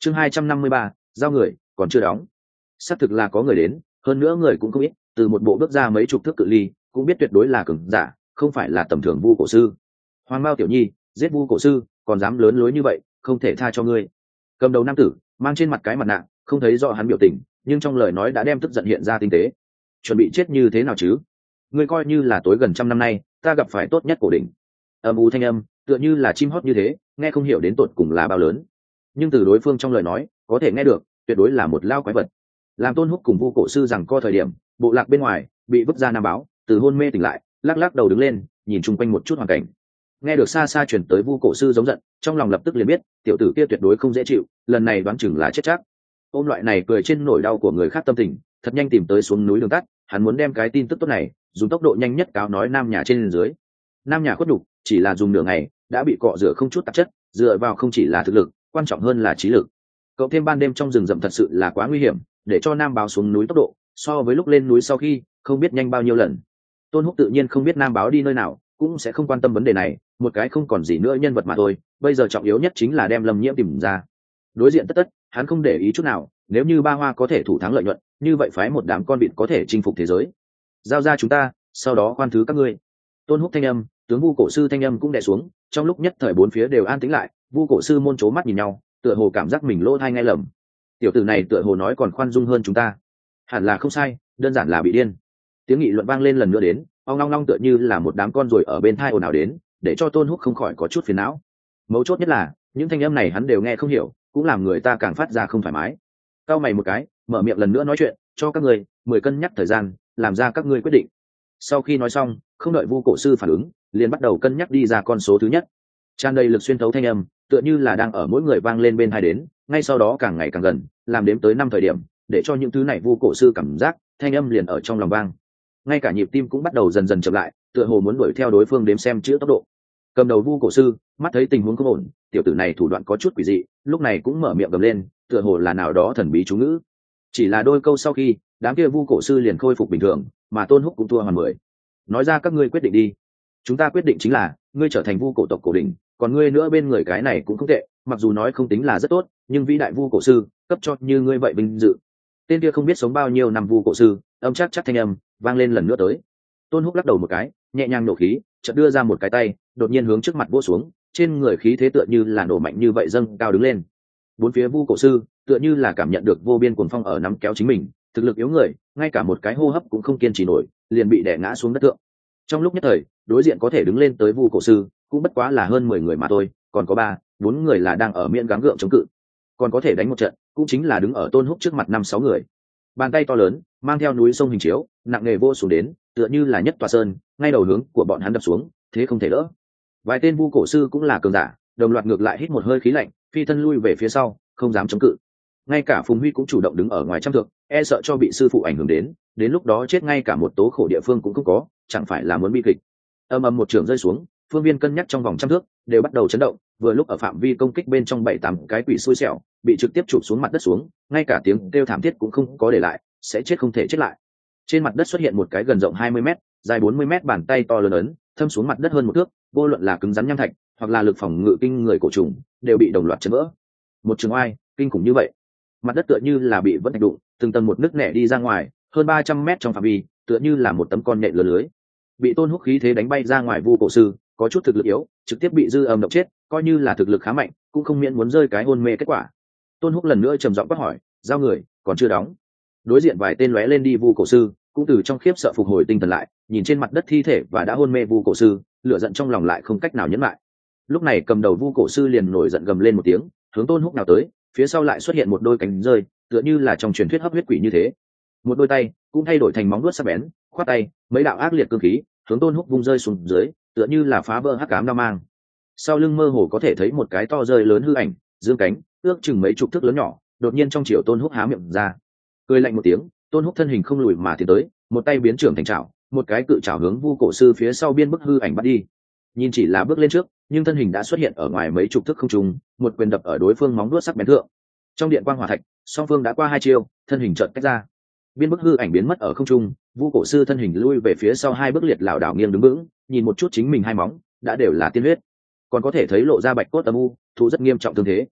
Chương 253, giao người còn chưa đóng. Xác thực là có người đến, hơn nữa người cũng không ít, từ một bộ bước ra mấy chục thước cự ly, cũng biết tuyệt đối là cường giả, không phải là tầm thường Vu cổ sư. Hoàng Mao tiểu nhi, giết Vu cổ sư, còn dám lớn lối như vậy, không thể tha cho ngươi. Cầm đầu nam tử, mang trên mặt cái mặt nạ, không thấy rõ hắn biểu tình, nhưng trong lời nói đã đem tức giận hiện ra tinh tế. Chuẩn bị chết như thế nào chứ? Ngươi coi như là tối gần trăm năm nay, ta gặp phải tốt nhất cổ đỉnh. Âm u thanh âm, tựa như là chim hót như thế, nghe không hiểu đến tột cùng là bao lớn, nhưng từ đối phương trong lời nói có thể nghe được tuyệt đối là một lao quái vật. Làm Tôn Húc cùng Vu cổ sư rằng co thời điểm, bộ lạc bên ngoài bị vứt ra nam báo từ hôn mê tỉnh lại, lắc lắc đầu đứng lên, nhìn chung quanh một chút hoàn cảnh. Nghe được xa xa chuyển tới Vu cổ sư giống giận, trong lòng lập tức liền biết tiểu tử kia tuyệt đối không dễ chịu, lần này đoán chừng là chết chắc. Ôm loại này cười trên nỗi đau của người khác tâm tình, thật nhanh tìm tới xuống núi đường tắt, hắn muốn đem cái tin tức tốt này dùng tốc độ nhanh nhất cáo nói nam nhà trên dưới. Nam nhà khuất đục, chỉ là dùng nửa ngày đã bị cọ rửa không chút tạp chất, dựa vào không chỉ là thực lực, quan trọng hơn là trí lực. Cậu thêm ban đêm trong rừng rậm thật sự là quá nguy hiểm, để cho nam báo xuống núi tốc độ so với lúc lên núi sau khi không biết nhanh bao nhiêu lần. Tôn Húc tự nhiên không biết nam báo đi nơi nào, cũng sẽ không quan tâm vấn đề này, một cái không còn gì nữa nhân vật mà thôi, bây giờ trọng yếu nhất chính là đem Lâm Nhiễm tìm ra. Đối diện tất hắn không để ý chút nào, nếu như Ba Hoa có thể thủ thắng lợi nhuận, như vậy phái một đám con vịt có thể chinh phục thế giới. Giao ra chúng ta, sau đó khoan thứ các ngươi. Tôn Húc thanh âm, tướng Vu cổ sư thanh âm cũng đè xuống, trong lúc nhất thời bốn phía đều an tĩnh lại, Vu cổ sư môn chố mắt nhìn nhau, tựa hồ cảm giác mình lỗ tai nghe lầm. Tiểu tử này tựa hồ nói còn khoan dung hơn chúng ta, hẳn là không sai, đơn giản là bị điên. Tiếng nghị luận vang lên lần nữa đến, ong long long tựa như là một đám con ruồi ở bên tai ồn ào đến, để cho Tôn Húc không khỏi có chút phiền não. Mấu chốt nhất là những thanh âm này hắn đều nghe không hiểu, cũng làm người ta càng phát ra không thoải mái. Cau mày một cái, mở miệng lần nữa nói chuyện, cho các người 10 cân nhắc thời gian, làm ra các ngươi quyết định. Sau khi nói xong, không đợi Vu cổ sư phản ứng, liền bắt đầu cân nhắc đi ra con số thứ nhất. Tràn đầy lực xuyên thấu thanh âm, tựa như là đang ở mỗi người vang lên bên hai đến, ngay sau đó càng ngày càng gần, làm đếm tới 5 thời điểm, để cho những thứ này Vu cổ sư cảm giác thanh âm liền ở trong lòng vang. Ngay cả nhịp tim cũng bắt đầu dần dần chậm lại, tựa hồ muốn đuổi theo đối phương đếm xem chữ tốc độ. Cầm đầu Vu cổ sư mắt thấy tình huống không ổn, tiểu tử này thủ đoạn có chút quỷ dị, lúc này cũng mở miệng gầm lên, tựa hồ là nào đó thần bí chú ngữ. Chỉ là đôi câu sau khi, đám kia Vu cổ sư liền khôi phục bình thường, mà Tôn Húc cũng thua hoàn 10. Nói ra các ngươi quyết định đi. Chúng ta quyết định chính là ngươi trở thành Vu cổ tộc cổ đỉnh, còn ngươi nữa bên người cái này cũng không tệ, mặc dù nói không tính là rất tốt, nhưng vĩ đại Vu cổ sư cấp cho như ngươi vậy vinh dự. Tên kia không biết sống bao nhiêu năm Vu cổ sư, âm chắc thanh âm vang lên lần nữa tới. Tôn Húc lắc đầu một cái, nhẹ nhàng nổ khí, chợt đưa ra một cái tay, đột nhiên hướng trước mặt vỗ xuống, trên người khí thế tựa như là nổ mạnh như vậy dâng cao đứng lên. Bốn phía Vu cổ sư tựa như là cảm nhận được vô biên cuồng phong ở nắm kéo chính mình, thực lực yếu người, ngay cả một cái hô hấp cũng không kiên trì nổi, liền bị đè ngã xuống đất thượng. Trong lúc nhất thời, đối diện có thể đứng lên tới Vu cổ sư cũng bất quá là hơn 10 người mà thôi, còn có 3-4 người là đang ở miệng gắng gượng chống cự, còn có thể đánh một trận cũng chính là đứng ở Tôn Húc trước mặt 5-6 người. Bàn tay to lớn mang theo núi sông hình chiếu nặng nề vô xuống đến, tựa như là nhất tòa sơn, ngay đầu hướng của bọn hắn đập xuống, thế không thể đỡ. Vài tên Vu cổ sư cũng là cường giả, đồng loạt ngược lại hít một hơi khí lạnh, phi thân lui về phía sau, không dám chống cự. Ngay cả Phùng Huy cũng chủ động đứng ở ngoài trăm thước, e sợ cho bị sư phụ ảnh hưởng đến lúc đó chết ngay cả một tố khổ địa phương cũng không có, chẳng phải là muốn bi kịch. Ầm ầm một trường rơi xuống, phương viên cân nhắc trong vòng trăm thước đều bắt đầu chấn động, vừa lúc ở phạm vi công kích bên trong 7-8 cái quỷ xui xẻo bị trực tiếp chụp xuống mặt đất xuống, ngay cả tiếng kêu thảm thiết cũng không có để lại, sẽ chết không thể chết lại. Trên mặt đất xuất hiện một cái gần rộng 20 m, dài 40 m bàn tay to lớn ấn, thâm xuống mặt đất hơn một thước, vô luận là cứng rắn nham thạch hoặc là lực phòng ngự kinh người cổ trùng đều bị đồng loạt chấn vỡ. Một trường oai kinh khủng như vậy, mặt đất tựa như là bị vỡ đụng, từng tầng một nứt nẻ đi ra ngoài, hơn 300 m trong phạm vi, tựa như là một tấm con nhện lừa lưới. Bị Tôn Húc khí thế đánh bay ra ngoài Vu cổ sư, có chút thực lực yếu, trực tiếp bị dư âm động chết, coi như là thực lực khá mạnh, cũng không miễn muốn rơi cái hôn mê kết quả. Tôn Húc lần nữa trầm giọng quát hỏi, giao người còn chưa đóng. Đối diện vài tên lóe lên đi Vu cổ sư, cũng từ trong khiếp sợ phục hồi tinh thần lại, nhìn trên mặt đất thi thể và đã hôn mê Vu cổ sư, lửa giận trong lòng lại không cách nào nhẫn lại. Lúc này cầm đầu Vu cổ sư liền nổi giận gầm lên một tiếng, hướng Tôn Húc nào tới, phía sau lại xuất hiện một đôi cánh rơi, tựa như là trong truyền thuyết hấp huyết quỷ như thế. Một đôi tay cũng thay đổi thành móng vuốt sắc bén, khoát tay, mấy đạo ác liệt cương khí hướng Tôn Húc vung rơi xuống dưới, tựa như là phá vỡ hắc ám đao mang. Sau lưng mơ hồ có thể thấy một cái to rơi lớn hư ảnh, dương cánh, ước chừng mấy chục thước lớn nhỏ, đột nhiên trong chiều Tôn Húc há miệng ra. Cười lạnh một tiếng, Tôn Húc thân hình không lùi mà tiến tới, một tay biến trưởng thành chảo, một cái cự chảo hướng Vu cổ sư phía sau biên bức hư ảnh bắt đi. Nhìn chỉ là bước lên trước, nhưng thân hình đã xuất hiện ở ngoài mấy chục thước không trung, một quyền đập ở đối phương móng vuốt sắc bén thượng. Trong điện quang hỏa thạch, song phương đã qua 2 chiêu, thân hình chợt tách ra. Biên bức hư ảnh biến mất ở không trung, Vu cổ sư thân hình lui về phía sau 2 bước liệt lảo đảo nghiêng đứng vững, nhìn một chút chính mình 2 móng đã đều là tiên huyết, còn có thể thấy lộ ra bạch cốt âm u, thụ rất nghiêm trọng thương thế.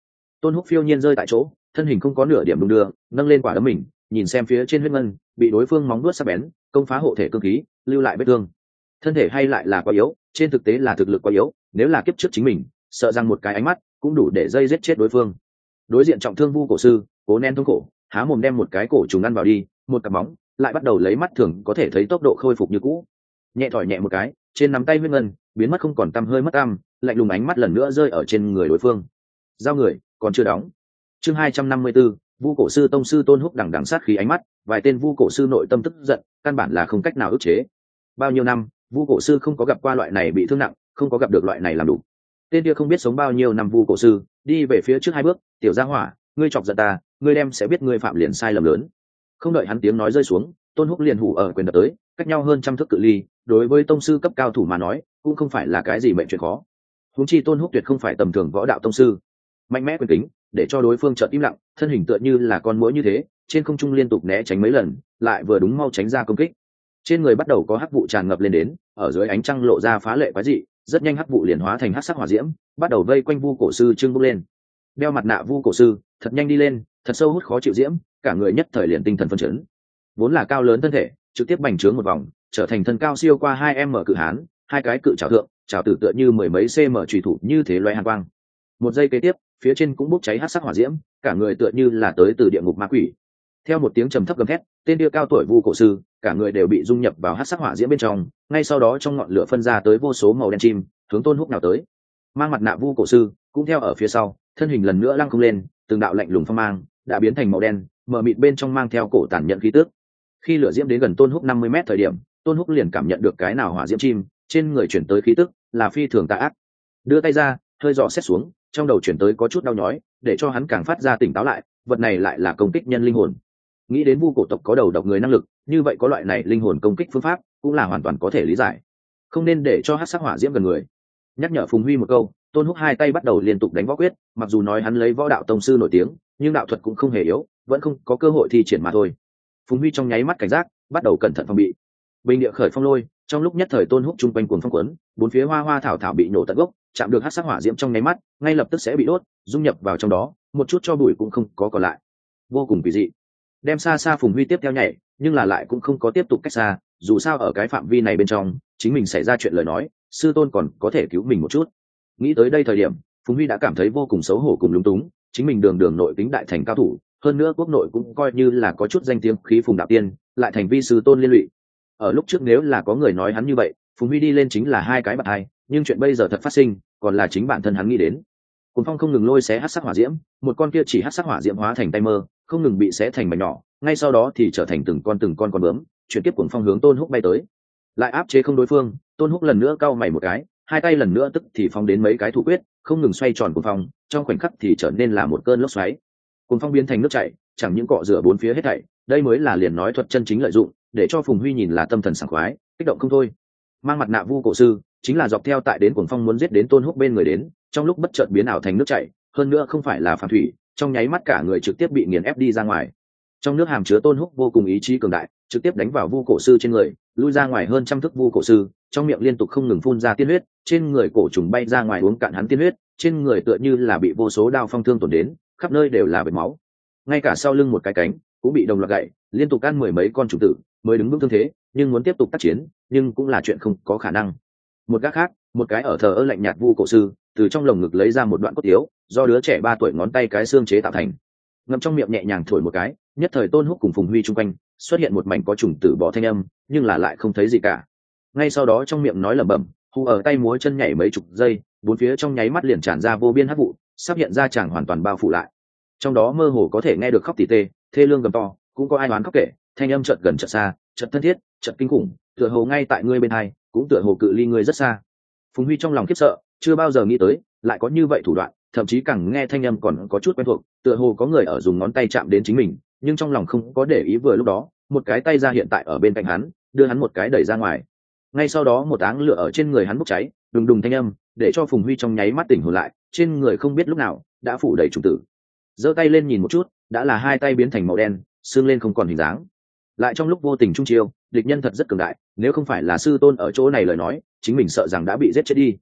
Tôn Húc phiêu nhiên rơi tại chỗ, thân hình không có nửa điểm đung đưa, nâng lên quả đấm mình, nhìn xem phía trên huyết ngân, bị đối phương móng vuốt sắc bén công phá hộ thể cương khí, lưu lại vết thương. Thân thể hay lại là quá yếu, trên thực tế là thực lực quá yếu, nếu là kiếp trước chính mình, sợ rằng một cái ánh mắt cũng đủ để dây giết chết đối phương. Đối diện trọng thương Vu cổ sư, cố nén thống khổ, há mồm đem một cái cổ trùng ăn vào đi, một cặp móng lại bắt đầu lấy mắt thường có thể thấy tốc độ khôi phục như cũ. Nhẹ thổi nhẹ một cái, trên nắm tay huyết ngân biến mất không còn tăm hơi mất tăm, lạnh lùng ánh mắt lần nữa rơi ở trên người đối phương. Giao người còn chưa đóng. Chương 254, Vu cổ sư tông sư Tôn Húc đằng đằng sát khí ánh mắt, vài tên Vu cổ sư nội tâm tức giận, căn bản là không cách nào ức chế. Bao nhiêu năm, Vu cổ sư không có gặp qua loại này bị thương nặng, không có gặp được loại này làm đủ. Tên kia không biết sống bao nhiêu năm Vu cổ sư, đi về phía trước hai bước, "Tiểu gia hỏa, ngươi chọc giận ta, ngươi đem sẽ biết ngươi phạm liền sai lầm lớn." Không đợi hắn tiếng nói rơi xuống, Tôn Húc liền hủ ở quyền đập tới, cách nhau hơn trăm thước cự ly, đối với tông sư cấp cao thủ mà nói, cũng không phải là cái gì mệnh chuyện khó. Huống chi Tôn Húc tuyệt không phải tầm thường võ đạo tông sư. Mạnh mẽ quyền kính, để cho đối phương chợt im lặng, thân hình tựa như là con muỗi như thế, trên không trung liên tục né tránh mấy lần, lại vừa đúng mau tránh ra công kích. Trên người bắt đầu có hắc vụ tràn ngập lên đến, ở dưới ánh trăng lộ ra phá lệ quái dị, rất nhanh hắc vụ liền hóa thành hắc sắc hỏa diễm, bắt đầu vây quanh Vu cổ sư trưng bốc lên. Đeo mặt nạ Vu cổ sư, thật nhanh đi lên, thật sâu hút khó chịu diễm, cả người nhất thời liền tinh thần phấn chấn. Vốn là cao lớn thân thể, trực tiếp bành trướng một vòng, trở thành thân cao siêu qua 2m cự hán, hai cái cự trảo thượng, trảo tử tựa như mười mấy cm chủy thủ như thế loé hàn quang. Một giây kế tiếp, phía trên cũng bốc cháy hắc sắc hỏa diễm, cả người tựa như là tới từ địa ngục ma quỷ. Theo một tiếng trầm thấp gầm thét, tên kia cao tuổi Vu cổ sư, cả người đều bị dung nhập vào hắc sắc hỏa diễm bên trong, ngay sau đó trong ngọn lửa phân ra tới vô số màu đen chim, hướng Tôn Húc nào tới. Mang mặt nạ Vu cổ sư cũng theo ở phía sau, thân hình lần nữa lăng không lên, từng đạo lạnh lùng phong mang đã biến thành màu đen, mờ mịt bên trong mang theo cổ tàn nhận khí tức. Khi lửa diễm đến gần Tôn Húc 50 mét thời điểm, Tôn Húc liền cảm nhận được cái nào hỏa diễm chim trên người chuyển tới khí tức là phi thường tà ác. Đưa tay ra, hơi dò xét xuống, trong đầu chuyển tới có chút đau nhói, để cho hắn càng phát ra tỉnh táo lại, vật này lại là công kích nhân linh hồn. Nghĩ đến Vu cổ tộc có đầu độc người năng lực, như vậy có loại này linh hồn công kích phương pháp cũng là hoàn toàn có thể lý giải. Không nên để cho hắc sắc hỏa diễm gần người. Nhắc nhở Phùng Huy một câu, Tôn Húc hai tay bắt đầu liên tục đánh võ quyết, mặc dù nói hắn lấy võ đạo tông sư nổi tiếng, nhưng đạo thuật cũng không hề yếu, vẫn không có cơ hội thi triển mà thôi. Phùng Huy trong nháy mắt cảnh giác, bắt đầu cẩn thận phòng bị. Bình địa khởi phong lôi, trong lúc nhất thời Tôn Húc trung quanh cuồng phong quấn, bốn phía hoa hoa thảo thảo bị nổ tận gốc, chạm được hắc sắc hỏa diễm trong nháy mắt, ngay lập tức sẽ bị đốt, dung nhập vào trong đó, một chút cho bụi cũng không có còn lại. Vô cùng kỳ dị. Đem xa xa Phùng Huy tiếp theo nhảy, nhưng là lại cũng không có tiếp tục cách xa, dù sao ở cái phạm vi này bên trong, chính mình xảy ra chuyện lời nói, sư tôn còn có thể cứu mình một chút. Nghĩ tới đây thời điểm, Phùng Huy đã cảm thấy vô cùng xấu hổ cùng lúng túng, chính mình đường đường nội tính đại thành cao thủ, hơn nữa quốc nội cũng coi như là có chút danh tiếng khí Phùng đạo tiên, lại thành vi sư tôn liên lụy. Ở lúc trước nếu là có người nói hắn như vậy, Phùng Huy đi lên chính là hai cái bạt hai, nhưng chuyện bây giờ thật phát sinh, còn là chính bản thân hắn nghĩ đến. Cuồng phong không ngừng lôi xé hắc sắc hỏa diễm, một con kia chỉ hắc sắc hỏa diễm hóa thành tay mơ, không ngừng bị xé thành mảnh nhỏ, ngay sau đó thì trở thành từng con bướm, chuyển tiếp cuồng phong hướng Tôn Húc bay tới. Lại áp chế không đối phương, Tôn Húc lần nữa cau mày một cái, hai tay lần nữa tức thì phóng đến mấy cái thủ quyết, không ngừng xoay tròn cuồng phong, trong khoảnh khắc thì trở nên là một cơn lốc xoáy. Cuồng phong biến thành nước chảy, chẳng những cọ rửa bốn phía hết thảy, đây mới là liền nói thuật chân chính lợi dụng, để cho Phùng Huy nhìn là tâm thần sảng khoái, kích động không thôi. Mang mặt nạ Vu cổ sư, chính là dọc theo tại đến cuồng phong muốn giết đến Tôn Húc bên người đến, trong lúc bất chợt biến ảo thành nước chảy, hơn nữa không phải là phàm thủy, trong nháy mắt cả người trực tiếp bị nghiền ép đi ra ngoài. Trong nước hàm chứa Tôn Húc vô cùng ý chí cường đại, trực tiếp đánh vào Vu cổ sư trên người, lui ra ngoài hơn trăm thước Vu cổ sư, trong miệng liên tục không ngừng phun ra tiên huyết, trên người cổ trùng bay ra ngoài uống cạn hắn tiên huyết, trên người tựa như là bị vô số đao phong thương tổn đến, khắp nơi đều là vết máu. Ngay cả sau lưng một cái cánh cũng bị đồng loạt gãy, liên tục ăn mười mấy con trùng tử, mới đứng vững thương thế, nhưng muốn tiếp tục tác chiến, nhưng cũng là chuyện không có khả năng. Một gã khác, một cái ở thờ ơ lạnh nhạt Vu cổ sư, từ trong lồng ngực lấy ra một đoạn cốt tiếu, do đứa trẻ 3 tuổi ngón tay cái xương chế tạo thành, ngậm trong miệng nhẹ nhàng thổi một cái, nhất thời Tôn Húc cùng Phùng Huy chung quanh xuất hiện một mảnh có trùng tử bò thanh âm, nhưng là lại không thấy gì cả. Ngay sau đó trong miệng nói lẩm bẩm, hù ở tay múa chân nhảy mấy chục giây, bốn phía trong nháy mắt liền tràn ra vô biên hắc vụ, sắp hiện ra chàng hoàn toàn bao phủ lại. Trong đó mơ hồ có thể nghe được khóc tỉ tê, thê lương gầm to, cũng có ai đoán khóc kể, thanh âm chợt gần chợt xa, chợt thân thiết, chợt kinh khủng, tựa hồ ngay tại ngươi bên hai, cũng tựa hồ cự ly ngươi rất xa. Phùng Huy trong lòng khiếp sợ, chưa bao giờ nghĩ tới lại có như vậy thủ đoạn, thậm chí càng nghe thanh âm còn có chút quen thuộc, tựa hồ có người ở dùng ngón tay chạm đến chính mình, nhưng trong lòng không có để ý. Vừa lúc đó, một cái tay ra hiện tại ở bên cạnh hắn, đưa hắn một cái đẩy ra ngoài. Ngay sau đó một áng lửa ở trên người hắn bốc cháy, đùng đùng thanh âm, để cho Phùng Huy trong nháy mắt tỉnh hồn lại, trên người không biết lúc nào đã phủ đầy trùng tử. Giơ tay lên nhìn một chút, đã là hai tay biến thành màu đen, xương lên không còn hình dáng. Lại trong lúc vô tình trung chiêu, địch nhân thật rất cường đại, nếu không phải là sư tôn ở chỗ này lời nói, chính mình sợ rằng đã bị giết chết đi.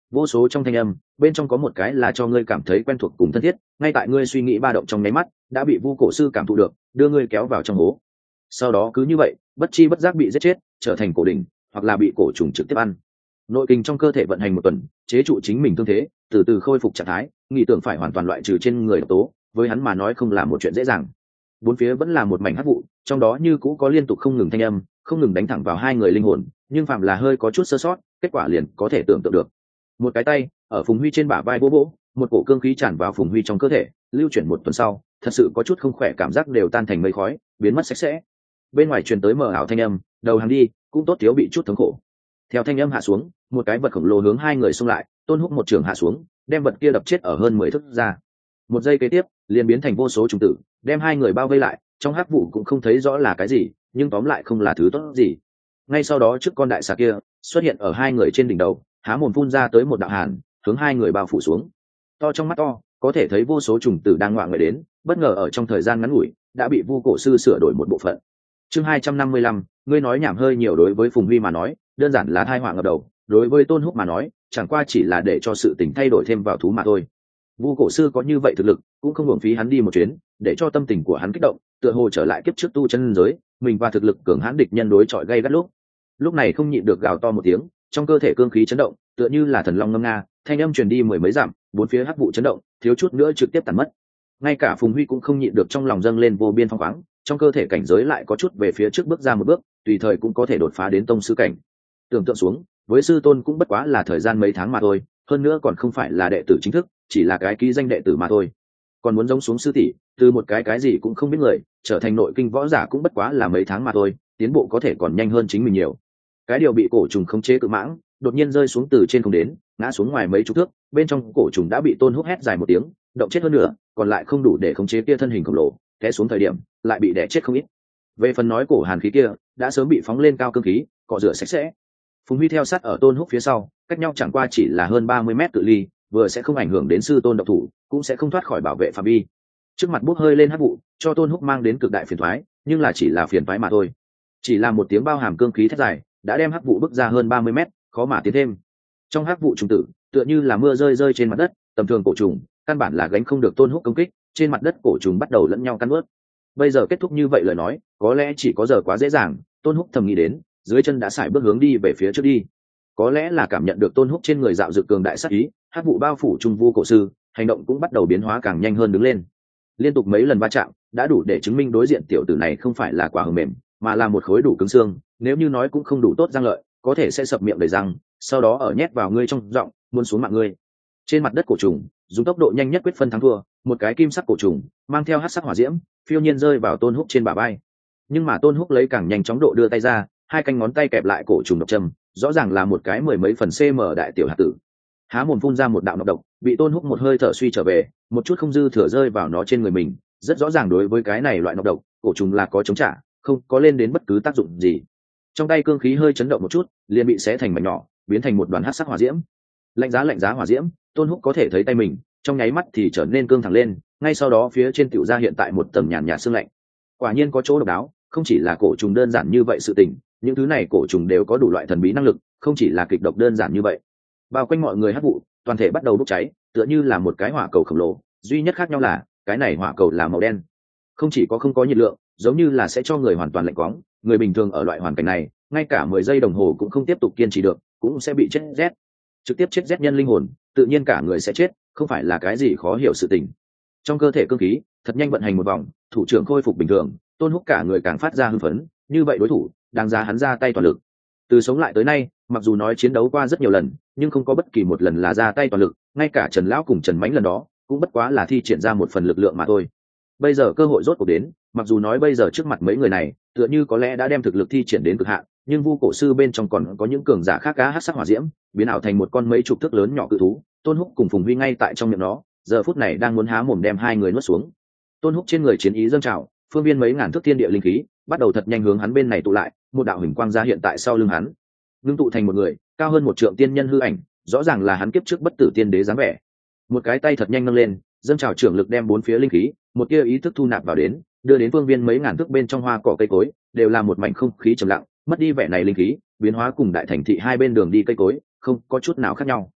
vô số trong thanh âm bên trong có một cái là cho ngươi cảm thấy quen thuộc cùng thân thiết, ngay tại ngươi suy nghĩ ba động trong nháy mắt đã bị vu cổ sư cảm thụ được, đưa ngươi kéo vào trong hố. Sau đó cứ như vậy bất chi bất giác bị giết chết, trở thành cổ đỉnh, hoặc là bị cổ trùng trực tiếp ăn. Nội kinh trong cơ thể vận hành một tuần, chế trụ chính mình thương thế, từ từ khôi phục trạng thái, nghĩ tưởng phải hoàn toàn loại trừ trên người độc tố, với hắn mà nói không là một chuyện dễ dàng. Bốn phía vẫn là một mảnh hắc vụ, trong đó như cũ có liên tục không ngừng thanh âm, không ngừng đánh thẳng vào hai người linh hồn, nhưng phạm là hơi có chút sơ sót, kết quả liền có thể tưởng tượng được. Một cái tay ở Phùng Huy trên bả vai vỗ vỗ, một cổ cương khí tràn vào Phùng Huy trong cơ thể, lưu chuyển một tuần sau, thật sự có chút không khỏe, cảm giác đều tan thành mây khói, biến mất sạch sẽ. Bên ngoài truyền tới mờ ảo thanh âm, đầu hàng đi, cũng tốt thiếu bị chút thống khổ. Theo thanh âm hạ xuống, một cái vật khổng lồ hướng hai người xung lại, Tôn Húc một trường hạ xuống, đem vật kia đập chết ở hơn 10 thước ra. Một giây kế tiếp, liền biến thành vô số trùng tử, đem hai người bao vây lại, trong hắc vụ cũng không thấy rõ là cái gì, nhưng tóm lại không là thứ tốt gì. Ngay sau đó trước con đại xà kia xuất hiện ở hai người trên đỉnh đầu, há mồm phun ra tới một đạo hàn, hướng hai người bao phủ xuống. To trong mắt to, có thể thấy vô số trùng tử đang ngoạng người đến, bất ngờ ở trong thời gian ngắn ngủi đã bị vu cổ sư sửa đổi một bộ phận. Chương 255, ngươi nói nhảm hơi nhiều. Đối với Phùng Huy mà nói, đơn giản là tai họa ngập đầu, đối với Tôn Húc mà nói, chẳng qua chỉ là để cho sự tình thay đổi thêm vào thú mà thôi. Vu cổ sư có như vậy thực lực, cũng không uổng phí hắn đi một chuyến, để cho tâm tình của hắn kích động, tựa hồ trở lại kiếp trước tu chân giới, mình và thực lực cường hãn địch nhân đối chọi gay gắt lúc này không nhịn được gào to một tiếng, trong cơ thể cương khí chấn động, tựa như là thần long ngâm nga, thanh âm truyền đi mười mấy dặm, bốn phía hắc vụ chấn động, thiếu chút nữa trực tiếp tàn mất. Ngay cả Phùng Huy cũng không nhịn được trong lòng dâng lên vô biên phong khoáng, trong cơ thể cảnh giới lại có chút về phía trước bước ra một bước, tùy thời cũng có thể đột phá đến tông sư cảnh. Tưởng tượng xuống, với sư tôn cũng bất quá là thời gian mấy tháng mà thôi, hơn nữa còn không phải là đệ tử chính thức, chỉ là cái ký danh đệ tử mà thôi. Còn muốn giống xuống sư tỷ, từ một cái gì cũng không biết người, trở thành nội kinh võ giả cũng bất quá là mấy tháng mà thôi, tiến bộ có thể còn nhanh hơn chính mình nhiều. Cái điều bị cổ trùng khống chế cự mãng đột nhiên rơi xuống từ trên không đến, ngã xuống ngoài mấy chục thước, bên trong cổ trùng đã bị Tôn Húc hét dài một tiếng, động chết hơn nữa, còn lại không đủ để khống chế kia thân hình khổng lồ, té xuống thời điểm lại bị đè chết không ít. Về phần nói cổ hàn khí kia đã sớm bị phóng lên cao cương khí, cọ rửa sạch sẽ. Phùng Huy theo sát ở Tôn Húc phía sau, cách nhau chẳng qua chỉ là hơn 30 mét cự ly, vừa sẽ không ảnh hưởng đến sư tôn độc thủ, cũng sẽ không thoát khỏi bảo vệ phạm vi. Trước mặt bốc hơi lên hắc vụ, cho Tôn Húc mang đến cực đại phiền toái, nhưng là chỉ là phiền toái mà thôi. Chỉ là một tiếng bao hàm cương khí thét dài, đã đem hắc vụ bước ra hơn 30 mét, khó mà tiến thêm. Trong hắc vụ trùng tử, tựa như là mưa rơi trên mặt đất, tầm thường cổ trùng, căn bản là gánh không được Tôn Húc công kích, trên mặt đất cổ trùng bắt đầu lẫn nhau cắn nuốt. Bây giờ kết thúc như vậy lời nói, có lẽ chỉ có giờ quá dễ dàng, Tôn Húc thầm nghĩ đến, dưới chân đã sải bước hướng đi về phía trước đi. Có lẽ là cảm nhận được Tôn Húc trên người dạo dực cường đại sát ý, hắc vụ bao phủ trung vu cổ sư, hành động cũng bắt đầu biến hóa càng nhanh hơn đứng lên. Liên tục mấy lần va chạm, đã đủ để chứng minh đối diện tiểu tử này không phải là quả hờ mềm, mà là một khối đủ cứng xương, nếu như nói cũng không đủ tốt răng lợi, có thể sẽ sập miệng đầy răng, sau đó ở nhét vào ngươi trong giọng, muốn xuống mạng ngươi. Trên mặt đất cổ trùng, dùng tốc độ nhanh nhất quyết phân thắng thua, một cái kim sắc cổ trùng, mang theo hắc sắc hỏa diễm, phiêu nhiên rơi vào Tôn Húc trên bả vai. Nhưng mà Tôn Húc lấy càng nhanh chóng độ đưa tay ra, hai cánh ngón tay kẹp lại cổ trùng độc châm, rõ ràng là một cái mười mấy phần cm đại tiểu hạt tử. Há mồm phun ra một đạo nọc độc, bị Tôn Húc một hơi thở suy trở về, một chút không dư thừa rơi vào nó trên người mình, rất rõ ràng đối với cái này loại nọc độc, cổ trùng là có chống trả, không có lên đến bất cứ tác dụng gì. Trong tay cương khí hơi chấn động một chút, liền bị xé thành mảnh nhỏ, biến thành một đoàn hắc sắc hỏa diễm. Lạnh giá hỏa diễm, Tôn Húc có thể thấy tay mình, trong nháy mắt thì trở nên cương thẳng lên, ngay sau đó phía trên tiểu ra hiện tại một tầng nhàn nhạt sương lạnh. Quả nhiên có chỗ độc đáo, không chỉ là cổ trùng đơn giản như vậy sự tình, những thứ này cổ trùng đều có đủ loại thần bí năng lực, không chỉ là kịch độc đơn giản như vậy. Bao quanh mọi người hắc vụ, toàn thể bắt đầu bốc cháy, tựa như là một cái hỏa cầu khổng lồ, duy nhất khác nhau là cái này hỏa cầu là màu đen. Không chỉ có không có nhiệt lượng, giống như là sẽ cho người hoàn toàn lạnh quóng, người bình thường ở loại hoàn cảnh này, ngay cả 10 giây đồng hồ cũng không tiếp tục kiên trì được, cũng sẽ bị chết rét. Trực tiếp chết rét nhân linh hồn, tự nhiên cả người sẽ chết, không phải là cái gì khó hiểu sự tình. Trong cơ thể cương khí, thật nhanh vận hành một vòng, thủ trưởng khôi phục bình thường, Tôn Húc cả người càng phát ra hưng phấn, như vậy đối thủ, đáng giá hắn ra tay toàn lực. Từ sống lại tới nay, mặc dù nói chiến đấu qua rất nhiều lần, nhưng không có bất kỳ một lần là ra tay toàn lực, ngay cả Trần lão cùng Trần Mãnh lần đó, cũng bất quá là thi triển ra một phần lực lượng mà thôi. Bây giờ cơ hội rốt cuộc đến, mặc dù nói bây giờ trước mặt mấy người này, tựa như có lẽ đã đem thực lực thi triển đến cực hạn, nhưng vu cổ sư bên trong còn có những cường giả khác cá hắc sắc hỏa diễm, biến ảo thành một con mấy chục thước lớn nhỏ cự thú. Tôn Húc cùng Phùng Huy ngay tại trong miệng nó, giờ phút này đang muốn há mồm đem hai người nuốt xuống. Tôn Húc trên người chiến ý dâng trào, phương viên mấy ngàn thước thiên địa linh khí bắt đầu thật nhanh hướng hắn bên này tụ lại, một đạo hình quang ra hiện tại sau lưng hắn, ngưng tụ thành một người cao hơn một trượng tiên nhân hư ảnh, rõ ràng là hắn kiếp trước bất tử tiên đế dáng vẻ. Một cái tay thật nhanh nâng lên, dâng trào trưởng lực đem bốn phía linh khí, một tia ý thức thu nạp vào đến, đưa đến phương viên mấy ngàn thước bên trong hoa cỏ cây cối, đều là một mảnh không khí trầm lặng, mất đi vẻ này linh khí, biến hóa cùng đại thành thị hai bên đường đi cây cối, không có chút nào khác nhau.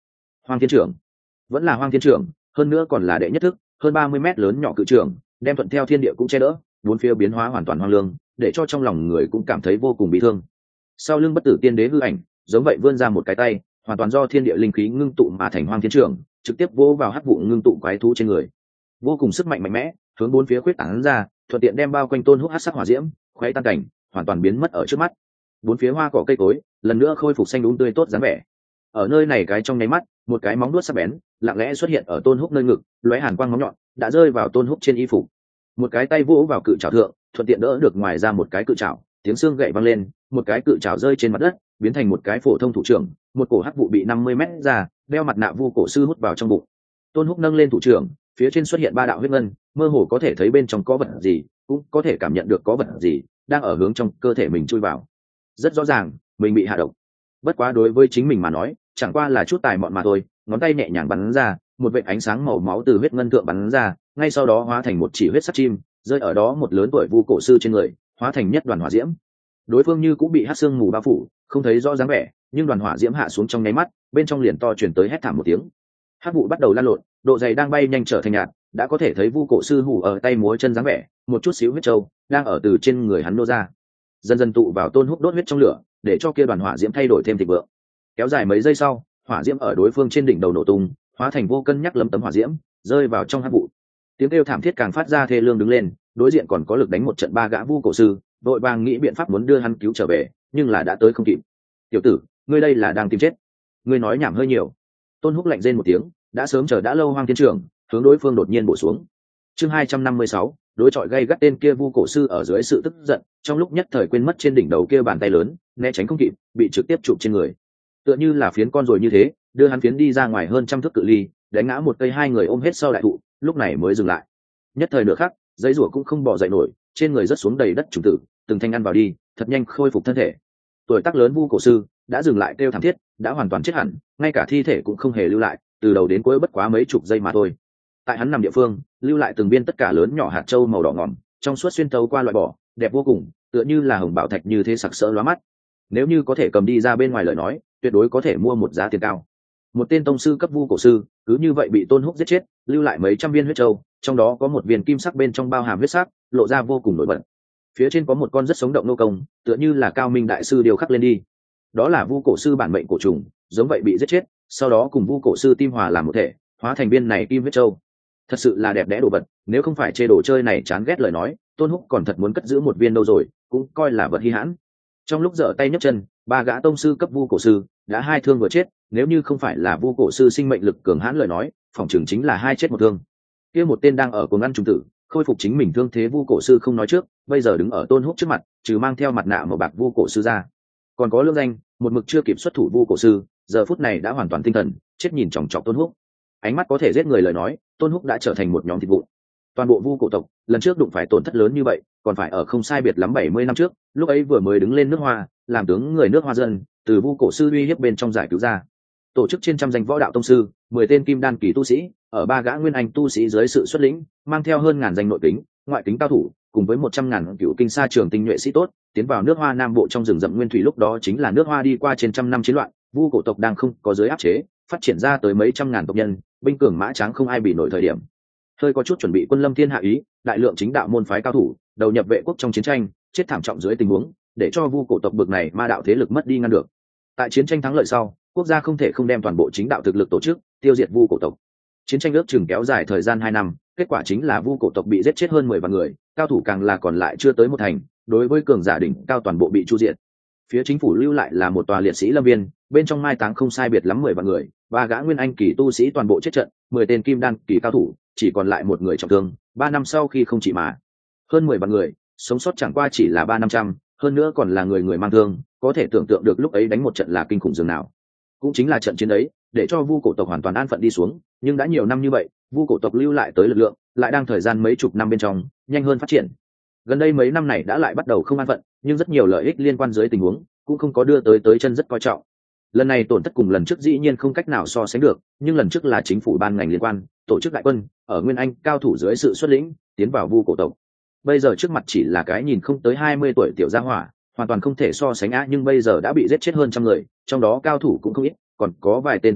Hoang Thiên Trưởng. Vẫn là Hoang Thiên Trưởng, hơn nữa còn là đệ nhất thức, hơn 30 mét lớn nhỏ cự trưởng, đem thuận theo thiên địa cũng che đỡ, bốn phía biến hóa hoàn toàn hoang lương, để cho trong lòng người cũng cảm thấy vô cùng bị thương. Sau lưng Bất Tử Tiên Đế hư ảnh, giống vậy vươn ra một cái tay, hoàn toàn do thiên địa linh khí ngưng tụ mà thành Hoang Thiên Trưởng, trực tiếp vỗ vào hắc vụ ngưng tụ quái thú trên người. Vô cùng sức mạnh mạnh mẽ, hướng bốn phía khuyết tán ra, thuận tiện đem bao quanh Tôn Húc hắc sắc hỏa diễm, khoé tan cảnh, hoàn toàn biến mất ở trước mắt. Bốn phía hoa cỏ cây cối, lần nữa khôi phục xanh đúng tươi tốt dáng vẻ. Ở nơi này cái trong nháy mắt, một cái móng vuốt sắc bén, lặng lẽ xuất hiện ở Tôn Húc nơi ngực, lóe hàn quang móng nhọn, đã rơi vào Tôn Húc trên y phục. Một cái tay vỗ vào cự trảo thượng, thuận tiện đỡ được ngoài ra một cái cự trảo, tiếng xương gậy vang lên, một cái cự trảo rơi trên mặt đất, biến thành một cái phổ thông thủ trưởng, một cổ hắc vụ bị 50 mét ra, đeo mặt nạ vu cổ sư hút vào trong bụng. Tôn Húc nâng lên thủ trưởng, phía trên xuất hiện 3 đạo huyết ngân, mơ hồ có thể thấy bên trong có vật gì, cũng có thể cảm nhận được có vật gì đang ở hướng trong cơ thể mình chui vào. Rất rõ ràng, mình bị hạ độc. Bất quá đối với chính mình mà nói, chẳng qua là chút tài mọn mà thôi. Ngón tay nhẹ nhàng bắn ra, một vệt ánh sáng màu máu từ huyết ngân thượng bắn ra, ngay sau đó hóa thành một chỉ huyết sắc chim, rơi ở đó một lớn tuổi vu cổ sư trên người, hóa thành nhất đoàn hỏa diễm. Đối phương như cũng bị hắc xương mù bao phủ, không thấy rõ dáng vẻ, nhưng đoàn hỏa diễm hạ xuống trong nháy mắt, bên trong liền to truyền tới hét thảm một tiếng. Hắc vụ bắt đầu lan lộn, độ dày đang bay nhanh trở thành nhạt, đã có thể thấy vu cổ sư hủ ở tay múa chân dáng vẻ, một chút xíu huyết trâu đang ở từ trên người hắn nô ra, dần dần tụ vào Tôn Húc đốt huyết trong lửa, để cho kia đoàn hỏa diễm thay đổi thêm thịnh vượng. Kéo dài mấy giây sau, hỏa diễm ở đối phương trên đỉnh đầu nổ tung, hóa thành vô cân nhắc lấm tấm hỏa diễm, rơi vào trong hắc vụ. Tiếng kêu thảm thiết càng phát ra thê lương đứng lên, đối diện còn có lực đánh một trận 3 gã vu cổ sư, đội vàng nghĩ biện pháp muốn đưa hắn cứu trở về, nhưng là đã tới không kịp. Tiểu tử, ngươi đây là đang tìm chết. Ngươi nói nhảm hơi nhiều. Tôn Húc lạnh rên một tiếng, đã sớm chờ đã lâu Hoang Thiên Trưởng, hướng đối phương đột nhiên bổ xuống. Chương 256, đối chọi gay gắt tên kia vu cổ sư ở dưới sự tức giận, trong lúc nhất thời quên mất trên đỉnh đầu kia bàn tay lớn, né tránh không kịp, bị trực tiếp chụp trên người. Tựa như là phiến con rồi như thế, đưa hắn phiến đi ra ngoài hơn trăm thước cự ly, đánh ngã một cây, 2 người ôm hết sau đại thụ, lúc này mới dừng lại. Nhất thời nửa khắc, giấy rủa cũng không bỏ dậy nổi, trên người rớt xuống đầy đất trùng tử, từng thanh ăn vào đi, thật nhanh khôi phục thân thể. Tuổi tác lớn vu cổ sư đã dừng lại kêu thảm thiết, đã hoàn toàn chết hẳn, ngay cả thi thể cũng không hề lưu lại, từ đầu đến cuối bất quá mấy chục giây mà thôi. Tại hắn nằm địa phương, lưu lại từng viên tất cả lớn nhỏ hạt châu màu đỏ ngòm, trong suốt xuyên tấu qua loại bỏ, đẹp vô cùng, tựa như là hồng bảo thạch như thế sặc sỡ lóa mắt. Nếu như có thể cầm đi ra bên ngoài lời nói, tuyệt đối có thể mua một giá tiền cao. Một tên tông sư cấp vu cổ sư cứ như vậy bị Tôn Húc giết chết, lưu lại mấy trăm viên huyết châu, trong đó có một viên kim sắc bên trong bao hàm huyết sắc, lộ ra vô cùng nổi bật. Phía trên có một con rất sống động nô công, tựa như là cao minh đại sư điều khắc lên đi. Đó là vu cổ sư bản mệnh cổ trùng, giống vậy bị giết chết, sau đó cùng vu cổ sư tim hòa làm một thể, hóa thành viên này kim huyết châu. Thật sự là đẹp đẽ đồ vật, nếu không phải chê đồ chơi này chán ghét lời nói, Tôn Húc còn thật muốn cất giữ một viên đâu rồi, cũng coi là vật hi hãn. Trong lúc giở tay nhấc chân, 3 gã tông sư cấp vu cổ sư đã 2 thương vừa chết, nếu như không phải là vu cổ sư sinh mệnh lực cường hãn lời nói, phòng trường chính là 2 chết 1 thương. Kia một tên đang ở cuồng ăn trùng tử, khôi phục chính mình thương thế vu cổ sư không nói trước, bây giờ đứng ở Tôn Húc trước mặt, trừ mang theo mặt nạ màu bạc vu cổ sư ra, còn có Lương Danh, một mực chưa kịp xuất thủ vu cổ sư, giờ phút này đã hoàn toàn tinh thần, chết nhìn chòng chọc Tôn Húc. Ánh mắt có thể giết người lời nói, Tôn Húc đã trở thành một nhóm thịt vụn. Toàn bộ vu cổ tộc lần trước đụng phải tổn thất lớn như vậy, còn phải ở không sai biệt lắm 70 năm trước, lúc ấy vừa mới đứng lên nước Hoa, làm tướng người nước Hoa dân, từ vu cổ sư uy hiếp bên trong giải cứu ra. Tổ chức trên trăm danh võ đạo tông sư, 10 tên kim đan kỳ tu sĩ, ở 3 gã nguyên anh tu sĩ dưới sự xuất lĩnh, mang theo hơn ngàn danh nội kính, ngoại kính cao thủ, cùng với 100.000 cựu kinh sa trường tinh nhuệ sĩ tốt, tiến vào nước Hoa Nam Bộ trong rừng rậm nguyên thủy. Lúc đó chính là nước Hoa đi qua trên trăm năm chiến loạn, vu cổ tộc đang không có giới áp chế, phát triển ra tới mấy trăm ngàn tộc nhân, binh cường mã tráng không ai bị nổi thời điểm. Hơi có chút chuẩn bị quân lâm thiên hạ ý, đại lượng chính đạo môn phái cao thủ đầu nhập vệ quốc trong chiến tranh, chết thảm trọng dưới tình huống, để cho vu cổ tộc bực này ma đạo thế lực mất đi ngăn được. Tại chiến tranh thắng lợi sau, quốc gia không thể không đem toàn bộ chính đạo thực lực tổ chức tiêu diệt vu cổ tộc. Chiến tranh ước chừng kéo dài thời gian 2 năm, kết quả chính là vu cổ tộc bị giết chết hơn 10 vạn người, cao thủ càng là còn lại chưa tới 1 thành, đối với cường giả đỉnh cao toàn bộ bị chu diệt. Phía chính phủ lưu lại là một tòa liệt sĩ lâm viên, bên trong mai táng không sai biệt lắm 10 vạn người, 3 gã nguyên anh kỳ tu sĩ toàn bộ chết trận, 10 tên kim đan kỳ cao thủ, chỉ còn lại 1 người trọng thương. 3 năm sau khi không chỉ mà hơn 10 vạn người sống sót chẳng qua chỉ là 300-500, hơn nữa còn là người mang thương, có thể tưởng tượng được lúc ấy đánh một trận là kinh khủng dường nào. Cũng chính là trận chiến ấy để cho vu cổ tộc hoàn toàn an phận đi xuống, nhưng đã nhiều năm như vậy, vu cổ tộc lưu lại tới lực lượng lại đang thời gian mấy chục năm bên trong nhanh hơn phát triển. Gần đây mấy năm này đã lại bắt đầu không an phận, nhưng rất nhiều lợi ích liên quan dưới tình huống cũng không có đưa tới chân rất coi trọng. Lần này tổn thất cùng lần trước dĩ nhiên không cách nào so sánh được, nhưng lần trước là chính phủ ban ngành liên quan tổ chức đại quân ở nguyên anh cao thủ dưới sự xuất lĩnh tiến vào vu cổ tộc. Bây giờ trước mặt chỉ là cái nhìn không tới 20 tuổi tiểu gia hỏa, hoàn toàn không thể so sánh nhưng bây giờ đã bị giết chết hơn trăm người, trong đó cao thủ cũng không ít, còn có vài tên tiềm lực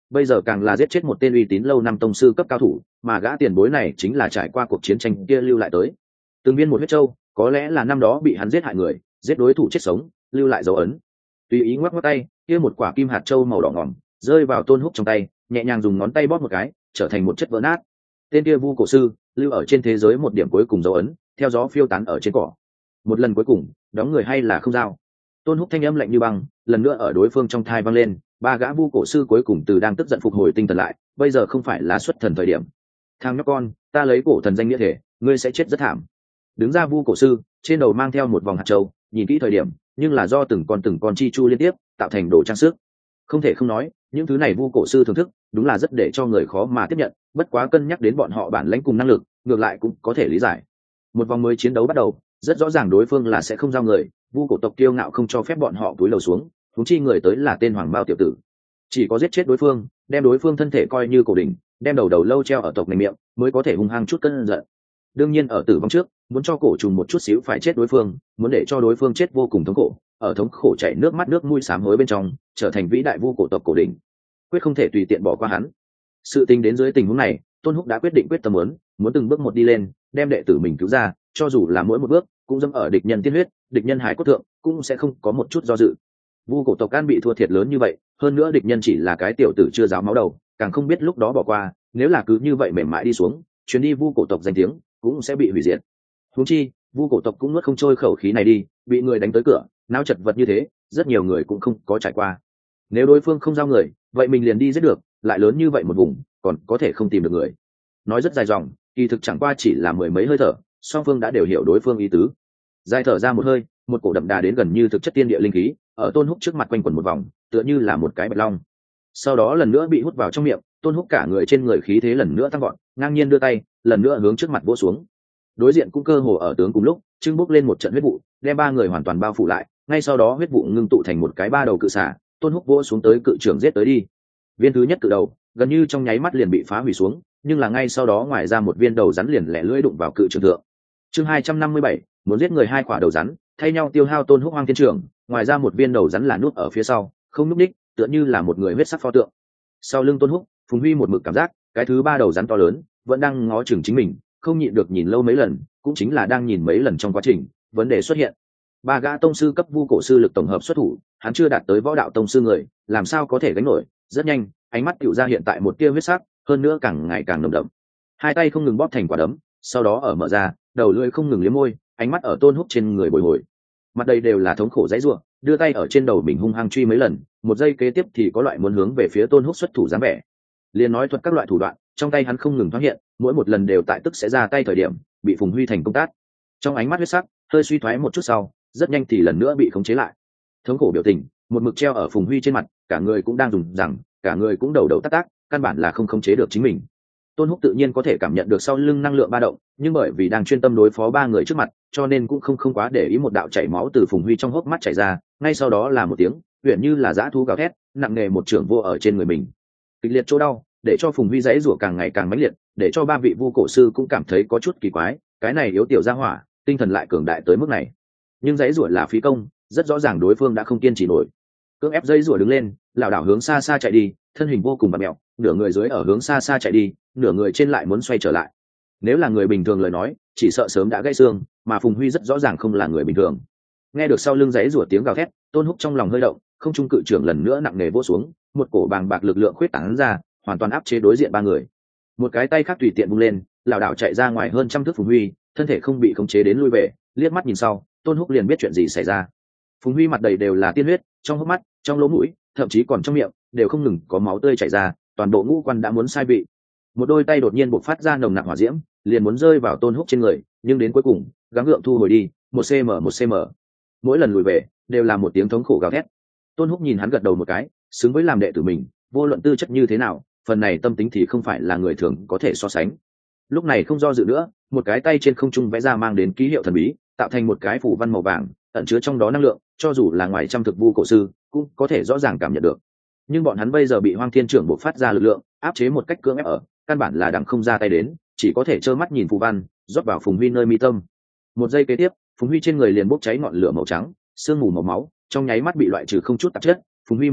bây giờ càng là giết chết một tên uy tín lâu năm tông sư cấp cao thủ, mà gã tiền bối này chính là trải qua cuộc chiến tranh kia lưu lại tới. Từng viên một huyết châu, có lẽ là năm đó bị hắn giết hại người, giết đối thủ chết sống, lưu lại dấu ấn. Tùy ý ngoắc ngoắc tay, kia một quả kim hạt châu màu đỏ ngòm rơi vào Tôn Húc trong tay, nhẹ nhàng dùng ngón tay bóp một cái, trở thành một chất vỡ nát. Tên kia vu cổ sư lưu ở trên thế giới một điểm cuối cùng dấu ấn, theo gió phiêu tán ở trên cỏ. Một lần cuối cùng, đóng người hay là không giao. Tôn Húc thanh âm lạnh như băng, lần nữa ở đối phương trong thai vang lên. Ba gã vu cổ sư cuối cùng từ đang tức giận phục hồi tinh thần lại, bây giờ không phải là xuất thần thời điểm. Thằng nhóc con, ta lấy cổ thần danh nghĩa thể, ngươi sẽ chết rất thảm. Đứng ra vu cổ sư, trên đầu mang theo một vòng hạt châu, nhìn kỹ thời điểm, nhưng là do từng con chi chu liên tiếp tạo thành đồ trang sức. Không thể không nói, những thứ này vu cổ sư thưởng thức, đúng là rất để cho người khó mà tiếp nhận. Bất quá cân nhắc đến bọn họ bản lãnh cùng năng lực, ngược lại cũng có thể lý giải. Một vòng mới chiến đấu bắt đầu, rất rõ ràng đối phương là sẽ không giao người, vu cổ tộc kiêu ngạo không cho phép bọn họ cúi đầu xuống, huống chi người tới là tên hoàng bao tiểu tử. Chỉ có giết chết đối phương, đem đối phương thân thể coi như cổ đỉnh, đem đầu lâu treo ở tộc này miệng, mới có thể hung hăng chút cơn giận. Đương nhiên ở tử vong trước, muốn cho cổ trùng một chút xíu phải chết đối phương, muốn để cho đối phương chết vô cùng thống khổ, ở thống khổ chảy nước mắt nước mũi sám hối bên trong, trở thành vĩ đại vu cổ tộc cổ đỉnh. Quyết không thể tùy tiện bỏ qua hắn. Sự tình đến dưới tình huống này, Tôn Húc đã quyết định quyết tâm muốn từng bước một đi lên, đem đệ tử mình cứu ra, cho dù là mỗi một bước cũng dẫm ở địch nhân tiên huyết, địch nhân hải cốt thượng, cũng sẽ không có một chút do dự. Vu cổ tộc An bị thua thiệt lớn như vậy, hơn nữa địch nhân chỉ là cái tiểu tử chưa giáo máu đầu, càng không biết lúc đó bỏ qua, nếu là cứ như vậy mềm mại đi xuống, chuyến đi vu cổ tộc danh tiếng cũng sẽ bị hủy diệt. Huống chi, vu cổ tộc cũng nuốt không trôi khẩu khí này đi, bị người đánh tới cửa, náo chật vật như thế, rất nhiều người cũng không có trải qua. Nếu đối phương không giao người, vậy mình liền đi giết được, lại lớn như vậy một vùng, còn có thể không tìm được người. Nói rất dài dòng, kỳ thực chẳng qua chỉ là mười mấy hơi thở, song phương đã đều hiểu đối phương ý tứ. Dài thở ra một hơi, một cổ đậm đà đến gần như thực chất tiên địa linh khí ở Tôn Húc trước mặt quanh quẩn một vòng, tựa như là một cái bạch long. Sau đó lần nữa bị hút vào trong miệng, Tôn Húc cả người trên người khí thế lần nữa tăng gọn, ngang nhiên đưa tay, lần nữa hướng trước mặt vỗ xuống. Đối diện cũng cơ hồ ở tướng cùng lúc, trưng bốc lên một trận huyết vụ, đem ba người hoàn toàn bao phủ lại, ngay sau đó huyết vụ ngưng tụ thành một cái ba đầu cự xà, Tôn Húc vỗ xuống tới cự trưởng giết tới đi. Viên thứ nhất cự đầu, gần như trong nháy mắt liền bị phá hủy xuống, nhưng là ngay sau đó ngoài ra một viên đầu rắn liền lẻ lưỡi đụng vào cự trưởng thượng. Chương 257, muốn giết người hai quả đầu rắn, thay nhau tiêu hao Tôn Húc hoang thiên trưởng, ngoài ra một viên đầu rắn là nút ở phía sau, không núp đích, tựa như là một người huyết sắc pho tượng. Sau lưng Tôn Húc, Phùng Huy một mực cảm giác, cái thứ ba đầu rắn to lớn, vẫn đang ngó chừng chính mình, không nhịn được nhìn lâu mấy lần, cũng chính là đang nhìn mấy lần trong quá trình, vấn đề xuất hiện. Ba gã tông sư cấp vu cổ sư lực tổng hợp xuất thủ, hắn chưa đạt tới võ đạo tông sư người, làm sao có thể gánh nổi? Rất nhanh, ánh mắt tựu ra hiện tại một tia huyết sắc, hơn nữa càng ngày càng nồng đậm. Hai tay không ngừng bóp thành quả đấm, sau đó ở mở ra, đầu lưỡi không ngừng liếm môi, ánh mắt ở Tôn Húc trên người bồi hồi. Mặt đây đều là thống khổ dãy rủa, đưa tay ở trên đầu mình hung hăng truy mấy lần, một giây kế tiếp thì có loại muốn hướng về phía Tôn Húc xuất thủ dáng vẻ. Liên nói thuật các loại thủ đoạn, trong tay hắn không ngừng thoáng hiện, mỗi một lần đều tại tức sẽ ra tay thời điểm, bị Phùng Huy thành công tác. Trong ánh mắt huyết sắc, hơi suy thoái một chút sau, rất nhanh thì lần nữa bị khống chế lại. Thống khổ biểu tình, một mực treo ở Phùng Huy trên mặt, cả người cũng đang dùng rằng, cả người cũng đầu tác tác, căn bản là không khống chế được chính mình. Tôn Húc tự nhiên có thể cảm nhận được sau lưng năng lượng ba động, nhưng bởi vì đang chuyên tâm đối phó ba người trước mặt, cho nên cũng không quá để ý một đạo chảy máu từ Phùng Huy trong hốc mắt chảy ra, ngay sau đó là một tiếng, huyền như là dã thú gào thét, nặng nề một trưởng vô ở trên người mình. Kịch liệt chỗ đau, để cho Phùng Huy giãy giụa càng ngày càng mãnh liệt, để cho ba vị vu cổ sư cũng cảm thấy có chút kỳ quái, cái này yếu tiểu gia hỏa, tinh thần lại cường đại tới mức này. Nhưng giãy giụa là phí công, rất rõ ràng đối phương đã không kiên trì nổi. Cưỡng ép giãy giụa đứng lên, lảo đảo hướng xa xa chạy đi, thân hình vô cùng bặm mẹo, nửa người dưới ở hướng xa xa chạy đi, nửa người trên lại muốn xoay trở lại. Nếu là người bình thường lời nói, chỉ sợ sớm đã gãy xương, mà Phùng Huy rất rõ ràng không là người bình thường. Nghe được sau lưng giãy giụa tiếng gào thét, Tôn Húc trong lòng hơi động, không trung cự trưởng lần nữa nặng nề vỗ xuống, một cổ bàng bạc lực lượng khuyết tán ra, hoàn toàn áp chế đối diện ba người. Một cái tay khác tùy tiện vung lên, lảo đảo chạy ra ngoài hơn trăm thước Phùng Huy, thân thể không bị khống chế đến lui về, liếc mắt nhìn sau, Tôn Húc liền biết chuyện gì xảy ra. Phùng Huy mặt đầy đều là tiên huyết, trong hốc mắt, trong lỗ mũi, thậm chí còn trong miệng, đều không ngừng có máu tươi chảy ra, toàn bộ ngũ quan đã muốn sai vị. Một đôi tay đột nhiên bộc phát ra nồng nặc hỏa diễm, liền muốn rơi vào Tôn Húc trên người, nhưng đến cuối cùng, gắng gượng thu hồi đi, 1 cm. Mỗi lần lùi về, đều là một tiếng thống khổ gào thét. Tôn Húc nhìn hắn gật đầu một cái, xứng với làm đệ tử mình, vô luận tư chất như thế nào, phần này tâm tính thì không phải là người thường có thể so sánh. Lúc này không do dự nữa, một cái tay trên không trung vẽ ra mang đến ký hiệu thần bí, tạo thành một cái phù văn màu vàng, ẩn chứa trong đó năng lượng, cho dù là ngoài trăm thực vu cổ sư, cũng có thể rõ ràng cảm nhận được. Nhưng bọn hắn bây giờ bị Hoang Thiên Trưởng bộc phát ra lực lượng áp chế một cách cưỡng ép ở, căn bản là đằng không ra tay đến, chỉ có thể trơ mắt nhìn phù văn rót vào Phùng Huy nơi mi tâm. Một giây kế tiếp, Phùng Huy trên người liền bốc cháy ngọn lửa màu trắng, sương mù màu máu, trong nháy mắt bị loại trừ không chút tạp chất. Phùng Huy mở mắt,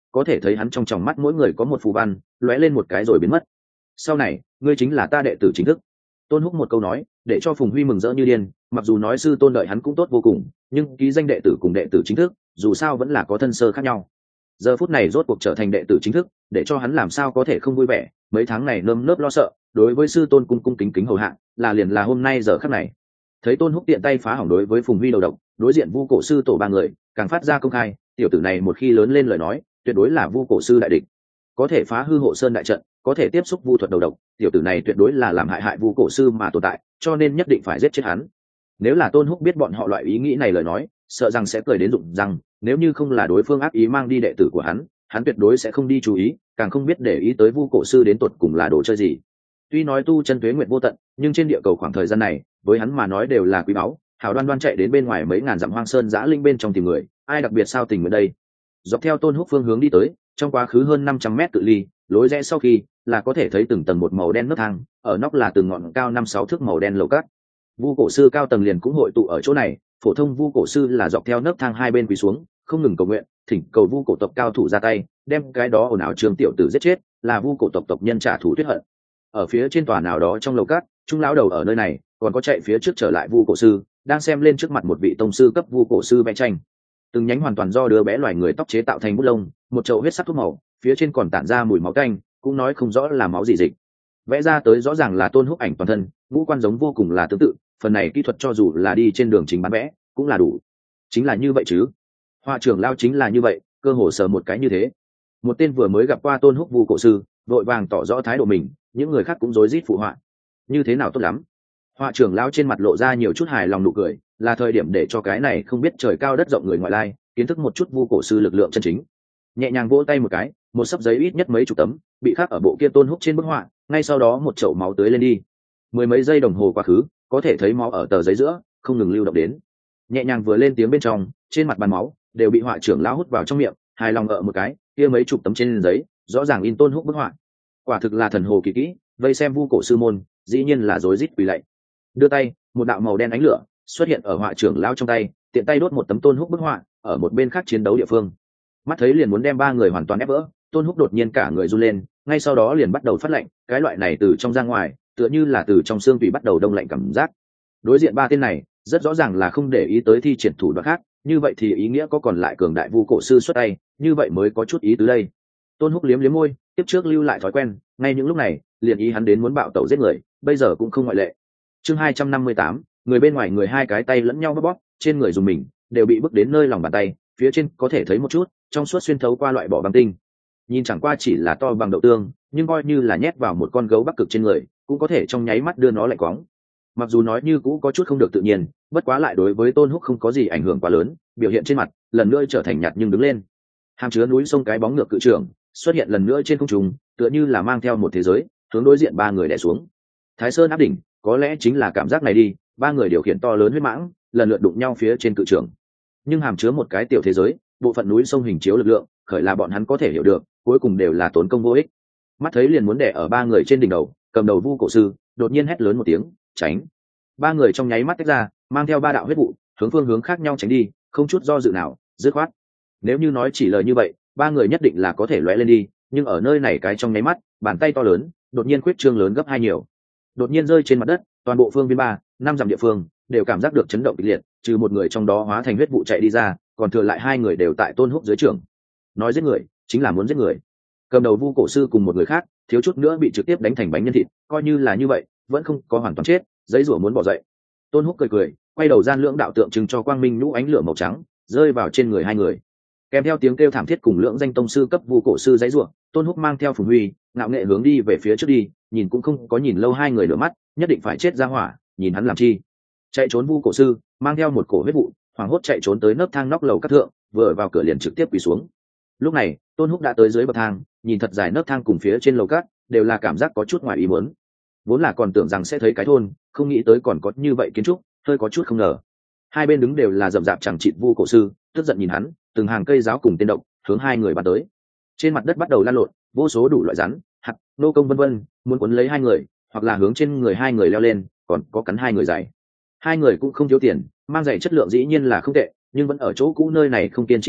có thể thấy hắn trong tròng mắt mỗi người có một phù văn lóe lên một cái rồi biến mất. Sau này ngươi chính là ta đệ tử chính thức. Tôn Húc một câu nói để cho Phùng Huy mừng rỡ như điên, mặc dù nói sư tôn đợi hắn cũng tốt vô cùng, nhưng ký danh đệ tử cùng đệ tử chính thức dù sao vẫn là có thân sơ khác nhau. Giờ phút này rốt cuộc trở thành đệ tử chính thức, để cho hắn làm sao có thể không vui vẻ. Mấy tháng này nơm nớp lo sợ đối với sư tôn cung cung kính kính hầu hạ, là liền là hôm nay giờ khắc này. Thấy Tôn Húc tiện tay phá hỏng đối với Phùng Huy đầu độc, đối diện Vu cổ sư tổ ba người càng phát ra công khai, tiểu tử này một khi lớn lên lời nói tuyệt đối là Vu cổ sư đại địch, có thể phá hư hộ sơn đại trận, có thể tiếp xúc vu thuật đầu độc, tiểu tử này tuyệt đối là làm hại Vu cổ sư mà tồn tại, cho nên nhất định phải giết chết hắn. Nếu là Tôn Húc biết bọn họ loại ý nghĩ này lời nói, sợ rằng sẽ cười đến rụng răng. Nếu như không là đối phương ác ý mang đi đệ tử của hắn tuyệt đối sẽ không đi chú ý, càng không biết để ý tới Vu cổ sư đến tột cùng là đồ chơi gì. Tuy nói tu chân tuế nguyện vô tận, nhưng trên địa cầu khoảng thời gian này với hắn mà nói đều là quý báu. Hảo đoan đoan chạy đến bên ngoài mấy ngàn dặm hoang sơn dã linh bên trong tìm người, ai đặc biệt sao tình nguyện đây. Dọc theo Tôn Húc phương hướng đi tới, trong quá khứ hơn 500 mét cự ly, lối rẽ sau khi là có thể thấy từng tầng một màu đen nấc thang, ở nóc là từng ngọn cao 5-6 thước màu đen lầu cát. Vu cổ sư cao tầng liền cũng hội tụ ở chỗ này, phổ thông vu cổ sư là dọc theo nấc thang hai bên quỳ xuống, không ngừng cầu nguyện, thỉnh cầu vu cổ tộc cao thủ ra tay, đem cái đó ồn ào trường tiểu tử giết chết, là vu cổ tộc tộc nhân trả thù tuyết hận. Ở phía trên tòa nào đó trong lầu cát, trung lão đầu ở nơi này, còn có chạy phía trước trở lại vu cổ sư, đang xem lên trước mặt một vị tông sư cấp vu cổ sư vẽ tranh. Từng nhánh hoàn toàn do đứa bé loài người tóc chế tạo thành bút lông, một chậu huyết sắc thuốc màu, phía trên còn tản ra mùi máu canh, cũng nói không rõ là máu gì dịch. Vẽ ra tới rõ ràng là Tôn Húc ảnh toàn thân, ngũ quan giống vô cùng là tương tự, phần này kỹ thuật cho dù là đi trên đường chính bán vẽ cũng là đủ. Chính là như vậy chứ? Họa trưởng lao chính là như vậy, cơ hồ sờ một cái như thế. Một tên vừa mới gặp qua Tôn Húc vu cổ sư, vội vàng tỏ rõ thái độ mình, những người khác cũng rối rít phụ họa. Như thế nào tốt lắm. Họa trưởng lao trên mặt lộ ra nhiều chút hài lòng nụ cười, là thời điểm để cho cái này không biết trời cao đất rộng người ngoại lai kiến thức một chút vu cổ sư lực lượng chân chính. Nhẹ nhàng vỗ tay một cái, một sấp giấy ít nhất mấy chục tấm bị khắc ở bộ kia Tôn Húc trên bức họa, ngay sau đó một chậu máu tưới lên đi. Mười mấy giây đồng hồ quá khứ, có thể thấy máu ở tờ giấy giữa không ngừng lưu động đến. Nhẹ nhàng vừa lên tiếng bên trong, trên mặt bàn máu đều bị họa trưởng lão hút vào trong miệng, hài lòng ở một cái, kia mấy chục tấm trên giấy rõ ràng in Tôn Húc bức họa. Quả thực là thần hồ kỳ kỹ, vây xem vu cổ sư môn dĩ nhiên là rối rít quỳ lạy. Đưa tay, một đạo màu đen ánh lửa xuất hiện ở họa trưởng lão trong tay, tiện tay đốt một tấm Tôn Húc bức họa ở một bên khác chiến đấu địa phương. Mắt thấy liền muốn đem ba người hoàn toàn ép vỡ, Tôn Húc đột nhiên cả người run lên, ngay sau đó liền bắt đầu phát lạnh, cái loại này từ trong ra ngoài tựa như là từ trong xương tủy bắt đầu đông lạnh cảm giác. Đối diện ba tên này rất rõ ràng là không để ý tới thi triển thủ đoạn khác, như vậy thì ý nghĩa có còn lại cường đại vu cổ sư xuất tay, như vậy mới có chút ý tứ đây. Tôn Húc liếm liếm môi, tiếp trước lưu lại thói quen, ngay những lúc này liền ý hắn đến muốn bạo tẩu giết người, bây giờ cũng không ngoại lệ. Chương 258, người bên ngoài người hai cái tay lẫn nhau bóp, trên người dùng mình đều bị bức đến nơi lòng bàn tay, phía trên có thể thấy một chút trong suốt xuyên thấu qua loại bỏ băng tinh, nhìn chẳng qua chỉ là to bằng đậu tương, nhưng coi như là nhét vào một con gấu Bắc Cực trên người cũng có thể trong nháy mắt đưa nó lạnh quóng. Mặc dù nói như cũ có chút không được tự nhiên, bất quá lại đối với Tôn Húc không có gì ảnh hưởng quá lớn, biểu hiện trên mặt lần nữa trở thành nhạt nhưng đứng lên. Hàm chứa núi sông cái bóng ngược cự trưởng xuất hiện lần nữa trên không trung, tựa như là mang theo một thế giới hướng đối diện ba người đè xuống. Thái Sơn áp đỉnh, có lẽ chính là cảm giác này đi, ba người điều khiển to lớn huyết mãng lần lượt đụng nhau phía trên cự trưởng, nhưng hàm chứa một cái tiểu thế giới, bộ phận núi sông hình chiếu lực lượng khởi là bọn hắn có thể hiểu được, cuối cùng đều là tốn công vô ích. Mắt thấy liền muốn đè ở ba người trên đỉnh đầu, cầm đầu vu cổ sư đột nhiên hét lớn một tiếng, tránh. Ba người trong nháy mắt tách ra, mang theo ba đạo huyết vụ hướng phương hướng khác nhau tránh đi, không chút do dự nào, dứt khoát. Nếu như nói chỉ lời như vậy, ba người nhất định là có thể lóe lên đi, nhưng ở nơi này cái trong nháy mắt, bàn tay to lớn đột nhiên khuyết trương lớn gấp hai nhiều, đột nhiên rơi trên mặt đất, toàn bộ phương viên 3-5 dặm địa phương đều cảm giác được chấn động kịch liệt, trừ một người trong đó hóa thành huyết vụ chạy đi ra, còn thừa lại hai người đều tại Tôn Húc dưới trưởng. Nói giết người chính là muốn giết người. Cầm đầu vu cổ sư cùng một người khác thiếu chút nữa bị trực tiếp đánh thành bánh nhân thịt, coi như là như vậy vẫn không có hoàn toàn chết, giấy rủa muốn bỏ dậy. Tôn Húc cười cười, quay đầu gian lưỡng đạo tượng trưng cho quang minh nhũ ánh lửa màu trắng rơi vào trên người hai người, kèm theo tiếng kêu thảm thiết cùng lưỡng danh tông sư cấp vu cổ sư giấy rủa. Tôn Húc mang theo Phùng Huy ngạo nghệ hướng đi về phía trước đi, nhìn cũng không có nhìn lâu hai người lửa mắt, nhất định phải chết ra hỏa, nhìn hắn làm chi. Chạy trốn vu cổ sư mang theo một cổ huyết vụ hoảng hốt chạy trốn tới nấc thang nóc lầu các thượng, vừa vào cửa liền trực tiếp quỳ xuống. Lúc này Tôn Húc đã tới dưới bậc thang, nhìn thật dài nấc thang cùng phía trên lầu cát đều là cảm giác có chút ngoài ý muốn, vốn là còn tưởng rằng sẽ thấy cái thôn, không nghĩ tới còn có như vậy kiến trúc, hơi có chút không ngờ. Hai bên đứng đều là rậm rạp chẳng chịt vu cổ sư, tức giận nhìn hắn, từng hàng cây giáo cùng tên độc hướng hai người bắn tới. Trên mặt đất bắt đầu lan lộn, vô số đủ loại rắn, hạt, nô công vân vân, muốn cuốn lấy hai người, hoặc là hướng trên người hai người leo lên, còn có cắn hai người giày. Hai người cũng không thiếu tiền, mang giày chất lượng dĩ nhiên là không tệ, nhưng vẫn ở chỗ cũ nơi này không kiên trì nổi,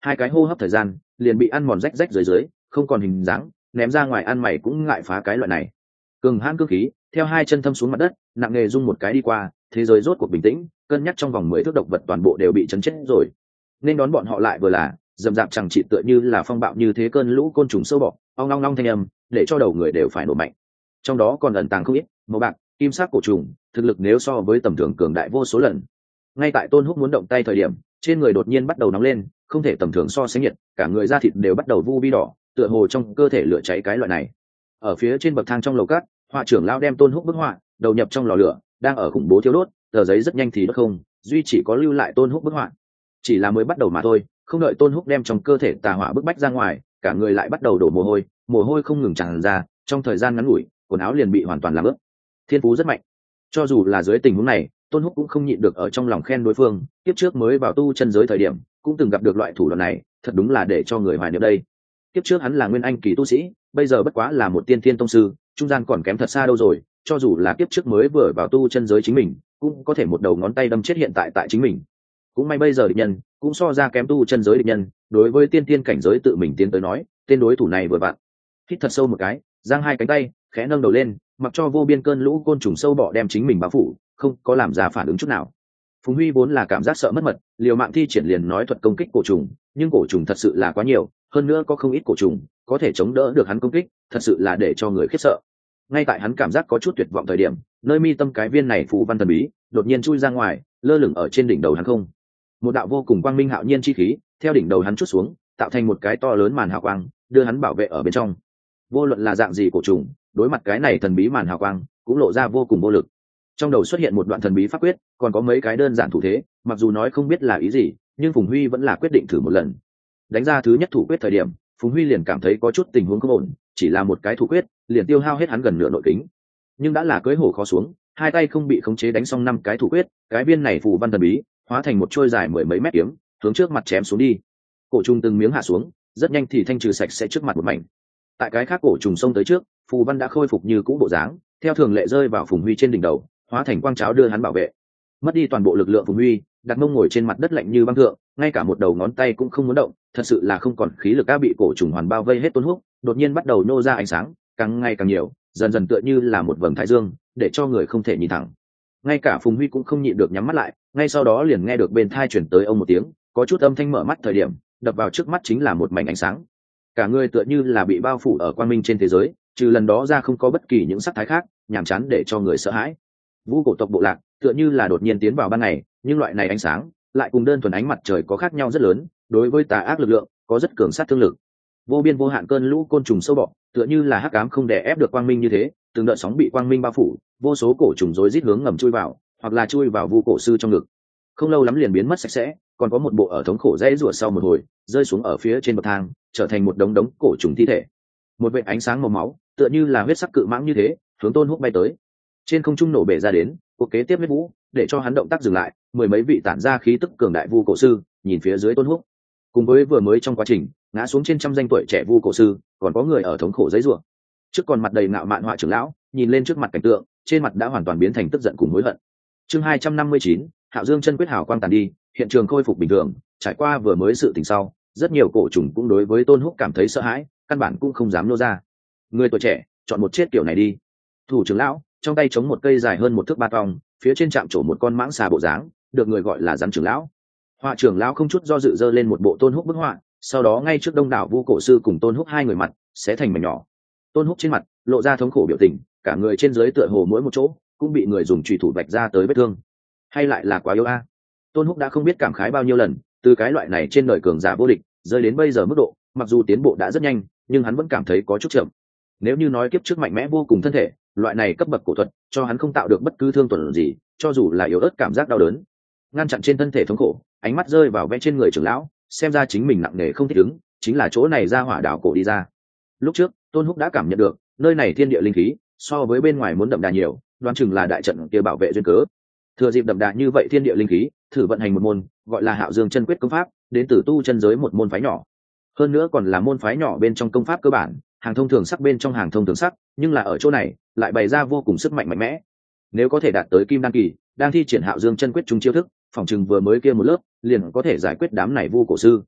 2 cái hô hấp thời gian liền bị ăn mòn rách rách dưới không còn hình dáng, ném ra ngoài ăn mày cũng ngại phá cái loại này. Cường hãn cương khí theo 2 chân thâm xuống mặt đất, nặng nề rung một cái đi qua, thế giới rốt cuộc bình tĩnh, cân nhắc trong vòng 10 thước độc vật toàn bộ đều bị chấn chết rồi. Nên đón bọn họ lại vừa là dầm dạp chẳng trị tựa như là phong bạo như thế cơn lũ côn trùng sâu bọ, ong long long thanh âm, để cho đầu người đều phải nổ mạnh. Trong đó còn ẩn tàng không ít màu bạc, kim sắc cổ trùng, thực lực nếu so với tầm thường cường đại vô số lần. Ngay tại Tôn Húc muốn động tay thời điểm, trên người đột nhiên bắt đầu nóng lên, không thể tầm thường so sánh nhiệt, cả người da thịt đều bắt đầu vu vi đỏ, tựa hồ trong cơ thể lửa cháy cái loại này. Ở phía trên bậc thang trong lầu cát, họa trưởng lão đem Tôn Húc bức họa đầu nhập trong lò lửa, đang ở khủng bố thiêu đốt, tờ giấy rất nhanh thì đốt không, duy chỉ có lưu lại Tôn Húc bức họa. Chỉ là mới bắt đầu mà thôi, không đợi Tôn Húc đem trong cơ thể tà hỏa bức bách ra ngoài, cả người lại bắt đầu đổ mồ hôi không ngừng tràn ra, trong thời gian ngắn ngủi, quần áo liền bị hoàn toàn làm ướt. Thiên phú rất mạnh. Cho dù là dưới tình huống này, Tôn Húc cũng không nhịn được ở trong lòng khen đối phương, kiếp trước mới vào tu chân giới thời điểm, cũng từng gặp được loại thủ đoạn này, thật đúng là để cho người hoài niệm đây. Kiếp trước hắn là nguyên anh kỳ tu sĩ, bây giờ bất quá là một tiên thiên tông sư, trung gian còn kém thật xa đâu rồi, cho dù là kiếp trước mới vừa vào tu chân giới chính mình, cũng có thể một đầu ngón tay đâm chết hiện tại chính mình. Cũng may bây giờ địch nhân cũng so ra kém tu chân giới địch nhân, đối với tiên thiên cảnh giới tự mình tiến tới nói, tên đối thủ này vừa vặn. Hít thật sâu một cái, giang 2 cánh tay, khẽ nâng đầu lên, mặc cho vô biên cơn lũ côn trùng sâu bọ đem chính mình bao phủ, không có làm ra phản ứng chút nào. Phùng Huy vốn là cảm giác sợ mất mật, liều mạng thi triển liền nói thuật công kích cổ trùng, nhưng cổ trùng thật sự là quá nhiều, hơn nữa có không ít cổ trùng có thể chống đỡ được hắn công kích, thật sự là để cho người khiếp sợ. Ngay tại hắn cảm giác có chút tuyệt vọng thời điểm, nơi mi tâm cái viên này phù văn thần bí đột nhiên chui ra ngoài, lơ lửng ở trên đỉnh đầu hắn không. Một đạo vô cùng quang minh hạo nhiên chi khí theo đỉnh đầu hắn chút xuống, tạo thành một cái to lớn màn hào quang, đưa hắn bảo vệ ở bên trong. Vô luận là dạng gì cổ trùng, đối mặt cái này thần bí màn hào quang, cũng lộ ra vô cùng vô lực. Trong đầu xuất hiện một đoạn thần bí pháp quyết, còn có mấy cái đơn giản thủ thế, mặc dù nói không biết là ý gì, nhưng Phùng Huy vẫn là quyết định thử một lần. Đánh ra thứ nhất thủ quyết thời điểm, Phùng Huy liền cảm thấy có chút tình huống không ổn, chỉ là một cái thủ quyết liền tiêu hao hết hắn gần nửa nội kính. Nhưng đã là cưỡi hổ khó xuống, 2 tay không bị khống chế đánh xong 5 cái thủ quyết, cái viên này phù văn thần bí hóa thành một trôi dài 10 mấy mét kiếm, hướng trước mặt chém xuống đi. Cổ trùng từng miếng hạ xuống, rất nhanh thì thanh trừ sạch sẽ trước mặt một mảnh. Tại cái khác cổ trùng xông tới trước, phù văn đã khôi phục như cũ bộ dáng, theo thường lệ rơi vào Phùng Huy trên đỉnh đầu, hóa thành quang cháo đưa hắn bảo vệ. Mất đi toàn bộ lực lượng Phùng Huy đặt mông ngồi trên mặt đất lạnh như băng thượng, ngay cả một đầu ngón tay cũng không muốn động, thật sự là không còn khí lực, đã bị cổ trùng hoàn bao vây hết. Tôn Húc đột nhiên bắt đầu nô ra ánh sáng, càng ngày càng nhiều, dần dần tựa như là một vầng thái dương, để cho người không thể nhìn thẳng. Ngay cả Phùng Huy cũng không nhịn được nhắm mắt lại, ngay sau đó liền nghe được bên tai chuyển tới ông một tiếng, có chút âm thanh. Mở mắt thời điểm, đập vào trước mắt chính là một mảnh ánh sáng. Cả người tựa như là bị bao phủ ở quang minh trên thế giới, trừ lần đó ra không có bất kỳ những sắc thái khác, nhàm chán để cho người sợ hãi. Vu cổ tộc bộ lạc tựa như là đột nhiên tiến vào ban ngày, nhưng loại này ánh sáng lại cùng đơn thuần ánh mặt trời có khác nhau rất lớn, đối với tà ác lực lượng có rất cường sát thương lực. Vô biên vô hạn cơn lũ côn trùng sâu bọ tựa như là hắc ám không đè ép được quang minh như thế, từng đợt sóng bị quang minh bao phủ, vô số cổ trùng rối rít hướng ngầm chui vào, hoặc là chui vào Vu cổ sư trong ngực. Không lâu lắm liền biến mất sạch sẽ, còn có một bộ ở thống khổ dãy rủa sau một hồi, rơi xuống ở phía trên bậc thang, trở thành một đống cổ trùng thi thể. Một vệt ánh sáng màu máu tựa như là huyết sắc cự mãng như thế, hướng Tôn Húc bay tới. Trên không trung nổ bể ra đến, cuộc kế tiếp huyết vũ để cho hắn động tác dừng lại. 10 mấy vị tản ra khí tức cường đại Vu cổ sư nhìn phía dưới Tôn Húc, cùng với vừa mới trong quá trình ngã xuống trên trăm danh tuổi trẻ Vu cổ sư, còn có người ở thống khổ dãy rủa. Trước còn mặt đầy ngạo mạn họa trưởng lão nhìn lên trước mặt cảnh tượng, trên mặt đã hoàn toàn biến thành tức giận cùng hối hận. Chương 259, Hạo Dương chân quyết hào quang tàn đi, hiện trường khôi phục bình thường. Trải qua vừa mới sự tình sau, rất nhiều cổ trùng cũng đối với Tôn Húc cảm thấy sợ hãi, căn bản cũng không dám nô ra. Người tuổi trẻ chọn một chết kiểu này đi. Thủ trưởng lão trong tay chống một cây dài hơn 1 thước 3 vòng, phía trên chạm trổ một con mãng xà bộ dáng, được người gọi là rắn trưởng lão. Họa trưởng lão không chút do dự giơ lên một bộ Tôn Húc bức họa, sau đó ngay trước đông đảo Vu cổ sư cùng Tôn Húc 2 người mặt xé thành mảnh nhỏ. Tôn Húc trên mặt lộ ra thống khổ biểu tình, cả người trên dưới tựa hồ mỗi một chỗ cũng bị người dùng chùy thủ vạch ra tới vết thương. Hay lại là quá yếu a. Tôn Húc đã không biết cảm khái bao nhiêu lần, từ cái loại này trên đời cường giả vô địch rơi đến bây giờ mức độ, mặc dù tiến bộ đã rất nhanh, nhưng hắn vẫn cảm thấy có chút chậm. Nếu như nói kiếp trước mạnh mẽ vô cùng thân thể, loại này cấp bậc cổ thuật cho hắn không tạo được bất cứ thương tổn gì, cho dù là yếu ớt cảm giác đau đớn. Ngăn chặn trên thân thể thống khổ, ánh mắt rơi vào vẽ trên người trưởng lão, xem ra chính mình nặng nề không thích ứng, chính là chỗ này ra hỏa đảo cổ đi ra. Lúc trước Tôn Húc đã cảm nhận được nơi này thiên địa linh khí so với bên ngoài muốn đậm đà nhiều, đoán chừng là đại trận kia bảo vệ duyên cớ. Thừa dịp đậm đà như vậy thiên địa linh khí, thử vận hành một môn gọi là Hạo Dương chân quyết công pháp, đến từ tu chân giới một môn phái nhỏ. Hơn nữa còn là môn phái nhỏ bên trong công pháp cơ bản, hàng thông thường sắc bên trong hàng thông thường sắc, nhưng là ở chỗ này lại bày ra vô cùng sức mạnh mạnh mẽ. Nếu có thể đạt tới kim đan kỳ, đang thi triển Hạo Dương chân quyết trung chiêu thức, phòng chừng vừa mới kia một lớp liền có thể giải quyết đám này Vu cổ sư.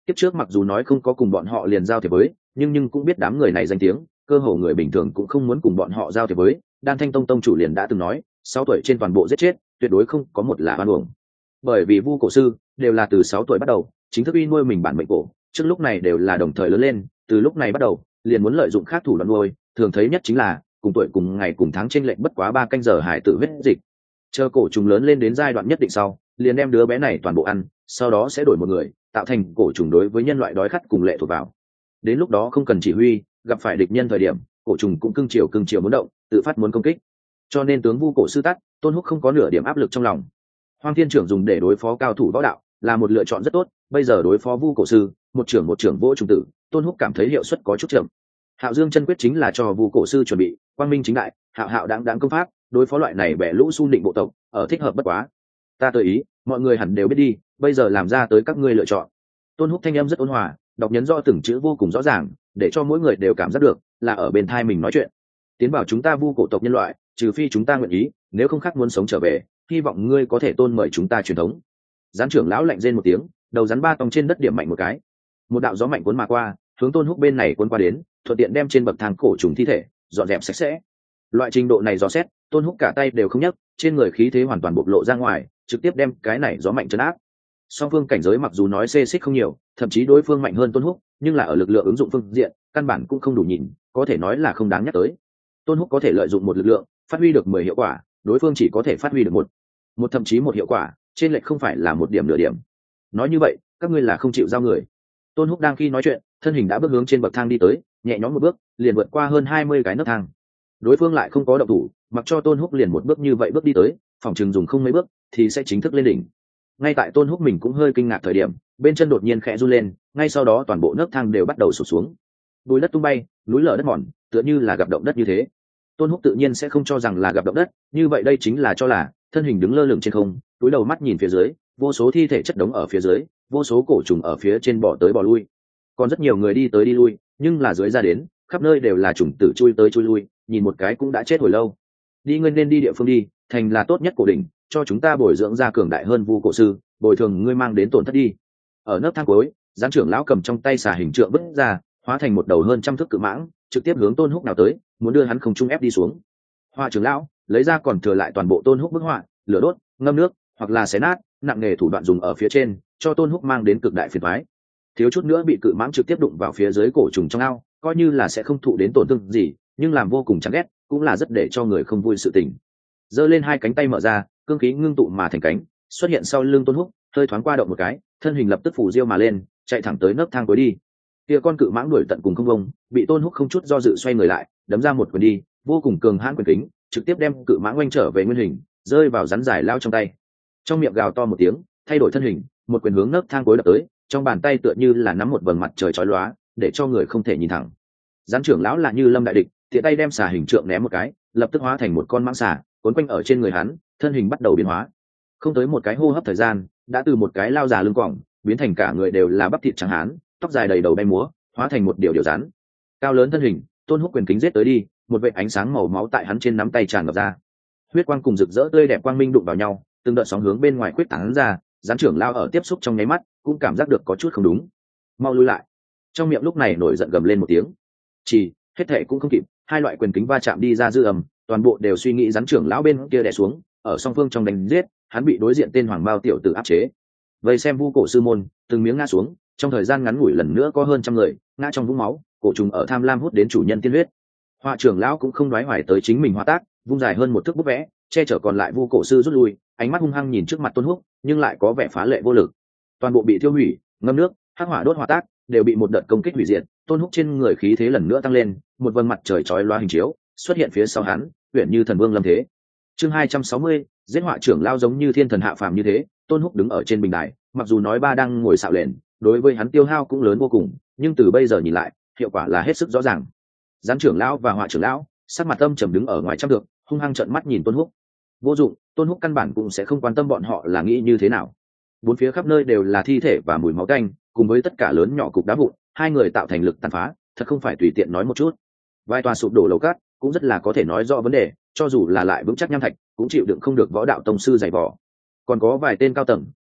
Kiếp trước mặc dù nói không có cùng bọn họ liền giao thiệp với, nhưng cũng biết đám người này danh tiếng, cơ hồ người bình thường cũng không muốn cùng bọn họ giao thiệp với. Đan Thanh Tông tông chủ liền đã từng nói, 6 tuổi trên toàn bộ giết chết, tuyệt đối không có một là oan uổng. Bởi vì vu cổ sư đều là từ 6 tuổi bắt đầu chính thức uy nuôi mình bản mệnh cổ, trước lúc này đều là đồng thời lớn lên, từ lúc này bắt đầu liền muốn lợi dụng khác thủ đoạn nuôi, thường thấy nhất chính là cùng tuổi cùng ngày cùng tháng chênh lệch bất quá 3 canh giờ hải tử huyết dịch. Chờ cổ trùng lớn lên đến giai đoạn nhất định sau, liền đem đứa bé này toàn bộ ăn, sau đó sẽ đổi một người, tạo thành cổ trùng đối với nhân loại đói khát cùng lệ thuộc vào. Đến lúc đó không cần chỉ huy, gặp phải địch nhân thời điểm, cổ trùng cũng cưng chiều muốn động, tự phát muốn công kích. Cho nên tướng vu cổ sư tắt, Tôn Húc không có nửa điểm áp lực trong lòng. Hoang Thiên trưởng dùng để đối phó cao thủ võ đạo là một lựa chọn rất tốt, bây giờ đối phó vu cổ sư, một trưởng vỗ trùng tử, Tôn Húc cảm thấy hiệu suất có chút chậm. Hạo Dương chân quyết chính là cho vu cổ sư chuẩn bị, quang minh chính đại, hạo đáng công pháp, đối phó loại này bẻ lũ xu định bộ tộc, ở thích hợp bất quá. Ta tự ý, mọi người hẳn đều biết đi, bây giờ làm ra tới các ngươi lựa chọn. Tôn Húc thanh âm rất ôn hòa, đọc nhấn rõ từng chữ vô cùng rõ ràng, để cho mỗi người đều cảm giác được là ở bên tai mình nói chuyện. Tiến vào chúng ta vu cổ tộc nhân loại, trừ phi chúng ta nguyện ý, nếu không khác muốn sống trở về, hy vọng ngươi có thể tôn mời chúng ta truyền thống. Gián trưởng lão lạnh rên một tiếng, đầu rắn ba tòng trên đất điểm mạnh một cái, một đạo gió mạnh cuốn mà qua, hướng Tôn Húc bên này cuốn qua đến, thuận tiện đem trên bậc thang cổ trùng thi thể dọn dẹp sạch sẽ. Loại trình độ này dò xét, Tôn Húc cả tay đều không nhấc, trên người khí thế hoàn toàn bộc lộ ra ngoài, trực tiếp đem cái này gió mạnh trấn áp. Song phương cảnh giới mặc dù nói xê xích không nhiều, thậm chí đối phương mạnh hơn Tôn Húc, nhưng là ở lực lượng ứng dụng phương diện, căn bản cũng không đủ nhìn, có thể nói là không đáng nhắc tới. Tôn Húc có thể lợi dụng một lực lượng, phát huy được 10 hiệu quả, đối phương chỉ có thể phát huy được một thậm chí một hiệu quả, trên lệch không phải là một điểm nửa điểm. Nói như vậy, các ngươi là không chịu giao người. Tôn Húc đang khi nói chuyện, thân hình đã bước hướng trên bậc thang đi tới, nhẹ nhõm một bước, liền vượt qua hơn 20 cái nấc thang. Đối phương lại không có động thủ, mặc cho Tôn Húc liền một bước như vậy bước đi tới, phòng chừng dùng không mấy bước thì sẽ chính thức lên đỉnh. Ngay tại Tôn Húc mình cũng hơi kinh ngạc thời điểm, bên chân đột nhiên khẽ run lên, ngay sau đó toàn bộ nấc thang đều bắt đầu sụp xuống. Bùi đất tung bay, núi lở đất mòn, tựa như là gặp động đất như thế. Tôn Húc tự nhiên sẽ không cho rằng là gặp động đất, như vậy đây chính là cho là thân hình đứng lơ lửng trên không, túi đầu mắt nhìn phía dưới, vô số thi thể chất đống ở phía dưới, vô số cổ trùng ở phía trên bò tới bò lui. Còn rất nhiều người đi tới đi lui, nhưng là dưới ra đến, khắp nơi đều là trùng tử chui tới chui lui, nhìn một cái cũng đã chết hồi lâu. Đi ngươi nên đi địa phương đi, thành là tốt nhất cổ đỉnh, cho chúng ta bồi dưỡng ra cường đại hơn vu cổ sư, bồi thường ngươi mang đến tổn thất đi. Ở nấc thang cuối, giám trưởng lão cầm trong tay xà hình trượng bứt ra, hóa thành một đầu hơn trăm thước cự mãng, trực tiếp hướng Tôn Húc nào tới, muốn đưa hắn không trung ép đi xuống. Hoa trưởng lão lấy ra còn thừa lại toàn bộ Tôn Húc bức họa, lửa đốt, ngâm nước, hoặc là xé nát, nặng nghề thủ đoạn dùng ở phía trên, cho Tôn Húc mang đến cực đại phiền toái. Thiếu chút nữa bị cự mãng trực tiếp đụng vào phía dưới cổ trùng trong ao, coi như là sẽ không thụ đến tổn thương gì, nhưng làm vô cùng chán ghét, cũng là rất để cho người không vui sự tình. Giơ lên hai cánh tay mở ra, cương khí ngưng tụ mà thành cánh, xuất hiện sau lưng Tôn Húc, hơi thoáng qua động một cái, thân hình lập tức phủ diêu mà lên, chạy thẳng tới nấc thang cuối đi. Kia con cự mãng đuổi tận cùng không bông, bị Tôn Húc không chút do dự xoay người lại, đấm ra một quyền đi, vô cùng cường hãn quyền kính, trực tiếp đem cự mãng oanh trở về nguyên hình, rơi vào rắn dài lao trong tay. Trong miệng gào to một tiếng, thay đổi thân hình, một quyền hướng nấc thang cuối đập tới, trong bàn tay tựa như là nắm một vầng mặt trời chói lóa, để cho người không thể nhìn thẳng. Gián trưởng lão là như lâm đại địch, tiện tay đem xà hình trượng ném một cái, lập tức hóa thành một con mãng xà, cuốn quanh ở trên người hắn, thân hình bắt đầu biến hóa. Không tới một cái hô hấp thời gian, đã từ một cái lao già lưng quòng biến thành cả người đều là bắp thịt trắng hán, tóc dài đầy đầu bay múa, hóa thành một điều rắn. Cao lớn thân hình, Tôn Húc quyền kính giết tới đi, một vệt ánh sáng màu máu tại hắn trên nắm tay tràn ngập ra. Huyết quang cùng rực rỡ tươi đẹp quang minh đụng vào nhau, từng đợt sóng hướng bên ngoài khuyết tán ra, gián trưởng lao ở tiếp xúc trong nháy mắt, cũng cảm giác được có chút không đúng. Mau lui lại. Trong miệng lúc này nổi giận gầm lên một tiếng. Chỉ, hết thệ cũng không kịp, hai loại quyền kính va chạm đi ra dư ầm, toàn bộ đều suy nghĩ gián trưởng lão bên kia đè xuống, ở song phương trong đánh giết, hắn bị đối diện tên Hoàng Bao tiểu tử áp chế. Vậy xem vu cổ sư môn, từng miếng ngã xuống, trong thời gian ngắn ngủi lần nữa có hơn trăm người ngã trong vũng máu, cổ trùng ở tham lam hút đến chủ nhân tiên huyết. Họa trưởng lão cũng không đoái hoài tới chính mình hóa tác, vung dài hơn một thước bút vẽ, che chở còn lại vu cổ sư rút lui, ánh mắt hung hăng nhìn trước mặt Tôn Húc, nhưng lại có vẻ phá lệ vô lực. Toàn bộ bị tiêu hủy, ngâm nước, hắc hỏa đốt hỏa tác, đều bị một đợt công kích hủy diệt. Tôn Húc trên người khí thế lần nữa tăng lên, một vầng mặt trời chói lóa hình chiếu xuất hiện phía sau hắn, uyển như thần vương lâm thế. Chương 260, giết họa trưởng lao giống như thiên thần hạ phàm như thế, Tôn Húc đứng ở trên bình đài, mặc dù nói ba đang ngồi xạo lện, đối với hắn tiêu hao cũng lớn vô cùng, nhưng từ bây giờ nhìn lại, hiệu quả là hết sức rõ ràng. Gián trưởng lão và họa trưởng lão sắc mặt âm trầm đứng ở ngoài trăm thước, hung hăng trợn mắt nhìn Tôn Húc. Vô dụng, Tôn Húc căn bản cũng sẽ không quan tâm bọn họ là nghĩ như thế nào. Bốn phía khắp nơi đều là thi thể và mùi máu tanh, cùng với tất cả lớn nhỏ cục đá vụn, hai người tạo thành lực tàn phá, thật không phải tùy tiện nói một chút. Vài tòa sụp đổ lầu cát cũng rất là có thể nói rõ vấn đề, cho dù là lại vững chắc nham thạch, cũng chịu đựng không được võ đạo tông sư dày vỏ. Còn có vài tên cao tầng,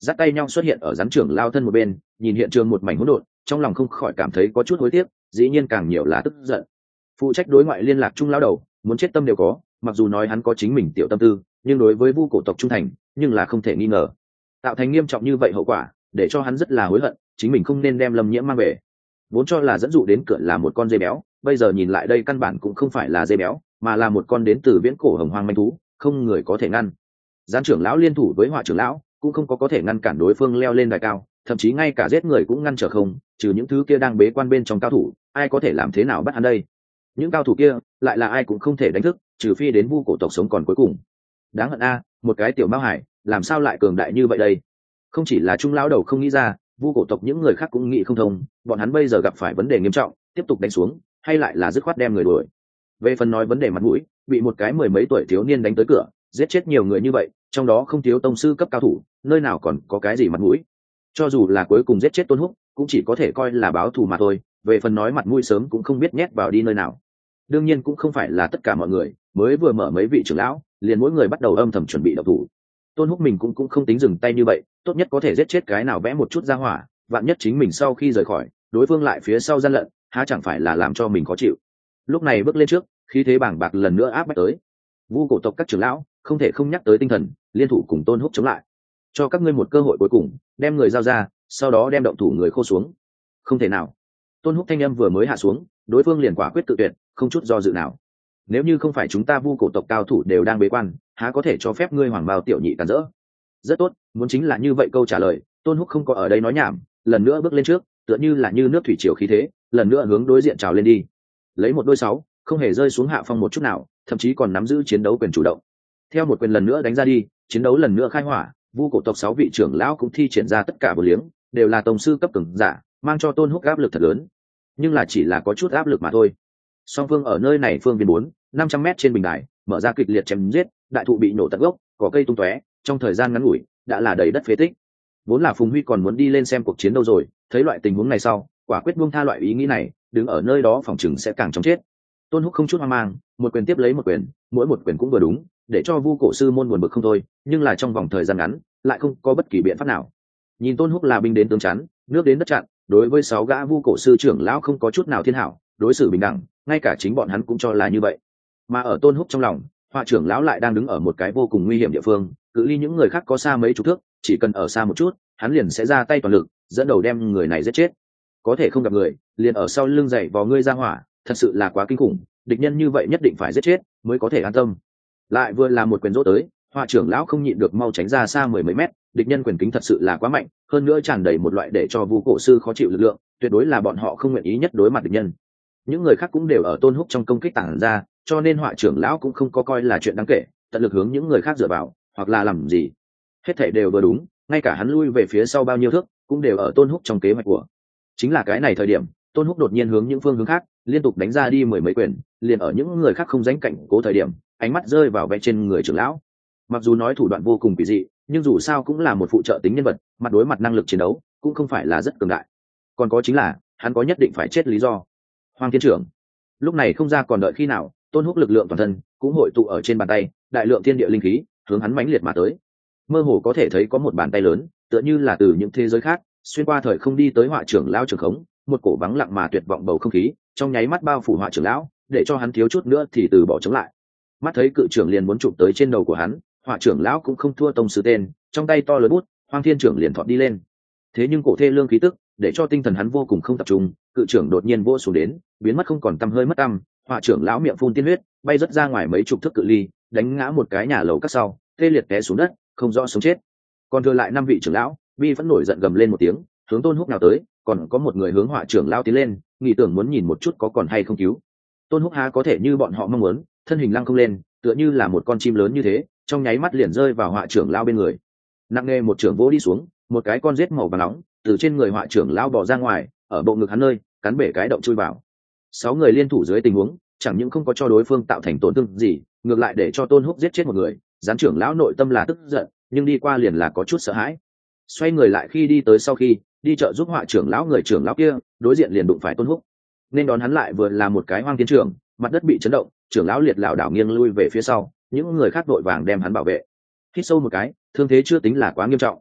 dắt tay nhau xuất hiện ở rắn trưởng lao thân một bên, nhìn hiện trường một mảnh hỗn độn, trong lòng không khỏi cảm thấy có chút hối tiếc, dĩ nhiên càng nhiều là tức giận. Phụ trách đối ngoại liên lạc trung lao đầu, muốn chết tâm đều có, mặc dù nói hắn có chính mình tiểu tâm tư, nhưng đối với vu cổ tộc trung thành, nhưng là không thể nghi ngờ. Tạo thành nghiêm trọng như vậy hậu quả, để cho hắn rất là hối hận, chính mình không nên đem Lâm Nhiễm mang về. Vốn cho là dẫn dụ đến cửa là một con dê béo, bây giờ nhìn lại đây căn bản cũng không phải là dê béo, mà là một con đến từ viễn cổ hồng hoang manh thú, không người có thể ngăn. Gián trưởng lão liên thủ với Họa trưởng lão, cũng không có thể ngăn cản đối phương leo lên đài cao, thậm chí ngay cả giết người cũng ngăn trở không, trừ những thứ kia đang bế quan bên trong cao thủ, ai có thể làm thế nào bắt hắn đây? Những cao thủ kia, lại là ai cũng không thể đánh thức, trừ phi đến vu cổ tộc sống còn cuối cùng. Đáng hận a, một cái tiểu mao hải, làm sao lại cường đại như vậy đây? Không chỉ là trung lão đầu không nghĩ ra, vu cổ tộc những người khác cũng nghĩ không thông, bọn hắn bây giờ gặp phải vấn đề nghiêm trọng, tiếp tục đánh xuống, hay lại là dứt khoát đem người đuổi. Về phần nói vấn đề mặt mũi, bị một cái mười mấy tuổi thiếu niên đánh tới cửa, giết chết nhiều người như vậy, trong đó không thiếu tông sư cấp cao thủ, nơi nào còn có cái gì mặt mũi? Cho dù là cuối cùng giết chết Tôn Húc, cũng chỉ có thể coi là báo thù mà thôi, về phần nói mặt mũi sớm cũng không biết nhét vào đi nơi nào. Đương nhiên cũng không phải là tất cả mọi người, mới vừa mở mấy vị trưởng lão, liền mỗi người bắt đầu âm thầm chuẩn bị động thủ. Tôn Húc mình cũng không tính dừng tay như vậy, tốt nhất có thể giết chết cái nào vẽ một chút ra hỏa, vạn nhất chính mình sau khi rời khỏi, đối phương lại phía sau gian lận, há chẳng phải là làm cho mình khó chịu. Lúc này bước lên trước, khí thế bàng bạc lần nữa áp bách tới. Vu cổ tộc các trưởng lão không thể không nhắc tới tinh thần, liên thủ cùng Tôn Húc chống lại. Cho các ngươi một cơ hội cuối cùng, đem người giao ra, sau đó đem động thủ người khô xuống. Không thể nào. Tôn Húc thanh âm vừa mới hạ xuống, đối phương liền quả quyết tự tuyệt, không chút do dự nào. Nếu như không phải chúng ta vu cổ tộc cao thủ đều đang bế quan, há có thể cho phép ngươi hoàng bào tiểu nhị cản rỡ? Rất tốt, muốn chính là như vậy câu trả lời. Tôn Húc không có ở đây nói nhảm, lần nữa bước lên trước, tựa như là như nước thủy triều khí thế, lần nữa hướng đối diện trào lên đi. Lấy một đôi sáu, không hề rơi xuống hạ phong một chút nào, thậm chí còn nắm giữ chiến đấu quyền chủ động. Theo một quyền lần nữa đánh ra đi, chiến đấu lần nữa khai hỏa, vu cổ tộc 6 vị trưởng lão cũng thi triển ra tất cả bổ liếng, đều là tông sư cấp cường giả, mang cho Tôn Húc áp lực thật lớn. Nhưng là chỉ là có chút áp lực mà thôi. Song phương ở nơi này phương viên 400-500 m trên bình đài, mở ra kịch liệt chém giết, đại thụ bị nổ tận gốc, cỏ cây tung tóe, trong thời gian ngắn ngủi đã là đầy đất phế tích. Vốn là Phùng Huy còn muốn đi lên xem cuộc chiến đâu rồi, thấy loại tình huống này sau, quả quyết buông tha loại ý nghĩ này, đứng ở nơi đó phòng chừng sẽ càng chóng chết. Tôn Húc không chút hoang mang, một quyền tiếp lấy một quyền, mỗi một quyền cũng vừa đúng, để cho vu cổ sư môn buồn bực không thôi, nhưng là trong vòng thời gian ngắn lại không có bất kỳ biện pháp nào. Nhìn Tôn Húc là binh đến tướng chắn, nước đến đất chặn, đối với 6 gã vu cổ sư trưởng lão không có chút nào thiên hảo, đối xử bình đẳng, ngay cả chính bọn hắn cũng cho là như vậy. Mà ở Tôn Húc trong lòng, Họa trưởng lão lại đang đứng ở một cái vô cùng nguy hiểm địa phương, cự ly những người khác có xa mấy chục thước, chỉ cần ở xa một chút, hắn liền sẽ ra tay toàn lực, dẫn đầu đem người này giết chết. Có thể không gặp người, liền ở sau lưng dậy vò ngươi ra hỏa, thật sự là quá kinh khủng, địch nhân như vậy nhất định phải giết chết mới có thể an tâm. Lại vừa làm một quyền rỗ tới, Họa trưởng lão không nhịn được mau tránh ra xa mười mấy mét, địch nhân quyền kính thật sự là quá mạnh, hơn nữa tràn đầy một loại để cho vu cổ sư khó chịu lực lượng, tuyệt đối là bọn họ không nguyện ý nhất đối mặt địch nhân. Những người khác cũng đều ở Tôn Húc trong công kích tản ra, cho nên Họa trưởng lão cũng không có coi là chuyện đáng kể, tận lực hướng những người khác dựa vào, hoặc là làm gì. Hết thảy đều vừa đúng, ngay cả hắn lui về phía sau bao nhiêu thước, cũng đều ở Tôn Húc trong kế hoạch của. Chính là cái này thời điểm, Tôn Húc đột nhiên hướng những phương hướng khác, liên tục đánh ra đi mười mấy quyền, liền ở những người khác không dánh cảnh cố thời điểm, ánh mắt rơi vào vẽ trên người trưởng lão. Mặc dù nói thủ đoạn vô cùng kỳ dị, nhưng dù sao cũng là một phụ trợ tính nhân vật, mặt đối mặt năng lực chiến đấu cũng không phải là rất cường đại. Còn có chính là, hắn có nhất định phải chết lý do. Hoàng Thiên trưởng. Lúc này không ra còn đợi khi nào, Tôn Húc lực lượng toàn thân cũng hội tụ ở trên bàn tay, đại lượng thiên địa linh khí hướng hắn mãnh liệt mà tới. Mơ hồ có thể thấy có một bàn tay lớn, tựa như là từ những thế giới khác, xuyên qua thời không đi tới Họa trưởng lão trường khống, một cổ vắng lặng mà tuyệt vọng bầu không khí, trong nháy mắt bao phủ Họa trưởng lão, để cho hắn thiếu chút nữa thì từ bỏ chống lại. Mắt thấy cự trưởng liền muốn chụp tới trên đầu của hắn, Họa trưởng lão cũng không thua tông sư tên, trong tay to lớn bút, Hoàng Thiên trưởng liền thọt đi lên. Thế nhưng cổ thê lương khí tức, để cho tinh thần hắn vô cùng không tập trung, cự trưởng đột nhiên vỗ xuống đến, biến mất không còn tăm hơi mất tăm, Họa trưởng lão miệng phun tiên huyết, bay rất ra ngoài mấy chục thước cự ly, đánh ngã một cái nhà lầu các sau, tê liệt té xuống đất, không rõ sống chết. Còn thừa lại 5 vị trưởng lão, bi vẫn nổi giận gầm lên một tiếng, hướng Tôn Húc nào tới, còn có một người hướng Họa trưởng lão tiến lên, nghĩ tưởng muốn nhìn một chút có còn hay không cứu. Tôn Húc há có thể như bọn họ mong muốn, thân hình lăng không lên, tựa như là một con chim lớn như thế, trong nháy mắt liền rơi vào Họa trưởng lão bên người. Nặng nề một trưởng vỗ đi xuống, một cái con rết màu vàng nóng từ trên người Họa trưởng lão bò ra ngoài, ở bộ ngực hắn nơi, cắn bể cái động chui vào. 6 người liên thủ dưới tình huống, chẳng những không có cho đối phương tạo thành tổn thương gì, ngược lại để cho Tôn Húc giết chết một người, gián trưởng lão nội tâm là tức giận, nhưng đi qua liền là có chút sợ hãi. Xoay người lại khi đi tới sau khi đi chợ giúp Họa trưởng lão, người trưởng lão kia đối diện liền đụng phải Tôn Húc, nên đón hắn lại vừa là một cái Hoang Thiên trưởng, mặt đất bị chấn động, trưởng lão liệt lảo đảo nghiêng lui về phía sau, những người khác đội vàng đem hắn bảo vệ. Hít sâu một cái, thương thế chưa tính là quá nghiêm trọng.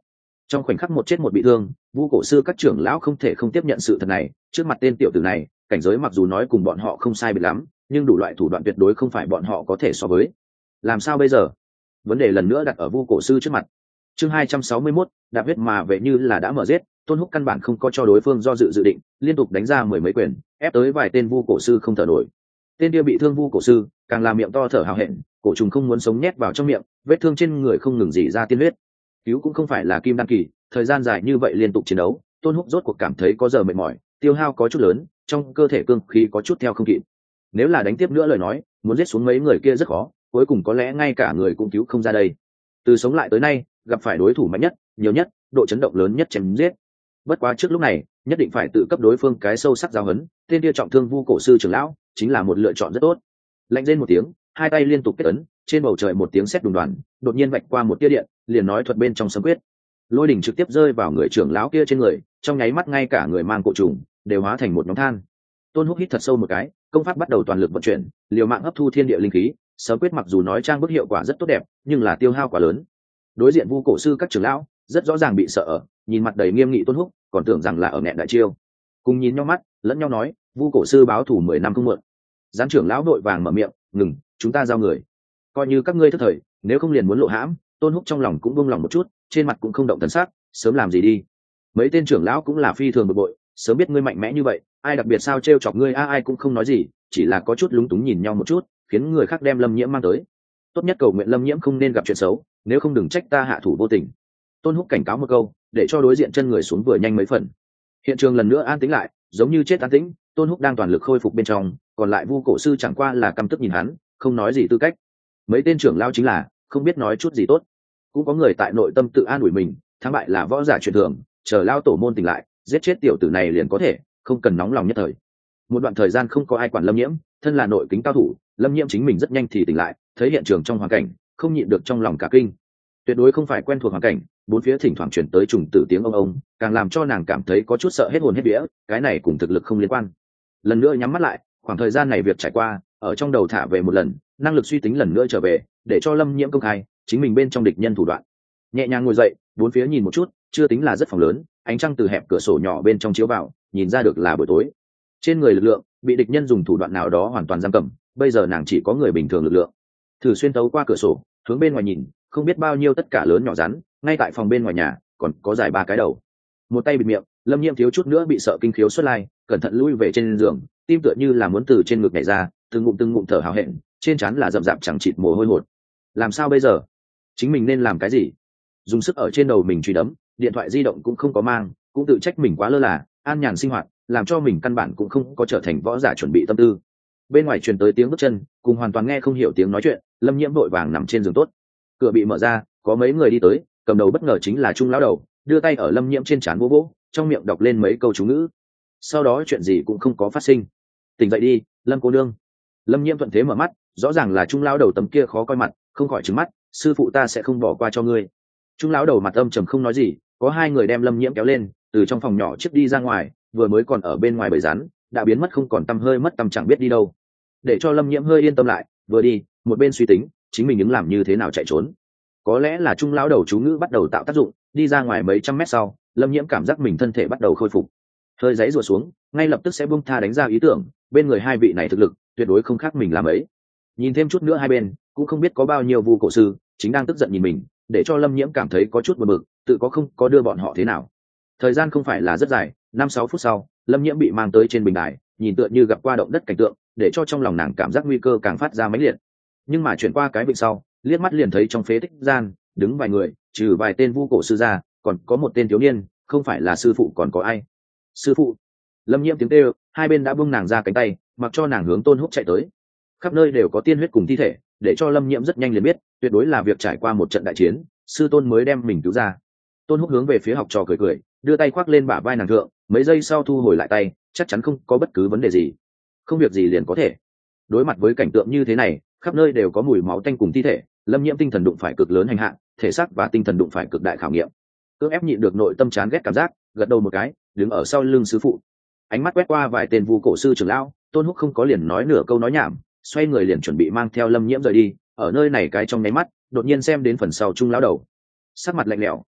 Trong khoảnh khắc một chết một bị thương, vu cổ sư các trưởng lão không thể không tiếp nhận sự thật này. Trước mặt tên tiểu tử này, cảnh giới mặc dù nói cùng bọn họ không sai biệt lắm, nhưng đủ loại thủ đoạn tuyệt đối không phải bọn họ có thể so với. Làm sao bây giờ? Vấn đề lần nữa đặt ở vu cổ sư trước mặt. Chương 261, đạp huyết mà về như là đã mở giết. Tôn Húc căn bản không có cho đối phương do dự định, liên tục đánh ra mười mấy quyền, ép tới vài tên vu cổ sư không thở nổi. Tên kia bị thương vu cổ sư càng làm miệng to thở hào hẹn, cổ trùng không muốn sống nhét vào trong miệng, vết thương trên người không ngừng rỉ ra tiên huyết. Cứu cũng không phải là kim đan kỳ, thời gian dài như vậy liên tục chiến đấu, Tôn Húc rốt cuộc cảm thấy có giờ mệt mỏi, tiêu hao có chút lớn, trong cơ thể cương khí có chút theo không kịp. Nếu là đánh tiếp nữa lời nói, muốn giết xuống mấy người kia rất khó, cuối cùng có lẽ ngay cả người cũng cứu không ra đây. Từ sống lại tới nay, gặp phải đối thủ mạnh nhất, nhiều nhất, độ chấn động lớn nhất chém giết. Bất quá trước lúc này, nhất định phải tự cấp đối phương cái sâu sắc giáo huấn, tên kia trọng thương vu cổ sư trưởng lão, chính là một lựa chọn rất tốt. Lạnh rên một tiếng, hai tay liên tục kết ấn, trên bầu trời một tiếng sét đùng đoán, đột nhiên vạch qua một tia điện, liền nói thuật bên trong sấm quyết. Lôi đỉnh trực tiếp rơi vào người trưởng lão kia trên người, trong nháy mắt ngay cả người mang cổ trùng đều hóa thành một nhóm than. Tôn Húc hít thật sâu một cái, công pháp bắt đầu toàn lực vận chuyển, liều mạng hấp thu thiên địa linh khí. Sấm quyết mặc dù nói trang bức hiệu quả rất tốt đẹp, nhưng là tiêu hao quá lớn. Đối diện vu cổ sư các trưởng lão rất rõ ràng bị sợ, nhìn mặt đầy nghiêm nghị Tôn Húc, còn tưởng rằng là ở nghẹn đại chiêu. Cùng nhìn nhau mắt, lẫn nhau nói, vu cổ sư báo thù 10 năm không muộn. Gián trưởng lão vội vàng mở miệng, ngừng, chúng ta giao người. Coi như các ngươi thất thời, nếu không liền muốn lộ hãm. Tôn Húc trong lòng cũng buông lòng một chút, trên mặt cũng không động thần sắc, sớm làm gì đi. Mấy tên trưởng lão cũng là phi thường bực bội, sớm biết ngươi mạnh mẽ như vậy, ai đặc biệt sao trêu chọc ngươi ai cũng không nói gì, chỉ là có chút lúng túng nhìn nhau một chút, khiến người khác đem Lâm Nhiễm mang tới. Tốt nhất cầu nguyện Lâm Nhiễm không nên gặp chuyện xấu, nếu không đừng trách ta hạ thủ vô tình. Tôn Húc cảnh cáo một câu, để cho đối diện chân người xuống vừa nhanh mấy phần. Hiện trường lần nữa an tĩnh lại, giống như chết an tĩnh. Tôn Húc đang toàn lực khôi phục bên trong, còn lại vu cổ sư chẳng qua là căm tức nhìn hắn, không nói gì tư cách. Mấy tên trưởng lao chính là không biết nói chút gì tốt. Cũng có người tại nội tâm tự an ủi mình, thắng bại là võ giả truyền thường, chờ lao tổ môn tỉnh lại, giết chết tiểu tử này liền có thể, không cần nóng lòng nhất thời. Một đoạn thời gian không có ai quản Lâm Nhiễm, thân là nội kính cao thủ, Lâm Nhiễm chính mình rất nhanh thì tỉnh lại, thấy hiện trường trong hoàn cảnh, không nhịn được trong lòng cả kinh. Tuyệt đối không phải quen thuộc hoàn cảnh, bốn phía thỉnh thoảng chuyển tới trùng tử tiếng ông, càng làm cho nàng cảm thấy có chút sợ hết hồn hết vía, cái này cùng thực lực không liên quan. Lần nữa nhắm mắt lại, khoảng thời gian này việc trải qua, ở trong đầu thả về một lần, năng lực suy tính lần nữa trở về, để cho Lâm Nhiễm công khai chính mình bên trong địch nhân thủ đoạn. Nhẹ nhàng ngồi dậy, bốn phía nhìn một chút, chưa tính là rất phòng lớn, ánh trăng từ hẹp cửa sổ nhỏ bên trong chiếu vào, nhìn ra được là buổi tối. Trên người lực lượng bị địch nhân dùng thủ đoạn nào đó hoàn toàn giam cầm, bây giờ nàng chỉ có người bình thường lực lượng. Thử xuyên tấu qua cửa sổ, hướng bên ngoài nhìn, không biết bao nhiêu tất cả lớn nhỏ rắn, ngay tại phòng bên ngoài nhà còn có dài 3 cái đầu. Một tay bịt miệng, Lâm Nhiễm thiếu chút nữa bị sợ kinh khiếu xuất lai, cẩn thận lui về trên giường, tim tựa như là muốn từ trên ngực nhảy ra, từng ngụm thở hào hẹn, trên trán là rậm rạp chẳng chịt mồ hôi hột. Làm sao bây giờ? Chính mình nên làm cái gì? Dùng sức ở trên đầu mình truy đấm, điện thoại di động cũng không có mang, cũng tự trách mình quá lơ là, an nhàn sinh hoạt, làm cho mình căn bản cũng không có trở thành võ giả chuẩn bị tâm tư. Bên ngoài truyền tới tiếng bước chân, cùng hoàn toàn nghe không hiểu tiếng nói chuyện, Lâm Nhiễm vội vàng nằm trên giường tốt. Cửa bị mở ra, có mấy người đi tới, cầm đầu bất ngờ chính là Trung lão đầu, đưa tay ở Lâm Nhiễm trên trán vỗ vỗ, trong miệng đọc lên mấy câu chú ngữ. Sau đó chuyện gì cũng không có phát sinh. Tỉnh dậy đi, Lâm cô nương. Lâm Nhiễm thuận thế mở mắt, rõ ràng là Trung lão đầu tấm kia khó coi mặt, không khỏi trừng mắt, sư phụ ta sẽ không bỏ qua cho ngươi. Trung lão đầu mặt âm trầm không nói gì, có hai người đem Lâm Nhiễm kéo lên, từ trong phòng nhỏ trước đi ra ngoài, vừa mới còn ở bên ngoài bầy rắn, đã biến mất không còn tăm hơi mất tăm chẳng biết đi đâu. Để cho Lâm Nhiễm hơi yên tâm lại, vừa đi, một bên suy tính, chính mình ứng làm như thế nào chạy trốn. Có lẽ là Trung lão đầu chú ngữ bắt đầu tạo tác dụng, đi ra ngoài mấy trăm mét sau, Lâm Nhiễm cảm giác mình thân thể bắt đầu khôi phục, hơi giãy giụa xuống, ngay lập tức sẽ buông tha đánh ra ý tưởng, bên người hai vị này thực lực tuyệt đối không khác mình làm ấy. Nhìn thêm chút nữa hai bên, cũng không biết có bao nhiêu vu cổ sư chính đang tức giận nhìn mình, để cho Lâm Nhiễm cảm thấy có chút buồn bực, tự có không có đưa bọn họ thế nào. Thời gian không phải là rất dài, 5-6 phút sau, Lâm Nhiễm bị mang tới trên bình đài, nhìn tựa như gặp qua động đất cảnh tượng, để cho trong lòng nàng cảm giác nguy cơ càng phát ra mãnh liệt. Nhưng mà chuyển qua cái vịnh sau, liếc mắt liền thấy trong phế tích gian đứng vài người, trừ vài tên vu cổ sư ra, còn có một tên thiếu niên, không phải là sư phụ còn có ai. Sư phụ. Lâm Nhiễm tiếng kêu, hai bên đã buông nàng ra cánh tay, mặc cho nàng hướng Tôn Húc chạy tới. Khắp nơi đều có tiên huyết cùng thi thể, để cho Lâm Nhiễm rất nhanh liền biết, tuyệt đối là việc trải qua một trận đại chiến, sư tôn mới đem mình cứu ra. Tôn Húc hướng về phía học trò cười cười, đưa tay khoác lên bả vai nàng thượng, mấy giây sau thu hồi lại tay, chắc chắn không có bất cứ vấn đề gì, không việc gì liền có thể. Đối mặt với cảnh tượng như thế này, khắp nơi đều có mùi máu tanh cùng thi thể, Lâm Nhiễm tinh thần đụng phải cực lớn hành hạ, thể xác và tinh thần đụng phải cực đại khảo nghiệm. Cưỡng ép nhịn được nội tâm chán ghét cảm giác, gật đầu một cái, đứng ở sau lưng sư phụ, ánh mắt quét qua vài tên vu cổ sư trưởng lão. Tôn Húc không có liền nói nửa câu nói nhảm, xoay người liền chuẩn bị mang theo Lâm Nhiễm rời đi. Ở nơi này cái trong nháy mắt, đột nhiên xem đến phần sau Trung lão đầu, sắc mặt lạnh lẽo,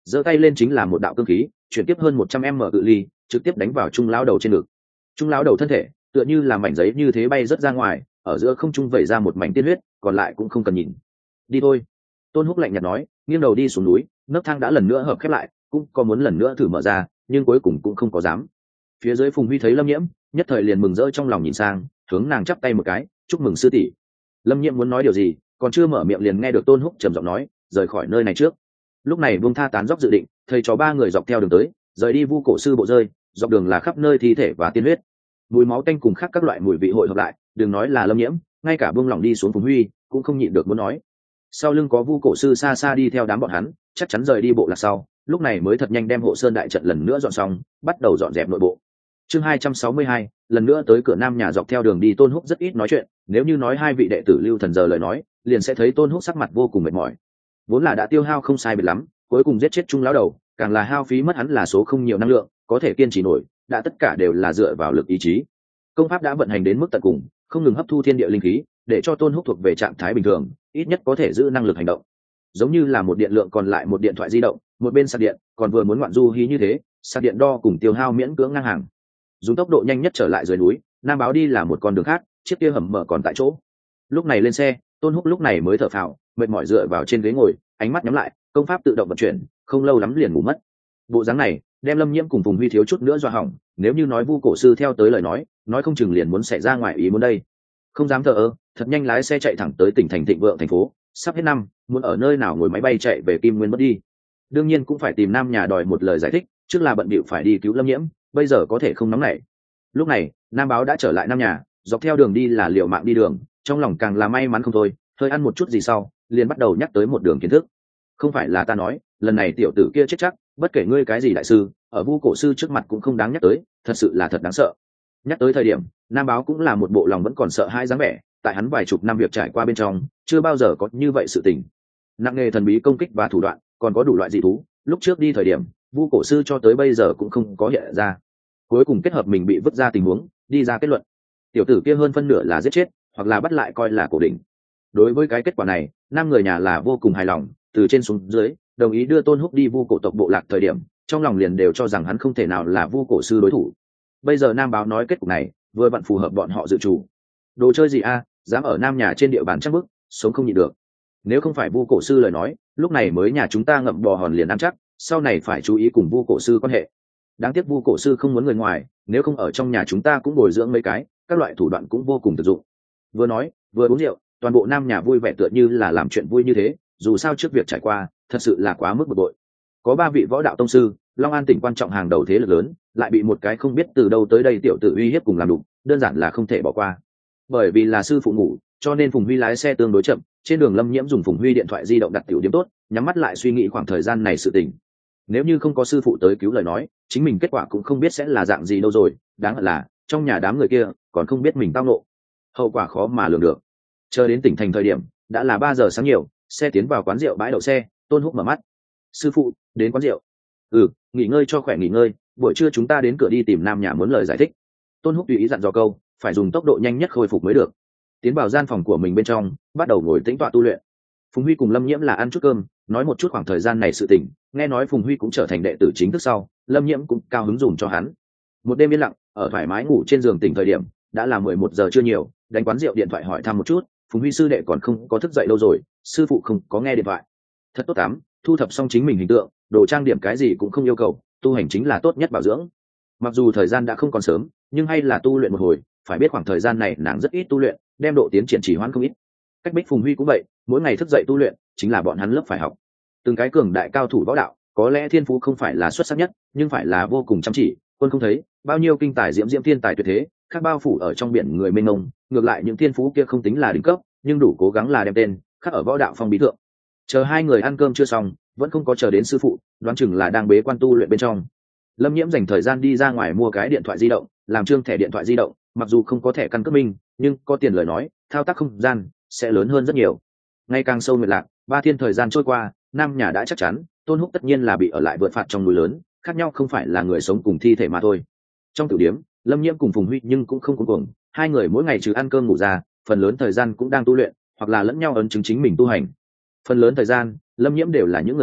giơ tay lên chính là một đạo cương khí chuyển tiếp hơn 100 m cự ly, trực tiếp đánh vào trung lão đầu trên ngực. Trung lão đầu thân thể tựa như là mảnh giấy như thế bay rớt ra ngoài, ở giữa không trung vẩy ra một mảnh tiên huyết, còn lại cũng không cần nhìn. Đi thôi. Tôn Húc lạnh nhạt nói, nghiêng đầu đi xuống núi. Nấc thang đã lần nữa hợp khép lại, cũng có muốn lần nữa thử mở ra, nhưng cuối cùng cũng không có dám. Phía dưới Phùng Huy thấy Lâm Nhiễm, nhất thời liền mừng rỡ trong lòng, nhìn sang hướng nàng chắp tay một cái, chúc mừng sư tỷ. Lâm Nhiễm muốn nói điều gì, còn chưa mở miệng liền nghe được Tôn Húc trầm giọng nói, rời khỏi nơi này trước. Lúc này buông tha tán dóc dự định, thầy trò ba người dọc theo đường tới, rời đi Vu cổ sư bộ rơi, dọc đường là khắp nơi thi thể và tiên huyết, mùi máu tanh cùng khác các loại mùi vị hội hợp lại, đừng nói là Lâm Nhiễm, ngay cả buông lỏng đi xuống Phùng Huy cũng không nhịn được muốn nói. Sau lưng có Vu cổ sư xa xa đi theo đám bọn hắn, chắc chắn rời đi bộ lạc sau, lúc này mới thật nhanh đem hộ sơn đại trận lần nữa dọn xong, bắt đầu dọn dẹp nội bộ. Chương 262, lần nữa tới cửa nam nhà dọc theo đường đi Tôn Húc rất ít nói chuyện, nếu như nói hai vị đệ tử Lưu Thần giờ lời nói, liền sẽ thấy Tôn Húc sắc mặt vô cùng mệt mỏi. Vốn là đã tiêu hao không sai biệt lắm, cuối cùng giết chết Trung lão đầu, càng là hao phí mất hắn là số không nhiều năng lượng, có thể kiên trì nổi, đã tất cả đều là dựa vào lực ý chí. Công pháp đã vận hành đến mức tận cùng, không ngừng hấp thu thiên địa linh khí, để cho Tôn Húc thuộc về trạng thái bình thường, ít nhất có thể giữ năng lực hành động. Giống như là một điện lượng còn lại một điện thoại di động, một bên sạc điện, còn vừa muốn ngoạn du hí như thế, sạc điện đo cùng tiêu hao miễn cưỡng ngang hàng. Dùng tốc độ nhanh nhất trở lại dưới núi, Nam báo đi là một con đường khác, chiếc kia hầm mở còn tại chỗ. Lúc này lên xe, Tôn Húc lúc này mới thở phào, mệt mỏi dựa vào trên ghế ngồi, ánh mắt nhắm lại, công pháp tự động vận chuyển, không lâu lắm liền ngủ mất. Bộ dáng này đem Lâm Nhiễm cùng Phùng Huy thiếu chút nữa dọa hỏng, nếu như nói Vu cổ sư theo tới lời nói không chừng liền muốn xảy ra ngoài ý muốn đây. Không dám thờ ơ, thật nhanh lái xe chạy thẳng tới tỉnh thành thịnh vượng thành phố, sắp hết năm, muốn ở nơi nào ngồi máy bay chạy về Kim Nguyên mất đi. Đương nhiên cũng phải tìm Nam nhà đòi một lời giải thích, trước là bận bịu phải đi cứu Lâm Nhiễm, bây giờ có thể không nóng nảy. Lúc này, Nam báo đã trở lại Nam nhà, dọc theo đường đi là liều mạng đi đường, trong lòng càng là may mắn không thôi, hơi ăn một chút gì sau, liền bắt đầu nhắc tới một đường kiến thức. Không phải là ta nói, lần này tiểu tử kia chết chắc, bất kể ngươi cái gì đại sư, ở Vu cổ sư trước mặt cũng không đáng nhắc tới, thật sự là thật đáng sợ. Nhắc tới thời điểm, Nam báo cũng là một bộ lòng vẫn còn sợ hãi dáng vẻ, tại hắn vài chục năm việc trải qua bên trong, chưa bao giờ có như vậy sự tình. Nặng nghề thần bí công kích và thủ đoạn, còn có đủ loại dị thú, lúc trước đi thời điểm, Vu cổ sư cho tới bây giờ cũng không có hiện ra. Cuối cùng kết hợp mình bị vứt ra tình huống, đi ra kết luận. Tiểu tử kia hơn phân nửa là giết chết, hoặc là bắt lại coi là cổ đỉnh. Đối với cái kết quả này, Nam người nhà là vô cùng hài lòng, từ trên xuống dưới, đồng ý đưa Tôn Húc đi Vu cổ tộc bộ lạc thời điểm, trong lòng liền đều cho rằng hắn không thể nào là Vu cổ sư đối thủ. Bây giờ Nam báo nói kết cục này, vừa vặn phù hợp bọn họ dự chủ. Đồ chơi gì a, dám ở Nam nhà trên địa bàn chắc bức, sống không nhịn được. Nếu không phải Vu cổ sư lời nói, lúc này mới nhà chúng ta ngậm bò hòn liền ăn chắc, sau này phải chú ý cùng Vu cổ sư quan hệ. Đáng tiếc Vu cổ sư không muốn người ngoài, nếu không ở trong nhà chúng ta cũng bồi dưỡng mấy cái, các loại thủ đoạn cũng vô cùng thực dụng. Vừa nói, vừa uống rượu, toàn bộ Nam nhà vui vẻ tựa như là làm chuyện vui như thế, dù sao trước việc trải qua, thật sự là quá mức bực bội. Có 3 vị võ đạo tông sư, Long An tỉnh quan trọng hàng đầu thế lực lớn, lại bị một cái không biết từ đâu tới đây tiểu tử uy hiếp cùng làm đục, đơn giản là không thể bỏ qua. Bởi vì là sư phụ ngủ, cho nên Phùng Huy lái xe tương đối chậm, trên đường Lâm Nhiễm dùng Phùng Huy điện thoại di động đặt tiểu điểm tốt, nhắm mắt lại suy nghĩ khoảng thời gian này sự tình. Nếu như không có sư phụ tới cứu lời nói, chính mình kết quả cũng không biết sẽ là dạng gì đâu rồi, đáng hận là trong nhà đám người kia còn không biết mình tao nộ, hậu quả khó mà lường được. Chờ đến tỉnh thành thời điểm, đã là 3 giờ sáng nhiều, xe tiến vào quán rượu bãi đậu xe, Tôn Húc mở mắt. Sư phụ, đến quán rượu. Nghỉ ngơi cho khỏe nghỉ ngơi, buổi trưa chúng ta đến cửa đi tìm Nam nhà muốn lời giải thích. Tôn Húc tùy ý dặn dò câu, phải dùng tốc độ nhanh nhất khôi phục mới được. Tiến vào gian phòng của mình bên trong, bắt đầu ngồi tĩnh tọa tu luyện. Phùng Huy cùng Lâm Nhiễm là ăn chút cơm, nói một chút khoảng thời gian này sự tình, nghe nói Phùng Huy cũng trở thành đệ tử chính thức sau, Lâm Nhiễm cũng cao hứng dùm cho hắn. Một đêm yên lặng, ở thoải mái ngủ trên giường tỉnh thời điểm, đã là 11 giờ chưa nhiều, đánh quán rượu điện thoại hỏi thăm một chút, Phùng Huy sư đệ còn không có thức dậy đâu rồi, sư phụ không có nghe điện thoại. Thật tốt lắm, thu thập xong chính mình hình tượng, đồ trang điểm cái gì cũng không yêu cầu, tu hành chính là tốt nhất bảo dưỡng. Mặc dù thời gian đã không còn sớm, nhưng hay là tu luyện một hồi, phải biết khoảng thời gian này nàng rất ít tu luyện, đem độ tiến triển chỉ hoãn không ít. Cách Bích Phùng Huy cũng vậy, mỗi ngày thức dậy tu luyện, chính là bọn hắn lớp phải học. Từng cái cường đại cao thủ võ đạo, có lẽ thiên phú không phải là xuất sắc nhất, nhưng phải là vô cùng chăm chỉ, quân không thấy, bao nhiêu kinh tài diễm diễm thiên tài tuyệt thế, khác bao phủ ở trong biển người mênh mông, ngược lại những thiên phú kia không tính là đỉnh cấp, nhưng đủ cố gắng là đem tên khắc ở võ đạo phong bí thượng. Chờ hai người ăn cơm chưa xong, vẫn không có chờ đến sư phụ, đoán chừng là đang bế quan tu luyện bên trong. Lâm Nhiễm dành thời gian đi ra ngoài mua cái điện thoại di động, làm trương thẻ điện thoại di động, mặc dù không có thẻ căn cước minh, nhưng có tiền lời nói, thao tác không gian sẽ lớn hơn rất nhiều. Ngày càng sâu nguyệt lạc, 3 thiên thời gian trôi qua, Nam nhà đã chắc chắn, Tôn Húc tất nhiên là bị ở lại vượt phạt trong núi lớn, khác nhau không phải là người sống cùng thi thể mà thôi. Trong tử điếm, Lâm Nhiễm cùng Phùng Huy nhưng cũng không cuống cuồng, hai người mỗi ngày trừ ăn cơm ngủ ra, phần lớn thời gian cũng đang tu luyện, hoặc là lẫn nhau ấn chứng chính mình tu hành. Phần lớn thời gian, Lâm Nhiễm đều là những người nghe,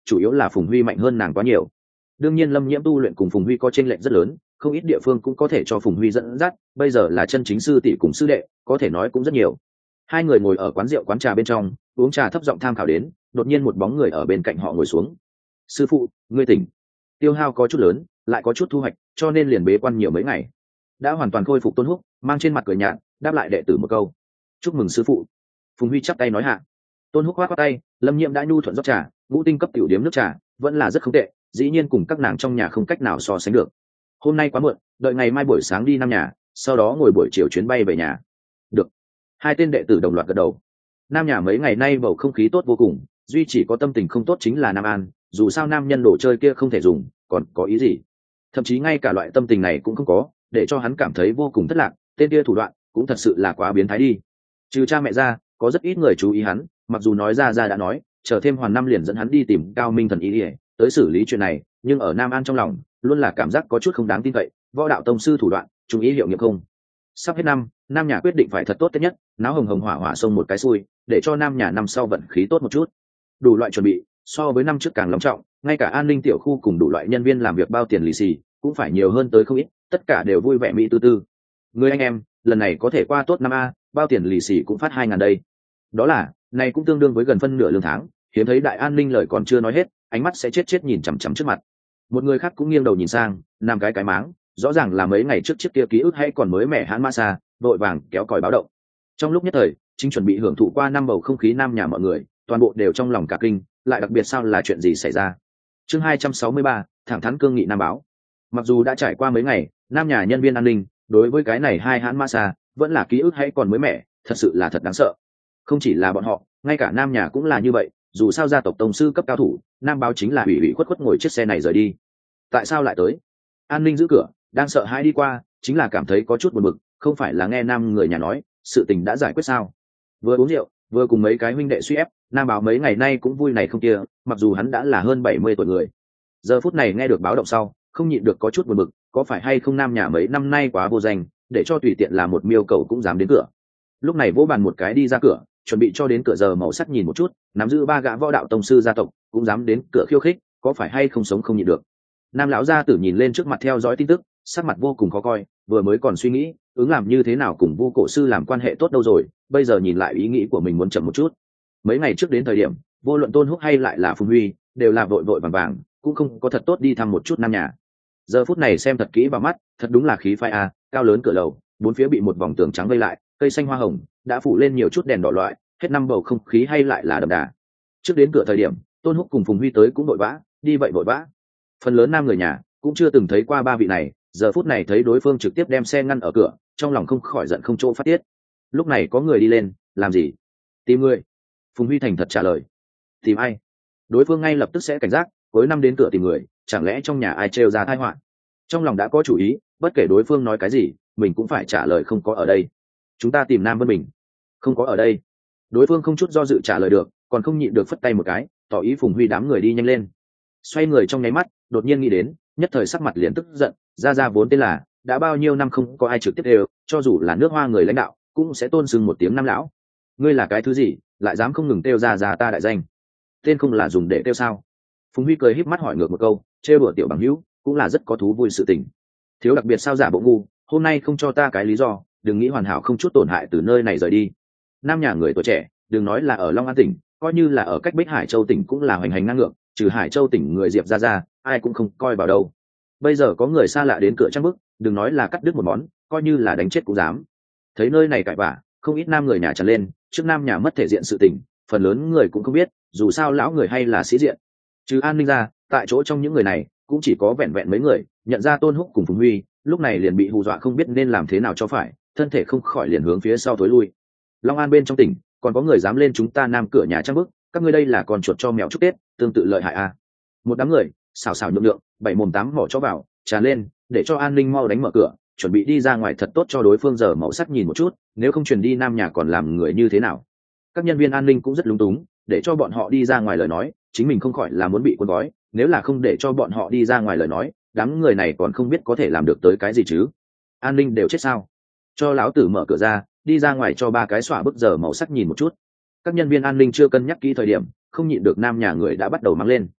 chủ yếu là Phùng Huy mạnh hơn nàng quá nhiều. Đương nhiên Lâm Nhiễm tu luyện cùng Phùng Huy có chênh lệch rất lớn, không ít địa phương cũng có thể cho Phùng Huy dẫn dắt, bây giờ là chân chính sư tỷ cùng sư đệ, có thể nói cũng rất nhiều. Hai người ngồi ở quán rượu quán trà bên trong, uống trà thấp giọng tham khảo đến, đột nhiên một bóng người ở bên cạnh họ ngồi xuống. "Sư phụ, ngươi tỉnh." Tiêu hao có chút lớn, lại có chút thu hoạch, cho nên liền bế quan nhiều mấy ngày. Đã hoàn toàn khôi phục Tôn Húc, mang trên mặt cười nhạt, đáp lại đệ tử một câu. "Chúc mừng sư phụ." Phùng Huy chắp tay nói hạ. Tôn Húc khoát khoát tay, Lâm Nhiễm đã nhu thuận rót trà, ngũ tinh cấp tiểu điếm nước trà, vẫn là rất không tệ, dĩ nhiên cùng các nàng trong nhà không cách nào so sánh được. Hôm nay quá muộn, đợi ngày mai buổi sáng đi Nam nhà, sau đó ngồi buổi chiều chuyến bay về nhà. Được. Hai tên đệ tử đồng loạt gật đầu. Nam nhà mấy ngày nay bầu không khí tốt vô cùng, duy chỉ có tâm tình không tốt chính là Nam An, dù sao nam nhân đồ chơi kia không thể dùng, còn có ý gì? Thậm chí ngay cả loại tâm tình này cũng không có, để cho hắn cảm thấy vô cùng thất lạc, tên kia thủ đoạn cũng thật sự là quá biến thái đi. Trừ cha mẹ ra, có rất ít người chú ý hắn, mặc dù nói ra đã nói, chờ thêm hoàn năm liền dẫn hắn đi tìm Cao Minh thần ý ỉa tới xử lý chuyện này, nhưng ở Nam An trong lòng luôn là cảm giác có chút không đáng tin cậy. Võ đạo tông sư thủ đoạn chú ý hiệu nghiệm không? Sắp hết năm, nam nhà quyết định phải thật tốt tất nhất, náo hồng hồng hỏa hỏa xông một cái xui, để cho nam nhà năm sau vận khí tốt một chút. Đủ loại chuẩn bị so với năm trước càng long trọng, ngay cả an ninh tiểu khu cùng đủ loại nhân viên làm việc bao tiền lì xì cũng phải nhiều hơn tới không ít, tất cả đều vui vẻ mỹ tư tư. Người anh em, lần này có thể qua tốt năm a, bao tiền lì xì cũng phát 2.000 đây. Đó là, này cũng tương đương với gần phân nửa lương tháng, hiếm thấy đại an ninh lời còn chưa nói hết, ánh mắt sẽ chết nhìn chằm chằm trước mặt. Một người khác cũng nghiêng đầu nhìn sang, nằm cái máng, rõ ràng là mấy ngày trước chiếc kia ký ức hay còn mới mẻ hãn massage, vội vàng kéo còi báo động. Trong lúc nhất thời, chính chuẩn bị hưởng thụ qua năm bầu không khí nam nhà mọi người, toàn bộ đều trong lòng cả kinh, lại đặc biệt sao là chuyện gì xảy ra. Chương 263, thẳng thắn cương nghị nam báo. Mặc dù đã trải qua mấy ngày, nam nhà nhân viên an ninh đối với cái này hai hãn massage vẫn là ký ức hay còn mới mẻ, thật sự là thật đáng sợ. Không chỉ là bọn họ, ngay cả nam nhà cũng là như vậy, dù sao gia tộc tông sư cấp cao thủ, nam báo chính là ủy khuất ngồi chiếc xe này rời đi. Tại sao lại tới? An ninh giữ cửa, đang sợ hãi đi qua, chính là cảm thấy có chút buồn bực, không phải là nghe nam người nhà nói sự tình đã giải quyết sao? Vừa uống rượu, vừa cùng mấy cái huynh đệ suy ép, nam báo mấy ngày nay cũng vui này không kia, mặc dù hắn đã là hơn 70 tuổi người. Giờ phút này nghe được báo động sau, không nhịn được có chút buồn bực, có phải hay không nam nhà mấy năm nay quá vô danh, để cho tùy tiện là một miêu cầu cũng dám đến cửa. Lúc này vỗ bàn một cái đi ra cửa, chuẩn bị cho đến cửa giờ màu sắc nhìn một chút, nắm giữ 3 gã võ đạo tông sư gia tộc cũng dám đến cửa khiêu khích, có phải hay không sống không nhịn được. Nam lão gia tử nhìn lên trước mặt theo dõi tin tức, sắc mặt vô cùng khó coi, vừa mới còn suy nghĩ ứng làm như thế nào cùng Vu cổ sư làm quan hệ tốt đâu rồi, bây giờ nhìn lại ý nghĩ của mình muốn chậm một chút. Mấy ngày trước đến thời điểm, vô luận Tôn Húc hay lại là Phùng Huy, đều là vội vội vàng, cũng không có thật tốt đi thăm một chút nam nhà. Giờ phút này xem thật kỹ vào mắt, thật đúng là khí phái a, cao lớn cửa lầu, bốn phía bị một vòng tường trắng vây lại, cây xanh hoa hồng đã phủ lên nhiều chút đèn đỏ loại, hết năm bầu không khí hay lại là đậm đà. Trước đến cửa thời điểm, Tôn Húc cùng Phùng Huy tới cũng vội vã, đi vậy vội vã. Phần lớn nam người nhà cũng chưa từng thấy qua ba vị này, giờ phút này thấy đối phương trực tiếp đem xe ngăn ở cửa, trong lòng không khỏi giận không chỗ phát tiết. Lúc này có người đi lên, làm gì? Tìm người. Phùng Huy thành thật trả lời. Tìm ai? Đối phương ngay lập tức sẽ cảnh giác, cuối năm đến cửa tìm người, chẳng lẽ trong nhà ai trêu ra tai họa? Trong lòng đã có chủ ý, bất kể đối phương nói cái gì, mình cũng phải trả lời không có ở đây. Chúng ta tìm Nam Vân Bình. Không có ở đây. Đối phương không chút do dự trả lời được, còn không nhịn được phất tay một cái, tỏ ý Phùng Huy đám người đi nhanh lên. Xoay người trong nháy mắt, đột nhiên nghĩ đến, nhất thời sắc mặt liền tức giận, ra vốn tên là, đã bao nhiêu năm không có ai trực tiếp đều, cho dù là nước Hoa người lãnh đạo, cũng sẽ tôn sưng một tiếng Nam lão. Ngươi là cái thứ gì, lại dám không ngừng kêu ra ta đại danh? Tên không là dùng để kêu sao? Phùng Huy cười híp mắt hỏi ngược một câu, trêu đùa tiểu bằng hữu, cũng là rất có thú vui sự tình. Thiếu đặc biệt sao giả bộ ngu, hôm nay không cho ta cái lý do, đừng nghĩ hoàn hảo không chút tổn hại từ nơi này rời đi. Nam nhà người tuổi trẻ, đừng nói là ở Long An tỉnh, coi như là ở cách Bích Hải Châu tỉnh cũng là hoành hành ngang ngược, trừ Hải Châu tỉnh người Diệp ra, ai cũng không coi vào đâu. Bây giờ có người xa lạ đến cửa trang bức, đừng nói là cắt đứt một món, coi như là đánh chết cũng dám. Thấy nơi này cãi vã, không ít nam người nhà tràn lên, trước nam nhà mất thể diện sự tình, phần lớn người cũng không biết, dù sao lão người hay là sĩ diện. Trừ an ninh ra, tại chỗ trong những người này cũng chỉ có vẹn mấy người nhận ra Tôn Húc cùng Phùng Huy, lúc này liền bị hù dọa không biết nên làm thế nào cho phải, thân thể không khỏi liền hướng phía sau tối lui. Long An bên trong tỉnh còn có người dám lên chúng ta nam cửa nhà trang bức, các ngươi đây là con chuột cho mèo chúc Tết, tương tự lợi hại a. Một đám người xào nhượng bảy mồm tám mỏ cho vào tràn lên, để cho an ninh mau đánh mở cửa, chuẩn bị đi ra ngoài thật tốt cho đối phương giờ màu sắc nhìn một chút, nếu không truyền đi nam nhà còn làm người như thế nào. Các nhân viên an ninh cũng rất lúng túng, để cho bọn họ đi ra ngoài lời nói, chính mình không khỏi là muốn bị cuốn gói, nếu là không để cho bọn họ đi ra ngoài lời nói, đám người này còn không biết có thể làm được tới cái gì chứ. An ninh đều chết sao? Cho lão tử mở cửa ra, đi ra ngoài cho ba cái xỏa bức giờ màu sắc nhìn một chút. Các nhân viên an ninh chưa cân nhắc kỹ thời điểm, không nhịn được nam nhà người đã bắt đầu mắng lên.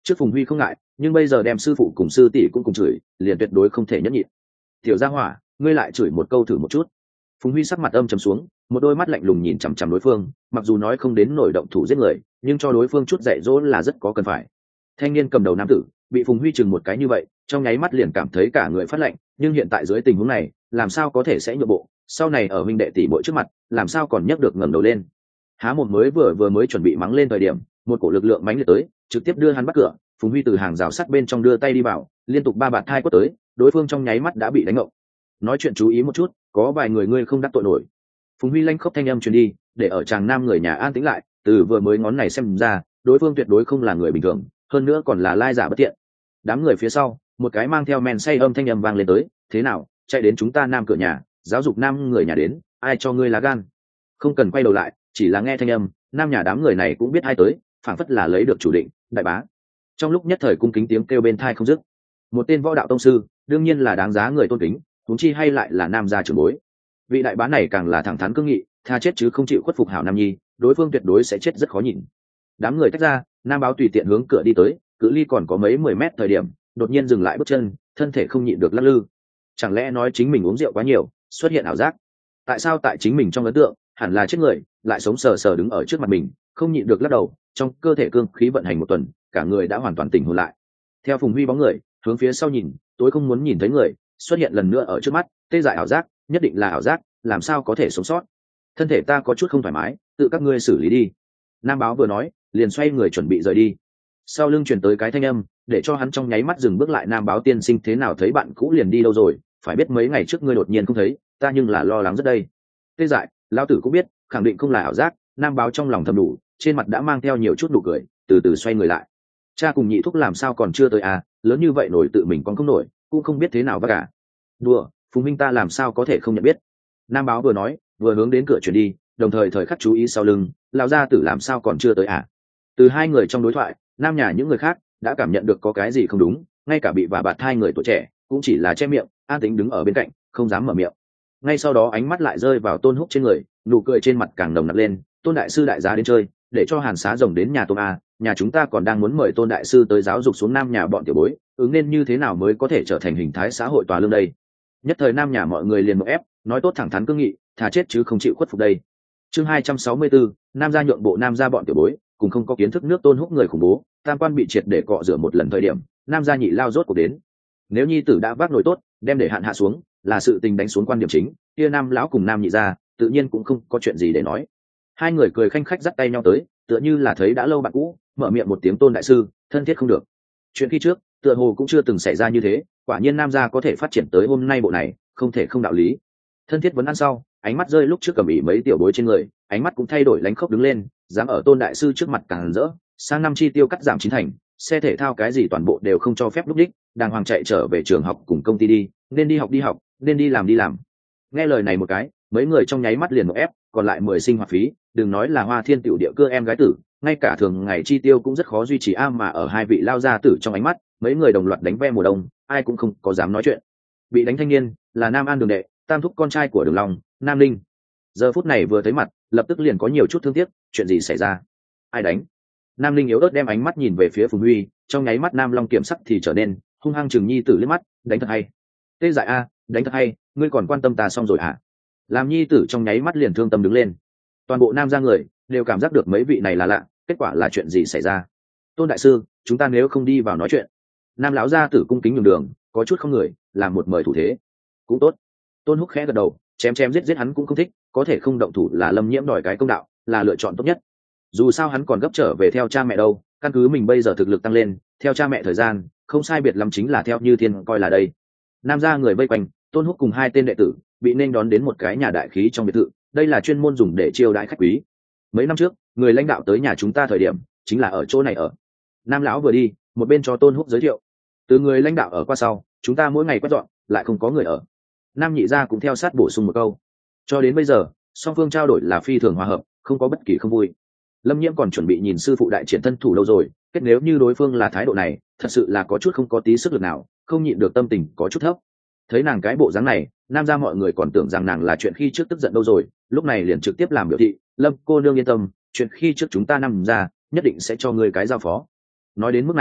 trước Phùng Huy không ngại, nhưng bây giờ đem sư phụ cùng sư tỷ cũng cùng chửi, liền tuyệt đối không thể nhẫn nhịn. Tiểu gia hỏa, ngươi lại chửi một câu thử một chút. Phùng Huy sắc mặt âm trầm xuống, một đôi mắt lạnh lùng nhìn chằm chằm đối phương, mặc dù nói không đến nổi động thủ giết người, nhưng cho đối phương chút dạy dỗ là rất có cần phải. Thanh niên cầm đầu nam tử bị Phùng Huy chừng một cái như vậy, trong nháy mắt liền cảm thấy cả người phát lạnh, nhưng hiện tại dưới tình huống này, làm sao có thể sẽ nhượng bộ, sau này ở huynh đệ tỷ muội trước mặt, làm sao còn nhấc được ngẩng đầu lên. Há mồm vừa mới chuẩn bị mắng lên thời điểm, một cổ lực lượng mãnh liệt tới, trực tiếp đưa hắn bắt cửa. Phùng Huy từ hàng rào sắt bên trong đưa tay đi vào, liên tục ba bạt thai quất tới, đối phương trong nháy mắt đã bị đánh ngộng. Nói chuyện chú ý một chút, có vài người ngươi không đắc tội nổi. Phùng Huy lanh khóc thanh âm truyền đi, để ở chàng nam người nhà an tĩnh lại, từ vừa mới ngón này xem ra, đối phương tuyệt đối không là người bình thường, hơn nữa còn là lai giả bất tiện. Đám người phía sau, một cái mang theo men say âm thanh âm vang lên tới, thế nào, chạy đến chúng ta nam cửa nhà, giáo dục nam người nhà đến, ai cho ngươi lá gan? Không cần quay đầu lại, chỉ là nghe thanh âm, nam nhà đám người này cũng biết ai tới, phảng phất là lấy được chủ định, đại bá. Trong lúc nhất thời cung kính tiếng kêu bên tai không dứt. Một tên võ đạo tông sư, đương nhiên là đáng giá người tôn kính, huống chi hay lại là nam gia trưởng bối. Vị đại bá này càng là thẳng thắn cương nghị, tha chết chứ không chịu khuất phục hảo nam nhi, đối phương tuyệt đối sẽ chết rất khó nhìn. Đám người tách ra, nam báo tùy tiện hướng cửa đi tới, cự ly còn có mấy 10 mét thời điểm, đột nhiên dừng lại bước chân, thân thể không nhịn được lắc lư. Chẳng lẽ nói chính mình uống rượu quá nhiều, xuất hiện ảo giác? Tại sao tại chính mình trong ấn tượng, hẳn là chết người, lại sống sờ sờ đứng ở trước mặt mình, không nhịn được lắc đầu, trong cơ thể cương khí vận hành một tuần, cả người đã hoàn toàn tỉnh hồn lại. Theo Phùng Huy bóng người, hướng phía sau nhìn, tối không muốn nhìn thấy người, xuất hiện lần nữa ở trước mắt, tê dại ảo giác, nhất định là ảo giác, làm sao có thể sống sót? Thân thể ta có chút không thoải mái, tự các ngươi xử lý đi. Nam báo vừa nói, liền xoay người chuẩn bị rời đi. Sau lưng truyền tới cái thanh âm, để cho hắn trong nháy mắt dừng bước lại. Nam báo tiên sinh, thế nào thấy bạn cũ liền đi đâu rồi? Phải biết mấy ngày trước ngươi đột nhiên không thấy, ta nhưng là lo lắng rất đây. Tê dại, lão tử cũng biết, khẳng định không là ảo giác. Nam báo trong lòng thầm đủ, trên mặt đã mang theo nhiều chút nụ cười, từ từ xoay người lại. Cha cùng nhị thúc làm sao còn chưa tới à? Lớn như vậy nổi tự mình còn không nổi, cũng không biết thế nào vất cả. Đùa, Phùng Minh ta làm sao có thể không nhận biết? Nam báo vừa nói, vừa hướng đến cửa chuyển đi, đồng thời thời khắc chú ý sau lưng, lão gia tử làm sao còn chưa tới à? Từ hai người trong đối thoại, nam nhà những người khác đã cảm nhận được có cái gì không đúng, ngay cả bị vả bạt hai người tuổi trẻ cũng chỉ là che miệng, an tính đứng ở bên cạnh, không dám mở miệng. Ngay sau đó ánh mắt lại rơi vào Tôn Húc trên người, nụ cười trên mặt càng nồng nặc lên. Tôn đại sư đại giá đến chơi, để cho Hàn Xá rồng đến nhà Tôn a, nhà chúng ta còn đang muốn mời Tôn đại sư tới giáo dục xuống nam nhà bọn tiểu bối, ứng nên như thế nào mới có thể trở thành hình thái xã hội tòa lương đây. Nhất thời nam nhà mọi người liền một ép, nói tốt thẳng thắn cương nghị, thà chết chứ không chịu khuất phục đây. Chương 264, nam gia nhượng bộ nam gia bọn tiểu bối, cùng không có kiến thức nước Tôn Húc người khủng bố, tam quan bị triệt để cọ rửa một lần thời điểm, nam gia nhị lao rốt cuộc đến. Nếu nhi tử đã vác nổi tốt, đem để hạn hạ xuống, là sự tình đánh xuống quan điểm chính, kia nam lão cùng nam nhị gia tự nhiên cũng không có chuyện gì để nói. Hai người cười khanh khách dắt tay nhau tới, tựa như là thấy đã lâu bạn cũ, mở miệng một tiếng Tôn đại sư, thân thiết không được. Chuyện khi trước, tựa hồ cũng chưa từng xảy ra như thế, quả nhiên nam gia có thể phát triển tới hôm nay bộ này, không thể không đạo lý. Thân thiết vấn ăn sau, ánh mắt rơi lúc trước cầm ỉ mấy tiểu bối trên người, ánh mắt cũng thay đổi lánh khốc đứng lên, dám ở Tôn đại sư trước mặt càng rỡ, sang năm chi tiêu cắt giảm 9 thành, xe thể thao cái gì toàn bộ đều không cho phép lúc đích, đàng hoàng chạy trở về trường học cùng công ty đi, nên đi học, nên đi làm. Nghe lời này một cái, mấy người trong nháy mắt liền một ép, còn lại 10 sinh hoạt phí, đừng nói là Hoa Thiên tiểu địa cưa em gái tử, ngay cả thường ngày chi tiêu cũng rất khó duy trì mà ở hai vị lao gia tử trong ánh mắt, mấy người đồng loạt đánh ve mùa đông, ai cũng không có dám nói chuyện. Bị đánh thanh niên là Nam An Đường đệ, tam thúc con trai của Đường Long, Nam Linh. Giờ phút này vừa thấy mặt, lập tức liền có nhiều chút thương tiếc, chuyện gì xảy ra? Ai đánh? Nam Linh yếu ớt đem ánh mắt nhìn về phía Phùng Huy, trong nháy mắt Nam Long kiểm sắc thì trở nên hung hăng chừng nhi tử liếc mắt, đánh thật hay. Tê dại a, đánh thật hay, ngươi còn quan tâm ta xong rồi hả? Làm nhi tử trong nháy mắt liền thương tâm đứng lên. Toàn bộ Nam gia người đều cảm giác được mấy vị này là lạ, kết quả là chuyện gì xảy ra? Tôn đại sư, chúng ta nếu không đi vào nói chuyện. Nam lão gia tử cung kính nhường đường, có chút không người, làm một mời thủ thế. Cũng tốt. Tôn Húc khẽ gật đầu, chém giết hắn cũng không thích, có thể không động thủ là Lâm Nhiễm đòi cái công đạo, là lựa chọn tốt nhất. Dù sao hắn còn gấp trở về theo cha mẹ đâu, căn cứ mình bây giờ thực lực tăng lên, theo cha mẹ thời gian không sai biệt lắm chính là theo Như Thiên coi là đây. Nam gia người vây quanh, Tôn Húc cùng hai tên đệ tử bị nên đón đến một cái nhà đại khí trong biệt thự, đây là chuyên môn dùng để chiêu đãi khách quý. Mấy năm trước, người lãnh đạo tới nhà chúng ta thời điểm, chính là ở chỗ này ở. Nam lão vừa đi, một bên cho Tôn Húc giới thiệu. Từ người lãnh đạo ở qua sau, chúng ta mỗi ngày quét dọn, lại không có người ở. Nam nhị gia cũng theo sát bổ sung một câu. Cho đến bây giờ, song phương trao đổi là phi thường hòa hợp, không có bất kỳ không vui. Lâm Nhiễm còn chuẩn bị nhìn sư phụ đại triển thân thủ lâu rồi, kết nếu như đối phương là thái độ này, thật sự là có chút không có tí sức lực nào, không nhịn được tâm tình có chút thấp. Thấy nàng cái bộ dáng này, Nam gia mọi người còn tưởng rằng nàng là chuyện khi trước tức giận đâu rồi, lúc này liền trực tiếp làm biểu thị, Lâm cô nương yên tâm, chuyện khi trước chúng ta nằm ra, nhất định sẽ cho ngươi cái giao phó. Nói đến mức này,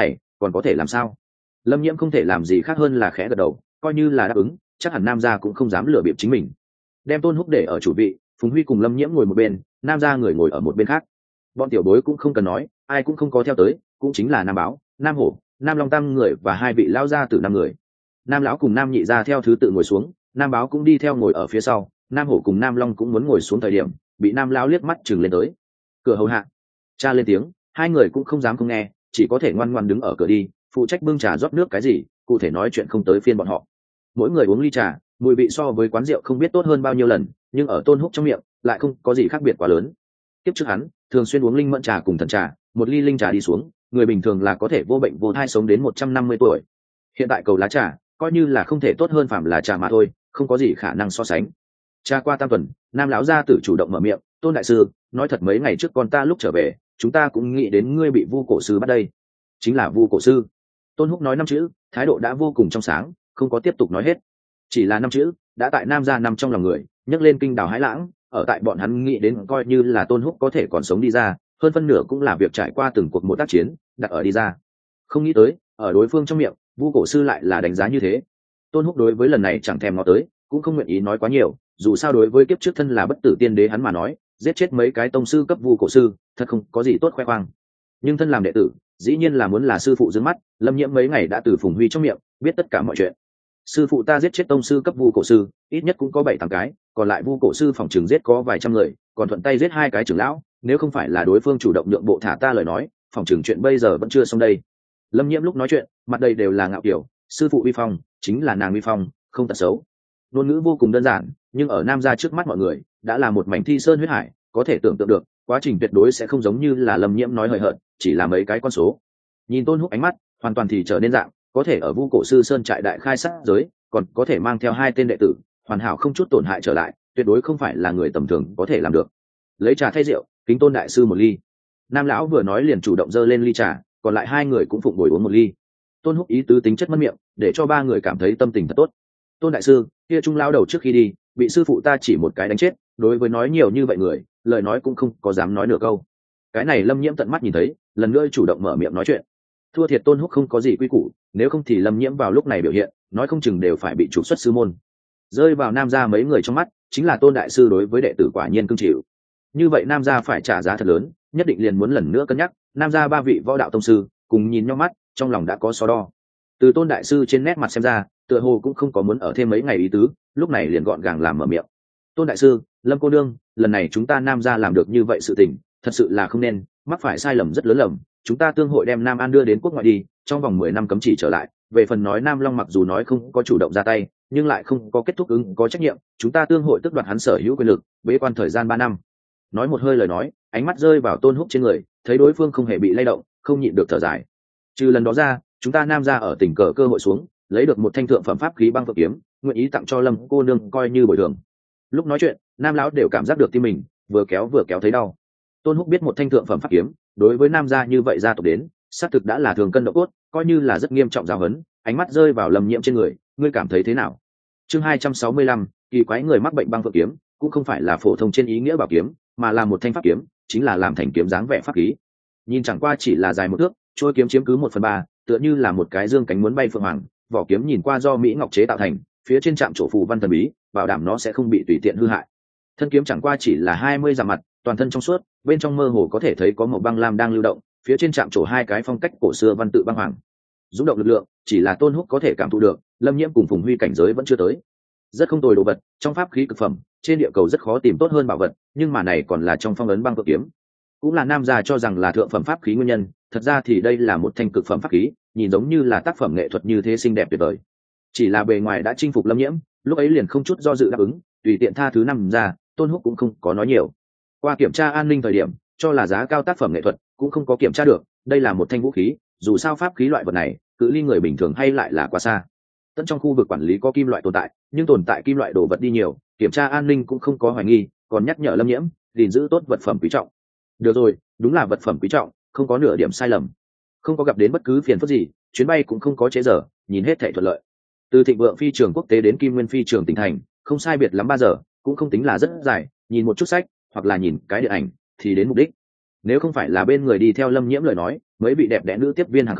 còn có thể làm sao? Lâm Nhiễm không thể làm gì khác hơn là khẽ gật đầu, coi như là đáp ứng, chắc hẳn Nam gia cũng không dám lừa bịp chính mình. Đem Tôn Húc để ở chủ vị, Phùng Huy cùng Lâm Nhiễm ngồi một bên, Nam gia người ngồi ở một bên khác. Bọn tiểu bối cũng không cần nói, ai cũng không có theo tới, cũng chính là Nam Báo, Nam Hổ, Nam Long Tam người và hai vị lão gia tử 5 người. Nam lão cùng Nam nhị gia theo thứ tự ngồi xuống, Nam Báo cũng đi theo ngồi ở phía sau, Nam Hổ cùng Nam Long cũng muốn ngồi xuống thời điểm, bị Nam lão liếc mắt chừng lên tới. Cửa hầu hạ. Cha lên tiếng, hai người cũng không dám không nghe, chỉ có thể ngoan ngoãn đứng ở cửa đi, phụ trách bưng trà rót nước cái gì, cụ thể nói chuyện không tới phiên bọn họ. Mỗi người uống ly trà, mùi vị so với quán rượu không biết tốt hơn bao nhiêu lần, nhưng ở Tôn Húc trong miệng lại không có gì khác biệt quá lớn. Tiếp trước hắn thường xuyên uống linh mẫn trà cùng thần trà, một ly linh trà đi xuống, người bình thường là có thể vô bệnh vô thai sống đến 150 tuổi. Hiện tại cầu lá trà coi như là không thể tốt hơn phạm là trà mà thôi, không có gì khả năng so sánh. Trà qua tam tuần, Nam lão gia tử chủ động mở miệng, Tôn đại sư, nói thật mấy ngày trước con ta lúc trở về, chúng ta cũng nghĩ đến ngươi bị Vu cổ sư bắt đây. Chính là Vu cổ sư. Tôn Húc nói 5 chữ, thái độ đã vô cùng trong sáng, không có tiếp tục nói hết. Chỉ là 5 chữ, đã tại Nam gia nằm trong lòng người, nhấc lên kinh đào hãi lãng, ở tại bọn hắn nghĩ đến coi như là Tôn Húc có thể còn sống đi ra, hơn phân nửa cũng là việc trải qua từng cuộc một tác chiến, đặt ở đi ra. Không nghĩ tới, ở đối phương trong miệng, Vu cổ sư lại là đánh giá như thế. Tôn Húc đối với lần này chẳng thèm ngó tới, cũng không nguyện ý nói quá nhiều, dù sao đối với kiếp trước thân là bất tử tiên đế hắn mà nói, giết chết mấy cái tông sư cấp Vu cổ sư, thật không có gì tốt khoe khoang. Nhưng thân làm đệ tử, dĩ nhiên là muốn là sư phụ dương mắt, Lâm Nhiễm mấy ngày đã từ Phùng Huy trong miệng biết tất cả mọi chuyện. Sư phụ ta giết chết tông sư cấp Vu cổ sư, ít nhất cũng có 7-8 cái, còn lại Vu cổ sư phòng trường giết có vài trăm người, còn thuận tay giết 2 cái trưởng lão, nếu không phải là đối phương chủ động nhượng bộ thả ta lời nói, phòng trường chuyện bây giờ vẫn chưa xong đây. Lâm Nhiễm lúc nói chuyện, mặt đầy đều là ngạo kiểu, sư phụ uy phong, chính là nàng uy phong, không tật xấu. Ngôn ngữ vô cùng đơn giản, nhưng ở Nam gia trước mắt mọi người, đã là một mảnh thi sơn huyết hải, có thể tưởng tượng được, quá trình tuyệt đối sẽ không giống như là Lâm Nhiễm nói hời hợt, chỉ là mấy cái con số. Nhìn Tôn Húc ánh mắt, hoàn toàn thì trở nên dạng, có thể ở Vu cổ sư sơn trại đại khai sát giới, còn có thể mang theo 2 tên đệ tử, hoàn hảo không chút tổn hại trở lại, tuyệt đối không phải là người tầm thường có thể làm được. Lấy trà thay rượu, kính Tôn đại sư một ly. Nam lão vừa nói liền chủ động dơ lên ly trà, còn lại 2 người cũng phụng bồi uống một ly. Tôn Húc ý tứ tính chất mất miệng, để cho 3 người cảm thấy tâm tình thật tốt. Tôn đại sư, kia trung lão đầu trước khi đi, bị sư phụ ta chỉ một cái đánh chết, đối với nói nhiều như vậy người, lời nói cũng không có dám nói nửa câu. Cái này Lâm Nhiễm tận mắt nhìn thấy, lần nữa chủ động mở miệng nói chuyện. Thua thiệt Tôn Húc không có gì quy củ, nếu không thì Lâm Nhiễm vào lúc này biểu hiện, nói không chừng đều phải bị trục xuất sư môn. Rơi vào Nam gia mấy người trong mắt, chính là Tôn đại sư đối với đệ tử quả nhiên cưng chịu. Như vậy Nam gia phải trả giá thật lớn, nhất định liền muốn lần nữa cân nhắc. Nam gia 3 vị võ đạo tông sư cùng nhìn nhau mắt, trong lòng đã có so đo. Từ Tôn đại sư trên nét mặt xem ra, tựa hồ cũng không có muốn ở thêm mấy ngày ý tứ, lúc này liền gọn gàng làm mở miệng. Tôn đại sư, Lâm cô nương, lần này chúng ta Nam gia làm được như vậy sự tình, thật sự là không nên, mắc phải sai lầm rất lớn lầm. Chúng ta tương hội đem Nam An đưa đến quốc ngoại đi, trong vòng 10 năm cấm chỉ trở lại. Về phần nói Nam Long mặc dù nói không có chủ động ra tay, nhưng lại không có kết thúc ứng có trách nhiệm, chúng ta tương hội tước đoạt hắn sở hữu quyền lực, bế quan thời gian 3 năm. Nói một hơi lời nói, ánh mắt rơi vào Tôn Húc trên người, thấy đối phương không hề bị lay động, không nhịn được thở dài. Trừ lần đó ra, chúng ta Nam gia ở tỉnh cờ cơ hội xuống, lấy được một thanh thượng phẩm pháp khí băng phượng kiếm, nguyện ý tặng cho Lâm cô nương coi như bồi thường. Lúc nói chuyện, Nam lão đều cảm giác được tim mình vừa kéo thấy đau. Tôn Húc biết một thanh thượng phẩm pháp kiếm, đối với Nam gia như vậy gia tộc đến, xác thực đã là thường cân độ cốt, coi như là rất nghiêm trọng giáo huấn. Ánh mắt rơi vào Lâm Nhiễm trên người, ngươi cảm thấy thế nào? Chương 265, kỳ quái người mắc bệnh băng phượng kiếm, cũng không phải là phổ thông trên ý nghĩa bảo kiếm, mà là một thanh pháp kiếm, chính là làm thành kiếm dáng vẻ pháp khí. Nhìn chẳng qua chỉ là dài 1 thước, trôi kiếm chiếm cứ 1/3, tựa như là một cái dương cánh muốn bay phượng hoàng, vỏ kiếm nhìn qua do mỹ ngọc chế tạo thành, phía trên trạm trổ phù văn thần bí, bảo đảm nó sẽ không bị tùy tiện hư hại. Thân kiếm chẳng qua chỉ là 20 dặm mặt, toàn thân trong suốt, bên trong mơ hồ có thể thấy có một băng lam đang lưu động, phía trên trạm trổ 2 cái phong cách cổ xưa văn tự băng hoàng. Dũng động lực lượng, chỉ là Tôn Húc có thể cảm thụ được, Lâm Nhiễm cùng Phùng Huy cảnh giới vẫn chưa tới. Rất không tồi đồ vật, trong pháp khí cực phẩm, trên địa cầu rất khó tìm tốt hơn bảo vật, nhưng mà này còn là trong phong ấn băng phượng kiếm. Cũng là Nam gia cho rằng là thượng phẩm pháp khí nguyên nhân, thật ra thì đây là một thanh cực phẩm pháp khí, nhìn giống như là tác phẩm nghệ thuật như thế xinh đẹp tuyệt vời. Chỉ là bề ngoài đã chinh phục Lâm Nhiễm, lúc ấy liền không chút do dự đáp ứng, tùy tiện tha thứ Nam gia, Tôn Húc cũng không có nói nhiều. Qua kiểm tra an ninh thời điểm, cho là giá cao tác phẩm nghệ thuật, cũng không có kiểm tra được, đây là một thanh vũ khí, dù sao pháp khí loại vật này, cự ly người bình thường hay lại là quá xa. Tận trong khu vực quản lý có kim loại tồn tại, nhưng tồn tại kim loại đồ vật đi nhiều, kiểm tra an ninh cũng không có hoài nghi, còn nhắc nhở Lâm Nhiễm, gìn giữ tốt vật phẩm quý trọng. Được rồi, đúng là vật phẩm quý trọng, không có nửa điểm sai lầm, không có gặp đến bất cứ phiền phức gì, chuyến bay cũng không có trễ giờ, nhìn hết thảy thuận lợi. Từ Thịnh Vượng phi trường quốc tế đến Kim Nguyên phi trường tỉnh thành, không sai biệt lắm 3 giờ, cũng không tính là rất dài, nhìn một chút sách hoặc là nhìn cái điện ảnh thì đến mục đích. Nếu không phải là bên người đi theo Lâm Nhiễm lời nói, mấy vị đẹp đẽ nữ tiếp viên hàng không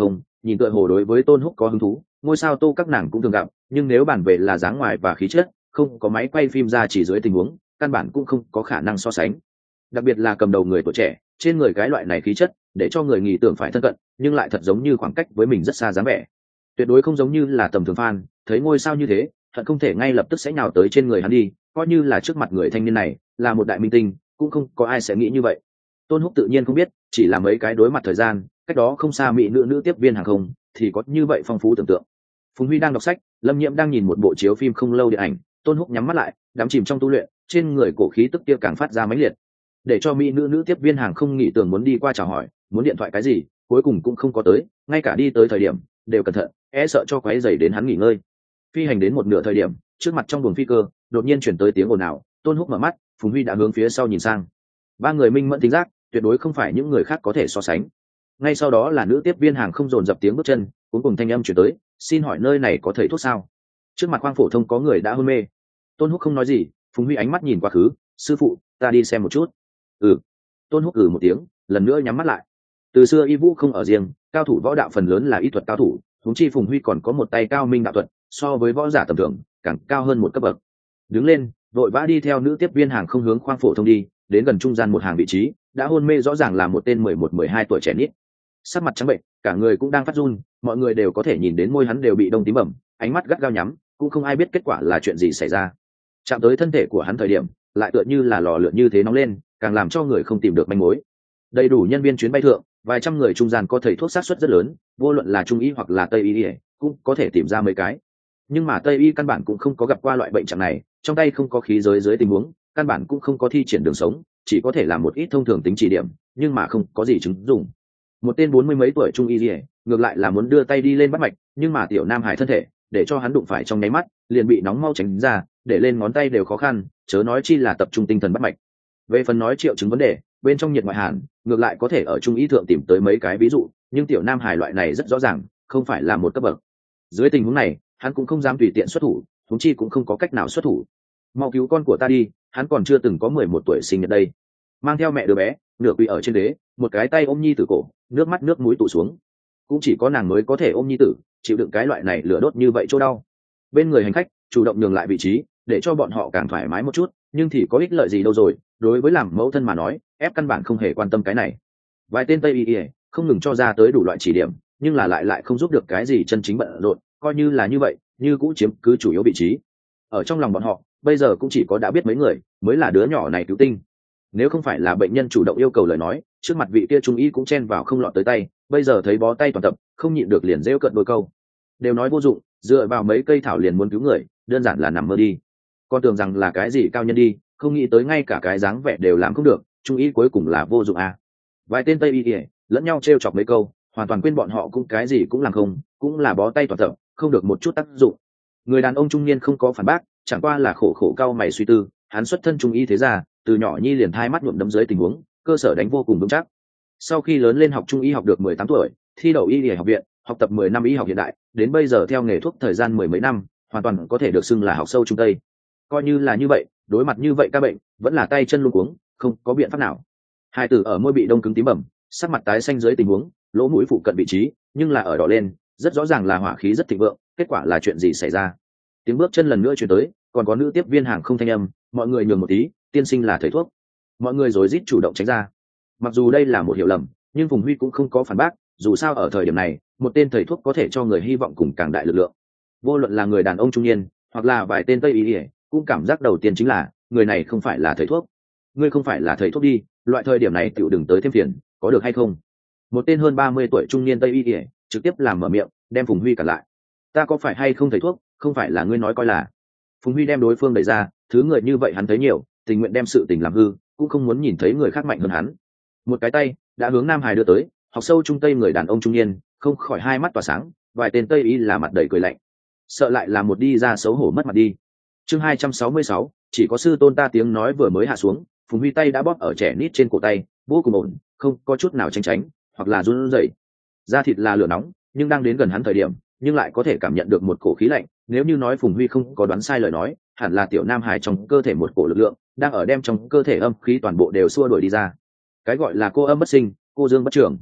nhìn tựa hồ đối với Tôn Húc có hứng thú. Ngôi sao Tô các nàng cũng thường gặp, nhưng nếu bàn về là dáng ngoài và khí chất, không có máy quay phim ra chỉ dưới tình huống, căn bản cũng không có khả năng so sánh. Đặc biệt là cầm đầu người tuổi trẻ, trên người cái loại này khí chất, để cho người nghĩ tưởng phải thân cận, nhưng lại thật giống như khoảng cách với mình rất xa dáng vẻ. Tuyệt đối không giống như là tầm thường fan, thấy ngôi sao như thế, thật không thể ngay lập tức sẽ nhào tới trên người hắn đi, coi như là trước mặt người thanh niên này, là một đại minh tinh, cũng không có ai sẽ nghĩ như vậy. Tôn Húc tự nhiên không biết, chỉ là mấy cái đối mặt thời gian, cách đó không xa mỹ nữ tiếp viên hàng không, thì có như vậy phong phú tưởng tượng. Phùng Huy đang đọc sách, Lâm Nhiễm đang nhìn một bộ chiếu phim không lâu điện ảnh, Tôn Húc nhắm mắt lại, đắm chìm trong tu luyện, trên người cổ khí tức kia càng phát ra mãnh liệt. Để cho mỹ nữ tiếp viên hàng không nghĩ tưởng muốn đi qua chào hỏi, muốn điện thoại cái gì, cuối cùng cũng không có tới, ngay cả đi tới thời điểm đều cẩn thận, e sợ cho quấy rầy đến hắn nghỉ ngơi. Phi hành đến một nửa thời điểm, trước mặt trong buồng phi cơ đột nhiên chuyển tới tiếng ồn ào. Tôn Húc mở mắt, Phùng Huy đã hướng phía sau nhìn sang. Ba người minh mẫn tính giác, tuyệt đối không phải những người khác có thể so sánh. Ngay sau đó là nữ tiếp viên hàng không dồn dập tiếng bước chân, cuối cùng thanh âm chuyển tới, xin hỏi nơi này có thầy thuốc sao? Trước mặt khoang phổ thông có người đã hôn mê. Tôn Húc không nói gì, Phùng Huy ánh mắt nhìn quá khứ, sư phụ, ta đi xem một chút. Ừ. Tôn Húc một tiếng, lần nữa nhắm mắt lại. Từ xưa y vũ không ở riêng, cao thủ võ đạo phần lớn là y thuật cao thủ, huống chi Phùng Huy còn có một tay cao minh đạo thuật, so với võ giả tầm thường càng cao hơn một cấp bậc. Đứng lên, vội vã đi theo nữ tiếp viên hàng không hướng khoang phổ thông đi, đến gần trung gian một hàng vị trí, đã hôn mê rõ ràng là một tên 11-12 tuổi trẻ nít. Sắc mặt trắng bệnh, cả người cũng đang phát run, mọi người đều có thể nhìn đến môi hắn đều bị đông tím bầm, ánh mắt gắt gao nhắm, cũng không ai biết kết quả là chuyện gì xảy ra. Chạm tới thân thể của hắn thời điểm, lại tựa như là lò lửa như thế nóng lên, càng làm cho người không tìm được manh mối. Đầy đủ nhân viên chuyến bay thượng, vài trăm người trung gian có thầy thuốc sát suất rất lớn, vô luận là trung y hoặc là tây y, cũng có thể tìm ra mấy cái. Nhưng mà tây y căn bản cũng không có gặp qua loại bệnh trạng này, trong tay không có khí giới dưới tình huống, căn bản cũng không có thi triển đường sống, chỉ có thể làm một ít thông thường tính chỉ điểm, nhưng mà không có gì chứng dụng. Một tên 40 mấy tuổi trung y, ngược lại là muốn đưa tay đi lên bắt mạch, nhưng mà tiểu nam hải thân thể, để cho hắn đụng phải trong nháy mắt, liền bị nóng mau tránh ra, để lên ngón tay đều khó khăn, chớ nói chi là tập trung tinh thần bắt mạch. Về phần nói triệu chứng vấn đề, bên trong nhiệt ngoại hàn, ngược lại có thể ở trung y thượng tìm tới mấy cái ví dụ, nhưng tiểu nam hải loại này rất rõ ràng, không phải là một cấp bậc. Dưới tình huống này, hắn cũng không dám tùy tiện xuất thủ, huống chi cũng không có cách nào xuất thủ. Mau cứu con của ta đi, hắn còn chưa từng có 11 tuổi sinh nhật đây. Mang theo mẹ đứa bé, nửa quỳ ở trên đế, một cái tay ôm nhi tử cổ, nước mắt nước mũi tụ xuống. Cũng chỉ có nàng mới có thể ôm nhi tử, chịu đựng cái loại này lửa đốt như vậy chỗ đau. Bên người hành khách chủ động nhường lại vị trí, để cho bọn họ càng thoải mái một chút, nhưng thì có ích lợi gì đâu rồi, đối với làm mẫu thân mà nói, ép căn bản không hề quan tâm cái này. Vài tên tây y không ngừng cho ra tới đủ loại chỉ điểm, nhưng là lại không giúp được cái gì chân chính bận rộn, coi như là như vậy, như cũ chiếm cứ chủ yếu vị trí. Ở trong lòng bọn họ, bây giờ cũng chỉ có đã biết mấy người mới là đứa nhỏ này cứu tinh. Nếu không phải là bệnh nhân chủ động yêu cầu lời nói, trước mặt vị kia trung y cũng chen vào không lọt tới tay, bây giờ thấy bó tay toàn tập, không nhịn được liền rêu cợt đôi câu. Đều nói vô dụng, dựa vào mấy cây thảo liền muốn cứu người, đơn giản là nằm mơ đi. Con tưởng rằng là cái gì cao nhân đi, không nghĩ tới ngay cả cái dáng vẻ đều làm không được, trung y cuối cùng là vô dụng à. Vài tên tây y lẫn nhau trêu chọc mấy câu, hoàn toàn quên bọn họ cũng cái gì cũng làm không, cũng là bó tay toàn tập, không được một chút tác dụng. Người đàn ông trung niên không có phản bác, chẳng qua là khổ cau mày suy tư, hắn xuất thân trung y thế ra, từ nhỏ nhi liền hai mắt nhuộm đấm dưới tình huống, cơ sở đánh vô cùng vững chắc. Sau khi lớn lên học trung y học được 18 tuổi, thi đậu y học viện, học tập 10 năm y học hiện đại, đến bây giờ theo nghề thuốc thời gian 10 mấy năm, hoàn toàn có thể được xưng là học sâu trung tây. Coi như là như vậy, đối mặt như vậy ca bệnh, vẫn là tay chân luống cuống, không có biện pháp nào. Hai tử ở môi bị đông cứng tím bầm, sắc mặt tái xanh dưới tình huống, lỗ mũi phụ cận vị trí, nhưng là ở đỏ lên, rất rõ ràng là hỏa khí rất thịnh vượng. Kết quả là chuyện gì xảy ra? Tiếng bước chân lần nữa chuyển tới, còn có nữ tiếp viên hàng không thanh âm, mọi người nhường một tí, tiên sinh là thầy thuốc. Mọi người rối rít chủ động tránh ra. Mặc dù đây là một hiểu lầm, nhưng Phùng Huy cũng không có phản bác, dù sao ở thời điểm này, một tên thầy thuốc có thể cho người hy vọng cùng càng đại lực lượng. Vô luận là người đàn ông trung niên, hoặc là vài tên tây y, cũng cảm giác đầu tiên chính là người này không phải là thầy thuốc. Ngươi không phải là thầy thuốc đi, loại thời điểm này tiểu đừng tới thêm phiền, có được hay không? Một tên hơn 30 tuổi trung niên tây y trực tiếp làm mở miệng, đem Phùng Huy cản lại. Ta có phải hay không thầy thuốc, không phải là ngươi nói coi là. Phùng Huy đem đối phương đẩy ra, thứ người như vậy hắn thấy nhiều, tình nguyện đem sự tình làm hư, cũng không muốn nhìn thấy người khác mạnh hơn hắn. Một cái tay đã hướng Nam Hải đưa tới, học sâu trung tây người đàn ông trung niên không khỏi hai mắt tỏa sáng, vài tên tây y là mặt đầy cười lạnh, sợ lại là một đi ra xấu hổ mất mặt đi. Chương 266, chỉ có sư tôn ta tiếng nói vừa mới hạ xuống, Phùng Huy tay đã bóp ở trẻ nít trên cổ tay, vô cùng ổn, không có chút nào tránh hoặc là run rẩy. Da thịt là lửa nóng, nhưng đang đến gần hắn thời điểm, nhưng lại có thể cảm nhận được một cổ khí lạnh. Nếu như nói Phùng Huy không có đoán sai lời nói, hẳn là tiểu nam hải trong cơ thể một cổ lực lượng đang ở đem trong cơ thể âm khí toàn bộ đều xua đuổi đi ra. Cái gọi là cô âm bất sinh, cô dương bất trưởng.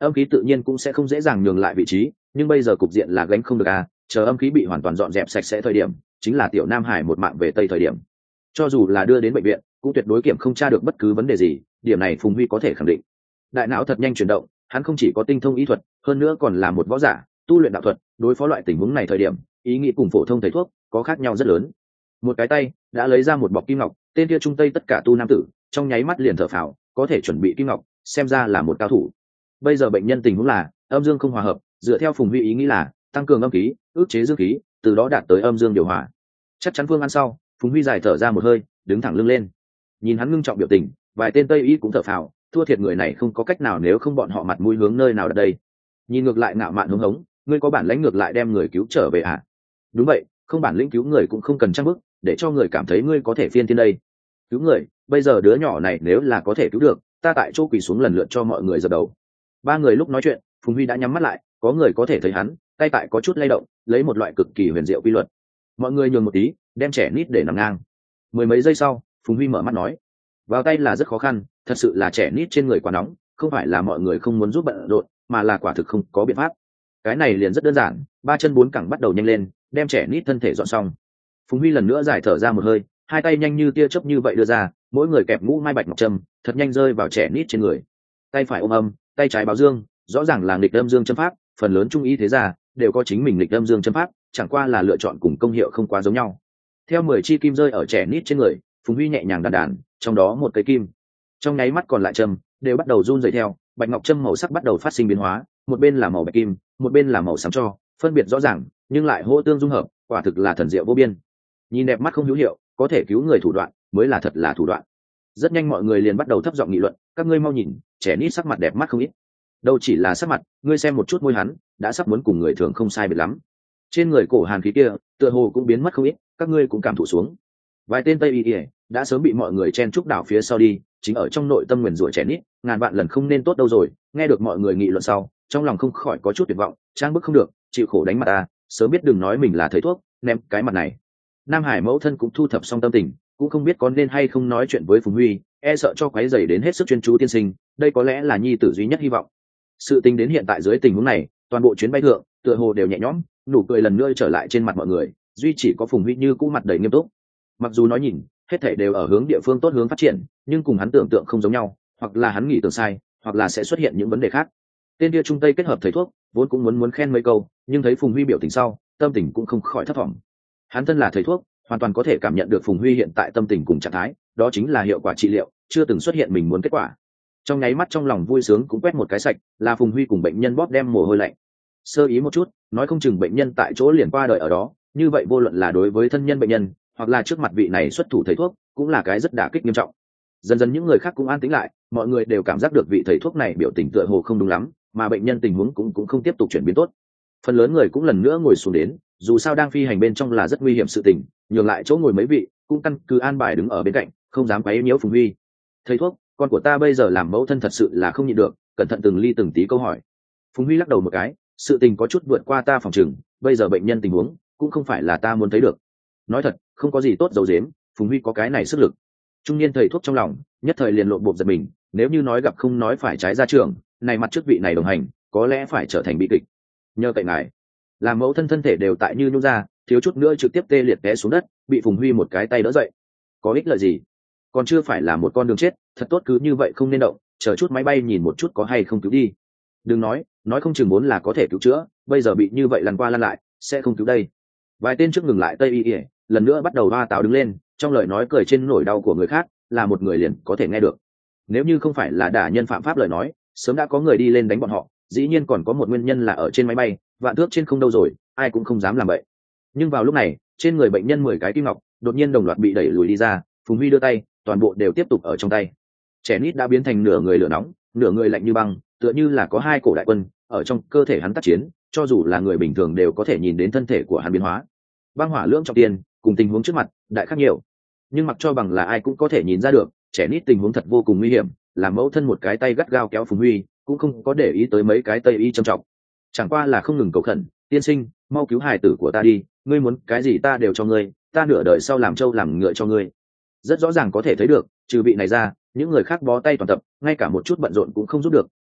âm khí tự nhiên cũng sẽ không dễ dàng nhường lại vị trí, nhưng bây giờ cục diện là gánh không được à, chờ âm khí bị hoàn toàn dọn dẹp sạch sẽ thời điểm chính là tiểu Nam Hải một mạng về tây thời điểm. Cho dù là đưa đến bệnh viện cũng tuyệt đối kiểm không tra được bất cứ vấn đề gì, điểm này Phùng Huy có thể khẳng định. Đại não thật nhanh chuyển động, hắn không chỉ có tinh thông y thuật, hơn nữa còn là một võ giả tu luyện đạo thuật, đối phó loại tình huống này thời điểm ý nghĩ cùng phổ thông thầy thuốc có khác nhau rất lớn. Một cái tay đã lấy ra một bọc kim ngọc, tên kia trung tây tất cả tu nam tử trong nháy mắt liền thở phào, có thể chuẩn bị kim ngọc xem ra là một cao thủ. Bây giờ bệnh nhân tình huống là âm dương không hòa hợp, dựa theo Phùng Huy ý nghĩ là tăng cường âm khí, ức chế dương khí, từ đó đạt tới âm dương điều hòa. Chắc chắn phương án sau, Phùng Huy dài thở ra một hơi, đứng thẳng lưng lên. Nhìn hắn ngưng trọng biểu tình, vài tên tây y cũng thở phào, thua thiệt người này không có cách nào, nếu không bọn họ mặt mũi hướng nơi nào đặt đây. Nhìn ngược lại ngạo mạn hống hống, ngươi có bản lĩnh ngược lại đem người cứu trở về à? Đúng vậy, không bản lĩnh cứu người cũng không cần trang bức, để cho người cảm thấy ngươi có thể phiên thiên đây. Cứu người, bây giờ đứa nhỏ này nếu là có thể cứu được, ta tại chỗ quỳ xuống lần lượt cho mọi người dập đầu. Ba người lúc nói chuyện, Phùng Huy đã nhắm mắt lại, có người có thể thấy hắn tay tại có chút lay động, lấy một loại cực kỳ huyền diệu quy luật. Mọi người nhường một tí, đem trẻ nít để nằm ngang. Mười mấy giây sau, Phùng Huy mở mắt nói, vào tay là rất khó khăn, thật sự là trẻ nít trên người quá nóng, không phải là mọi người không muốn giúp bận rộn, mà là quả thực không có biện pháp. Cái này liền rất đơn giản, ba chân bốn cẳng bắt đầu nhanh lên, đem trẻ nít thân thể dọn xong. Phùng Huy lần nữa giải thở ra một hơi, hai tay nhanh như tia chớp như vậy đưa ra, mỗi người kẹp ngũ mai bạch ngọc trâm, thật nhanh rơi vào trẻ nít trên người. Tay phải ôm âm, tay trái báo dương, rõ ràng là nghịch âm dương châm pháp, phần lớn trung y thế gia đều có chính mình nghịch âm dương châm pháp, chẳng qua là lựa chọn cùng công hiệu không quá giống nhau. Theo 10 chi kim rơi ở trẻ nít trên người, Phùng Huy nhẹ nhàng đàn đàn, trong đó một cây kim, trong nháy mắt còn lại châm đều bắt đầu run rẩy theo, bạch ngọc châm màu sắc bắt đầu phát sinh biến hóa, một bên là màu bạch kim, một bên là màu xám cho, phân biệt rõ ràng nhưng lại hô tương dung hợp, quả thực là thần diệu vô biên. Nhìn đẹp mắt không hữu hiệu, có thể cứu người thủ đoạn mới là thật là thủ đoạn. Rất nhanh mọi người liền bắt đầu thấp giọng nghị luận, các ngươi mau nhìn, trẻ nít sắc mặt đẹp mắt không ít. Đâu chỉ là sắc mặt, ngươi xem một chút môi hắn, đã sắp muốn cùng người thường không sai biệt lắm. Trên người cổ hàn khí kia, tựa hồ cũng biến mất không ít, các ngươi cũng cảm thụ xuống. Vài tên tây y đã sớm bị mọi người chen chúc đảo phía sau đi, chính ở trong nội tâm nguyền rủa trẻ nít, ngàn vạn lần không nên tốt đâu rồi. Nghe được mọi người nghị luận sau, trong lòng không khỏi có chút tuyệt vọng, trang bức không được, chịu khổ đánh mặt ta, sớm biết đừng nói mình là thầy thuốc, ném cái mặt này. Nam Hải mẫu thân cũng thu thập xong tâm tình, cũng không biết có nên hay không nói chuyện với Phùng Huy, e sợ cho quấy rầy đến hết sức chuyên chú tiên sinh, đây có lẽ là nhi tử duy nhất hy vọng. Sự tình đến hiện tại dưới tình huống này, toàn bộ chuyến bay thượng tựa hồ đều nhẹ nhõm, nụ cười lần nữa trở lại trên mặt mọi người, duy chỉ có Phùng Huy như cũ mặt đầy nghiêm túc. Mặc dù nói nhìn hết thảy đều ở hướng địa phương tốt hướng phát triển, nhưng cùng hắn tưởng tượng không giống nhau, hoặc là hắn nghĩ tưởng sai, hoặc là sẽ xuất hiện những vấn đề khác. Tên kia trung tây kết hợp thầy thuốc vốn cũng muốn khen mấy câu, nhưng thấy Phùng Huy biểu tình sau, tâm tình cũng không khỏi thất vọng. Hắn thân là thầy thuốc, hoàn toàn có thể cảm nhận được Phùng Huy hiện tại tâm tình cùng trạng thái, đó chính là hiệu quả trị liệu chưa từng xuất hiện mình muốn kết quả. Trong nháy mắt trong lòng vui sướng cũng quét một cái sạch, là Phùng Huy cùng bệnh nhân bóp đem mồ hôi lạnh. Sơ ý một chút, nói không chừng bệnh nhân tại chỗ liền qua đời ở đó, như vậy vô luận là đối với thân nhân bệnh nhân, hoặc là trước mặt vị này xuất thủ thầy thuốc, cũng là cái rất đả kích nghiêm trọng. Dần dần những người khác cũng an tĩnh lại, mọi người đều cảm giác được vị thầy thuốc này biểu tình tựa hồ không đúng lắm, mà bệnh nhân tình huống cũng không tiếp tục chuyển biến tốt. Phần lớn người cũng lần nữa ngồi xuống đến, dù sao đang phi hành bên trong là rất nguy hiểm sự tình, nhường lại chỗ ngồi mấy vị cũng căn cứ an bài đứng ở bên cạnh, không dám quấy nhiễu Phùng Huy. Thầy thuốc, con của ta bây giờ làm mẫu thân thật sự là không nhịn được, cẩn thận từng ly từng tí câu hỏi. Phùng Huy lắc đầu một cái, sự tình có chút vượt qua ta phòng chừng, bây giờ bệnh nhân tình huống cũng không phải là ta muốn thấy được. Nói thật, không có gì tốt giấu giếm, Phùng Huy có cái này sức lực. Trung niên thầy thuốc trong lòng nhất thời liền lộn bộp giật mình, nếu như nói gặp không nói phải trái ra trường, này mặt trước vị này đồng hành có lẽ phải trở thành bi kịch. Nhờ cậy ngài, làm mẫu thân thân thể đều tại như nhung ra, thiếu chút nữa trực tiếp tê liệt té xuống đất, bị Phùng Huy một cái tay đỡ dậy. Có ích lợi gì? Còn chưa phải là một con đường chết, thật tốt cứ như vậy không nên động, chờ chút máy bay nhìn một chút có hay không cứu đi. Đừng nói không chừng muốn là có thể cứu chữa, bây giờ bị như vậy lăn qua lăn lại, sẽ không cứu đây. Vài tên trước ngừng lại tây y lần nữa bắt đầu va táo đứng lên, trong lời nói cười trên nỗi đau của người khác, là một người liền có thể nghe được. Nếu như không phải là đả nhân phạm pháp lời nói, sớm đã có người đi lên đánh bọn họ, dĩ nhiên còn có một nguyên nhân là ở trên máy bay, vạn thước trên không đâu rồi, ai cũng không dám làm vậy. Nhưng vào lúc này, trên người bệnh nhân 10 cái kim ngọc đột nhiên đồng loạt bị đẩy lùi đi ra, Phùng Huy đưa tay, toàn bộ đều tiếp tục ở trong tay. Trẻ nít đã biến thành nửa người lửa nóng, nửa người lạnh như băng, tựa như là có hai cổ đại quân ở trong cơ thể hắn tác chiến, cho dù là người bình thường đều có thể nhìn đến thân thể của hắn biến hóa. Băng hỏa lưỡng trọng tiền, cùng tình huống trước mặt đại khác nhiều, nhưng mặc cho bằng là ai cũng có thể nhìn ra được, trẻ nít tình huống thật vô cùng nguy hiểm, làm mẫu thân một cái tay gắt gao kéo Phùng Huy, cũng không có để ý tới mấy cái tây y trầm trọng, chẳng qua là không ngừng cầu khẩn, tiên sinh, mau cứu hài tử của ta đi, ngươi muốn cái gì ta đều cho ngươi, ta nửa đời sau làm trâu làm ngựa cho ngươi. Rất rõ ràng có thể thấy được, trừ vị này ra, những người khác bó tay toàn tập, ngay cả một chút bận rộn cũng không giúp được,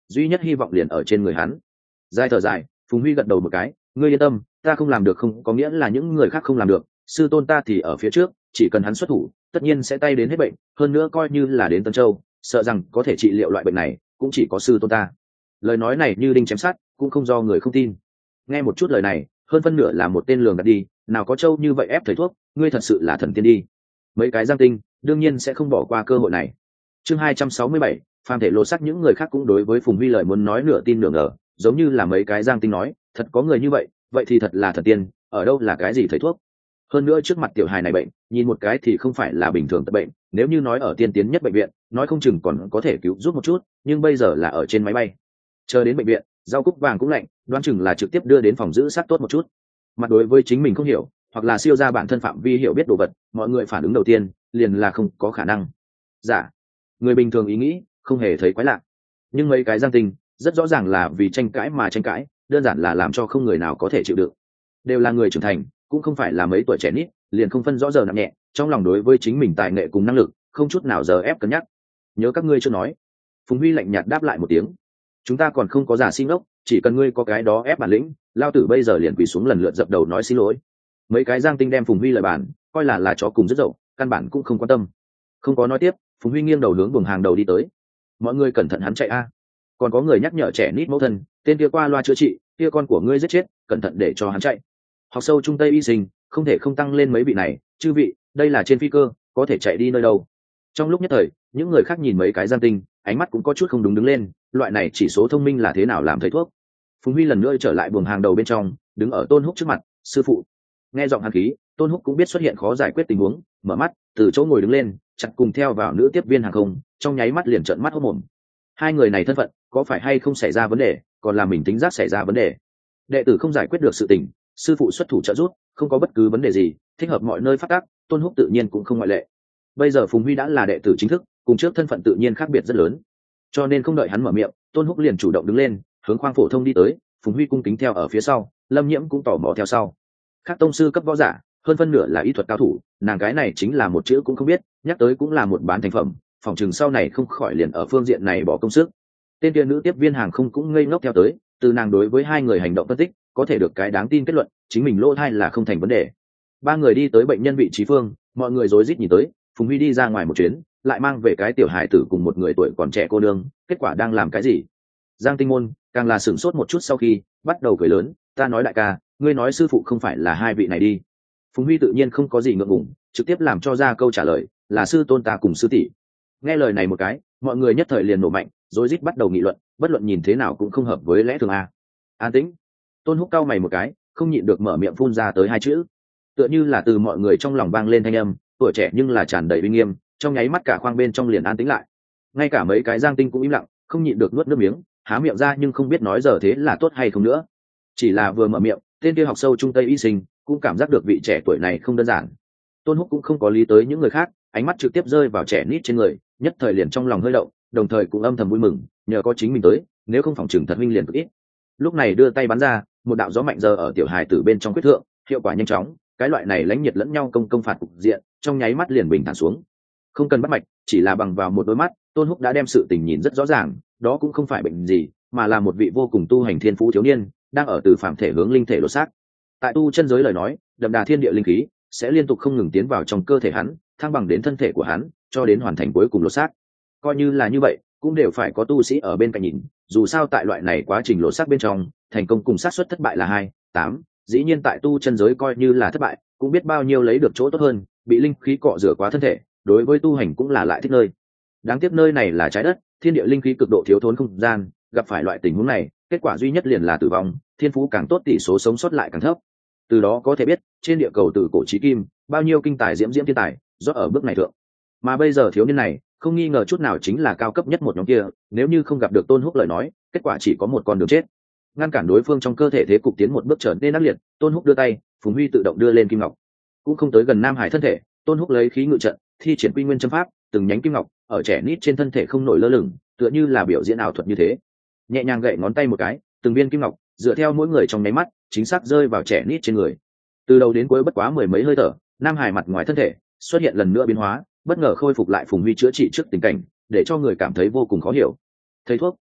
duy nhất hy vọng liền ở trên người hắn. Dài thở dài, Phùng Huy gật đầu một cái, ngươi yên tâm, ta không làm được không có nghĩa là những người khác không làm được, sư tôn ta thì ở phía trước, chỉ cần hắn xuất thủ tất nhiên sẽ tay đến hết bệnh, hơn nữa coi như là đến Tân Châu sợ rằng có thể trị liệu loại bệnh này cũng chỉ có sư tôn ta. Lời nói này như đinh chém sắt, cũng không do người không tin. Nghe một chút lời này, hơn phân nửa là một tên lường gạt đi, nào có trâu như vậy ép thầy thuốc, ngươi thật sự là thần tiên đi. Mấy cái Giang Tinh đương nhiên sẽ không bỏ qua cơ hội này. Chương 267, phàm thể lột xác. Những người khác cũng đối với Phùng Huy lời muốn nói nửa tin nửa ngờ, giống như là mấy cái Giang Tinh nói, thật có người như vậy, vậy thì thật là thần tiên, ở đâu là cái gì thầy thuốc. Hơn nữa trước mặt tiểu hài này bệnh, nhìn một cái thì không phải là bình thường tật bệnh, nếu như nói ở tiên tiến nhất bệnh viện, nói không chừng còn có thể cứu giúp một chút, nhưng bây giờ là ở trên máy bay. Chờ đến bệnh viện, rau cúc vàng cũng lạnh, đoán chừng là trực tiếp đưa đến phòng giữ xác tốt một chút. Mặt đối với chính mình không hiểu, hoặc là siêu ra bản thân phạm vi hiểu biết đồ vật, mọi người phản ứng đầu tiên liền là không có khả năng. Dạ, người bình thường ý nghĩ không hề thấy quái lạ, nhưng mấy cái Giang Tinh rất rõ ràng là vì tranh cãi mà tranh cãi, đơn giản là làm cho không người nào có thể chịu đựng. Đều là người trưởng thành, cũng không phải là mấy tuổi trẻ nít, liền không phân rõ giờ nặng nhẹ, trong lòng đối với chính mình tài nghệ cùng năng lực không chút nào giờ ép cân nhắc. Nhớ các ngươi chưa nói. Phùng Huy lạnh nhạt đáp lại một tiếng, chúng ta còn không có giả xin ốc, chỉ cần ngươi có cái đó ép bản lĩnh, lao tử bây giờ liền quỳ xuống lần lượt dập đầu nói xin lỗi. Mấy cái Giang Tinh đem Phùng Huy lời bàn coi là chó cùng rất dậu, căn bản cũng không quan tâm. Không có nói tiếp, Phùng Huy nghiêng đầu hướng buồng hàng đầu đi tới. Mọi người cẩn thận hắn chạy a. Còn có người nhắc nhở trẻ nít mẫu thân, tên kia qua loa chữa trị, kia con của ngươi giết chết, cẩn thận để cho hắn chạy. Học sâu trung tây y sinh không thể không tăng lên mấy vị này, chư vị, đây là trên phi cơ, có thể chạy đi nơi đâu. Trong lúc nhất thời, những người khác nhìn mấy cái Giang Tinh, ánh mắt cũng có chút không đúng đứng lên, loại này chỉ số thông minh là thế nào làm thầy thuốc. Phùng Huy lần nữa trở lại buồng hàng đầu bên trong, đứng ở Tôn Húc trước mặt, sư phụ. Nghe giọng hàn khí, Tôn Húc cũng biết xuất hiện khó giải quyết tình huống, mở mắt từ chỗ ngồi đứng lên, chặt cùng theo vào nữ tiếp viên hàng không, trong nháy mắt liền trợn mắt hốt mồm. Hai người này thân phận có phải hay không xảy ra vấn đề, còn là mình tính giác xảy ra vấn đề. Đệ tử không giải quyết được sự tình, sư phụ xuất thủ trợ giúp, không có bất cứ vấn đề gì, thích hợp mọi nơi phát tác, Tôn Húc tự nhiên cũng không ngoại lệ. Bây giờ Phùng Huy đã là đệ tử chính thức, cùng trước thân phận tự nhiên khác biệt rất lớn, cho nên không đợi hắn mở miệng, Tôn Húc liền chủ động đứng lên, hướng khoang phổ thông đi tới. Phùng Huy cung kính theo ở phía sau, Lâm Nhiễm cũng tò mò theo sau. Các tông sư cấp võ giả, hơn phân nửa là y thuật cao thủ, nàng cái này chính là một chữ cũng không biết, nhắc tới cũng là một bán thành phẩm, phòng chừng sau này không khỏi liền ở phương diện này bỏ công sức. Tên kia nữ tiếp viên hàng không cũng ngây ngốc theo tới, từ nàng đối với hai người hành động phân tích, có thể được cái đáng tin kết luận, chính mình lỗ thai là không thành vấn đề. Ba người đi tới bệnh nhân vị trí phương, mọi người rối rít nhìn tới, Phùng Huy đi ra ngoài một chuyến, lại mang về cái tiểu hài tử cùng một người tuổi còn trẻ cô nương, kết quả đang làm cái gì? Giang Tinh môn càng là sửng sốt một chút, sau khi bắt đầu cười lớn, ta nói đại ca, ngươi nói sư phụ không phải là hai vị này đi. Phùng Huy tự nhiên không có gì ngượng ngùng, trực tiếp làm cho ra câu trả lời, là sư tôn ta cùng sư tỷ. Nghe lời này một cái, mọi người nhất thời liền nổ mạnh, rối rít bắt đầu nghị luận, bất luận nhìn thế nào cũng không hợp với lẽ thường a. An tĩnh. Tôn Húc cau mày một cái, không nhịn được mở miệng phun ra tới hai chữ, tựa như là từ mọi người trong lòng vang lên thanh âm, tuổi trẻ nhưng là tràn đầy uy nghiêm, trong nháy mắt cả khoang bên trong liền an tĩnh lại. Ngay cả mấy cái Giang Tinh cũng im lặng, không nhịn được nuốt nước miếng, há miệng ra nhưng không biết nói giờ thế là tốt hay không nữa. Chỉ là vừa mở miệng, tên kia học sâu trung tây y sinh cũng cảm giác được vị trẻ tuổi này không đơn giản. Tôn Húc cũng không có lý tới những người khác, ánh mắt trực tiếp rơi vào trẻ nít trên người, nhất thời liền trong lòng hơi động, đồng thời cũng âm thầm vui mừng, nhờ có chính mình tới, nếu không phòng trường thật huynh liền cực ít. Lúc này đưa tay bắn ra, một đạo gió mạnh giờ ở tiểu hài tử bên trong quyết thượng, hiệu quả nhanh chóng, cái loại này lãnh nhiệt lẫn nhau công phạt cục diện, trong nháy mắt liền bình thản xuống. Không cần bắt mạch, chỉ là bằng vào một đôi mắt, Tôn Húc đã đem sự tình nhìn rất rõ ràng, đó cũng không phải bệnh gì, mà là một vị vô cùng tu hành thiên phú thiếu niên, đang ở từ phàm thể hướng linh thể lột xác. Tại tu chân giới lời nói, đậm đà thiên địa linh khí sẽ liên tục không ngừng tiến vào trong cơ thể hắn, thăng bằng đến thân thể của hắn, cho đến hoàn thành cuối cùng lột xác. Coi như là như vậy, cũng đều phải có tu sĩ ở bên cạnh nhìn, dù sao tại loại này quá trình lột xác bên trong, thành công cùng xác suất thất bại là 2-8, dĩ nhiên tại tu chân giới coi như là thất bại, cũng biết bao nhiêu lấy được chỗ tốt hơn, bị linh khí cọ rửa quá thân thể, đối với tu hành cũng là lại thích nơi. Đáng tiếc nơi này là trái đất, thiên địa linh khí cực độ thiếu thốn không gian, gặp phải loại tình huống này, kết quả duy nhất liền là tử vong, thiên phú càng tốt tỷ số sống sót lại càng thấp. Từ đó có thể biết, trên địa cầu từ cổ chí kim, bao nhiêu kinh tài diễm thiên tài, rót ở bước này thượng. Mà bây giờ thiếu niên này, không nghi ngờ chút nào chính là cao cấp nhất một nhóm kia, nếu như không gặp được Tôn Húc lời nói, kết quả chỉ có một con đường chết. Ngăn cản đối phương trong cơ thể thế cục tiến một bước trở nên ác liệt, Tôn Húc đưa tay, Phùng Huy tự động đưa lên kim ngọc. Cũng không tới gần Nam Hải thân thể, Tôn Húc lấy khí ngự trận, thi triển quy nguyên châm pháp, từng nhánh kim ngọc ở trẻ nít trên thân thể không nổi lơ lửng, tựa như là biểu diễn ảo thuật như thế. Nhẹ nhàng gậy ngón tay một cái, từng viên kim ngọc dựa theo mỗi người trong nháy mắt, chính xác rơi vào trẻ nít trên người. Từ đầu đến cuối bất quá mười mấy hơi thở, Nam Hải mặt ngoài thân thể xuất hiện lần nữa biến hóa, bất ngờ khôi phục lại Phùng Huy chữa trị trước tình cảnh, để cho người cảm thấy vô cùng khó hiểu. Thầy thuốc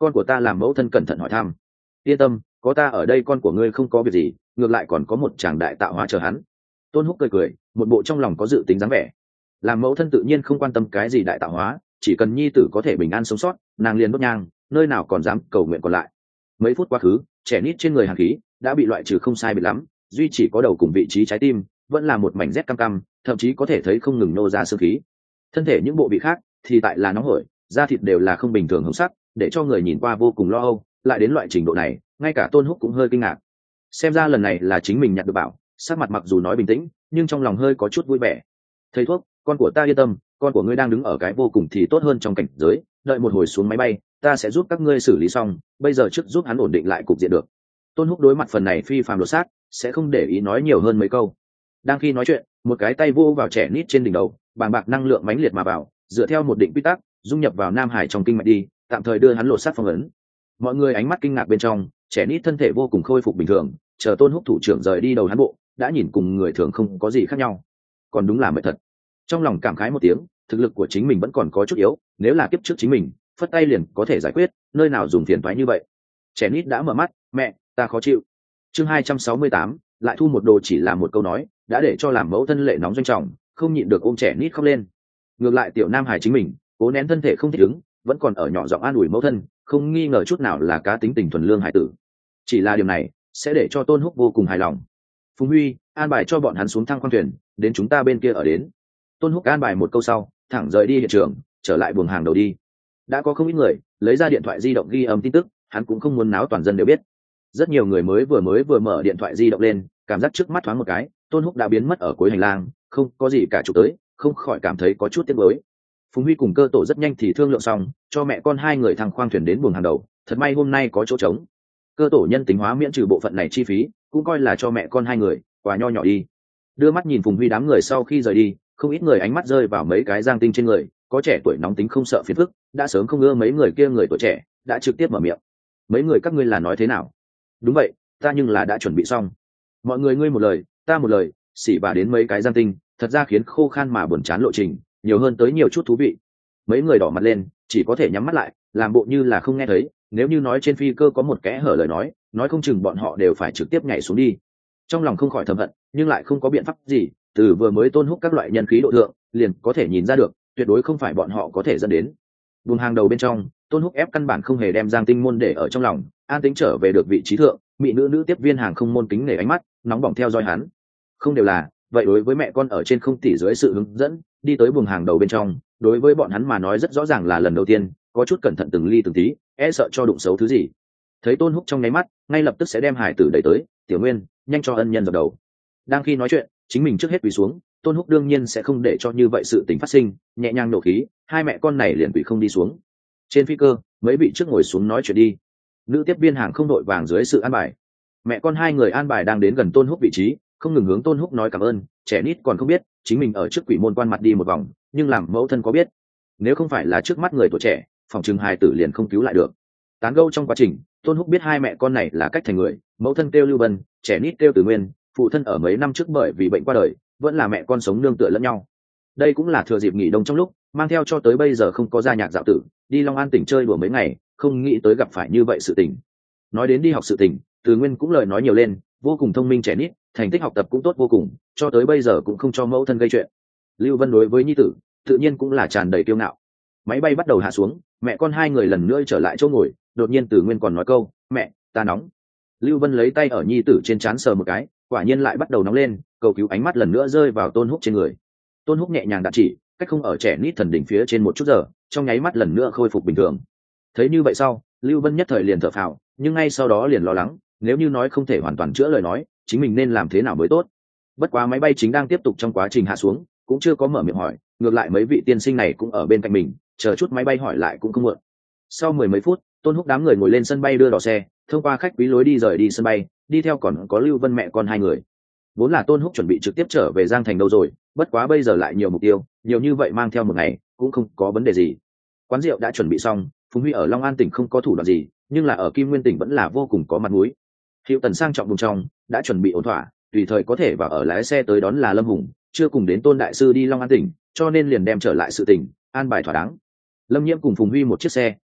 con của ta làm mẫu thân cẩn thận hỏi thăm. Yên tâm, có ta ở đây con của ngươi không có việc gì, ngược lại còn có một chàng đại tạo hóa chờ hắn. Tôn Húc cười cười, một bộ trong lòng có dự tính dáng vẻ. Làm mẫu thân tự nhiên không quan tâm cái gì đại tạo hóa, chỉ cần nhi tử có thể bình an sống sót, nàng liền đốt nhang, nơi nào còn dám cầu nguyện còn lại. Mấy phút quá khứ, trẻ nít trên người hàn khí đã bị loại trừ không sai biệt lắm, duy chỉ có đầu cùng vị trí trái tim vẫn là một mảnh rét cam cam, thậm chí có thể thấy không ngừng nô ra xương khí. Thân thể những bộ vị khác thì tại là nóng hổi, da thịt đều là không bình thường hồng sắc, để cho người nhìn qua vô cùng lo âu. Lại đến loại trình độ này, ngay cả Tôn Húc cũng hơi kinh ngạc. Xem ra lần này là chính mình nhặt được bảo, sắc mặt mặc dù nói bình tĩnh, nhưng trong lòng hơi có chút vui vẻ. Thầy thuốc, con của ta yên tâm, con của ngươi đang đứng ở cái vô cùng thì tốt hơn trong cảnh giới, đợi một hồi xuống máy bay, ta sẽ giúp các ngươi xử lý xong, bây giờ trước giúp hắn ổn định lại cục diện được. Tôn Húc đối mặt phần này phi phàm đột xác, sẽ không để ý nói nhiều hơn mấy câu. Đang khi nói chuyện, một cái tay vô vào trẻ nít trên đỉnh đầu, bàng bạc năng lượng mãnh liệt mà vào, dựa theo một định quy tắc, dung nhập vào Nam Hải trong kinh mạch đi, tạm thời đưa hắn lột xác phong ấn. Mọi người ánh mắt kinh ngạc bên trong, trẻ nít thân thể vô cùng khôi phục bình thường, chờ Tôn Húc thủ trưởng rời đi đầu hắn bộ, đã nhìn cùng người thường không có gì khác nhau. Còn đúng là mệt thật. Trong lòng cảm khái một tiếng, thực lực của chính mình vẫn còn có chút yếu, nếu là kiếp trước chính mình, phất tay liền có thể giải quyết, nơi nào dùng phiền toái như vậy. Trẻ nít đã mở mắt, mẹ, ta khó chịu. Chương 268, lại thu một đồ chỉ là một câu nói, đã để cho làm mẫu thân lệ nóng doanh trọng, không nhịn được ôm trẻ nít khóc lên. Ngược lại tiểu Nam Hải chính mình, cố nén thân thể không thích ứng, vẫn còn ở nhỏ giọng an ủi mẫu thân, không nghi ngờ chút nào là cá tính tình thuần lương hải tử. Chỉ là điều này sẽ để cho Tôn Húc vô cùng hài lòng. Phùng Huy, an bài cho bọn hắn xuống thang khoang thuyền, đến chúng ta bên kia ở đến. Tôn Húc an bài một câu sau, thẳng rời đi hiện trường, trở lại buồng hàng đầu đi. Đã có không ít người lấy ra điện thoại di động ghi âm tin tức, hắn cũng không muốn náo toàn dân đều biết. Rất nhiều người mới vừa mở điện thoại di động lên, cảm giác trước mắt thoáng một cái, Tôn Húc đã biến mất ở cuối hành lang, không có gì cả chụp tới, không khỏi cảm thấy có chút tiếc nuối. Phùng Huy cùng Cơ Tổ rất nhanh thì thương lượng xong, cho mẹ con hai người thăng khoang thuyền đến buồng hàng đầu, thật may hôm nay có chỗ trống. Cơ Tổ nhân tính hóa miễn trừ bộ phận này chi phí, cũng coi là cho mẹ con hai người quà nho nhỏ đi. Đưa mắt nhìn Phùng Huy đám người sau khi rời đi, không ít người ánh mắt rơi vào mấy cái giang tinh trên người, có trẻ tuổi nóng tính không sợ phiền phức, đã sớm không ưa mấy người kia người tuổi trẻ, đã trực tiếp mở miệng. Mấy người các ngươi là nói thế nào? Đúng vậy, ta nhưng là đã chuẩn bị xong. Mọi người ngươi một lời, ta một lời, xỉ vả đến mấy cái giang tinh, thật ra khiến khô khan mà buồn chán lộ trình, nhiều hơn tới nhiều chút thú vị. Mấy người đỏ mặt lên, chỉ có thể nhắm mắt lại, làm bộ như là không nghe thấy. Nếu như nói trên phi cơ có một kẽ hở lời nói không chừng bọn họ đều phải trực tiếp nhảy xuống đi. Trong lòng không khỏi thầm hận, nhưng lại không có biện pháp gì, từ vừa mới Tôn Húc các loại nhân khí độ thượng, liền có thể nhìn ra được, tuyệt đối không phải bọn họ có thể dẫn đến. Buồng hàng đầu bên trong, Tôn Húc ép căn bản không hề đem Giang Tinh môn để ở trong lòng, an tính trở về được vị trí thượng, mỹ nữ tiếp viên hàng không môn kính nể ánh mắt, nóng bỏng theo dõi hắn. Không đều là, vậy đối với mẹ con ở trên không tỷ dưới sự hướng dẫn, đi tới buồng hàng đầu bên trong, đối với bọn hắn mà nói rất rõ ràng là lần đầu tiên, có chút cẩn thận từng ly từng tí, e sợ cho đụng xấu thứ gì. Thấy Tôn Húc trong nháy mắt, ngay lập tức sẽ đem hải tử đẩy tới, "Tiểu Nguyên, nhanh cho ân nhân dập đầu." Đang khi nói chuyện, chính mình trước hết quỳ xuống, Tôn Húc đương nhiên sẽ không để cho như vậy sự tình phát sinh, nhẹ nhàng nổ khí, hai mẹ con này liền quỳ không đi xuống. Trên phi cơ, mấy vị trước ngồi xuống nói chuyện đi. Nữ tiếp viên hàng không đội vàng dưới sự an bài. Mẹ con hai người an bài đang đến gần Tôn Húc vị trí, không ngừng hướng Tôn Húc nói cảm ơn, trẻ nít còn không biết, chính mình ở trước quỷ môn quan mặt đi một vòng, nhưng làm mẫu thân có biết. Nếu không phải là trước mắt người tuổi trẻ, phòng trừng hài tử liền không cứu lại được. Tán gẫu trong quá trình, Tôn Húc biết hai mẹ con này là cách thành người, mẫu thân kêu Lưu Vân, trẻ nít kêu Từ Nguyên, phụ thân ở mấy năm trước bởi vì bệnh qua đời, vẫn là mẹ con sống nương tựa lẫn nhau. Đây cũng là thừa dịp nghỉ đông trong lúc, mang theo cho tới bây giờ không có ra nhạc dạo tử, đi Long An tỉnh chơi đùa mấy ngày, không nghĩ tới gặp phải như vậy sự tình. Nói đến đi học sự tình, Từ Nguyên cũng lời nói nhiều lên, vô cùng thông minh trẻ nít, thành tích học tập cũng tốt vô cùng, cho tới bây giờ cũng không cho mẫu thân gây chuyện. Lưu Vân đối với nhi tử, tự nhiên cũng là tràn đầy kiêu ngạo. Máy bay bắt đầu hạ xuống, mẹ con hai người lần nữa trở lại chỗ ngồi, đột nhiên Từ Nguyên còn nói câu, "Mẹ, ta nóng." Lưu Vân lấy tay ở nhi tử trên trán sờ một cái, quả nhiên lại bắt đầu nóng lên, cầu cứu ánh mắt lần nữa rơi vào Tôn Húc trên người. Tôn Húc nhẹ nhàng đặt chỉ, cách không ở trẻ nít thần đỉnh phía trên một chút giờ, trong nháy mắt lần nữa khôi phục bình thường. Thấy như vậy sau, Lưu Vân nhất thời liền thở phào, nhưng ngay sau đó liền lo lắng, nếu như nói không thể hoàn toàn chữa lời nói, chính mình nên làm thế nào mới tốt. Bất quá máy bay chính đang tiếp tục trong quá trình hạ xuống, cũng chưa có mở miệng hỏi, ngược lại mấy vị tiên sinh này cũng ở bên cạnh mình, chờ chút máy bay hỏi lại cũng không muộn. Sau mười mấy phút, Tôn Húc đám người ngồi lên sân bay đưa đò xe, thông qua khách quý lối đi rời đi sân bay, đi theo còn có Lưu Vân mẹ con hai người. Vốn là Tôn Húc chuẩn bị trực tiếp trở về Giang Thành đâu rồi, bất quá bây giờ lại nhiều mục tiêu, nhiều như vậy mang theo một ngày, cũng không có vấn đề gì. Quán rượu đã chuẩn bị xong, Phùng Huy ở Long An tỉnh không có thủ đoạn gì, nhưng là ở Kim Nguyên tỉnh vẫn là vô cùng có mặt mũi. Hiệu Tần sang trọng vùng trong đã chuẩn bị ổn thỏa, tùy thời có thể vào ở lái xe tới đón là Lâm Hùng, chưa cùng đến Tôn đại sư đi Long An tỉnh, cho nên liền đem trở lại sự tỉnh, an bài thỏa đáng. Lâm Nhiễm cùng Phùng Huy một chiếc xe,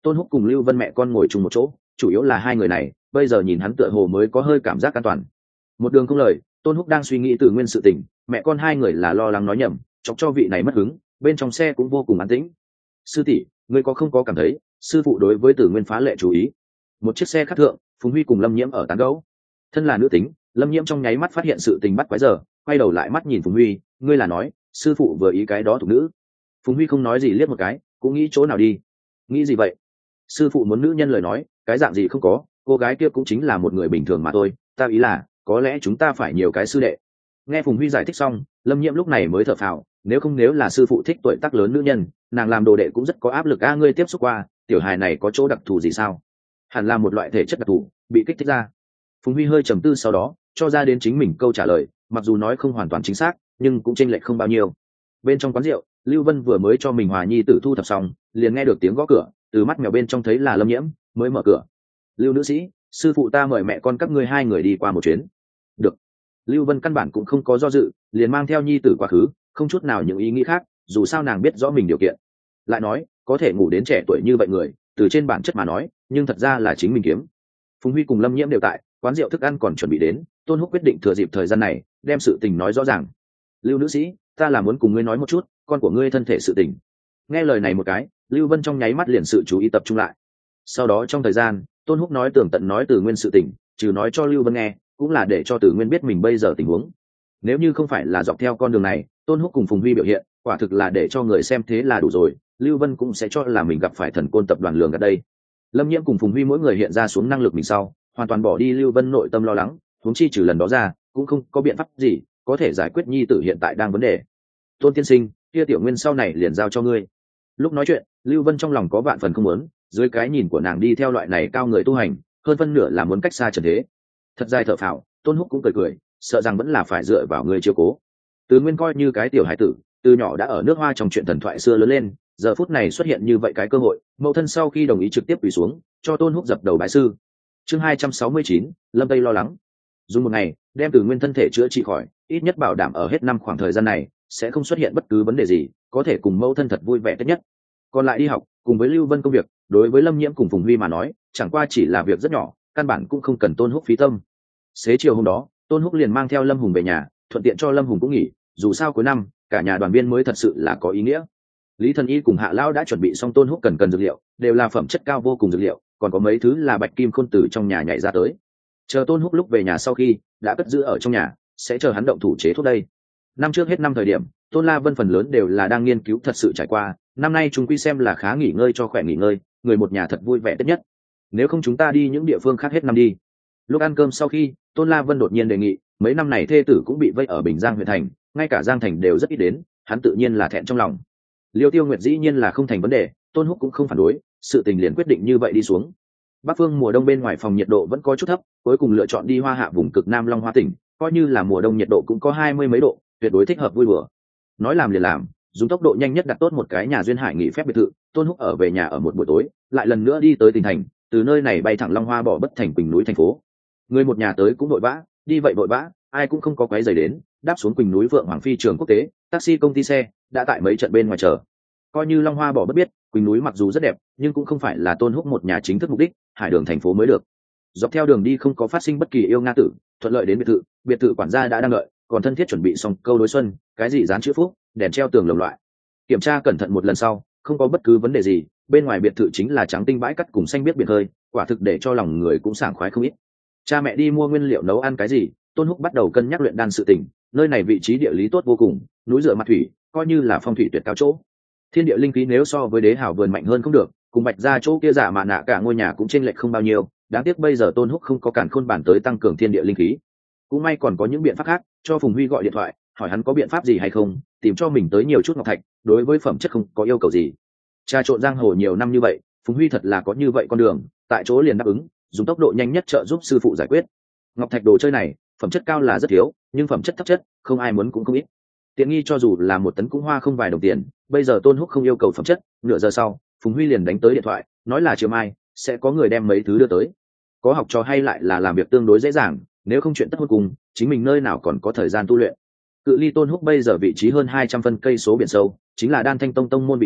Tôn Húc cùng Lưu Vân mẹ con ngồi chung một chỗ, chủ yếu là hai người này bây giờ nhìn hắn tựa hồ mới có hơi cảm giác an toàn. Một đường không lời, Tôn Húc đang suy nghĩ Từ Nguyên sự tình, mẹ con hai người là lo lắng nói nhầm, chọc cho vị này mất hứng. Bên trong xe cũng vô cùng an tĩnh. Sư tỷ, ngươi có không có cảm thấy sư phụ đối với Từ Nguyên phá lệ chú ý? Một chiếc xe khác thượng, Phùng Huy cùng Lâm Nhiễm ở tán gẫu. Thân là nữ tính, Lâm Nhiễm trong nháy mắt phát hiện sự tình bắt quái giờ, quay đầu lại mắt nhìn Phùng Huy, ngươi là nói sư phụ vừa ý cái đó thuộc nữ? Phùng Huy không nói gì, liếc một cái, cũng nghĩ chỗ nào đi. Nghĩ gì vậy? Sư phụ muốn nữ nhân lời nói, cái dạng gì không có, cô gái kia cũng chính là một người bình thường mà thôi, ta ý là có lẽ chúng ta phải nhiều cái sư đệ. Nghe Phùng Huy giải thích xong, Lâm Nhiễm lúc này mới thở phào, nếu là sư phụ thích tuổi tác lớn nữ nhân, nàng làm đồ đệ cũng rất có áp lực. Ngươi tiếp xúc qua tiểu hài này có chỗ đặc thù gì sao? Hẳn là một loại thể chất đặc thù bị kích thích ra. Phùng Huy hơi trầm tư, sau đó cho ra đến chính mình câu trả lời, mặc dù nói không hoàn toàn chính xác nhưng cũng chênh lệch không bao nhiêu. Bên trong quán rượu, Lưu Vân vừa mới cho mình Hòa Nhi tử thu thập xong, liền nghe được tiếng gõ cửa, từ mắt mèo bên trong thấy là Lâm Nhiễm, mới mở cửa. Lưu nữ sĩ, sư phụ ta mời mẹ con các ngươi hai người đi qua một chuyến. Được. Lưu Vân căn bản cũng không có do dự, liền mang theo Nhi tử quá khứ, không chút nào những ý nghĩ khác, dù sao nàng biết rõ mình điều kiện. Lại nói có thể ngủ đến trẻ tuổi như vậy người, từ trên bản chất mà nói, nhưng thật ra là chính mình kiếm. Phùng Huy cùng Lâm Nhiễm đều tại, quán rượu thức ăn còn chuẩn bị đến, Tôn Húc quyết định thừa dịp thời gian này đem sự tình nói rõ ràng. Lưu nữ sĩ, ta là muốn cùng ngươi nói một chút con của ngươi thân thể sự tình. Nghe lời này một cái, Lưu Vân trong nháy mắt liền sự chú ý tập trung lại. Sau đó trong thời gian, Tôn Húc nói tường tận nói Từ Nguyên sự tình, trừ nói cho Lưu Vân nghe, cũng là để cho Từ Nguyên biết mình bây giờ tình huống. Nếu như không phải là dọc theo con đường này, Tôn Húc cùng Phùng Huy biểu hiện, quả thực là để cho người xem thế là đủ rồi, Lưu Vân cũng sẽ cho là mình gặp phải thần côn tập đoàn lường gạt đây. Lâm Nhiễm cùng Phùng Huy mỗi người hiện ra xuống năng lực mình sau, hoàn toàn bỏ đi Lưu Vân nội tâm lo lắng, huống chi trừ lần đó ra, cũng không có biện pháp gì có thể giải quyết Nhi tử hiện tại đang vấn đề. Tôn tiên sinh, kia Tiểu Nguyên sau này liền giao cho ngươi. Lúc nói chuyện, Lưu Vân trong lòng có vạn phần không muốn, dưới cái nhìn của nàng đi theo loại này cao người tu hành, hơn phân nửa là muốn cách xa trần thế. Thật dài thở phào, Tôn Húc cũng cười, sợ rằng vẫn là phải dựa vào người chiếu cố. Từ Nguyên coi như cái tiểu hải tử, từ nhỏ đã ở nước Hoa trong chuyện thần thoại xưa lớn lên, giờ phút này xuất hiện như vậy cái cơ hội, mẫu thân sau khi đồng ý trực tiếp quỳ xuống cho Tôn Húc dập đầu bái sư. Chương 269, Lâm Tây lo lắng. Dùng một ngày đem Từ Nguyên thân thể chữa trị khỏi, ít nhất bảo đảm ở hết năm khoảng thời gian này sẽ không xuất hiện bất cứ vấn đề gì, có thể cùng mẫu thân thật vui vẻ tốt nhất. Còn lại đi học cùng với Lưu Vân công việc, đối với Lâm Nhiễm cùng Phùng Huy mà nói chẳng qua chỉ là việc rất nhỏ, căn bản cũng không cần Tôn Húc phí tâm. Xế chiều hôm đó, Tôn Húc liền mang theo Lâm Hùng về nhà, thuận tiện cho Lâm Hùng cũng nghỉ, dù sao cuối năm cả nhà đoàn viên mới thật sự là có ý nghĩa. Lý Thần Y cùng Hạ Lão đã chuẩn bị xong Tôn Húc cần dược liệu, đều là phẩm chất cao vô cùng dược liệu, còn có mấy thứ là Bạch Kim Khôn Tử trong nhà nhảy ra tới. Chờ Tôn Húc lúc về nhà sau khi đã cất giữ ở trong nhà, sẽ chờ hắn động thủ chế thuốc đây. Năm trước hết năm thời điểm, Tôn La Vân phần lớn đều là đang nghiên cứu thật sự trải qua, năm nay chúng quy xem là khá nghỉ ngơi cho khỏe nghỉ ngơi, người một nhà thật vui vẻ tất nhất. Nếu không chúng ta đi những địa phương khác hết năm đi. Lúc ăn cơm sau khi, Tôn La Vân đột nhiên đề nghị, mấy năm này thê tử cũng bị vây ở Bình Giang huyện thành, ngay cả Giang thành đều rất ít đến, hắn tự nhiên là thẹn trong lòng. Liêu Tiêu Nguyệt dĩ nhiên là không thành vấn đề, Tôn Húc cũng không phản đối, sự tình liền quyết định như vậy đi xuống. Bắc phương mùa đông bên ngoài phòng nhiệt độ vẫn có chút thấp, cuối cùng lựa chọn đi Hoa Hạ vùng cực Nam Long Hoa tỉnh, coi như là mùa đông nhiệt độ cũng có 20 mấy độ, tuyệt đối thích hợp vui đùa. Nói làm liền làm, dùng tốc độ nhanh nhất đặt tốt một cái nhà duyên hải nghỉ phép biệt thự. Tôn Húc ở về nhà ở một buổi tối, lại lần nữa đi tới tỉnh thành, từ nơi này bay thẳng Long Hoa bỏ bất thành Quỳnh núi thành phố. Người một nhà tới cũng vội vã, đi vậy vội vã, ai cũng không có quấy rầy đến, đáp xuống Quỳnh núi Vượng Hoàng Phi trường quốc tế, taxi công ty xe đã tại mấy trận bên ngoài chờ. Coi như Long Hoa bỏ bất biết, Quỳnh núi mặc dù rất đẹp, nhưng cũng không phải là Tôn Húc một nhà chính thức mục đích, hải đường thành phố mới được. Dọc theo đường đi không có phát sinh bất kỳ yêu nga tử, thuận lợi đến biệt thự quản gia đã đang đợi, còn thân thiết chuẩn bị xong câu đối xuân, cái gì dán chữ phúc, đèn treo tường lồng loại. Kiểm tra cẩn thận một lần sau, không có bất cứ vấn đề gì, bên ngoài biệt thự chính là trắng tinh bãi cát cùng xanh biếc biển khơi, quả thực để cho lòng người cũng sảng khoái không ít. Cha mẹ đi mua nguyên liệu nấu ăn cái gì, Tôn Húc bắt đầu cân nhắc luyện đan sự tình, nơi này vị trí địa lý tốt vô cùng, núi dựa mặt thủy, coi như là phong thủy tuyệt cao chỗ. Thiên địa linh khí nếu so với Đế Hảo vườn mạnh hơn không được, cùng Bạch gia chỗ kia giả mạ nạ cả ngôi nhà cũng chênh lệch không bao nhiêu, đáng tiếc bây giờ Tôn Húc không có càn khôn bản tới tăng cường thiên địa linh khí. Cũng may còn có những biện pháp khác, cho Phùng Huy gọi điện thoại, hỏi hắn có biện pháp gì hay không, tìm cho mình tới nhiều chút ngọc thạch, đối với phẩm chất không có yêu cầu gì. Trà trộn giang hồ nhiều năm như vậy, Phùng Huy thật là có như vậy con đường, tại chỗ liền đáp ứng, dùng tốc độ nhanh nhất trợ giúp sư phụ giải quyết. Ngọc thạch đồ chơi này, phẩm chất cao là rất thiếu, nhưng phẩm chất thấp chất, không ai muốn cũng không ít. Tiện nghi cho dù là 1 tấn cũng hoa không vài đồng tiền, bây giờ Tôn Húc không yêu cầu phẩm chất, nửa giờ sau, Phùng Huy liền đánh tới điện thoại, nói là chiều mai sẽ có người đem mấy thứ đưa tới. Có học trò hay lại là làm việc tương đối dễ dàng, nếu không chuyện tất hôn cùng, chính mình nơi nào còn có thời gian tu luyện. Cự ly Tôn Húc bây giờ vị trí hơn 200 phân cây số biển sâu, chính là Đan Thanh Tông tông môn vị trí,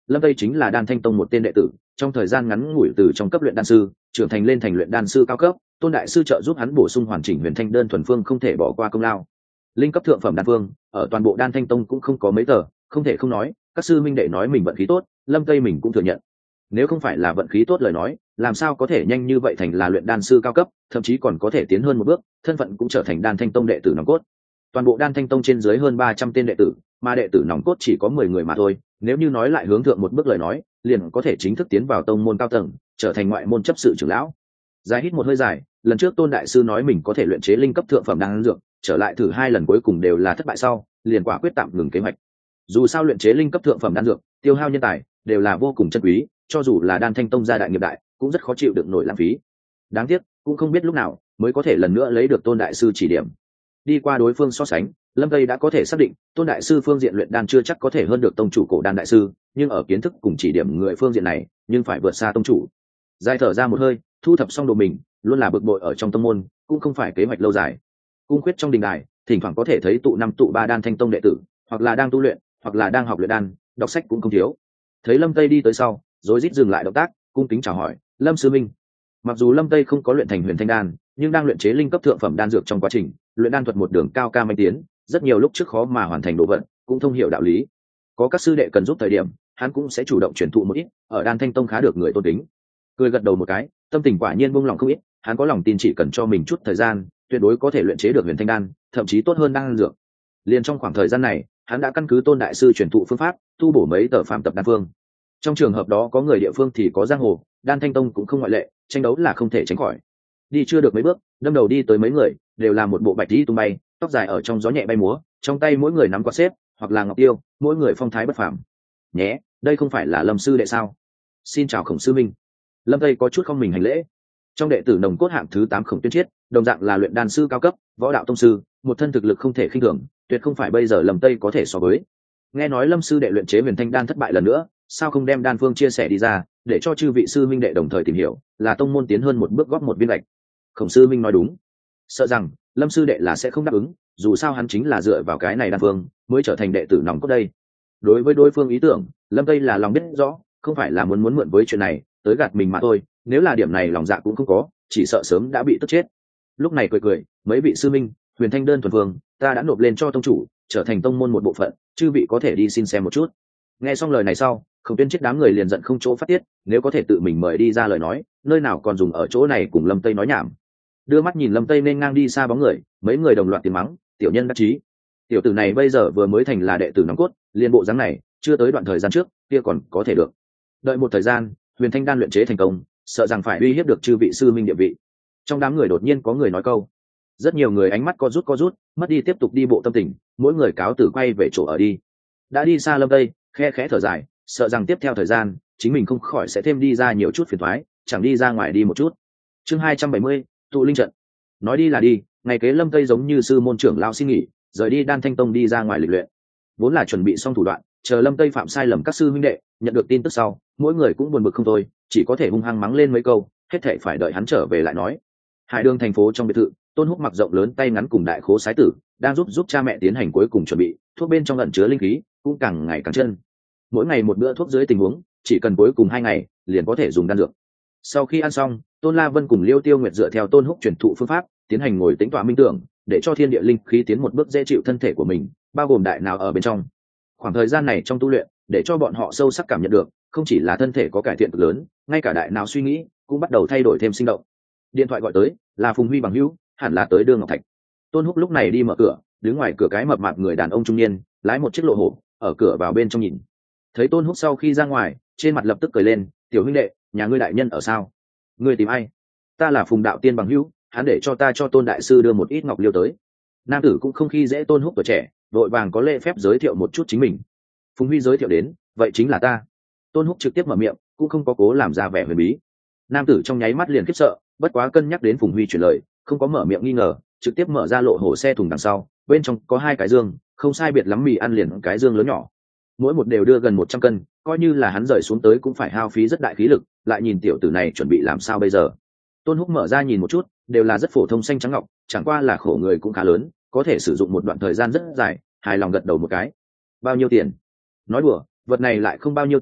Lâm Tây chính là Đan Thanh Tông một tên đệ tử, trong thời gian ngắn ngủi từ trong cấp luyện đan sư trưởng thành lên thành luyện đan sư cao cấp, Tôn đại sư trợ giúp hắn bổ sung hoàn chỉnh huyền thanh đơn thuần phương không thể bỏ qua công lao. Linh cấp thượng phẩm đan phương, ở toàn bộ Đan Thanh Tông cũng không có mấy tờ, không thể không nói, các sư minh đệ nói mình vận khí tốt, Lâm Tây mình cũng thừa nhận. Nếu không phải là vận khí tốt lời nói, làm sao có thể nhanh như vậy thành là luyện đan sư cao cấp, thậm chí còn có thể tiến hơn một bước, thân phận cũng trở thành Đan Thanh Tông đệ tử nòng cốt. Toàn bộ Đan Thanh Tông trên dưới hơn 300 tên đệ tử, mà đệ tử nòng cốt chỉ có 10 người mà thôi, nếu như nói lại hướng thượng một bước lời nói, liền có thể chính thức tiến vào tông môn cao tầng, trở thành ngoại môn chấp sự trưởng lão. Dài hít một hơi dài, lần trước Tôn đại sư nói mình có thể luyện chế linh cấp thượng phẩm đan dược, trở lại thử 2 lần cuối cùng đều là thất bại sau, liền quả quyết tạm ngừng kế hoạch. Dù sao luyện chế linh cấp thượng phẩm đan dược, tiêu hao nhân tài đều là vô cùng chân quý, cho dù là Đan Thanh Tông gia đại nghiệp đại, cũng rất khó chịu được nổi lãng phí. Đáng tiếc, cũng không biết lúc nào mới có thể lần nữa lấy được Tôn đại sư chỉ điểm. Đi qua đối phương so sánh, Lâm Tây đã có thể xác định, Tôn đại sư phương diện luyện đan chưa chắc có thể hơn được tông chủ Cổ Đan đại sư, nhưng ở kiến thức cùng chỉ điểm người phương diện này, nhưng phải vượt xa tông chủ. Dài thở ra một hơi, thu thập xong đồ mình, luôn là bực bội ở trong tông môn, cũng không phải kế hoạch lâu dài. Cung khuyết trong đình đài, thỉnh thoảng có thể thấy tụ 5 tụ 3 Đan Thanh Tông đệ tử, hoặc là đang tu luyện, hoặc là đang học luyện đan, đọc sách cũng không thiếu. Thấy Lâm Tây đi tới sau, rối rít dừng lại động tác, cung kính chào hỏi, "Lâm sư minh." Mặc dù Lâm Tây không có luyện thành huyền thanh đan, nhưng đang luyện chế linh cấp thượng phẩm đan dược trong quá trình, luyện đan thuật một đường cao ca manh tiến, rất nhiều lúc trước khó mà hoàn thành độ vận, cũng thông hiểu đạo lý. Có các sư đệ cần giúp thời điểm, hắn cũng sẽ chủ động truyền thụ một ít, ở Đan Thanh Tông khá được người tôn kính. Cười gật đầu một cái, tâm tình quả nhiên buông lòng không ít, hắn có lòng tin chỉ cần cho mình chút thời gian, tuyệt đối có thể luyện chế được huyền thanh đan, thậm chí tốt hơn đan dược. Liền trong khoảng thời gian này, hắn đã căn cứ Tôn đại sư truyền thụ phương pháp, tu bổ mấy tờ phạm tập đan phương. Trong trường hợp đó có người địa phương thì có giang hồ, Đan Thanh Tông cũng không ngoại lệ, tranh đấu là không thể tránh khỏi. Đi chưa được mấy bước, đâm đầu đi tới mấy người, đều là một bộ bạch y tung bay, tóc dài ở trong gió nhẹ bay múa, trong tay mỗi người nắm quạt xếp, hoặc là ngọc tiêu, mỗi người phong thái bất phàm. "Nhé, đây không phải là Lâm sư đệ sao? Xin chào Khổng sư minh." Lâm Tây có chút không mình hành lễ. Trong đệ tử nồng cốt hạng thứ 8 Khổng Tuyên Chiết, đồng dạng là luyện đan sư cao cấp, võ đạo tông sư, một thân thực lực không thể khinh thường, tuyệt không phải bây giờ Lâm Tây có thể so với. Nghe nói Lâm sư đệ luyện chế huyền thanh đan thất bại lần nữa, sao không đem đan phương chia sẻ đi ra, để cho chư vị sư minh đệ đồng thời tìm hiểu, là tông môn tiến hơn một bước góp một viên gạch. Khổng sư minh nói đúng. Sợ rằng Lâm sư đệ là sẽ không đáp ứng, dù sao hắn chính là dựa vào cái này đan phương mới trở thành đệ tử nòng cốt đây. Đối với đối phương ý tưởng, Lâm Tây là lòng biết rõ, không phải là muốn mượn với chuyện này tới gạt mình mà thôi, nếu là điểm này lòng dạ cũng không có, chỉ sợ sớm đã bị tức chết. Lúc này cười cười, "Mấy vị sư minh, huyền thanh đơn thuần phương ta đã nộp lên cho tông chủ, trở thành tông môn một bộ phận, chư vị có thể đi xin xem một chút." Nghe xong lời này sau, Khổng Tuyên Chiết đám người liền giận không chỗ phát tiết, nếu có thể tự mình mời đi ra lời nói, nơi nào còn dùng ở chỗ này cùng Lâm Tây nói nhảm. Đưa mắt nhìn Lâm Tây nên ngang đi xa bóng người, mấy người đồng loạt tiếng mắng, "Tiểu nhân đắc chí, tiểu tử này bây giờ vừa mới thành là đệ tử nòng cốt, liên bộ dáng này, chưa tới đoạn thời gian trước, kia còn có thể được. Đợi một thời gian, huyền thanh đan luyện chế thành công, sợ rằng phải uy hiếp được chư vị sư minh địa vị." Trong đám người đột nhiên có người nói câu. Rất nhiều người ánh mắt co rút, mất đi tiếp tục đi bộ tâm tình, mỗi người cáo từ quay về chỗ ở đi. Đã đi xa Lâm Tây, khe khẽ thở dài, sợ rằng tiếp theo thời gian, chính mình không khỏi sẽ thêm đi ra nhiều chút phiền toái, chẳng đi ra ngoài đi một chút. Chương 270, tụ linh trận. Nói đi là đi, ngày kế Lâm Tây giống như sư môn trưởng lão xin nghỉ, rời đi Đan Thanh Tông đi ra ngoài lịch luyện. Vốn là chuẩn bị xong thủ đoạn, chờ Lâm Tây phạm sai lầm các sư huynh đệ, nhận được tin tức sau, mỗi người cũng buồn bực không thôi, chỉ có thể hung hăng mắng lên mấy câu, hết thảy phải đợi hắn trở về lại nói. Hải Đường thành phố trong biệt thự, Tôn Húc mặc rộng lớn tay ngắn cùng đại khố sái tử, đang giúp cha mẹ tiến hành cuối cùng chuẩn bị, thuốc bên trong ẩn chứa linh khí, cũng càng ngày càng chân. Mỗi ngày một bữa thuốc dưới tình huống, chỉ cần cuối cùng 2 ngày, liền có thể dùng đan dược. Sau khi ăn xong, Tôn La Vân cùng Liêu Tiêu Nguyệt dựa theo Tôn Húc truyền thụ phương pháp, tiến hành ngồi tĩnh tọa minh tưởng, để cho thiên địa linh khí tiến một bước dễ chịu thân thể của mình, bao gồm đại não ở bên trong. Khoảng thời gian này trong tu luyện, để cho bọn họ sâu sắc cảm nhận được, không chỉ là thân thể có cải thiện cực lớn, ngay cả đại não suy nghĩ cũng bắt đầu thay đổi thêm sinh động. Điện thoại gọi tới, là Phùng Huy bằng hữu, hẳn là tới Đường Ngọc Thạch. Tôn Húc lúc này đi mở cửa, đứng ngoài cửa cái mập mạp người đàn ông trung niên, lái một chiếc lộ hổ, ở cửa vào bên trong nhìn. Thấy Tôn Húc sau khi ra ngoài, trên mặt lập tức cười lên, "Tiểu huynh đệ, nhà ngươi đại nhân ở sao? Ngươi tìm ai?" "Ta là Phùng đạo tiên bằng hữu, hắn để cho ta cho Tôn đại sư đưa một ít ngọc liêu tới." Nam tử cũng không khi dễ Tôn Húc tuổi trẻ, vội vàng có lễ phép giới thiệu một chút chính mình. Phùng Huy giới thiệu đến, "Vậy chính là ta." Tôn Húc trực tiếp mở miệng, cũng không có cố làm ra vẻ huyền bí. Nam tử trong nháy mắt liền khiếp sợ, bất quá cân nhắc đến Phùng Huy chuyển lời, không có mở miệng nghi ngờ, trực tiếp mở ra lộ hổ xe thùng đằng sau, bên trong có 2 cái dương, không sai biệt lắm mì ăn liền cái dương lớn nhỏ, mỗi một đều đưa gần 100 cân, coi như là hắn rời xuống tới cũng phải hao phí rất đại khí lực, lại nhìn tiểu tử này chuẩn bị làm sao bây giờ. Tôn Húc mở ra nhìn một chút, đều là rất phổ thông xanh trắng ngọc, chẳng qua là khổ người cũng khá lớn, có thể sử dụng một đoạn thời gian rất dài, hài lòng gật đầu một cái. "Bao nhiêu tiền?" "Nói đùa, vật này lại không bao nhiêu tiền,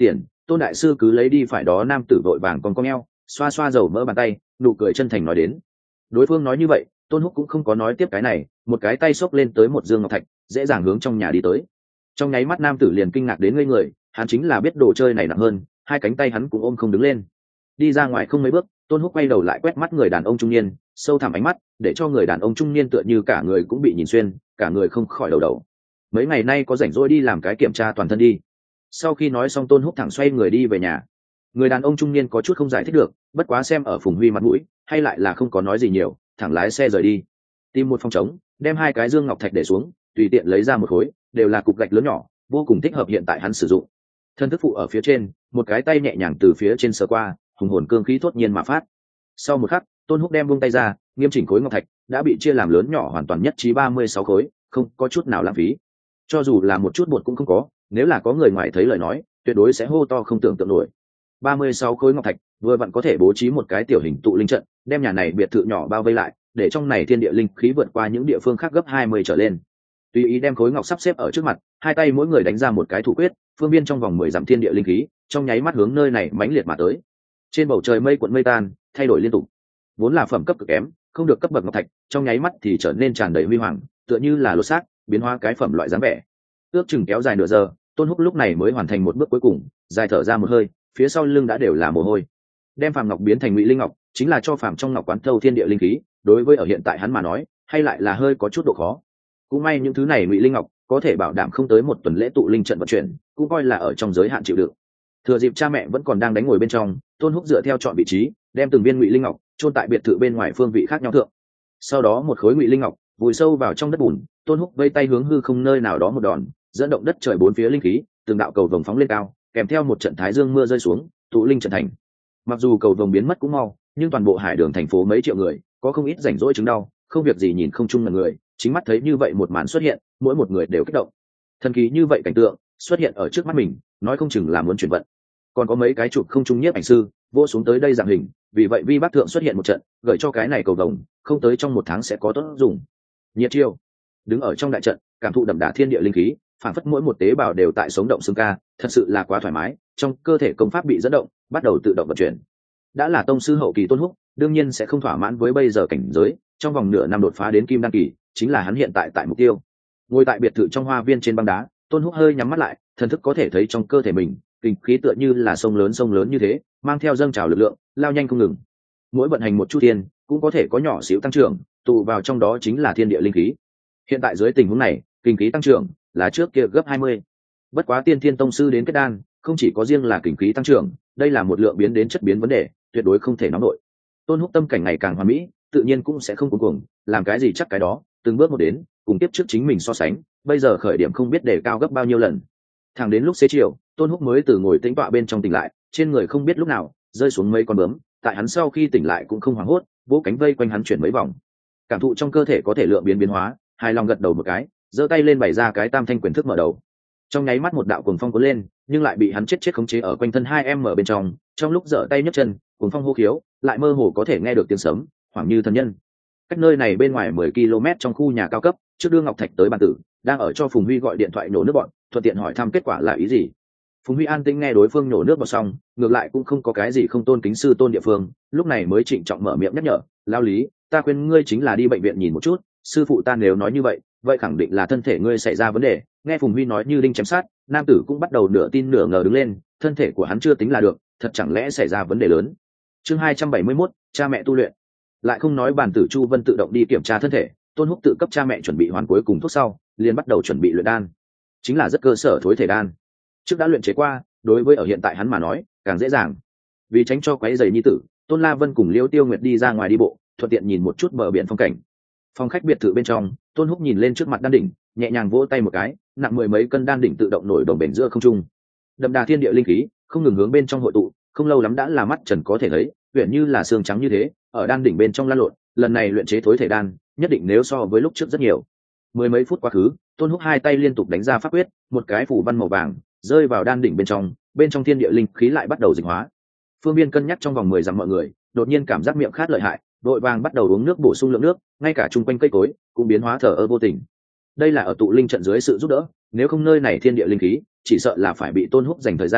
Tôn đại sư cứ lấy đi phải đó. Nam tử vội vàng con eo, xoa xoa dầu mỡ bàn tay, nụ cười chân thành nói đến. Đối phương nói như vậy, Tôn Húc cũng không có nói tiếp cái này, một cái tay xốc lên tới một dương ngọc thạch, dễ dàng hướng trong nhà đi tới. Trong nháy mắt nam tử liền kinh ngạc đến ngây người, hắn chính là biết đồ chơi này nặng hơn, hai cánh tay hắn cũng ôm không đứng lên. Đi ra ngoài không mấy bước, Tôn Húc quay đầu lại quét mắt người đàn ông trung niên, sâu thẳm ánh mắt, để cho người đàn ông trung niên tựa như cả người cũng bị nhìn xuyên, cả người không khỏi đầu đầu. Mấy ngày nay có rảnh rỗi đi làm cái kiểm tra toàn thân đi. Sau khi nói xong Tôn Húc thẳng xoay người đi về nhà. Người đàn ông trung niên có chút không giải thích được, bất quá xem ở Phùng Huy mặt mũi, hay lại là không có nói gì nhiều, thẳng lái xe rời đi. Tìm một phòng trống, đem hai cái dương ngọc thạch để xuống, tùy tiện lấy ra một khối, đều là cục gạch lớn nhỏ, vô cùng thích hợp hiện tại hắn sử dụng. Thân thức phụ ở phía trên, một cái tay nhẹ nhàng từ phía trên sờ qua, hùng hồn cương khí thốt nhiên mà phát. Sau một khắc, Tôn Húc đem buông tay ra, nghiêm chỉnh khối ngọc thạch đã bị chia làm lớn nhỏ hoàn toàn nhất trí 36 khối, không có chút nào lãng phí. Cho dù là một chút bột cũng không có, nếu là có người ngoài thấy lời nói, tuyệt đối sẽ hô to không tưởng tượng nổi. 36 khối ngọc thạch, vừa vặn có thể bố trí một cái tiểu hình tụ linh trận, đem nhà này biệt thự nhỏ bao vây lại, để trong này thiên địa linh khí vượt qua những địa phương khác gấp 20 trở lên. Tùy ý đem khối ngọc sắp xếp ở trước mặt, hai tay mỗi người đánh ra một cái thủ quyết, phương viên trong vòng 10 dặm thiên địa linh khí, trong nháy mắt hướng nơi này mãnh liệt mà tới. Trên bầu trời mây cuộn mây tan, thay đổi liên tục. Vốn là phẩm cấp cực kém, không được cấp bậc ngọc thạch, trong nháy mắt thì trở nên tràn đầy huy hoàng, tựa như là lột xác, biến hóa cái phẩm loại dáng vẻ. Ước chừng kéo dài nửa giờ, Tôn Húc lúc này mới hoàn thành một bước cuối cùng, dài thở ra một hơi, phía sau lưng đã đều là mồ hôi. Đem phàm ngọc biến thành ngụy linh ngọc, chính là cho phàm trong ngọc quán thâu thiên địa linh khí, đối với ở hiện tại hắn mà nói, hay lại là hơi có chút độ khó. Cũng may những thứ này ngụy linh ngọc có thể bảo đảm không tới một tuần lễ tụ linh trận vận chuyển, cũng coi là ở trong giới hạn chịu đựng. Thừa dịp cha mẹ vẫn còn đang đánh ngồi bên trong, Tôn Húc dựa theo chọn vị trí, đem từng viên ngụy linh ngọc chôn tại biệt thự bên ngoài phương vị khác nhau thượng. Sau đó một khối ngụy linh ngọc vùi sâu vào trong đất bùn, Tôn Húc vây tay hướng hư không nơi nào đó một đòn, dẫn động đất trời bốn phía linh khí, từng đạo cầu vồng phóng lên cao, kèm theo một trận thái dương mưa rơi xuống, tụ linh trận thành. Mặc dù cầu vồng biến mất cũng mau, nhưng toàn bộ hải đường thành phố mấy triệu người, có không ít rảnh rỗi chứng đau, không việc gì nhìn không chung là người, chính mắt thấy như vậy một màn xuất hiện, mỗi một người đều kích động. Thần kỳ như vậy cảnh tượng xuất hiện ở trước mắt mình, nói không chừng là muốn chuyển vận. Còn có mấy cái chụp không trung nhiếp ảnh sư vô xuống tới đây dạng hình, vì vậy Vi Bắc Thượng xuất hiện một trận, gửi cho cái này cầu vồng, không tới trong 1 tháng sẽ có tốt dùng. Nhiệt chiêu đứng ở trong đại trận, cảm thụ đậm đà thiên địa linh khí, phản phất mỗi một tế bào đều tại sống động xương ca, thật sự là quá thoải mái, trong cơ thể công pháp bị dẫn động, bắt đầu tự động vận chuyển. Đã là tông sư hậu kỳ Tôn Húc, đương nhiên sẽ không thỏa mãn với bây giờ cảnh giới, trong vòng nửa năm đột phá đến kim đan kỳ, chính là hắn hiện tại mục tiêu. Ngồi tại biệt thự trong hoa viên trên băng đá, Tôn Húc hơi nhắm mắt lại, thần thức có thể thấy trong cơ thể mình, kinh khí tựa như là sông lớn như thế, mang theo dâng trào lực lượng, lao nhanh không ngừng. Mỗi vận hành một chu thiên, cũng có thể có nhỏ xíu tăng trưởng, tụ vào trong đó chính là thiên địa linh khí. Hiện tại dưới tình huống này, kinh khí tăng trưởng là trước kia gấp 20. Bất quá tiên thiên tông sư đến kết đan, không chỉ có riêng là kinh khí tăng trưởng, đây là một lượng biến đến chất biến vấn đề, tuyệt đối không thể nóng nổi. Tôn Húc tâm cảnh ngày càng hoàn mỹ, tự nhiên cũng sẽ không cuống cuồng, làm cái gì chắc cái đó, từng bước một đến, cùng tiếp trước chính mình so sánh, bây giờ khởi điểm không biết đề cao gấp bao nhiêu lần. Thẳng đến lúc xế chiều, Tôn Húc mới từ ngồi tĩnh tọa bên trong tỉnh lại, trên người không biết lúc nào rơi xuống mấy con bướm, tại hắn sau khi tỉnh lại cũng không hoảng hốt, vỗ cánh vây quanh hắn chuyển mấy vòng. Cảm thụ trong cơ thể có thể lượng biến hóa, hài lòng gật đầu một cái, giơ tay lên bày ra cái tam thanh quyền thức mở đầu. Trong nháy mắt một đạo cuồng phong cuốn lên, nhưng lại bị hắn chết khống chế ở quanh thân 2m bên trong lúc giở tay nhấc chân, cuồng phong hô khiếu, lại mơ hồ có thể nghe được tiếng sấm, hoảng như thần nhân. Cách nơi này bên ngoài 10 km trong khu nhà cao cấp, trước đưa Ngọc Thạch tới bàn tử, đang ở cho Phùng Huy gọi điện thoại nổ nước bọn, thuận tiện hỏi thăm kết quả là ý gì. Phùng Huy an tĩnh nghe đối phương nổ nước bọt xong, ngược lại cũng không có cái gì không tôn kính sư tôn địa phương, lúc này mới trịnh trọng mở miệng nhắc nhở, lao lý, ta khuyên ngươi chính là đi bệnh viện nhìn một chút, sư phụ ta nếu nói như vậy khẳng định là thân thể ngươi xảy ra vấn đề. Nghe Phùng Huy nói như đinh chém sát, nam tử cũng bắt đầu nửa tin nửa ngờ đứng lên, thân thể của hắn chưa tính là được, thật chẳng lẽ xảy ra vấn đề lớn. Chương 271, cha mẹ tu luyện. Lại không nói bản tử Chu Vân tự động đi kiểm tra thân thể, Tôn Húc tự cấp cha mẹ chuẩn bị hoàn cuối cùng thuốc sau, liền bắt đầu chuẩn bị luyện đan, chính là rất cơ sở thối thể đan. Trước đã luyện chế qua, đối với ở hiện tại hắn mà nói càng dễ dàng. Vì tránh cho quấy rầy nhi tử, Tôn La Vân cùng Liêu Tiêu Nguyệt đi ra ngoài đi bộ, thuận tiện nhìn một chút bờ biển phong cảnh. Phòng khách biệt thự bên trong, Tôn Húc nhìn lên trước mặt đan đỉnh, nhẹ nhàng vỗ tay một cái, nặng 10 mấy cân đan đỉnh tự động nổi đồng bền giữa không trung. Đậm đà thiên địa linh khí không ngừng hướng bên trong hội tụ, không lâu lắm đã là mắt trần có thể thấy, uyển như là xương trắng như thế, ở đan đỉnh bên trong lan lộn. Lần này luyện chế thối thể đan, nhất định nếu so với lúc trước rất nhiều. 10 mấy phút quá khứ, Tôn Húc hai tay liên tục đánh ra pháp quyết, một cái phủ văn màu vàng rơi vào đan đỉnh bên trong thiên địa linh khí lại bắt đầu dịch hóa. Phương Biên cân nhắc trong vòng 10 dặm mọi người, đột nhiên cảm giác miệng khát lợi hại, đội vàng bắt đầu uống nước bổ sung lượng nước, ngay cả chung quanh cây cối cũng biến hóa thờ ơ vô tình. Đây là ở tụ linh trận dưới sự giúp đỡ, nếu không nơi này thiên địa linh khí chỉ sợ là phải bị Tôn Húc dành thời gian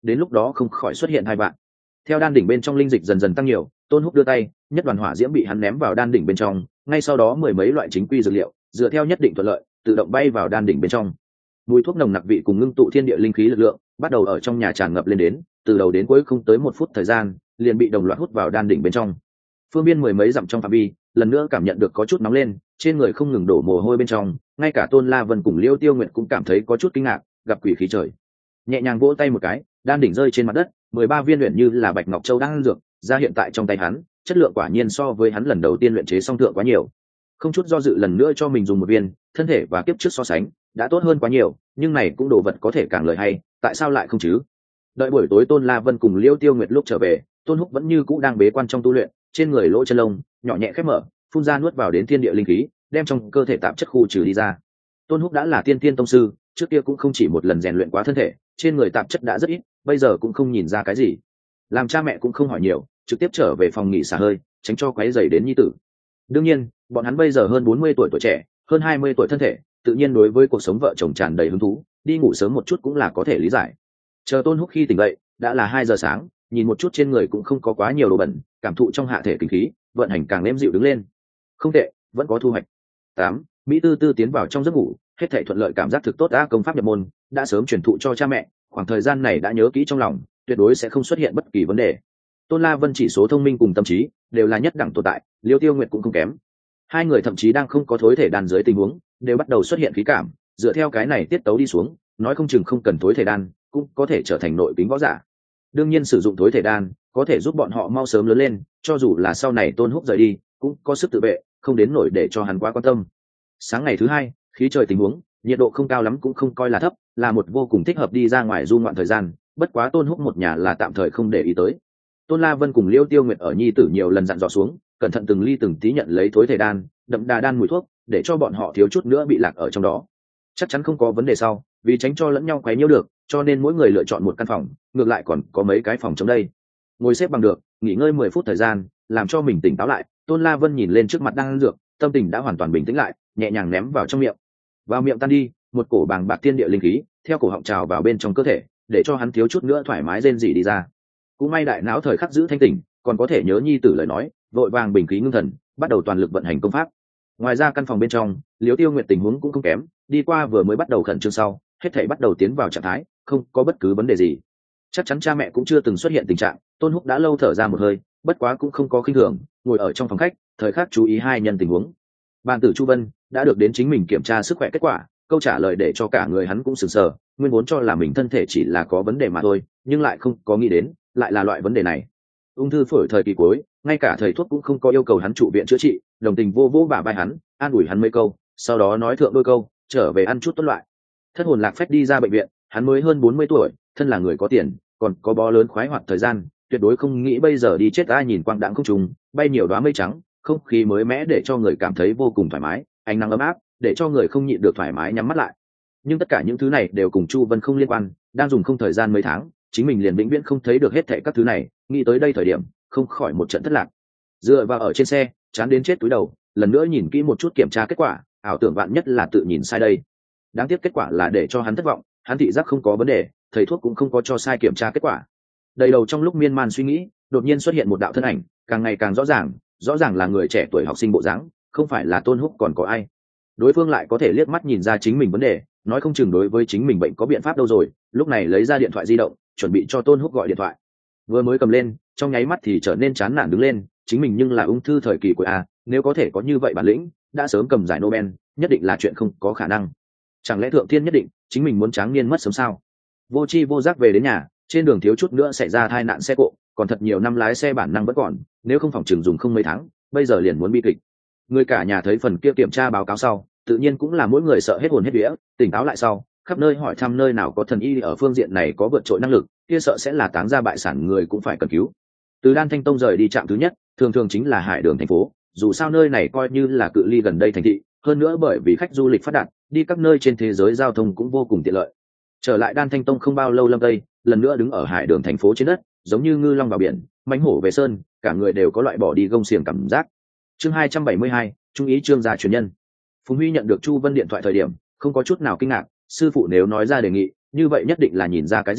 đến lúc đó không khỏi xuất hiện hai vạn. Theo đan đỉnh bên trong linh dịch dần dần tăng nhiều, Tôn Húc đưa tay, nhất đoàn hỏa diễm bị hắn ném vào đan đỉnh bên trong, ngay sau đó mười mấy loại chính quy dược liệu dựa theo nhất định thuận lợi tự động bay vào đan đỉnh bên trong. Mùi thuốc nồng nặc vị cùng ngưng tụ thiên địa linh khí lực lượng bắt đầu ở trong nhà tràn ngập lên đến, từ đầu đến cuối không tới 1 phút thời gian liền bị đồng loạt hút vào đan đỉnh bên trong. Phương biên mười mấy dặm trong phạm vi lần nữa cảm nhận được có chút nóng lên, trên người không ngừng đổ mồ hôi bên trong, ngay cả Tôn La Vân cùng Liêu Tiêu Nguyệt cũng cảm thấy có chút kinh ngạc, gặp quỷ khí trời. Nhẹ nhàng vỗ tay một cái, đan đỉnh rơi trên mặt đất, 13 viên luyện như là bạch ngọc châu đang dược ra hiện tại trong tay hắn, chất lượng quả nhiên so với hắn lần đầu tiên luyện chế song thượng quá nhiều. Không chút do dự lần nữa cho mình dùng một viên, thân thể và kiếp trước so sánh đã tốt hơn quá nhiều, nhưng này cũng đồ vật có thể càng lợi hay, tại sao lại không chứ? Đợi buổi tối Tôn La Vân cùng Liêu Tiêu Nguyệt lúc trở về, Tôn Húc vẫn như cũ đang bế quan trong tu luyện, trên người lỗ chân lông nhỏ nhẹ khép mở, phun ra nuốt vào đến thiên địa linh khí, đem trong cơ thể tạp chất khu trừ đi ra. Tôn Húc đã là tiên tiên tông sư, trước kia cũng không chỉ một lần rèn luyện quá thân thể, trên người tạp chất đã rất ít, bây giờ cũng không nhìn ra cái gì. Làm cha mẹ cũng không hỏi nhiều, trực tiếp trở về phòng nghỉ xả hơi, tránh cho quấy rầy đến nhi tử. Đương nhiên, bọn hắn bây giờ hơn 40 tuổi trẻ, hơn 20 tuổi thân thể, tự nhiên đối với cuộc sống vợ chồng tràn đầy hứng thú, đi ngủ sớm một chút cũng là có thể lý giải. Chờ Tôn Húc khi tỉnh dậy, đã là 2 giờ sáng, nhìn một chút trên người cũng không có quá nhiều đồ bẩn, cảm thụ trong hạ thể kinh khí, vận hành càng êm dịu đứng lên. Không tệ, vẫn có thu hoạch. 8. Mỹ Tư Tư tiến vào trong giấc ngủ, hết thảy thuận lợi, cảm giác thực tốt, đã công pháp nhập môn đã sớm truyền thụ cho cha mẹ, khoảng thời gian này đã nhớ kỹ trong lòng, tuyệt đối sẽ không xuất hiện bất kỳ vấn đề. Tôn La Vân chỉ số thông minh cùng tâm trí đều là nhất đẳng tồn tại, Liêu Tiêu Nguyệt cũng không kém. Hai người thậm chí đang không có thối thể đan dưới tình huống, đều bắt đầu xuất hiện khí cảm, dựa theo cái này tiết tấu đi xuống, nói không chừng không cần thối thể đan, cũng có thể trở thành nội kính võ giả. Đương nhiên sử dụng thối thể đan có thể giúp bọn họ mau sớm lớn lên, cho dù là sau này Tôn Húc rời đi, cũng có sức tự vệ, không đến nổi để cho hắn quá quan tâm. Sáng ngày thứ hai, khí trời tình huống, nhiệt độ không cao lắm cũng không coi là thấp, là một vô cùng thích hợp đi ra ngoài du ngoạn thời gian, bất quá Tôn Húc một nhà là tạm thời không để ý tới. Tôn La Vân cùng Liêu Tiêu Nguyệt ở nhi tử nhiều lần dặn dò xuống, cẩn thận từng ly từng tí nhận lấy thối thể đan, đậm đà đan mùi thuốc, để cho bọn họ thiếu chút nữa bị lạc ở trong đó. Chắc chắn không có vấn đề sau, vì tránh cho lẫn nhau quấy nhiễu được, cho nên mỗi người lựa chọn một căn phòng, ngược lại còn có mấy cái phòng trong đây. Ngồi xếp bằng được, nghỉ ngơi 10 phút thời gian, làm cho mình tỉnh táo lại, Tôn La Vân nhìn lên trước mặt đang ăn dược, tâm tình đã hoàn toàn bình tĩnh lại, nhẹ nhàng ném vào trong miệng. Vào miệng tan đi, một cổ bàng bạc thiên địa linh khí theo cổ họng trào vào bên trong cơ thể, để cho hắn thiếu chút nữa thoải mái rên rỉ đi ra. Cũng may đại não thời khắc giữ thanh tỉnh, còn có thể nhớ nhi tử lời nói, vội vàng bình khí ngưng thần, bắt đầu toàn lực vận hành công pháp. Ngoài ra căn phòng bên trong, Liễu Tiêu Nguyệt tình huống cũng không kém, đi qua vừa mới bắt đầu khẩn trương sau, hết thảy bắt đầu tiến vào trạng thái, không có bất cứ vấn đề gì. Chắc chắn cha mẹ cũng chưa từng xuất hiện tình trạng. Tôn Húc đã lâu thở ra một hơi, bất quá cũng không có khinh thường, ngồi ở trong phòng khách, thời khắc chú ý hai nhân tình huống. Bàn tử Chu Vân đã được đến chính mình kiểm tra sức khỏe kết quả, câu trả lời để cho cả người hắn cũng sửng sờ, nguyên vốn cho là mình thân thể chỉ là có vấn đề mà thôi, nhưng lại không có nghĩ đến lại là loại vấn đề này. Ung thư phổi thời kỳ cuối, ngay cả thầy thuốc cũng không có yêu cầu hắn trụ viện chữa trị, đồng tình vô vô bả vai hắn, an ủi hắn mấy câu, sau đó nói thượng đôi câu, trở về ăn chút tốt loại. Thất hồn lạc phách đi ra bệnh viện, hắn mới hơn 40 tuổi, thân là người có tiền, còn có bó lớn khoái hoạt thời gian, tuyệt đối không nghĩ bây giờ đi chết. Ai nhìn quang đãng không trùng, bay nhiều đóa mây trắng, không khí mới mẻ để cho người cảm thấy vô cùng thoải mái, ánh nắng ấm áp để cho người không nhịn được thoải mái nhắm mắt lại. Nhưng tất cả những thứ này đều cùng Chu Vân không liên quan, đang dùng không thời gian mấy tháng, chính mình liền vĩnh viễn không thấy được hết thảy các thứ này, nghĩ tới đây thời điểm không khỏi một trận thất lạc. Dựa vào ở trên xe, chán đến chết túi đầu, lần nữa nhìn kỹ một chút kiểm tra kết quả, ảo tưởng vạn nhất là tự nhìn sai đây. Đáng tiếc kết quả là để cho hắn thất vọng, hắn thị giác không có vấn đề, thầy thuốc cũng không có cho sai kiểm tra kết quả. Đầy đầu trong lúc miên man suy nghĩ, đột nhiên xuất hiện một đạo thân ảnh, càng ngày càng rõ ràng là người trẻ tuổi học sinh bộ dáng, không phải là Tôn Húc còn có ai. Đối phương lại có thể liếc mắt nhìn ra chính mình vấn đề, nói không chừng đối với chính mình bệnh có biện pháp đâu rồi. Lúc này lấy ra điện thoại di động, chuẩn bị cho Tôn Húc gọi điện thoại. Vừa mới cầm lên, trong nháy mắt thì trở nên chán nản đứng lên, chính mình nhưng là ung thư thời kỳ của a, nếu có thể có như vậy bản lĩnh, đã sớm cầm giải Nobel, nhất định là chuyện không có khả năng. Chẳng lẽ thượng thiên nhất định chính mình muốn tráng niên mất sớm sao? Vô chi vô giác về đến nhà, trên đường thiếu chút nữa xảy ra tai nạn xe cộ, còn thật nhiều năm lái xe bản năng vẫn còn, nếu không phòng trường dùng không mấy tháng, bây giờ liền muốn bi kịch. Người cả nhà thấy phần kia kiểm tra báo cáo sau, tự nhiên cũng là mỗi người sợ hết hồn hết vía, tỉnh táo lại sau, khắp nơi hỏi thăm nơi nào có thần y ở phương diện này có vượt trội năng lực, kia sợ sẽ là táng ra bại sản người cũng phải cần cứu. Từ Đan Thanh Tông rời đi trạm thứ nhất, thường thường chính là Hải Đường thành phố, dù sao nơi này coi như là cự ly gần đây thành thị, hơn nữa bởi vì khách du lịch phát đạt, đi các nơi trên thế giới giao thông cũng vô cùng tiện lợi. Trở lại Đan Thanh Tông không bao lâu, Lâm Tây lần nữa đứng ở Hải Đường thành phố trên đất, giống như ngư long vào biển, mãnh hổ về sơn, cả người đều có loại bỏ đi gông xiềng cảm giác. Chương 272, trung ý Trương gia truyền nhân. Phùng Huy nhận được Chu Vân điện thoại thời điểm, không có chút nào kinh ngạc, sư phụ nếu nói ra đề nghị, như vậy nhất định là nhìn ra cái gì,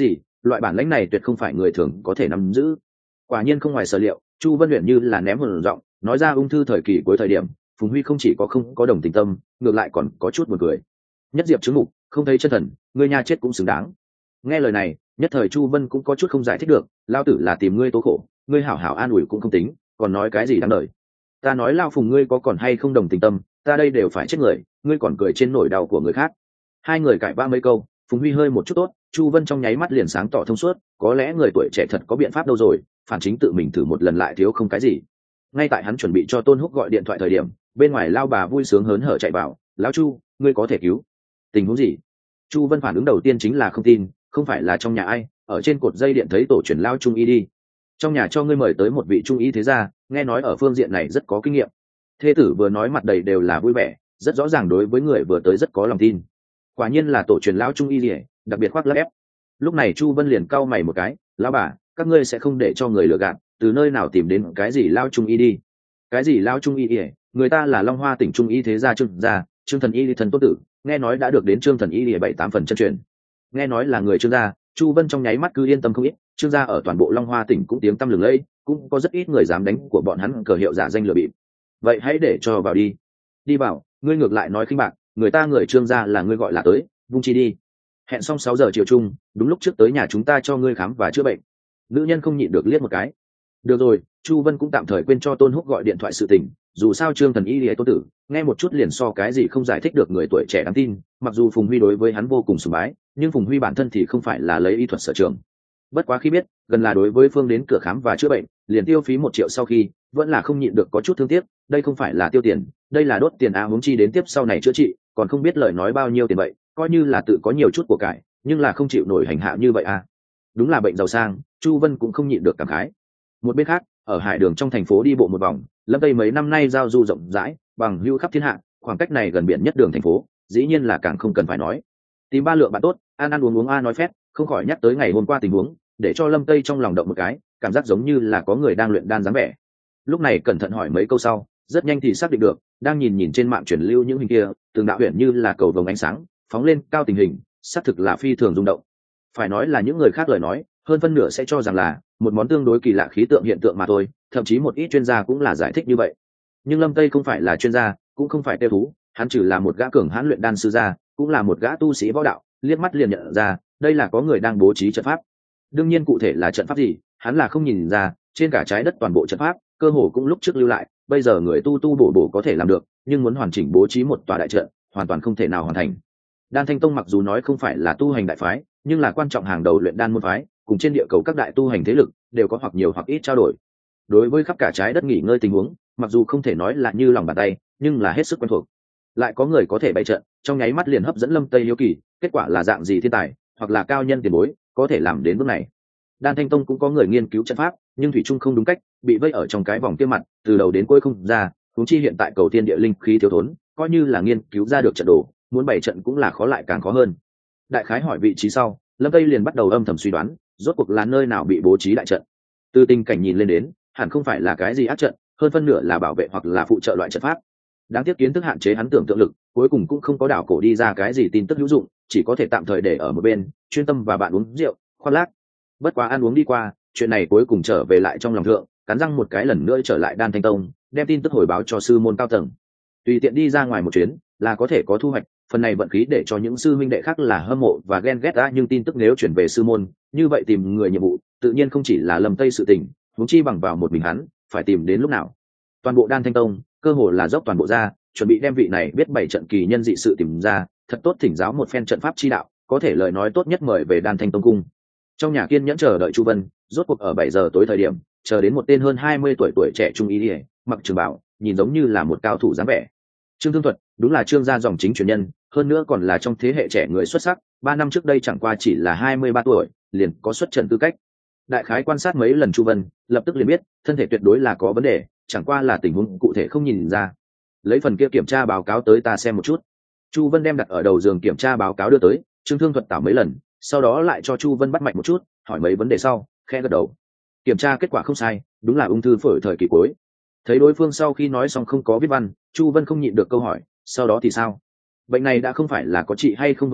loại bản lĩnh này tuyệt không phải người thường có thể nắm giữ. Quả nhiên không ngoài sở liệu, Chu Vân Uyển như là ném hồn giọng, nói ra ung thư thời kỳ cuối thời điểm, Phùng Huy không chỉ có không có đồng tình tâm, ngược lại còn có chút buồn cười. Nhất diệp chứng mục, không thấy chân thần, ngươi nha chết cũng xứng đáng. Nghe lời này, nhất thời Chu Vân cũng có chút không giải thích được, lao tử là tìm ngươi tố khổ, ngươi hảo hảo an ủi cũng không tính, còn nói cái gì đáng đời. Ta nói lao Phùng ngươi có còn hay không đồng tình tâm, ta đây đều phải chết người, ngươi còn cười trên nỗi đau của người khác. Hai người cãi vã mấy câu, Phùng Huy hơi một chút tốt, Chu Vân trong nháy mắt liền sáng tỏ thông suốt, có lẽ người tuổi trẻ thật có biện pháp đâu rồi, phản chính tự mình thử một lần lại thiếu không cái gì. Ngay tại hắn chuẩn bị cho Tôn Húc gọi điện thoại thời điểm, bên ngoài lao bà vui sướng hớn hở chạy vào, lão Chu, ngươi có thể cứu. Tình huống gì? Chu Vân phản ứng đầu tiên chính là không tin, không phải là trong nhà ai, ở trên cột dây điện thấy tổ truyền lao trung y đi. Trong nhà cho ngươi mời tới một vị trung y thế gia, nghe nói ở phương diện này rất có kinh nghiệm. Thê tử vừa nói mặt đầy đều là vui vẻ, rất rõ ràng đối với người vừa tới rất có lòng tin. Quả nhiên là tổ truyền lão trung y liễu, đặc biệt khoác lác ép. Lúc này Chu Vân liền cau mày một cái, lão bà, các ngươi sẽ không để cho người lừa gạt, từ nơi nào tìm đến cái gì lao trung y đi? Cái gì lao trung y liễu, người ta là Long Hoa tỉnh trung y thế gia Trương Thần y thần tốt tử, nghe nói đã được đến Trương Thần y liễu 7-8 phần chân truyền. Nghe nói là người Trương gia, Chu Vân trong nháy mắt cứ yên tâm không ít, Trương gia ở toàn bộ Long Hoa tỉnh cũng tiếng tăm lừng lẫy, cũng có rất ít người dám đánh của bọn hắn cờ hiệu giả danh lừa bịp. Vậy hãy để cho vào đi. Đi vào, ngươi ngược lại nói khinh bạc, người ta người Trương gia là ngươi gọi là tới, vung chi đi. Hẹn xong 6 giờ chiều chung, đúng lúc trước tới nhà chúng ta cho ngươi khám và chữa bệnh. Nữ nhân không nhịn được liếc một cái. Được rồi, Chu Vân cũng tạm thời quên cho Tôn Húc gọi điện thoại sự tình, dù sao Trương Thần y liễu tôn tử, nghe một chút liền so cái gì không giải thích được người tuổi trẻ đáng tin, mặc dù Phùng Huy đối với hắn vô cùng sùng bái, nhưng Phùng Huy bản thân thì không phải là lấy y thuật sở trường. Bất quá khi biết, gần là đối với phương đến cửa khám và chữa bệnh, liền tiêu phí 1 triệu sau khi, vẫn là không nhịn được có chút thương tiếc, đây không phải là tiêu tiền, đây là đốt tiền huống chi đến tiếp sau này chữa trị, còn không biết lời nói bao nhiêu tiền vậy, coi như là tự có nhiều chút của cải, nhưng là không chịu nổi hành hạ như vậy Đúng là bệnh giàu sang, Chu Vân cũng không nhịn được cảm khái. Một bên khác, ở hải đường trong thành phố đi bộ một vòng, Lâm Tây mấy năm nay giao du rộng rãi, bằng hữu khắp thiên hạ, khoảng cách này gần biển nhất đường thành phố, dĩ nhiên là càng không cần phải nói. Tìm 3 lượng bạn tốt, ăn uống nói phép, không khỏi nhắc tới ngày hôm qua tình huống, để cho Lâm Tây trong lòng động một cái, cảm giác giống như là có người đang luyện đan dáng vẻ. Lúc này cẩn thận hỏi mấy câu sau, rất nhanh thì xác định được, đang nhìn trên mạng truyền lưu những hình kia, từng đạo huyền như là cầu vồng ánh sáng, phóng lên cao tình hình, xác thực là phi thường rung động. Phải nói là những người khác lời nói, hơn phân nửa sẽ cho rằng là một món tương đối kỳ lạ khí tượng hiện tượng mà thôi, thậm chí một ít chuyên gia cũng là giải thích như vậy. Nhưng Lâm Tây không phải là chuyên gia, cũng không phải tiêu thú, hắn chỉ là một gã cường hãn luyện đan sư gia, cũng là một gã tu sĩ võ đạo, liếc mắt liền nhận ra, đây là có người đang bố trí trận pháp. Đương nhiên cụ thể là trận pháp gì, hắn là không nhìn ra, trên cả trái đất toàn bộ trận pháp, cơ hồ cũng lúc trước lưu lại, bây giờ người tu bổ có thể làm được, nhưng muốn hoàn chỉnh bố trí một tòa đại trận, hoàn toàn không thể nào hoàn thành. Đan Thanh Tông mặc dù nói không phải là tu hành đại phái, nhưng là quan trọng hàng đầu luyện đan môn phái, cùng trên địa cầu các đại tu hành thế lực đều có hoặc nhiều hoặc ít trao đổi. Đối với khắp cả trái đất nghỉ ngơi tình huống, mặc dù không thể nói là như lòng bàn tay, nhưng là hết sức quen thuộc. Lại có người có thể bày trận, trong nháy mắt liền hấp dẫn Lâm Tây hiếu kỳ, kết quả là dạng gì thiên tài, hoặc là cao nhân tiền bối, có thể làm đến bước này. Đan Thanh Tông cũng có người nghiên cứu trận pháp, nhưng thủy chung không đúng cách, bị vây ở trong cái vòng kia mặt, từ đầu đến cuối không ra, huống chi hiện tại cầu thiên địa linh khí thiếu thốn, coi như là nghiên cứu ra được trận đồ, muốn bày trận cũng là khó lại càng khó hơn. Đại khái hỏi vị trí sau, Lâm Tây liền bắt đầu âm thầm suy đoán, rốt cuộc là nơi nào bị bố trí đại trận. Từ tình cảnh nhìn lên đến, hẳn không phải là cái gì ác trận, hơn phân nửa là bảo vệ hoặc là phụ trợ loại trận pháp. Đáng tiếc kiến thức hạn chế hắn tưởng tượng lực, cuối cùng cũng không có đảo cổ đi ra cái gì tin tức hữu dụng, chỉ có thể tạm thời để ở một bên, chuyên tâm và bạn uống rượu, khoác lác. Bất quá ăn uống đi qua, chuyện này cuối cùng trở về lại trong lòng thượng, cắn răng một cái lần nữa trở lại Đan Thanh Tông, đem tin tức hồi báo cho sư môn cao tầng. Tùy tiện đi ra ngoài một chuyến, là có thể có thu hoạch, phần này vận khí để cho những sư minh đệ khác là hâm mộ và ghen ghét đã, nhưng tin tức nếu chuyển về sư môn, như vậy tìm người nhiệm vụ, tự nhiên không chỉ là Lâm Tây sự tình, huống chi bằng vào một mình hắn, phải tìm đến lúc nào. Toàn bộ Đan Thanh Tông, cơ hồ là dốc toàn bộ ra, chuẩn bị đem vị này biết 7 trận kỳ nhân dị sự tìm ra, thật tốt thỉnh giáo một phen trận pháp chi đạo, có thể lời nói tốt nhất mời về Đan Thanh Tông cung. Trong nhà kiên nhẫn chờ đợi Chu Vân, rốt cuộc ở 7 giờ tối thời điểm, chờ đến một tên hơn 20 tuổi trẻ trung y, mặc trường bào, nhìn giống như là một cao thủ dáng vẻ. Trương Thương Thuật, đúng là Trương gia dòng chính truyền nhân, hơn nữa còn là trong thế hệ trẻ người xuất sắc, 3 năm trước đây chẳng qua chỉ là 23 tuổi, liền có xuất trận tư cách. Đại khái quan sát mấy lần Chu Vân, lập tức liền biết, thân thể tuyệt đối là có vấn đề, chẳng qua là tình huống cụ thể không nhìn ra. Lấy phần kia kiểm tra báo cáo tới ta xem một chút. Chu Vân đem đặt ở đầu giường kiểm tra báo cáo đưa tới, Trương Thương Thuật tảo mấy lần, sau đó lại cho Chu Vân bắt mạch một chút, hỏi mấy vấn đề sau, khẽ gật đầu. Kiểm tra kết quả không sai, đúng là ung thư phổi thời kỳ cuối. Thấy đối phương sau khi nói xong không có viết văn, Chu Vân không nhịn được câu hỏi, sau đó thì sao? Bệnh này đã không phải là có trị hay không vấn đề,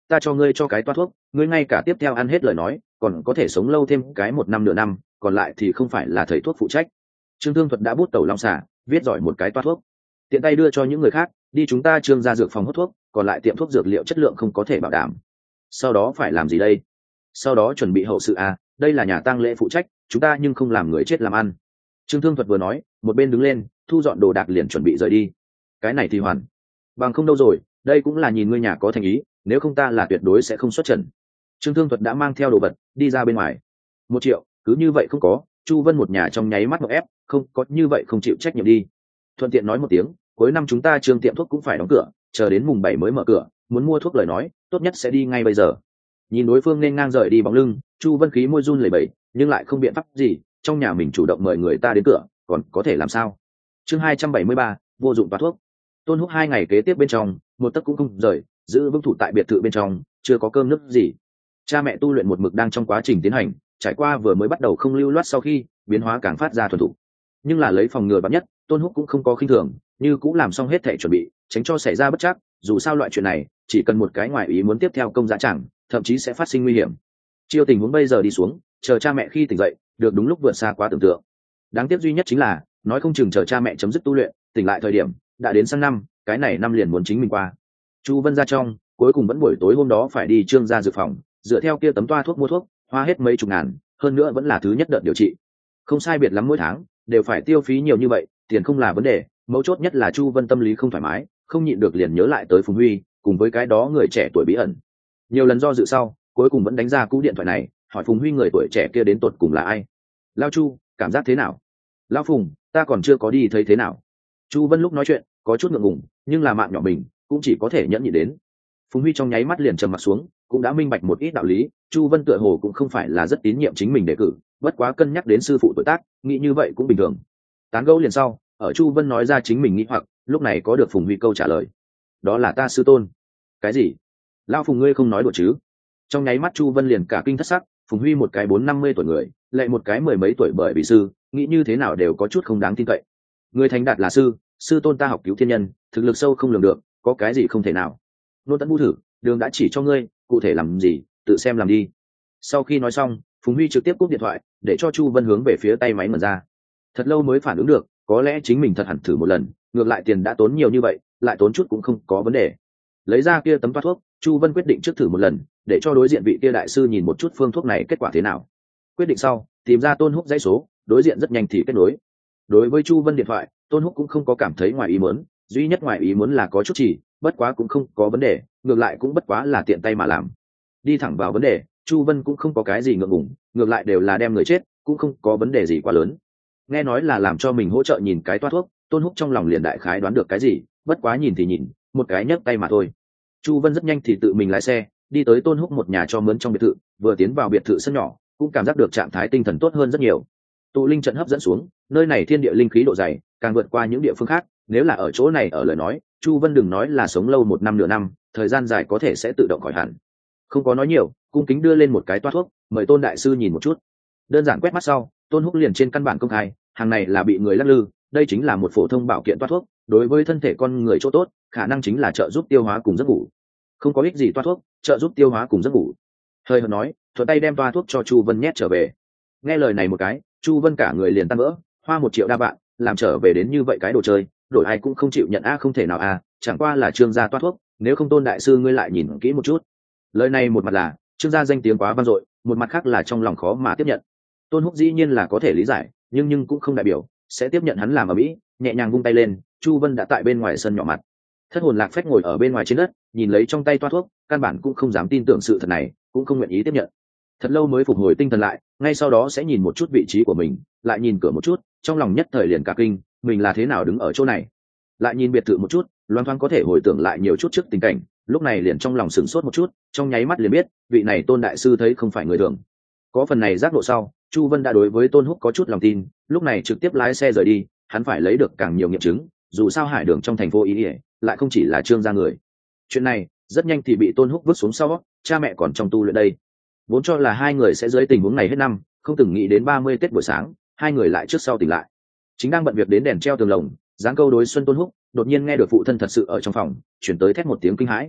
ta cho ngươi cho cái toa thuốc, ngươi ngay cả tiếp theo ăn hết lời nói còn có thể sống lâu thêm cái 1 năm nửa năm, còn lại thì không phải là thầy thuốc phụ trách. Trương Thương Thuật đã bút tẩu long xả, viết giỏi một cái toa thuốc, tiện tay đưa cho những người khác, đi chúng ta Trương gia dược phòng hút thuốc, còn lại tiệm thuốc dược liệu chất lượng không có thể bảo đảm. Sau đó phải làm gì đây? Sau đó chuẩn bị hậu sự à, đây là nhà tang lễ phụ trách, chúng ta nhưng không làm người chết làm ăn. Trương Thương Thuật vừa nói, một bên đứng lên, thu dọn đồ đạc liền chuẩn bị rời đi. Cái này thì hoàn bằng không đâu rồi, đây cũng là nhìn ngươi nhà có thành ý, nếu không ta là tuyệt đối sẽ không xuất trần. Trương Thương Thuật đã mang theo đồ vật đi ra bên ngoài. 1 triệu cứ như vậy không có, Chu Vân một nhà trong nháy mắt một ép, không có như vậy không chịu trách nhiệm đi. Thuận tiện nói một tiếng, cuối năm chúng ta Trương tiệm thuốc cũng phải đóng cửa, chờ đến mùng 7 mới mở cửa, muốn mua thuốc lời nói tốt nhất sẽ đi ngay bây giờ. Nhìn đối phương nên ngang rời đi bóng lưng, Chu Vân khí môi run lẩy bẩy, nhưng lại không biện pháp gì, trong nhà mình chủ động mời người ta đến cửa còn có thể làm sao. Chương 273, vô dụng toa thuốc. Tôn Húc 2 ngày kế tiếp bên trong một tấc cũng không rời, giữ vững thủ tại biệt thự bên trong, chưa có cơm nước gì. Cha mẹ tu luyện một mực đang trong quá trình tiến hành, trải qua vừa mới bắt đầu không lưu loát, sau khi biến hóa càng phát ra thuần thục. Nhưng là lấy phòng ngừa vạn nhất, Tôn Húc cũng không có khinh thường, như cũng làm xong hết thảy chuẩn bị, tránh cho xảy ra bất trắc, dù sao loại chuyện này chỉ cần một cái ngoài ý muốn tiếp theo công giá chẳng, thậm chí sẽ phát sinh nguy hiểm. Chiêu tình huống bây giờ đi xuống, chờ cha mẹ khi tỉnh dậy được đúng lúc vượt xa quá tưởng tượng. Đáng tiếc duy nhất chính là nói không chừng chờ cha mẹ chấm dứt tu luyện tỉnh lại thời điểm đã đến sang năm, cái này năm liền muốn chính mình qua. Chu Vân ra trong cuối cùng vẫn buổi tối hôm đó phải đi Trương gia dược phòng, dựa theo kia tấm toa thuốc mua thuốc, hoa hết mấy chục ngàn, hơn nữa vẫn là thứ nhất đợt điều trị, không sai biệt lắm mỗi tháng đều phải tiêu phí nhiều như vậy, tiền không là vấn đề, mấu chốt nhất là Chu Vân tâm lý không thoải mái, không nhịn được liền nhớ lại tới Phùng Huy cùng với cái đó người trẻ tuổi bí ẩn. Nhiều lần do dự sau, cuối cùng vẫn đánh ra cú điện thoại này, hỏi Phùng Huy người tuổi trẻ kia đến tột cùng là ai. Lao Chu, cảm giác thế nào? Lao Phùng, ta còn chưa có đi thấy thế nào. Chu Vân lúc nói chuyện có chút ngượng ngùng, nhưng là mạng nhỏ mình cũng chỉ có thể nhẫn nhịn đến. Phùng Huy trong nháy mắt liền trầm mặt xuống, cũng đã minh bạch một ít đạo lý. Chu Vân tựa hồ cũng không phải là rất tín nhiệm chính mình đề cử, bất quá cân nhắc đến sư phụ tuổi tác, nghĩ như vậy cũng bình thường. Tán gẫu liền sau, ở Chu Vân nói ra chính mình nghĩ hoặc, lúc này có được Phùng Huy câu trả lời. Đó là ta sư tôn. Cái gì? Lao Phùng ngươi không nói đùa chứ? Trong nháy mắt Chu Vân liền cả kinh thất sắc, Phùng Huy một cái 40-50 tuổi người, lại một cái mười mấy tuổi bởi vì sư, nghĩ như thế nào đều có chút không đáng tin cậy. Người thành đạt là sư, sư tôn ta học cứu thiên nhân, thực lực sâu không lường được, có cái gì không thể nào. Nô Tấn Bu thử, đường đã chỉ cho ngươi, cụ thể làm gì, tự xem làm đi. Sau khi nói xong, Phùng Huy trực tiếp cúp điện thoại, để cho Chu Vân hướng về phía tay máy mở ra. Thật lâu mới phản ứng được, có lẽ chính mình thật hẳn thử một lần, ngược lại tiền đã tốn nhiều như vậy, lại tốn chút cũng không có vấn đề. Lấy ra kia tấm toa thuốc, Chu Vân quyết định trước thử một lần, để cho đối diện vị kia đại sư nhìn một chút phương thuốc này kết quả thế nào. Quyết định sau, tìm ra Tôn Húc dãy số, đối diện rất nhanh thì kết nối. Đối với Chu Vân điện thoại, Tôn Húc cũng không có cảm thấy ngoài ý muốn, duy nhất ngoài ý muốn là có chút chỉ, bất quá cũng không có vấn đề, ngược lại cũng bất quá là tiện tay mà làm. Đi thẳng vào vấn đề, Chu Vân cũng không có cái gì ngượng ngùng, ngược lại đều là đem người chết, cũng không có vấn đề gì quá lớn. Nghe nói là làm cho mình hỗ trợ nhìn cái toa thuốc, Tôn Húc trong lòng liền đại khái đoán được cái gì, bất quá nhìn thì nhìn, một cái nhấc tay mà thôi. Chu Vân rất nhanh thì tự mình lái xe đi tới Tôn Húc một nhà cho mướn trong biệt thự, vừa tiến vào biệt thự sân nhỏ cũng cảm giác được trạng thái tinh thần tốt hơn rất nhiều. Tụ linh trận hấp dẫn xuống, nơi này thiên địa linh khí độ dày càng vượt qua những địa phương khác, nếu là ở chỗ này ở lời nói, Chu Vân đừng nói là sống lâu 1 năm nửa năm, thời gian dài có thể sẽ tự động khỏi hẳn. Không có nói nhiều, cung kính đưa lên một cái toa thuốc, mời Tôn đại sư nhìn một chút. Đơn giản quét mắt sau, Tôn Húc liền trên căn bản công khai, hàng này là bị người lắc lư, đây chính là một phổ thông bảo kiện toa thuốc, đối với thân thể con người chỗ tốt, khả năng chính là trợ giúp tiêu hóa cùng giấc ngủ. Không có ích gì toa thuốc, trợ giúp tiêu hóa cùng giấc ngủ. Hơi hợt nói, thuận tay đem toa thuốc cho Chu Vân nhét trở về. Nghe lời này một cái, Chu Vân cả người liền tan vỡ, hoa 1 triệu đa vạn, làm trở về đến như vậy cái đồ chơi, đổi ai cũng không chịu nhận a, không thể nào a, chẳng qua là Trương gia toa thuốc, nếu không Tôn đại sư ngươi lại nhìn kỹ một chút. Lời này một mặt là Trương gia danh tiếng quá vang dội, một mặt khác là trong lòng khó mà tiếp nhận. Tôn Húc dĩ nhiên là có thể lý giải, nhưng cũng không đại biểu sẽ tiếp nhận hắn làm ở mỹ, nhẹ nhàng vung tay lên, Chu Vân đã tại bên ngoài sân nhỏ mặt. Thất hồn lạc phách ngồi ở bên ngoài trên đất, nhìn lấy trong tay toa thuốc, căn bản cũng không dám tin tưởng sự thật này, cũng không nguyện ý tiếp nhận. Thật lâu mới phục hồi tinh thần lại, ngay sau đó sẽ nhìn một chút vị trí của mình, lại nhìn cửa một chút, trong lòng nhất thời liền cả kinh, mình là thế nào đứng ở chỗ này. Lại nhìn biệt thự một chút, loan thoáng có thể hồi tưởng lại nhiều chút trước tình cảnh, lúc này liền trong lòng sửng sốt một chút, trong nháy mắt liền biết, vị này Tôn đại sư thấy không phải người thường. Có phần này giác ngộ sau, Chu Vân đã đối với Tôn Húc có chút lòng tin, lúc này trực tiếp lái xe rời đi, hắn phải lấy được càng nhiều nghiệm chứng, dù sao hải đường trong thành phố ý lại không chỉ là Trương gia người. Chuyện này rất nhanh thì bị Tôn Húc vứt xuống sau, cha mẹ còn trong tu luyện đây, vốn cho là hai người sẽ dưới tình huống này hết năm, không từng nghĩ đến 30 Tết buổi sáng, hai người lại trước sau tỉnh lại. Chính đang bận việc đến đèn treo tường lồng, dáng câu đối xuân Tôn Húc, đột nhiên nghe được phụ thân thật sự ở trong phòng, chuyển tới thét một tiếng kinh hãi.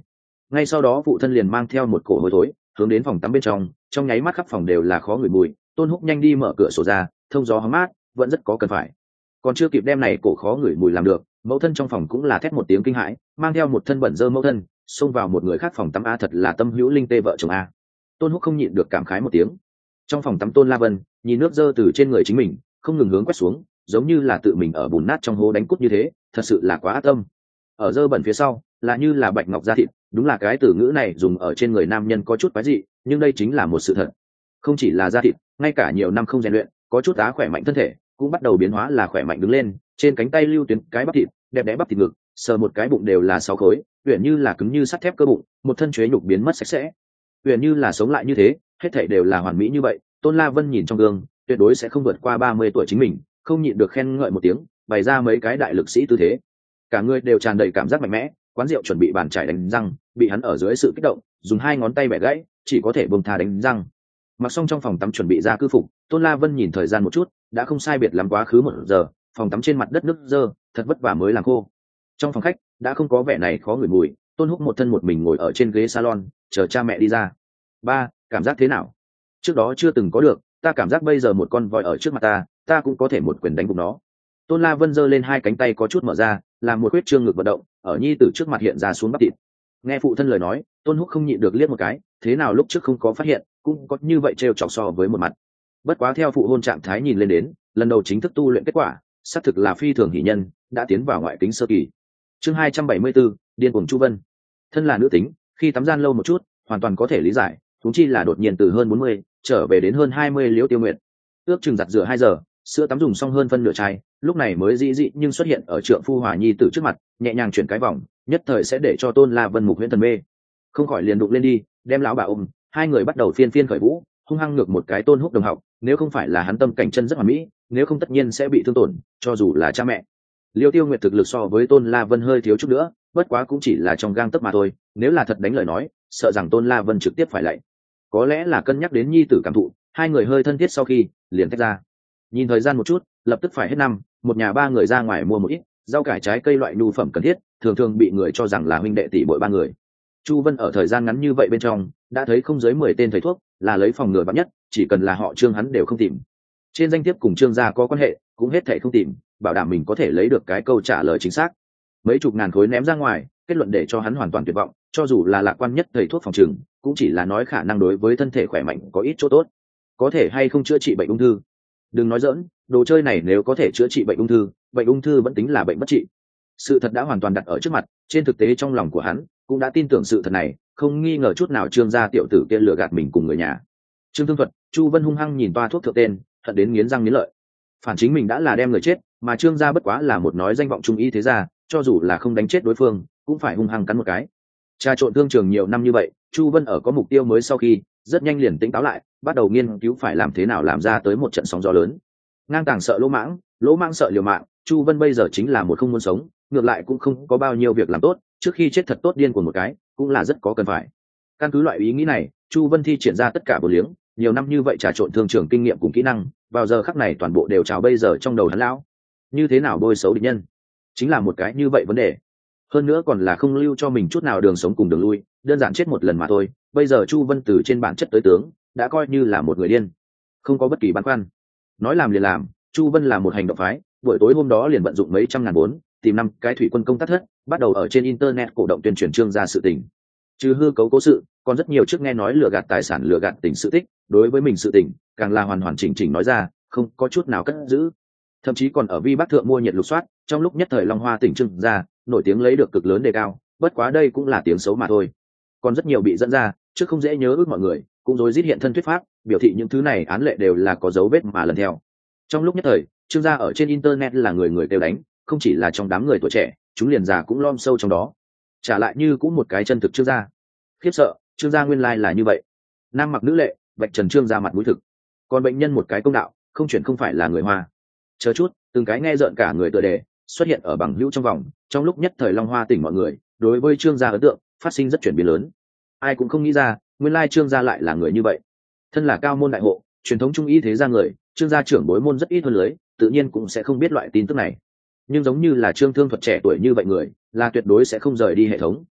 Ngay sau đó phụ thân liền mang theo một cổ hôi thối hướng đến phòng tắm bên trong nháy mắt khắp phòng đều là khó ngửi mùi. Tôn Húc nhanh đi mở cửa sổ ra, thông gió hóng mát, vẫn rất có cần phải. Còn chưa kịp đem này cổ khó ngửi mùi làm được, mẫu thân trong phòng cũng là thét một tiếng kinh hãi, mang theo một thân bẩn dơ mẫu thân xông vào một người khác phòng tắm. A, thật là tâm hữu linh tê vợ chồng a. Tôn Húc không nhịn được cảm khái một tiếng. Trong phòng tắm Tôn La Vân nhìn nước dơ từ trên người chính mình không ngừng hướng quét xuống, giống như là tự mình ở bùn nát trong hố đánh cút như thế, thật sự là quá ác tâm. Ở dơ bẩn phía sau là như là bạch ngọc da thịt, đúng là cái từ ngữ này dùng ở trên người nam nhân có chút quái dị, nhưng đây chính là một sự thật. Không chỉ là da thịt, ngay cả nhiều năm không rèn luyện, có chút á khỏe mạnh thân thể cũng bắt đầu biến hóa là khỏe mạnh đứng lên. Trên cánh tay lưu tuyến cái bắp thịt đẹp đẽ, bắp thịt ngực sờ một cái bụng đều là 6 khối, uyển như là cứng như sắt thép cơ bụng, một thân chế nhục biến mất sạch sẽ, uyển như là sống lại như thế, hết thảy đều là hoàn mỹ như vậy. Tôn La Vân nhìn trong gương, tuyệt đối sẽ không vượt qua 30 tuổi chính mình, không nhịn được khen ngợi một tiếng, bày ra mấy cái đại lực sĩ tư thế, cả người đều tràn đầy cảm giác mạnh mẽ. Quán rượu chuẩn bị bàn chải đánh răng bị hắn ở dưới sự kích động dùng 2 ngón tay bẻ gãy, chỉ có thể buông tha đánh răng. Mặc xong trong phòng tắm chuẩn bị ra cư phục, Tôn La Vân nhìn thời gian một chút, đã không sai biệt lắm quá khứ 1 giờ. Phòng tắm trên mặt đất nước dơ, thật vất vả mới làm khô. Trong phòng khách đã không có vẻ này khó ngửi mùi. Tôn Húc một thân một mình ngồi ở trên ghế salon chờ cha mẹ đi ra. Ba, cảm giác thế nào? Trước đó chưa từng có được, ta cảm giác bây giờ một con voi ở trước mặt ta cũng có thể một quyền đánh gục nó. Tôn La Vân giơ lên 2 cánh tay có chút mở ra, làm một huyết trương ngực vận động, ở nhi tử trước mặt hiện ra xuống bắp thịt. Nghe phụ thân lời nói, Tôn Húc không nhịn được liếc một cái, thế nào lúc trước không có phát hiện, cũng có như vậy trêu chọc so với một mặt. Bất quá theo phụ hôn trạng thái nhìn lên đến, lần đầu chính thức tu luyện kết quả, xác thực là phi thường hỷ nhân, đã tiến vào ngoại kính sơ kỳ. Chương 274, điên cuồng Chu Vân. Thân là nữ tính, khi tắm gian lâu một chút, hoàn toàn có thể lý giải, huống chi là đột nhiên từ hơn 40 trở về đến hơn 20 Liễu Tiêu Nguyệt. Ước chừng giặt rửa 2 giờ, sữa tắm dùng xong hơn phân nửa chai, lúc này mới dị dị nhưng xuất hiện ở trượng phu Hòa Nhi tử trước mặt, nhẹ nhàng chuyển cái vòng, nhất thời sẽ để cho Tôn La Vân mục huyễn thần mê. Không khỏi liền đụng lên đi, đem lão bà ôm, hai người bắt đầu phiên phiên khởi vũ, hung hăng ngược một cái Tôn Húc đồng học, nếu không phải là hắn tâm cảnh chân rất hoàn mỹ, nếu không tất nhiên sẽ bị thương tổn, cho dù là cha mẹ. Liêu Tiêu Nguyệt thực lực so với Tôn La Vân hơi thiếu chút nữa, bất quá cũng chỉ là trong gang tấc mà thôi, nếu là thật đánh lời nói, sợ rằng Tôn La Vân trực tiếp phải lạy. Có lẽ là cân nhắc đến nhi tử cảm thụ, hai người hơi thân thiết sau khi liền tách ra. Nhìn thời gian một chút, lập tức phải hết năm, một nhà ba người ra ngoài mua một ít rau cải trái cây loại nhu phẩm cần thiết, thường thường bị người cho rằng là huynh đệ tỷ bội ba người. Chu Vân ở thời gian ngắn như vậy bên trong đã thấy không dưới 10 tên thầy thuốc, là lấy phòng ngừa vạn nhất, chỉ cần là họ Trương hắn đều không tìm. Trên danh thiếp cùng Trương gia có quan hệ, cũng hết thảy không tìm, bảo đảm mình có thể lấy được cái câu trả lời chính xác. Mấy chục ngàn khối ném ra ngoài, kết luận để cho hắn hoàn toàn tuyệt vọng, cho dù là lạc quan nhất thầy thuốc phòng trường, cũng chỉ là nói khả năng đối với thân thể khỏe mạnh có ít chỗ tốt, có thể hay không chữa trị bệnh ung thư. Đừng nói giỡn, đồ chơi này nếu có thể chữa trị bệnh ung thư vẫn tính là bệnh bất trị. Sự thật đã hoàn toàn đặt ở trước mặt, trên thực tế trong lòng của hắn cũng đã tin tưởng sự thật này, không nghi ngờ chút nào Trương gia tiểu tử kia lừa gạt mình cùng người nhà. Trương Thương Thuật, Chu Vân hung hăng nhìn toa thuốc thượng tên, hận đến nghiến răng nghiến lợi. Phản chính mình đã là đem người chết, mà Trương gia bất quá là một nói danh vọng trung y thế gia, cho dù là không đánh chết đối phương, cũng phải hung hăng cắn một cái. Trà trộn thương trường nhiều năm như vậy, Chu Vân ở có mục tiêu mới sau khi, rất nhanh liền tỉnh táo lại, bắt đầu nghiên cứu phải làm thế nào làm ra tới một trận sóng gió lớn. Ngang tàng sợ lỗ mãng sợ liều mạng, Chu Vân bây giờ chính là một không muốn sống, ngược lại cũng không có bao nhiêu việc làm tốt, trước khi chết thật tốt điên của một cái, cũng là rất có cần phải. Căn cứ loại ý nghĩ này, Chu Vân thi triển ra tất cả bổ liếng, nhiều năm như vậy trà trộn thương trường kinh nghiệm cùng kỹ năng, vào giờ khắc này toàn bộ đều trào bây giờ trong đầu hắn lão. Như thế nào bôi xấu địch nhân, chính là một cái như vậy vấn đề. Hơn nữa còn là không lưu cho mình chút nào đường sống cùng đường lui, đơn giản chết một lần mà thôi. Bây giờ Chu Vân từ trên bản chất tới tướng đã coi như là một người điên, không có bất kỳ băn khoăn, nói làm liền làm. Chu Vân là một hành động phái, buổi tối hôm đó liền vận dụng mấy trăm ngàn vốn, tìm 5 cái thủy quân công tác thất, bắt đầu ở trên internet cổ động tuyên truyền Trương gia sự tình. Trừ hư cấu cố sự, còn rất nhiều trước nghe nói lừa gạt tài sản, lừa gạt tình sự tích, đối với mình sự tình càng là hoàn hoàn chỉnh chỉnh nói ra, không có chút nào cất giữ. Thậm chí còn ở Vi Bắc thượng mua nhiệt lục soát, trong lúc nhất thời Long Hoa tỉnh Trương gia nổi tiếng lấy được cực lớn đề cao, bất quá đây cũng là tiếng xấu mà thôi. Còn rất nhiều bị dẫn ra, trước không dễ nhớ ước mọi người, cũng rối rít hiện thân thuyết pháp, biểu thị những thứ này án lệ đều là có dấu vết mà lần theo. Trong lúc nhất thời, Trương gia ở trên internet là người người kêu đánh, không chỉ là trong đám người tuổi trẻ, chúng liền già cũng lom sâu trong đó. Trả lại như cũng một cái chân thực Trương gia. Khiếp sợ, Trương gia nguyên lai là như vậy. Nam mặc nữ lệ, vạch trần Trương gia mặt mũi thực. Còn bệnh nhân một cái công đạo, không chuyển không phải là người Hoa. Chờ chút, từng cái nghe rợn cả người tựa đề xuất hiện ở bằng hữu trong vòng, trong lúc nhất thời Long Hoa tỉnh mọi người đối với Trương gia ấn tượng phát sinh rất chuyển biến lớn. Ai cũng không nghĩ ra, nguyên lai Trương gia lại là người như vậy. Thân là cao môn đại hộ, truyền thống trung y thế gia người, Trương gia trưởng bối môn rất ít hơn lưới, tự nhiên cũng sẽ không biết loại tin tức này. Nhưng giống như là Trương Thương Thuật trẻ tuổi như vậy người, là tuyệt đối sẽ không rời đi hệ thống,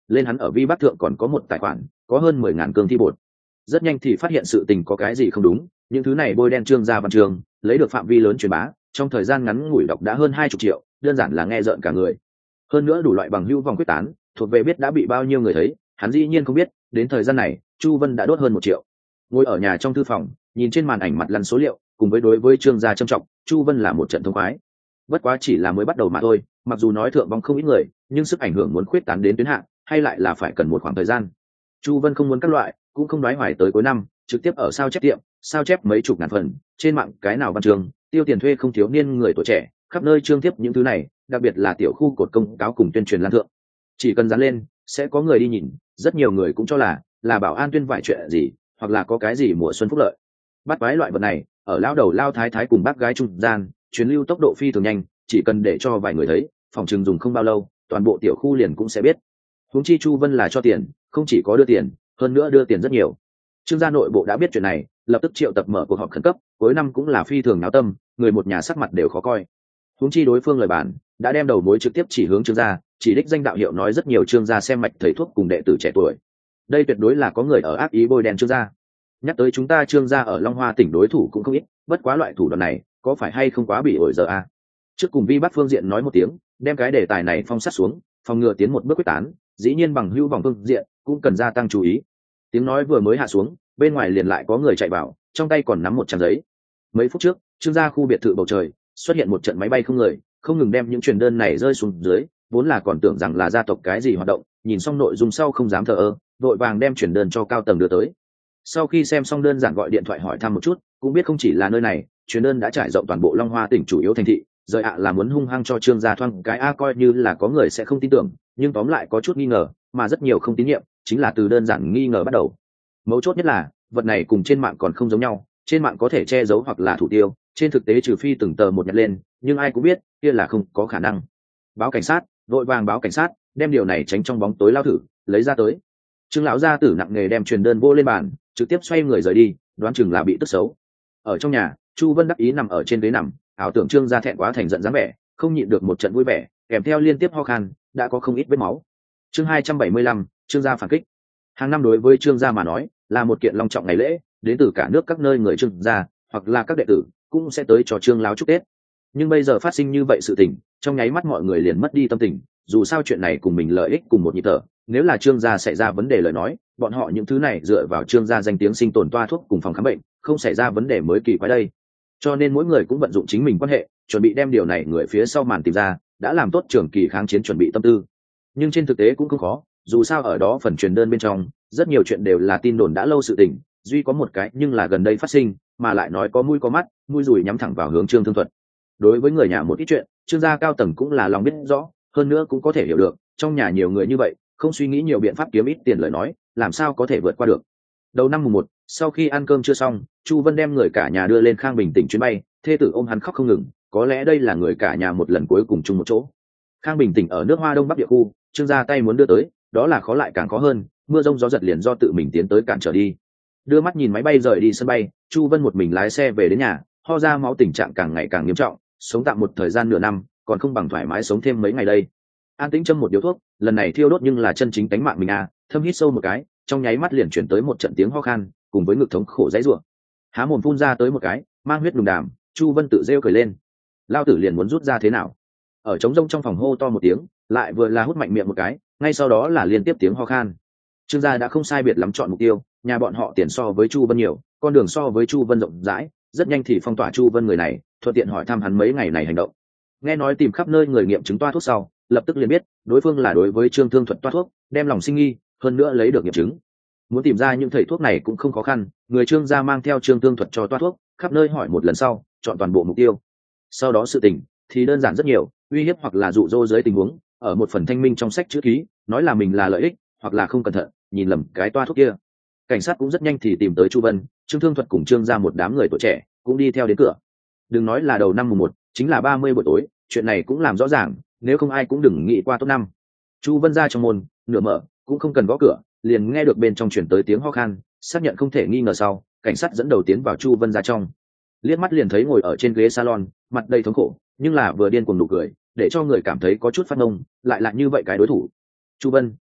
lên hắn ở vi bắc thượng còn có một tài khoản có hơn 10.000 cương thi bột. Rất nhanh thì phát hiện sự tình có cái gì không đúng, những thứ này bôi đen Trương gia văn trường lấy được phạm vi lớn truyền bá, trong thời gian ngắn ngủi đọc đã hơn 20 triệu, đơn giản là nghe rợn cả người. Hơn nữa đủ loại bằng hữu vòng quyết tán thuộc về biết đã bị bao nhiêu người thấy, hắn dĩ nhiên không biết đến thời gian này Chu Vân đã đốt hơn 1 triệu. Ngồi ở nhà trong thư phòng nhìn trên màn ảnh mặt lăn số liệu, cùng với đối với Trương gia trâm trọng, Chu Vân là một trận thông khoái. Bất quá chỉ là mới bắt đầu mà thôi, mặc dù nói thượng vong không ít người, nhưng sức ảnh hưởng muốn khuyết tán đến tuyến hạ hay lại là phải cần một khoảng thời gian. Chu Vân không muốn các loại, cũng không đoái hoài tới cuối năm, trực tiếp ở sao chép tiệm sao chép mấy chục ngàn phần, trên mạng cái nào văn trường tiêu tiền thuê không thiếu niên người tuổi trẻ, khắp nơi trương tiếp những thứ này, đặc biệt là tiểu khu cột công cáo cùng tuyên truyền lan thượng, chỉ cần dán lên sẽ có người đi nhìn. Rất nhiều người cũng cho là bảo an tuyên vài chuyện gì, hoặc là có cái gì mùa xuân phúc lợi. Bắt quái loại vật này ở lao đầu lao thái thái cùng bác gái trung gian truyền lưu tốc độ phi thường nhanh, chỉ cần để cho vài người thấy, phòng chừng dùng không bao lâu toàn bộ tiểu khu liền cũng sẽ biết. Huống chi Chu Vân là cho tiền, không chỉ có đưa tiền, hơn nữa đưa tiền rất nhiều. Trương gia nội bộ đã biết chuyện này, lập tức triệu tập mở cuộc họp khẩn cấp, cuối năm cũng là phi thường náo tâm, người một nhà sắc mặt đều khó coi. Huống chi đối phương lời bản đã đem đầu mối trực tiếp chỉ hướng Trương gia, chỉ đích danh đạo hiệu nói rất nhiều Trương gia xem mạch thầy thuốc cùng đệ tử trẻ tuổi. Đây tuyệt đối là có người ở ác ý bôi đen Trương gia. Nhắc tới chúng ta Trương gia ở Long Hoa tỉnh đối thủ cũng không ít, bất quá loại thủ đoạn này có phải hay không quá bị ổi giờ a. Trước cùng Vi Bắc phương diện nói một tiếng, đem cái đề tài này phong sát xuống, phòng ngừa tiến một bước quyết tán, dĩ nhiên bằng hữu vòng phương diện cũng cần gia tăng chú ý. Tiếng nói vừa mới hạ xuống, bên ngoài liền lại có người chạy vào, trong tay còn nắm một trang giấy. Mấy phút trước, Trương gia khu biệt thự bầu trời xuất hiện một trận máy bay không người, không ngừng đem những truyền đơn này rơi xuống dưới, vốn là còn tưởng rằng là gia tộc cái gì hoạt động, nhìn xong nội dung sau không dám thờ ơ, vội vàng đem truyền đơn cho cao tầng đưa tới. Sau khi xem xong đơn giản gọi điện thoại hỏi thăm một chút, cũng biết không chỉ là nơi này, truyền đơn đã trải rộng toàn bộ Long Hoa tỉnh chủ yếu thành thị, rời là muốn hung hăng cho Trương gia thoang cái coi như là có người sẽ không tin tưởng, nhưng tóm lại có chút nghi ngờ, mà rất nhiều không tín nhiệm, chính là từ đơn giản nghi ngờ bắt đầu. Mấu chốt nhất là vật này cùng trên mạng còn không giống nhau, trên mạng có thể che giấu hoặc là thủ tiêu, trên thực tế trừ phi từng tờ một nhặt lên, nhưng ai cũng biết kia là không có khả năng. Báo cảnh sát, vội vàng báo cảnh sát, đem điều này tránh trong bóng tối lao thử lấy ra tới. Trương lão gia tử nặng nghề đem truyền đơn vô lên bàn, trực tiếp xoay người rời đi, đoán chừng là bị tức xấu. Ở trong nhà, Chu Vân đắc ý nằm ở trên ghế nằm, ảo tưởng Trương gia thẹn quá thành giận dáng vẻ, không nhịn được một trận vui vẻ, kèm theo liên tiếp ho khan, đã có không ít vết máu. Chương 275, Trương gia phản kích. Hàng năm đối với Trương gia mà nói, là một kiện long trọng ngày lễ, đến từ cả nước các nơi người Trương gia, hoặc là các đệ tử, cũng sẽ tới cho Trương lão chúc Tết. Nhưng bây giờ phát sinh như vậy sự tình, trong nháy mắt mọi người liền mất đi tâm tình, dù sao chuyện này cùng mình lợi ích cùng một nhịp thở, nếu là Trương gia xảy ra vấn đề lời nói, bọn họ những thứ này dựa vào Trương gia danh tiếng sinh tồn toa thuốc cùng phòng khám bệnh, không xảy ra vấn đề mới kỳ quái đây. Cho nên mỗi người cũng vận dụng chính mình quan hệ, chuẩn bị đem điều này người phía sau màn tìm ra, đã làm tốt trường kỳ kháng chiến chuẩn bị tâm tư. Nhưng trên thực tế cũng không khó, dù sao ở đó phần truyền đơn bên trong, rất nhiều chuyện đều là tin đồn đã lâu sự tình, duy có một cái nhưng là gần đây phát sinh, mà lại nói có mũi có mắt, mũi dùi nhắm thẳng vào hướng Trương Thương Thuật. Đối với người nhà một ít chuyện, Trương gia cao tầng cũng là lòng biết rõ, hơn nữa cũng có thể hiểu được, trong nhà nhiều người như vậy, không suy nghĩ nhiều biện pháp kiếm ít tiền lời nói, làm sao có thể vượt qua được. Đầu năm mùng 1, sau khi ăn cơm chưa xong, Chu Vân đem người cả nhà đưa lên Khang Bình tỉnh chuyến bay, thê tử ôm hắn khóc không ngừng, có lẽ đây là người cả nhà một lần cuối cùng chung một chỗ. Khang Bình tỉnh ở nước Hoa Đông Bắc địa khu, Trương gia tay muốn đưa tới, đó là khó lại càng khó hơn, mưa rông gió giật liền do tự mình tiến tới cản trở đi. Đưa mắt nhìn máy bay rời đi sân bay, Chu Vân một mình lái xe về đến nhà, ho ra máu, tình trạng càng ngày càng nghiêm trọng, sống tạm một thời gian nửa năm, còn không bằng thoải mái sống thêm mấy ngày đây. An tĩnh châm một điếu thuốc, lần này thiêu đốt nhưng là chân chính tánh mạng mình à, thâm hít sâu một cái, trong nháy mắt liền chuyển tới một trận tiếng ho khan, cùng với ngực thống khổ dãy rủa. Há mồm phun ra tới một cái, mang huyết đùng đàm, Chu Vân tự rêu cười lên. Lao tử liền muốn rút ra thế nào? Ở trống rông trong phòng hô to một tiếng, lại vừa là hút mạnh miệng một cái, ngay sau đó là liên tiếp tiếng ho khan. Trương gia đã không sai biệt lắm chọn mục tiêu, nhà bọn họ tiền so với Chu Vân nhiều, con đường so với Chu Vân rộng rãi, rất nhanh thì phong tỏa Chu Vân người này, thuận tiện hỏi thăm hắn mấy ngày này hành động. Nghe nói tìm khắp nơi người nghiệm chứng toa thuốc sau, lập tức liền biết đối phương là đối với Trương Thương Thuật toa thuốc, đem lòng sinh nghi, hơn nữa lấy được nghiệm chứng. Muốn tìm ra những thầy thuốc này cũng không khó khăn, người Trương gia mang theo Trương Thương Thuật cho toa thuốc, khắp nơi hỏi một lần sau, chọn toàn bộ mục tiêu. Sau đó sự tình thì đơn giản rất nhiều, uy hiếp hoặc là dụ dỗ dưới tình huống, ở một phần thanh minh trong sách chữ ký, nói là mình là lợi ích, hoặc là không cẩn thận, nhìn lầm cái toa thuốc kia. Cảnh sát cũng rất nhanh thì tìm tới Chu Vân, Trương Thương Thuật cùng Trương gia một đám người tuổi trẻ, cũng đi theo đến cửa. Đừng nói là đầu năm mùng 1, chính là 30 buổi tối, chuyện này cũng làm rõ ràng, nếu không ai cũng đừng nghĩ qua tốt năm. Chu Vân ra trong môn, nửa mở, cũng không cần gõ cửa, liền nghe được bên trong truyền tới tiếng ho khan, xác nhận không thể nghi ngờ sau, cảnh sát dẫn đầu tiến vào Chu Vân ra trong. Liếc mắt liền thấy ngồi ở trên ghế salon, mặt đầy thống khổ, nhưng là vừa điên cuồng nụ cười, để cho người cảm thấy có chút phát ngông, lại là như vậy cái đối thủ. Chu Vân,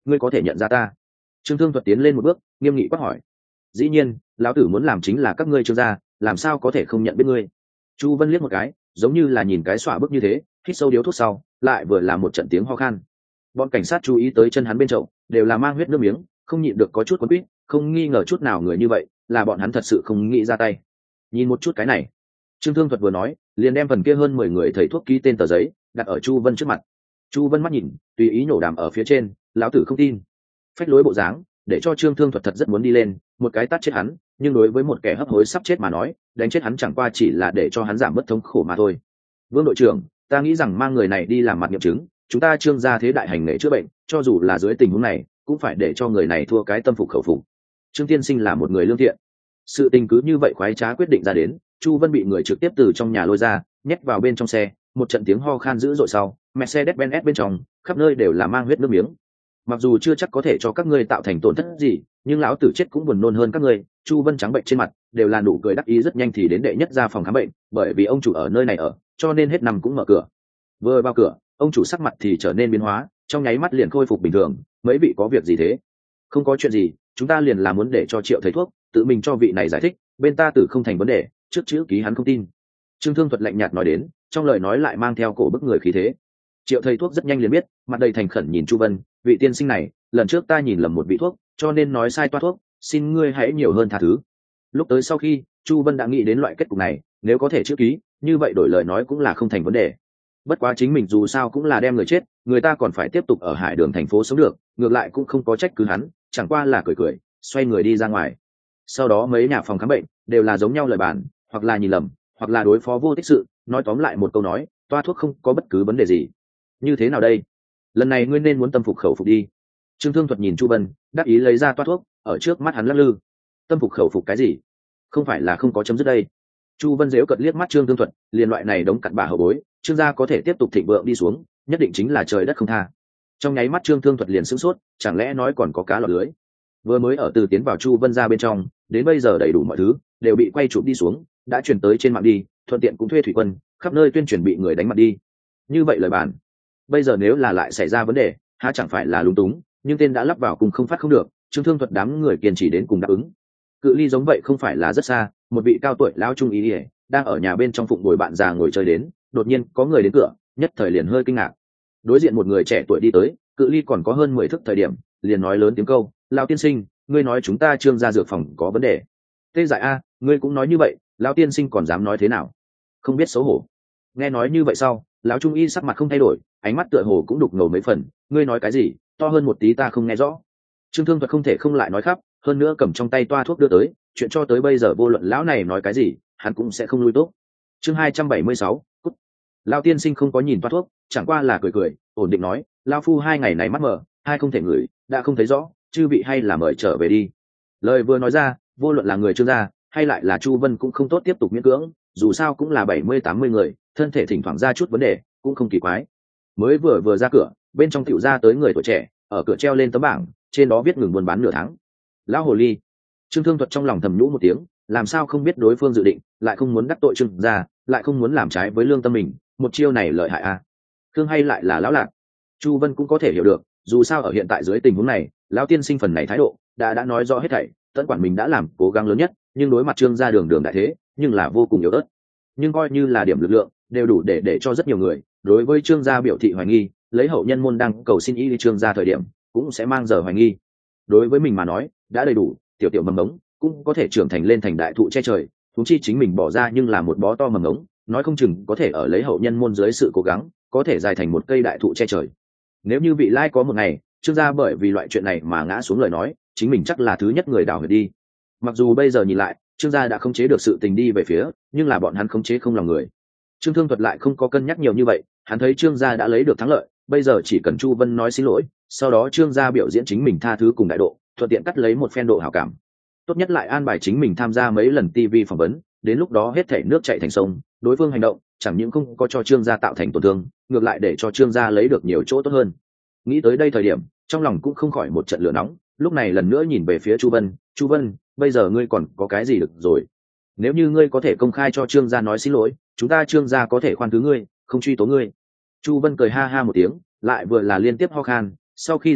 ngươi có thể nhận ra ta? Trương Thương Thuật tiến lên một bước, nghiêm nghị quát hỏi. Dĩ nhiên, lão tử muốn làm chính là các ngươi Trương gia, làm sao có thể không nhận biết ngươi? Chu Vân liếc một cái, giống như là nhìn cái xỏa bức như thế, hít sâu điếu thuốc sau, lại vừa là một trận tiếng ho khan. Bọn cảnh sát chú ý tới chân hắn bên chậu, đều là mang huyết nước miếng, không nhịn được có chút quấn quýt, không nghi ngờ chút nào người như vậy, là bọn hắn thật sự không nghĩ ra tay. Nhìn một chút cái này. Trương Thương Thuật vừa nói, liền đem phần kia hơn 10 người thầy thuốc ký tên tờ giấy, đặt ở Chu Vân trước mặt. Chu Vân mắt nhìn, tùy ý nhổ đàm ở phía trên, lão tử không tin. Phách lối bộ dáng, để cho Trương Thương Thuật thật rất muốn đi lên, một cái tát chết hắn, nhưng đối với một kẻ hấp hối sắp chết mà nói, đánh chết hắn chẳng qua chỉ là để cho hắn giảm bớt thống khổ mà thôi. Vương đội trưởng, ta nghĩ rằng mang người này đi làm mặt nghiệm chứng, chúng ta Trương gia thế đại hành nghề chữa bệnh, cho dù là dưới tình huống này, cũng phải để cho người này thua cái tâm phục khẩu phục. Trương tiên sinh là một người lương thiện. Sự tình cứ như vậy khoái trá quyết định ra đến, Chu Vân bị người trực tiếp từ trong nhà lôi ra, nhét vào bên trong xe, một trận tiếng ho khan dữ dội sau, Mercedes-Benz bên trong, khắp nơi đều là mang huyết nước miếng. Mặc dù chưa chắc có thể cho các ngươi tạo thành tổn thất gì, nhưng lão tử chết cũng buồn nôn hơn các ngươi. Chu Vân trắng bệnh trên mặt, đều là nụ cười đắc ý, rất nhanh thì đến đệ nhất ra phòng khám bệnh, bởi vì ông chủ ở nơi này ở, cho nên hết năm cũng mở cửa. Vừa vào cửa, ông chủ sắc mặt thì trở nên biến hóa, trong nháy mắt liền khôi phục bình thường. Mấy vị có việc gì thế? Không có chuyện gì, chúng ta liền là muốn để cho Triệu thầy thuốc tự mình cho vị này giải thích, bên ta tử không thành vấn đề, trước chữ ký hắn không tin. Trương Thương Thuật lạnh nhạt nói đến, trong lời nói lại mang theo cổ bức người khí thế. Triệu thầy thuốc rất nhanh liền biết, mặt đầy thành khẩn nhìn Chu Vân, vị tiên sinh này, lần trước ta nhìn lầm một vị thuốc, cho nên nói sai toa thuốc, xin ngươi hãy nhiều hơn tha thứ. Lúc tới sau khi Chu Vân đã nghĩ đến loại kết cục này, nếu có thể chữ ký, như vậy đổi lời nói cũng là không thành vấn đề. Bất quá chính mình dù sao cũng là đem người chết, người ta còn phải tiếp tục ở hải đường thành phố sống được, ngược lại cũng không có trách cứ hắn, chẳng qua là cười cười, xoay người đi ra ngoài. Sau đó mấy nhà phòng khám bệnh đều là giống nhau lời bàn, hoặc là nhìn lầm, hoặc là đối phó vô tích sự, nói tóm lại một câu nói, toa thuốc không có bất cứ vấn đề gì. Như thế nào đây? Lần này ngươi nên muốn tâm phục khẩu phục đi. Trương Thương Thuật nhìn Chu Vân, đắc ý lấy ra toa thuốc, ở trước mắt hắn lắc lư. Tâm phục khẩu phục cái gì? Không phải là không có chấm dứt đây. Chu Vân giễu cợt liếc mắt Trương Thương Thuật, liền loại này đống cặn bã hậu bối, Trương gia có thể tiếp tục thịnh vượng đi xuống, nhất định chính là trời đất không tha. Trong nháy mắt Trương Thương Thuật liền sửng sốt, chẳng lẽ nói còn có cá lọt lưới? Vừa mới ở từ tiến vào Chu Vân gia bên trong, đến bây giờ đầy đủ mọi thứ đều bị quay chụp đi xuống, đã chuyển tới trên mạng đi, thuận tiện cũng thuê thủy quân, khắp nơi tuyên truyền bị người đánh mặt đi. Như vậy lời bàn, bây giờ nếu là lại xảy ra vấn đề, há chẳng phải là lúng túng, nhưng tên đã lắp vào cùng không phát không được. Trương Thương Thuật đám người kiên trì đến cùng đáp ứng. Cự ly giống vậy không phải là rất xa, một vị cao tuổi lão trung ý ỉa đang ở nhà bên trong phụng bồi bạn già ngồi chơi đến, đột nhiên có người đến cửa, nhất thời liền hơi kinh ngạc. Đối diện một người trẻ tuổi đi tới, cự ly còn có hơn 10 thước thời điểm, liền nói lớn tiếng câu, lão tiên sinh, ngươi nói chúng ta Trương gia dược phòng có vấn đề. Tê dại a, ngươi cũng nói như vậy, lão tiên sinh còn dám nói thế nào? Không biết xấu hổ. Nghe nói như vậy sau, lão trung y sắc mặt không thay đổi, ánh mắt tựa hồ cũng đục ngầu mấy phần, ngươi nói cái gì, to hơn một tí ta không nghe rõ. Trương Thương Thuật không thể không lại nói khắp, hơn nữa cầm trong tay toa thuốc đưa tới, chuyện cho tới bây giờ vô luận lão này nói cái gì, hắn cũng sẽ không lui tốt. Chương 276, cút. Lão tiên sinh không có nhìn toa thuốc, chẳng qua là cười cười, ổn định nói, lão phu 2 ngày này mắt mờ, hai không thể ngửi, đã không thấy rõ, chư vị hay là mời trở về đi. Lời vừa nói ra, vô luận là người Trương gia hay lại là Chu Vân cũng không tốt tiếp tục miễn cưỡng, dù sao cũng là 70-80 người, thân thể thỉnh thoảng ra chút vấn đề, cũng không kỳ quái. Mới vừa ra cửa, bên trong tiểu ra tới người tuổi trẻ, ở cửa treo lên tấm bảng, trên đó viết ngừng buôn bán nửa tháng. Lão hồ ly. Trương Thương Thuật trong lòng thầm nhũ một tiếng, làm sao không biết đối phương dự định, lại không muốn đắc tội Trương gia, lại không muốn làm trái với lương tâm mình, một chiêu này lợi hại a. Thương hay lại là lão lạc. Chu Vân cũng có thể hiểu được, dù sao ở hiện tại dưới tình huống này, lão tiên sinh phần này thái độ đã nói rõ hết thảy, tận quản mình đã làm cố gắng lớn nhất, nhưng đối mặt Trương gia đường đại thế, nhưng là vô cùng yếu ớt. Nhưng coi như là điểm lực lượng, đều đủ để cho rất nhiều người đối với Trương gia biểu thị hoài nghi, lấy hậu nhân môn đang cầu xin ý đi Trương gia thời điểm, cũng sẽ mang giờ hoài nghi. Đối với mình mà nói, đã đầy đủ, tiểu mầm ngống cũng có thể trưởng thành lên thành đại thụ che trời, huống chi chính mình bỏ ra nhưng là một bó to mầm ngống, nói không chừng có thể ở lấy hậu nhân môn dưới sự cố gắng, có thể dài thành một cây đại thụ che trời. Nếu như vị lai có một ngày, Trương gia bởi vì loại chuyện này mà ngã xuống lời nói, chính mình chắc là thứ nhất người đảo huyệt đi. Mặc dù bây giờ nhìn lại, Trương gia đã khống chế được sự tình đi về phía, nhưng là bọn hắn khống chế không lòng người. Trương Thương Thuật lại không có cân nhắc nhiều như vậy, hắn thấy Trương gia đã lấy được thắng lợi, bây giờ chỉ cần Chu Vân nói xin lỗi, sau đó Trương gia biểu diễn chính mình tha thứ cùng đại độ, thuận tiện cắt lấy một phen độ hảo cảm. Tốt nhất lại an bài chính mình tham gia mấy lần TV phỏng vấn, đến lúc đó hết thảy nước chảy thành sông, đối phương hành động chẳng những không có cho Trương gia tạo thành tổn thương, ngược lại để cho Trương gia lấy được nhiều chỗ tốt hơn. Nghĩ tới đây thời điểm, trong lòng cũng không khỏi một trận lửa nóng, lúc này lần nữa nhìn về phía Chu Vân, bây giờ ngươi còn có cái gì được rồi? Nếu như ngươi có thể công khai cho Trương gia nói xin lỗi, chúng ta Trương gia có thể khoan thứ ngươi, không truy tố ngươi. Chu Vân cười ha ha một tiếng, lại vừa là liên tiếp ho khan, sau khi dừng lại,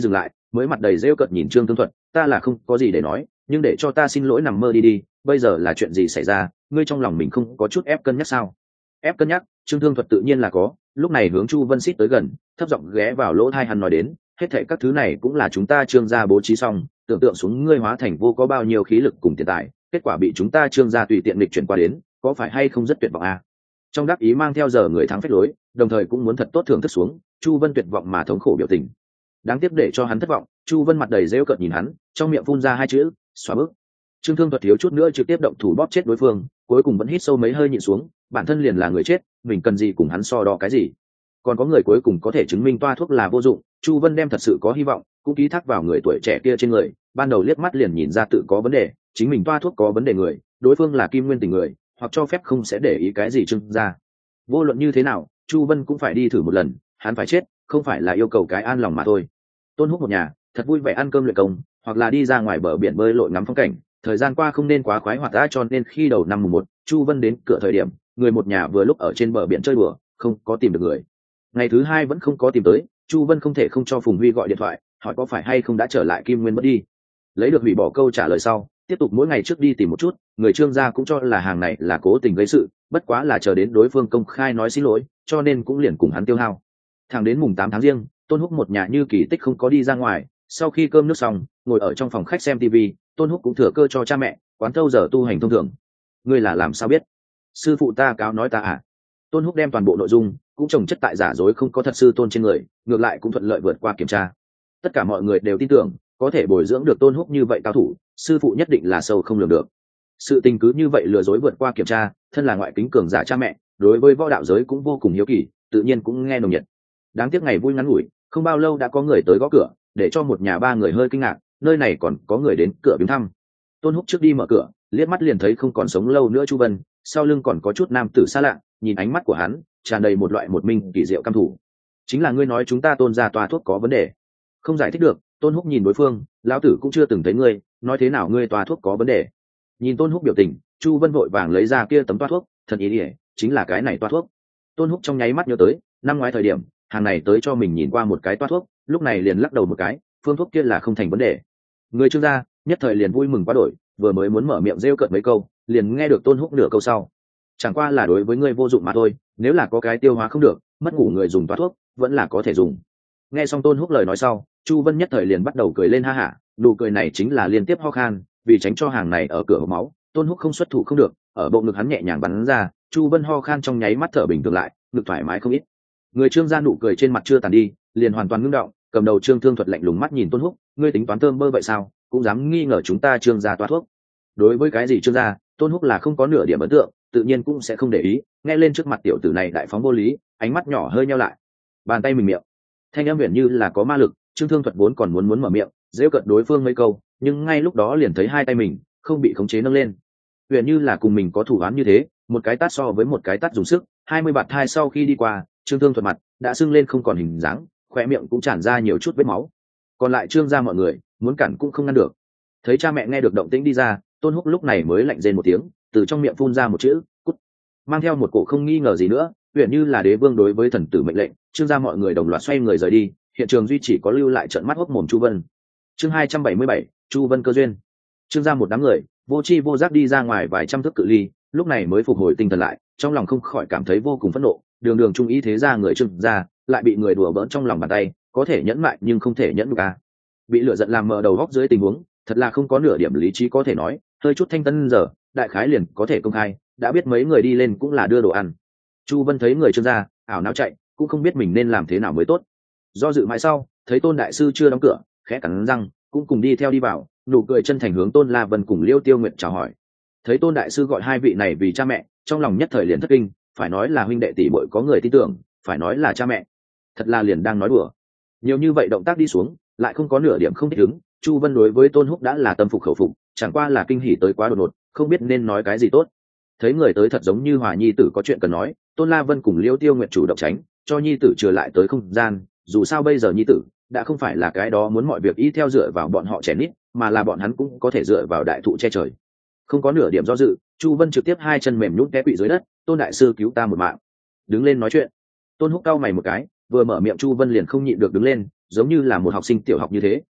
mới mặt đầy rêu cợt nhìn Trương Thương Thuật, ta là không có gì để nói, nhưng để cho ta xin lỗi nằm mơ đi đi, bây giờ là chuyện gì xảy ra, ngươi trong lòng mình không có chút ép cân nhắc sao? Ép cân nhắc, Trương Thương Thuật tự nhiên là có, lúc này hướng Chu Vân xít tới gần, thấp giọng ghé vào lỗ tai hắn nói đến, hết thảy các thứ này cũng là chúng ta Trương gia bố trí xong, tưởng tượng xuống ngươi hóa thành vô có bao nhiêu khí lực cùng tiền tài, kết quả bị chúng ta Trương gia tùy tiện lịch chuyển qua đến, có phải hay không rất tuyệt vọng à? Trong đáp ý mang theo giờ người thắng phách lối, đồng thời cũng muốn thật tốt thưởng thức xuống, Chu Vân tuyệt vọng mà thống khổ biểu tình. Đáng tiếc để cho hắn thất vọng, Chu Vân mặt đầy rêu cợt nhìn hắn, trong miệng phun ra hai chữ, xóa bước. Trương Thương Thuật thiếu chút nữa trực tiếp động thủ bóp chết đối phương, cuối cùng vẫn hít sâu mấy hơi nhịn xuống, bản thân liền là người chết, mình cần gì cùng hắn so đo cái gì? Còn có người cuối cùng có thể chứng minh toa thuốc là vô dụng, Chu Vân đem thật sự có hy vọng, cũng ký thác vào người tuổi trẻ kia trên người, ban đầu liếc mắt liền nhìn ra tự có vấn đề, chính mình toa thuốc có vấn đề người, đối phương là Kim Nguyên Tình người, hoặc cho phép không sẽ để ý cái gì Trương gia. Vô luận như thế nào, Chu Vân cũng phải đi thử một lần, hắn phải chết, không phải là yêu cầu cái an lòng mà thôi. Tôn Húc một nhà thật vui vẻ ăn cơm luyện công, hoặc là đi ra ngoài bờ biển bơi lội ngắm phong cảnh, thời gian qua không nên quá khoái hoạt đã, cho nên khi đầu năm mùng 1, Chu Vân đến cửa thời điểm, người một nhà vừa lúc ở trên bờ biển chơi đùa, không có tìm được người. Ngày thứ hai vẫn không có tìm tới, Chu Vân không thể không cho Phùng Huy gọi điện thoại, hỏi có phải hay không đã trở lại Kim Nguyên mất đi. Lấy được hủy bỏ câu trả lời sau, tiếp tục mỗi ngày trước đi tìm một chút, người Trương gia cũng cho là hàng này là cố tình gây sự, bất quá là chờ đến đối phương công khai nói xin lỗi, cho nên cũng liền cùng hắn tiêu hao. Thẳng đến mùng 8 tháng Giêng, Tôn Húc một nhà như kỳ tích không có đi ra ngoài, sau khi cơm nước xong, ngồi ở trong phòng khách xem TV, Tôn Húc cũng thừa cơ cho cha mẹ, quán thâu giờ tu hành thông thường. Ngươi là làm sao biết? Sư phụ ta cáo nói ta à? Tôn Húc đem toàn bộ nội dung cũng trồng chất tại giả dối không có thật sư Tôn trên người, ngược lại cũng thuận lợi vượt qua kiểm tra. Tất cả mọi người đều tin tưởng, có thể bồi dưỡng được Tôn Húc như vậy cao thủ, sư phụ nhất định là sâu không lường được. Sự tình cứ như vậy lừa dối vượt qua kiểm tra, thân là ngoại kính cường giả cha mẹ, đối với võ đạo giới cũng vô cùng hiếu kỳ, tự nhiên cũng nghe nồng nhiệt. Đáng tiếc ngày vui ngắn ngủi, không bao lâu đã có người tới gõ cửa, để cho một nhà ba người hơi kinh ngạc, nơi này còn có người đến cửa viếng thăm. Tôn Húc trước đi mở cửa, liếc mắt liền thấy không còn sống lâu nữa Chu Vân, sau lưng còn có chút nam tử xa lạ, nhìn ánh mắt của hắn tràn đầy một loại một minh kỳ diệu căm thủ. Chính là ngươi nói chúng ta Tôn gia toa thuốc có vấn đề? Không giải thích được. Tôn Húc nhìn đối phương, lão tử cũng chưa từng thấy ngươi, nói thế nào ngươi toa thuốc có vấn đề? Nhìn Tôn Húc biểu tình, Chu Vân vội vàng lấy ra kia tấm toa thuốc, thật ý nghĩa, chính là cái này toa thuốc. Tôn Húc trong nháy mắt nhớ tới, năm ngoái thời điểm, hàng này tới cho mình nhìn qua một cái toa thuốc, lúc này liền lắc đầu một cái, phương thuốc kia là không thành vấn đề. Người Trương gia nhất thời liền vui mừng quá đổi, vừa mới muốn mở miệng rêu cợt mấy câu, liền nghe được Tôn Húc nửa câu sau. Chẳng qua là đối với ngươi vô dụng mà thôi, nếu là có cái tiêu hóa không được, mất ngủ người dùng toa thuốc, vẫn là có thể dùng. Nghe xong Tôn Húc lời nói sau, Chu Vân nhất thời liền bắt đầu cười lên ha hả, nụ cười này chính là liên tiếp ho khan, vì tránh cho hàng này ở cửa hộc máu, Tôn Húc không xuất thủ không được, ở bộ ngực hắn nhẹ nhàng bắn ra, Chu Vân ho khan trong nháy mắt thở bình thường lại, ngực thoải mái không ít. Người Trương gia nụ cười trên mặt chưa tàn đi, liền hoàn toàn ngưng động, cầm đầu Trương Thương Thuật lạnh lùng mắt nhìn Tôn Húc, ngươi tính toán thơm bơ vậy sao, cũng dám nghi ngờ chúng ta Trương gia toa thuốc. Đối với cái gì Trương gia, Tôn Húc là không có nửa điểm ấn tượng, tự nhiên cũng sẽ không để ý, nghe lên trước mặt tiểu tử này đại phóng vô lý, ánh mắt nhỏ hơi nheo lại. Bàn tay mình miệng, thanh âm huyền như là có ma lực, Trương Thương Thuật vốn còn muốn mở miệng, giễu cợt đối phương mấy câu, nhưng ngay lúc đó liền thấy hai tay mình không bị khống chế nâng lên. Huyền như là cùng mình có thủ án như thế, một cái tát so với một cái tát dùng sức, 20 bạt thai sau khi đi qua, Trương Thương Thuật mặt đã sưng lên không còn hình dáng, khóe miệng cũng tràn ra nhiều chút vết máu. Còn lại Trương gia mọi người muốn cản cũng không ngăn được. Thấy cha mẹ nghe được động tĩnh đi ra, Tôn Húc lúc này mới lạnh rên một tiếng, từ trong miệng phun ra một chữ cút, mang theo một cổ không nghi ngờ gì nữa, huyền như là đế vương đối với thần tử mệnh lệnh. Trương gia mọi người đồng loạt xoay người rời đi, hiện trường duy chỉ có lưu lại trận mắt hốc mồm Chu Vân. Chương 277, Chu Vân cơ duyên. Trương gia một đám người vô chi vô giác đi ra ngoài vài trăm thước cự ly, lúc này mới phục hồi tinh thần lại, trong lòng không khỏi cảm thấy vô cùng phẫn nộ, đường đường trung ý thế gia người Trương gia lại bị người đùa bỡn trong lòng bàn tay, có thể nhẫn mại nhưng không thể nhẫn được à. Bị lửa giận làm mờ đầu góc dưới tình huống, thật là không có nửa điểm lý trí có thể nói, hơi chút thanh tân giờ, đại khái liền có thể công khai, đã biết mấy người đi lên cũng là đưa đồ ăn. Chu Vân thấy người Trương gia ảo não chạy, cũng không biết mình nên làm thế nào mới tốt. Do dự mãi sau, thấy Tôn đại sư chưa đóng cửa, khẽ cắn răng, cũng cùng đi theo đi vào, nụ cười chân thành hướng Tôn La Vân cùng Liêu Tiêu Nguyệt chào hỏi. Thấy Tôn đại sư gọi hai vị này vì cha mẹ, trong lòng nhất thời liền thất kinh, phải nói là huynh đệ tỷ muội có người tin tưởng, phải nói là cha mẹ, thật là liền đang nói đùa. Nhiều như vậy động tác đi xuống, lại không có nửa điểm không thích ứng, Chu Vân đối với Tôn Húc đã là tâm phục khẩu phục, chẳng qua là kinh hỉ tới quá đột ngột, không biết nên nói cái gì tốt. Thấy người tới thật giống như Hòa nhi tử có chuyện cần nói, Tôn La Vân cùng Liêu Tiêu Nguyệt chủ động tránh, cho nhi tử trở lại tới không gian, dù sao bây giờ nhi tử đã không phải là cái đó muốn mọi việc y theo dựa vào bọn họ trẻ nít, mà là bọn hắn cũng có thể dựa vào đại thụ che trời. Không có nửa điểm do dự, Chu Vân trực tiếp hai chân mềm nhũn té quỵ dưới đất, Tôn đại sư cứu ta một mạng. Đứng lên nói chuyện. Tôn Húc cau mày một cái, vừa mở miệng Chu Vân liền không nhịn được đứng lên, giống như là một học sinh tiểu học như thế,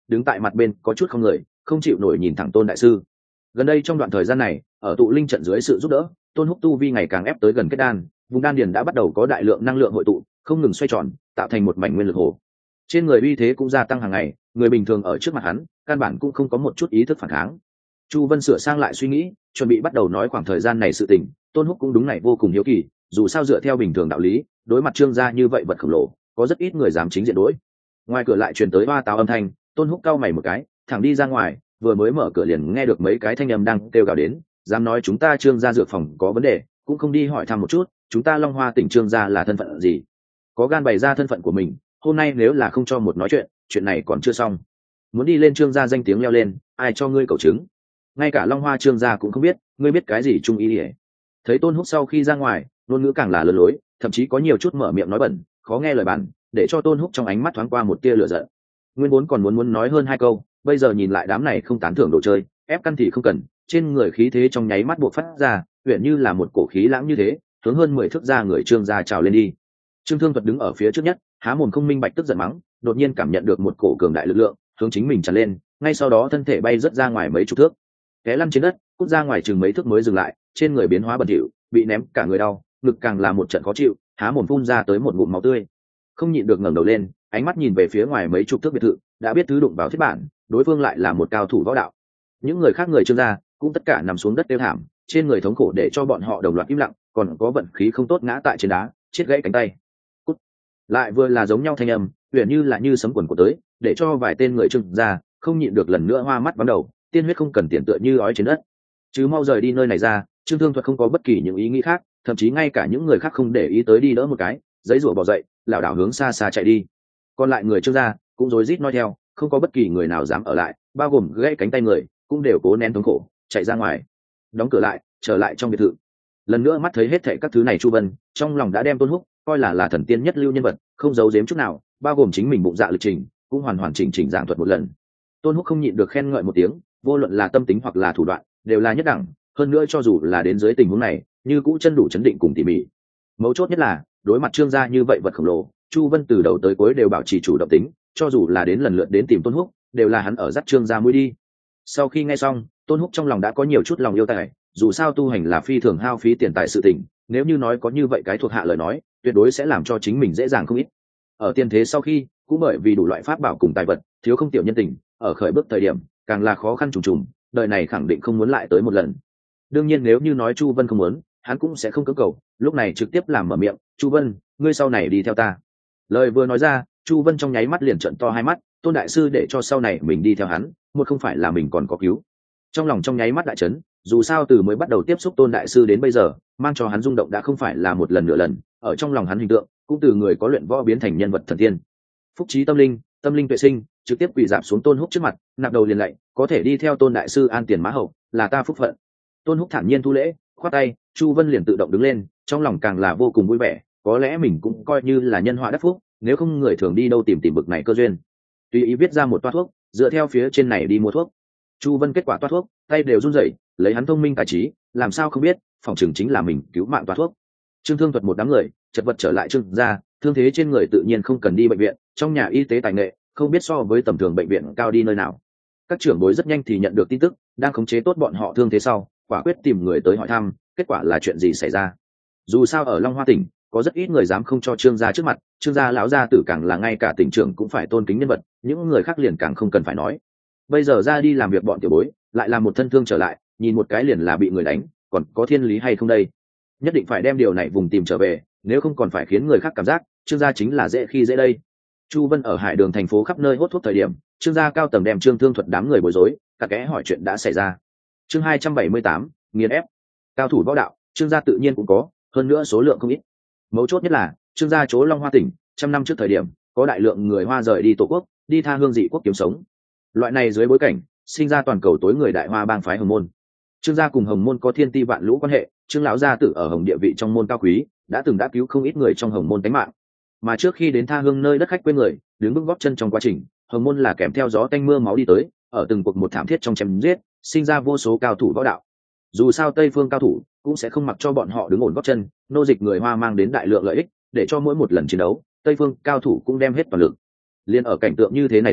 đứng tại mặt bên có chút không người, không chịu nổi nhìn thẳng Tôn đại sư. Gần đây trong đoạn thời gian này, ở tụ linh trận dưới sự giúp đỡ, Tôn Húc tu vi ngày càng ép tới gần kết đan, vùng đan điền đã bắt đầu có đại lượng năng lượng hội tụ, không ngừng xoay tròn, tạo thành một mảnh nguyên lực hồ. Trên người uy thế cũng gia tăng hàng ngày, người bình thường ở trước mặt hắn, căn bản cũng không có một chút ý thức phản kháng. Chu Vân sửa sang lại suy nghĩ, chuẩn bị bắt đầu nói khoảng thời gian này sự tình. Tôn Húc cũng đúng này vô cùng hiếu kỳ, dù sao dựa theo bình thường đạo lý, đối mặt Trương gia như vậy vật khổng lồ, có rất ít người dám chính diện đối. Ngoài cửa lại truyền tới hoa táo âm thanh, Tôn Húc cau mày một cái, thẳng đi ra ngoài, vừa mới mở cửa liền nghe được mấy cái thanh âm đang kêu gào đến, dám nói chúng ta Trương gia dược phòng có vấn đề, cũng không đi hỏi thăm một chút, chúng ta Long Hoa tỉnh Trương gia là thân phận gì? Có gan bày ra thân phận của mình, hôm nay nếu là không cho một nói chuyện này còn chưa xong. Muốn đi lên Trương gia danh tiếng leo lên, ai cho ngươi cẩu trứng? Ngay cả Long Hoa Trương gia cũng không biết, ngươi biết cái gì trung ý ỉa? Thấy Tôn Húc sau khi ra ngoài, ngôn ngữ càng là lừa lối, thậm chí có nhiều chút mở miệng nói bẩn, khó nghe lời bản, để cho Tôn Húc trong ánh mắt thoáng qua một tia lửa giận. Nguyên vốn còn muốn nói hơn hai câu, bây giờ nhìn lại đám này không tán thưởng đồ chơi, ép căn thì không cần, trên người khí thế trong nháy mắt buộc phát ra, uyển như là một cổ khí lãng như thế, hướng hơn 10 thước ra người Trương gia trào lên đi. Trương Thương Thuật đứng ở phía trước nhất, há mồm không minh bạch tức giận mắng, đột nhiên cảm nhận được một cổ cường đại lực lượng hướng chính mình tràn lên, ngay sau đó thân thể bay rất ra ngoài mấy chục thước, té lăn trên đất, cút ra ngoài chừng mấy thước mới dừng lại, trên người biến hóa bẩn thỉu, bị ném cả người đau, ngực càng là một trận khó chịu, há mồm phun ra tới một ngụm máu tươi. Không nhịn được ngẩng đầu lên, ánh mắt nhìn về phía ngoài mấy chục thước biệt thự, đã biết thứ đụng vào thiết bản, đối phương lại là một cao thủ võ đạo. Những người khác người Trương gia cũng tất cả nằm xuống đất tiêu thảm, trên người thống khổ để cho bọn họ đồng loạt im lặng, còn có vận khí không tốt ngã tại trên đá, chết gãy cánh tay. Cút. Lại vừa là giống nhau thanh âm, huyền như là như sấm quần của tới, để cho vài tên người Trương gia không nhịn được lần nữa hoa mắt vắng đầu, tiên huyết không cần tiền tựa như ói trên đất. Chứ mau rời đi nơi này ra, Trương Thương Thuật không có bất kỳ những ý nghĩ khác, thậm chí ngay cả những người khác không để ý tới đi đỡ một cái, giấy rủa bỏ dậy, lảo đảo hướng xa xa chạy đi. Còn lại người Trương gia cũng rối rít nói theo, không có bất kỳ người nào dám ở lại, bao gồm gãy cánh tay người cũng đều cố nén thống khổ chạy ra ngoài, đóng cửa lại trở lại trong biệt thự. Lần nữa mắt thấy hết thảy các thứ này, Chu Vân trong lòng đã đem Tôn Húc coi là thần tiên nhất lưu nhân vật, không giấu giếm chút nào, bao gồm chính mình bụng dạ lịch trình cũng hoàn chỉnh giảng thuật một lần. Tôn Húc không nhịn được khen ngợi một tiếng, vô luận là tâm tính hoặc là thủ đoạn đều là nhất đẳng, hơn nữa cho dù là đến dưới tình huống này như cũ chân đủ chấn định cùng tỉ mỉ. Mấu chốt nhất là đối mặt Trương gia như vậy vật khổng lồ, Chu Vân từ đầu tới cuối đều bảo trì chủ động tính, cho dù là đến lần lượt đến tìm Tôn Húc đều là hắn ở dắt Trương gia mũi đi. Sau khi nghe xong, Tôn Húc trong lòng đã có nhiều chút lòng yêu tài, dù sao tu hành là phi thường hao phí tiền tài sự tình, nếu như nói có như vậy cái thuộc hạ lời nói, tuyệt đối sẽ làm cho chính mình dễ dàng không ít. Ở tiền thế sau khi, cũng bởi vì đủ loại pháp bảo cùng tài vật, thiếu không tiểu nhân tình, ở khởi bước thời điểm càng là khó khăn trùng trùng, đời này khẳng định không muốn lại tới một lần. Đương nhiên nếu như nói Chu Vân không muốn, hắn cũng sẽ không cưỡng cầu, lúc này trực tiếp làm mở miệng, "Chu Vân, ngươi sau này đi theo ta." Lời vừa nói ra, Chu Vân trong nháy mắt liền trợn to hai mắt, Tôn đại sư để cho sau này mình đi theo hắn, một không phải là mình còn có cứu. Trong lòng trong nháy mắt đại chấn, dù sao từ mới bắt đầu tiếp xúc Tôn đại sư đến bây giờ, mang cho hắn rung động đã không phải là một lần nửa lần, ở trong lòng hắn hình tượng cũng từ người có luyện võ biến thành nhân vật thần tiên. Phúc trí tâm linh tuệ sinh, trực tiếp quỳ dạp xuống Tôn Húc trước mặt, nạp đầu liền lạy, "Có thể đi theo Tôn đại sư an tiền mã hậu, là ta phúc phận." Tôn Húc thản nhiên thu lễ, khoát tay, Chu Vân liền tự động đứng lên, trong lòng càng là vô cùng vui vẻ, có lẽ mình cũng coi như là nhân họa đắc phúc, nếu không người thường đi đâu tìm bực này cơ duyên. Tùy ý viết ra một toa thuốc, dựa theo phía trên này đi mua thuốc. Chu Vân kết quả toa thuốc, tay đều run rẩy, lấy hắn thông minh tài trí, làm sao không biết, phòng trường chính là mình cứu mạng toa thuốc. Trương Thương Thuật một đám người, chật vật trở lại Trương gia, thương thế trên người tự nhiên không cần đi bệnh viện, trong nhà y tế tài nghệ, không biết so với tầm thường bệnh viện cao đi nơi nào. Các trưởng bối rất nhanh thì nhận được tin tức, đang khống chế tốt bọn họ thương thế sau, quả quyết tìm người tới hỏi thăm, kết quả là chuyện gì xảy ra. Dù sao ở Long Hoa tỉnh, có rất ít người dám không cho Trương gia trước mặt, Trương gia lão gia tử càng là ngay cả tỉnh trưởng cũng phải tôn kính nhân vật, những người khác liền càng không cần phải nói. Bây giờ ra đi làm việc bọn tiểu bối, lại là một thân thương trở lại, nhìn một cái liền là bị người đánh, còn có thiên lý hay không đây? Nhất định phải đem điều này vùng tìm trở về, nếu không còn phải khiến người khác cảm giác Trương gia chính là dễ khi dễ đây. Chu Vân ở Hải Đường thành phố khắp nơi hốt thuốc thời điểm, Trương gia cao tầng đem Trương Thương Thuật đám người bối rối, cả kẽ hỏi chuyện đã xảy ra. Chương 278, nghiền ép. Cao thủ võ đạo, Trương gia tự nhiên cũng có, hơn nữa số lượng không ít. Mấu chốt nhất là, Trương gia chỗ Long Hoa tỉnh, trăm năm trước thời điểm, có đại lượng người Hoa rời đi tổ quốc, đi tha hương dị quốc kiếm sống. Loại này dưới bối cảnh, sinh ra toàn cầu tối người Đại Hoa bang phái Hồng Môn. Trương gia cùng Hồng Môn có thiên ti vạn lũ quan hệ, Trương lão gia tử ở Hồng địa vị trong môn cao quý, đã cứu không ít người trong Hồng Môn tính mạng. Mà trước khi đến tha hương nơi đất khách quê người, đứng vững gót chân trong quá trình, Hồng Môn là kèm theo gió tanh mưa máu đi tới, ở từng cuộc một thảm thiết trong chém giết, sinh ra vô số cao thủ võ đạo. Dù sao Tây phương cao thủ cũng sẽ không mặc cho bọn họ đứng ổn gót chân, nô dịch người Hoa mang đến đại lượng lợi ích, để cho mỗi một lần chiến đấu, Tây phương cao thủ cũng đem hết toàn lực. Liên ở cảnh tượng như thế này xuống,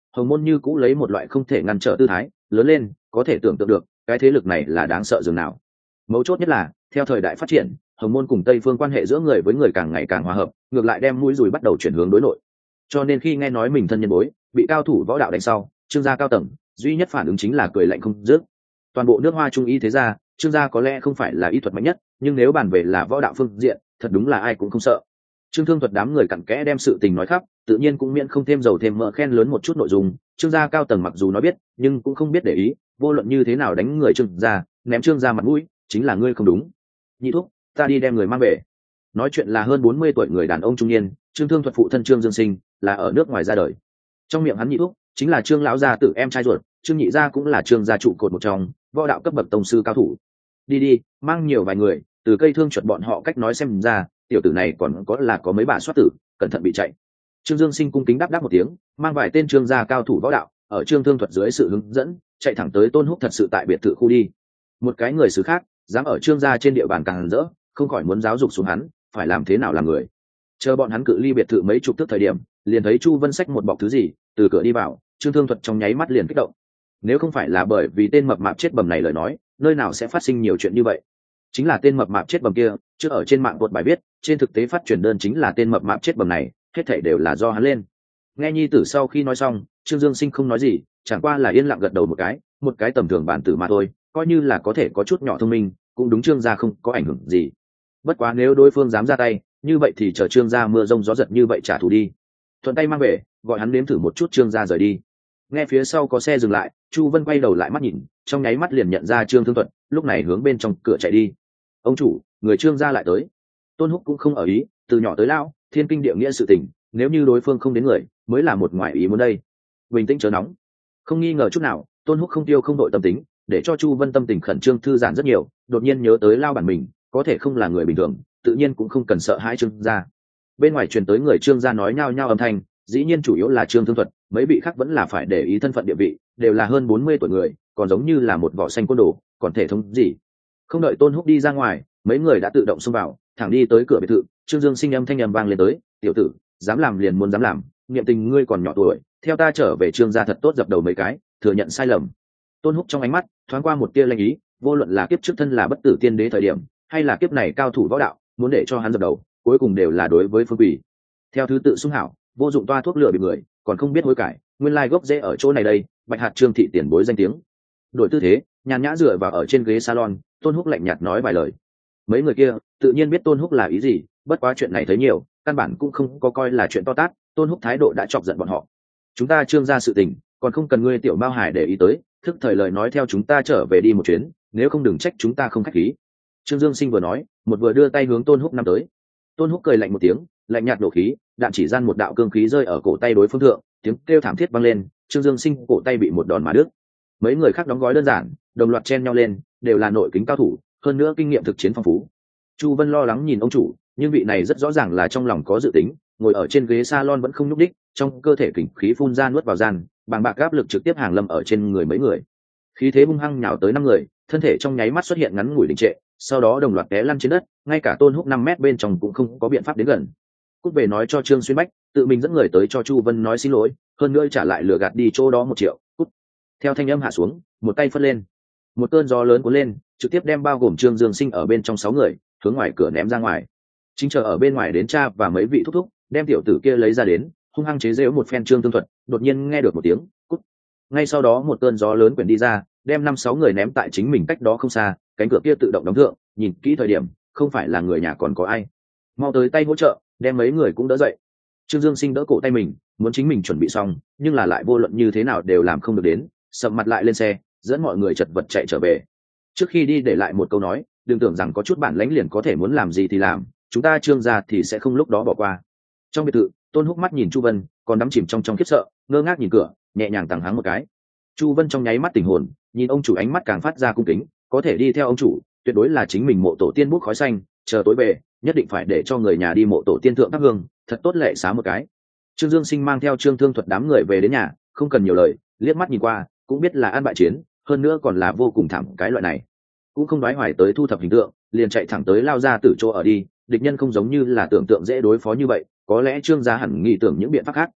Hồng môn như cũ lấy một loại không thể ngăn trở tư thái lớn lên, có thể tưởng tượng được cái thế lực này là đáng sợ dường nào. Mấu chốt nhất là theo thời đại phát triển, Hồng môn cùng Tây phương quan hệ giữa người với người càng ngày càng hòa hợp, ngược lại đem mũi dùi bắt đầu chuyển hướng đối nội. Cho nên khi nghe nói mình thân nhân bối bị cao thủ võ đạo đánh sau, Trương gia cao tầng duy nhất phản ứng chính là cười lạnh không dứt. Toàn bộ nước Hoa Trung y thế gia, Trương gia có lẽ không phải là y thuật mạnh nhất, nhưng nếu bàn về là võ đạo phương diện, thật đúng là ai cũng không sợ. Trương Thương Thuật đám người cặn kẽ đem sự tình nói khắp, tự nhiên cũng miễn không thêm dầu thêm mỡ khen lớn một chút nội dung. Trương gia cao tầng mặc dù nói biết, nhưng cũng không biết để ý, vô luận như thế nào đánh người Trương gia, ném Trương gia mặt mũi, chính là ngươi không đúng. Nhị thúc, ta đi đem người mang về. Nói chuyện là hơn 40 tuổi người đàn ông trung niên, Trương Thương Thuật phụ thân Trương Dương Sinh, là ở nước ngoài ra đời. Trong miệng hắn nhị thúc, chính là Trương lão gia tử em trai ruột, Trương nhị gia cũng là Trương gia trụ cột một trong, võ đạo cấp bậc tông sư cao thủ. Đi đi, mang nhiều vài người, từ cây thương chuẩn bọn họ cách nói xem ra, tiểu tử này còn có mấy bà soát tử, cẩn thận bị chạy. Trương Dương Sinh cung kính đáp một tiếng, mang vài tên Trương gia cao thủ võ đạo, ở Trương Thương Thuật dưới sự hướng dẫn, chạy thẳng tới Tôn Húc thật sự tại biệt thự khu đi. Một cái người xứ khác, dám ở Trương gia trên địa bàn càng rỡ, không khỏi muốn giáo dục xuống hắn, phải làm thế nào làm người. Chờ bọn hắn cự ly biệt thự mấy chục thước thời điểm, liền thấy Chu Vân xách một bọc thứ gì, từ cửa đi vào, Trương Thương Thuật trong nháy mắt liền kích động. Nếu không phải là bởi vì tên mập mạp chết bầm này lời nói, nơi nào sẽ phát sinh nhiều chuyện như vậy. Chính là tên mập mạp chết bầm kia, trước ở trên mạng một bài viết, trên thực tế phát truyền đơn chính là tên mập mạp chết bầm này, hết thảy đều là do hắn lên. Nghe nhi tử sau khi nói xong, Trương Dương Sinh không nói gì, chẳng qua là yên lặng gật đầu một cái tầm thường bản tử mà thôi, coi như là có thể có chút nhỏ thông minh, cũng đúng Trương gia không có ảnh hưởng gì. Bất quá nếu đối phương dám ra tay, như vậy thì chờ Trương gia mưa rông gió giật như vậy trả thù đi. Thuận tay mang về, gọi hắn nếm thử một chút Trương gia rời đi. Nghe phía sau có xe dừng lại, Chu Vân quay đầu lại mắt nhìn, trong nháy mắt liền nhận ra Trương Thương Thuật, lúc này hướng bên trong cửa chạy đi. Ông chủ, người Trương gia lại tới. Tôn Húc cũng không ở ý, từ nhỏ tới lão, thiên kinh địa nghĩa sự tình, nếu như đối phương không đến người, mới là một ngoại ý muốn đây. Bình tĩnh chớ nóng. Không nghi ngờ chút nào, Tôn Húc không tiêu không đội tâm tính, để cho Chu Vân tâm tình khẩn trương thư giãn rất nhiều, đột nhiên nhớ tới lao bản mình, có thể không là người bình thường, tự nhiên cũng không cần sợ hãi Trương gia. Bên ngoài truyền tới người Trương gia nói nhao nhao âm thanh, dĩ nhiên chủ yếu là Trương Thương Thuật, mấy vị khác vẫn là phải để ý thân phận địa vị, đều là hơn 40 tuổi người, còn giống như là một vỏ xanh côn đồ, còn thể thống gì. Không đợi Tôn Húc đi ra ngoài, mấy người đã tự động xông vào, thẳng đi tới cửa biệt thự. Trương Dương Sinh âm thanh ầm vang lên tới, "Tiểu tử, dám làm liền muốn dám làm, niệm tình ngươi còn nhỏ tuổi, theo ta trở về Trương gia thật tốt dập đầu mấy cái, thừa nhận sai lầm." Tôn Húc trong ánh mắt thoáng qua một tia lanh ý, vô luận là kiếp trước thân là bất tử tiên đế thời điểm, hay là kiếp này cao thủ võ đạo, muốn để cho hắn dập đầu, cuối cùng đều là đối với phương quỷ. Theo thứ tự xung hảo, vô dụng toa thuốc lừa bị người, còn không biết hối cải, nguyên lai gốc rễ ở chỗ này đây. Bạch hạt Trương thị tiền bối danh tiếng. Đổi tư thế, nhàn nhã dựa vào ở trên ghế salon, Tôn Húc lạnh nhạt nói vài lời. Mấy người kia tự nhiên biết Tôn Húc là ý gì, bất quá chuyện này thấy nhiều, căn bản cũng không có coi là chuyện to tát. Tôn Húc thái độ đã chọc giận bọn họ. Chúng ta Trương gia sự tình, còn không cần ngươi tiểu Mao Hải để ý tới, thức thời lời nói theo chúng ta trở về đi một chuyến, nếu không đừng trách chúng ta không khách khí. Trương Dương Sinh vừa nói, một vừa đưa tay hướng Tôn Húc năm tới. Tôn Húc cười lạnh một tiếng, lạnh nhạt nổ khí, đạn chỉ gian một đạo cương khí rơi ở cổ tay đối phương thượng, tiếng kêu thảm thiết vang lên, Trương Dương Sinh cổ tay bị một đòn mà đứt. Mấy người khác đóng gói đơn giản, đồng loạt chen nhau lên, đều là nội kính cao thủ, hơn nữa kinh nghiệm thực chiến phong phú. Chu Vân lo lắng nhìn ông chủ, nhưng vị này rất rõ ràng là trong lòng có dự tính, ngồi ở trên ghế salon vẫn không nhúc đích, trong cơ thể kình khí phun ra nuốt vào gian, bàng bạc áp lực trực tiếp hàng lâm ở trên người mấy người. Khí thế hung hăng nhào tới 5 người, thân thể trong nháy mắt xuất hiện ngắn ngủi đình trệ, sau đó đồng loạt té lăn trên đất, ngay cả Tôn Húc 5 mét bên trong cũng không có biện pháp đến gần. Cút về nói cho Trương Xuyên Bách, tự mình dẫn người tới cho Chu Vân nói xin lỗi, hơn nữa trả lại lừa gạt đi chỗ đó 1 triệu. Cút. Theo thanh âm hạ xuống, một tay phất lên, một cơn gió lớn cuốn lên, trực tiếp đem bao gồm Trương Dương Sinh ở bên trong 6 người hướng ngoài cửa ném ra ngoài. Chính chờ ở bên ngoài đến cha và mấy vị thúc thúc, đem tiểu tử kia lấy ra đến, hung hăng chế giễu một phen Trương Thương Thuật, đột nhiên nghe được một tiếng cút. Ngay sau đó một cơn gió lớn quyển đi ra, đem 5-6 người ném tại chính mình cách đó không xa, cánh cửa kia tự động đóng thượng, nhìn kỹ thời điểm, không phải là người nhà còn có ai. Mau tới tay hỗ trợ, đem mấy người cũng đỡ dậy. Trương Dương Sinh đỡ cổ tay mình, muốn chính mình chuẩn bị xong, nhưng là lại vô luận như thế nào đều làm không được đến, sầm mặt lại lên xe, dẫn mọi người chật vật chạy trở về. Trước khi đi để lại một câu nói, đừng tưởng rằng có chút bản lãnh liền có thể muốn làm gì thì làm, chúng ta Trương gia thì sẽ không lúc đó bỏ qua. Trong biệt thự, Tôn Húc mắt nhìn Chu Vân, còn đắm chìm trong khiếp sợ, ngơ ngác nhìn cửa, nhẹ nhàng tằng hắng một cái. Chu Vân trong nháy mắt tỉnh hồn, nhìn ông chủ ánh mắt càng phát ra cung kính, có thể đi theo ông chủ, tuyệt đối là chính mình mộ tổ tiên bút khói xanh, chờ tối về, nhất định phải để cho người nhà đi mộ tổ tiên thượng thắp hương, thật tốt lệ xá một cái. Trương Dương Sinh mang theo Trương Thương Thuật đám người về đến nhà, không cần nhiều lời, liếc mắt nhìn qua, cũng biết là an bại chiến, hơn nữa còn là vô cùng thảm cái loại này. Cũng không đoái hoài tới thu thập hình tượng, liền chạy thẳng tới lao ra tử chỗ ở đi, địch nhân không giống như là tưởng tượng dễ đối phó như vậy, có lẽ Trương gia hẳn nghĩ tưởng những biện pháp khác.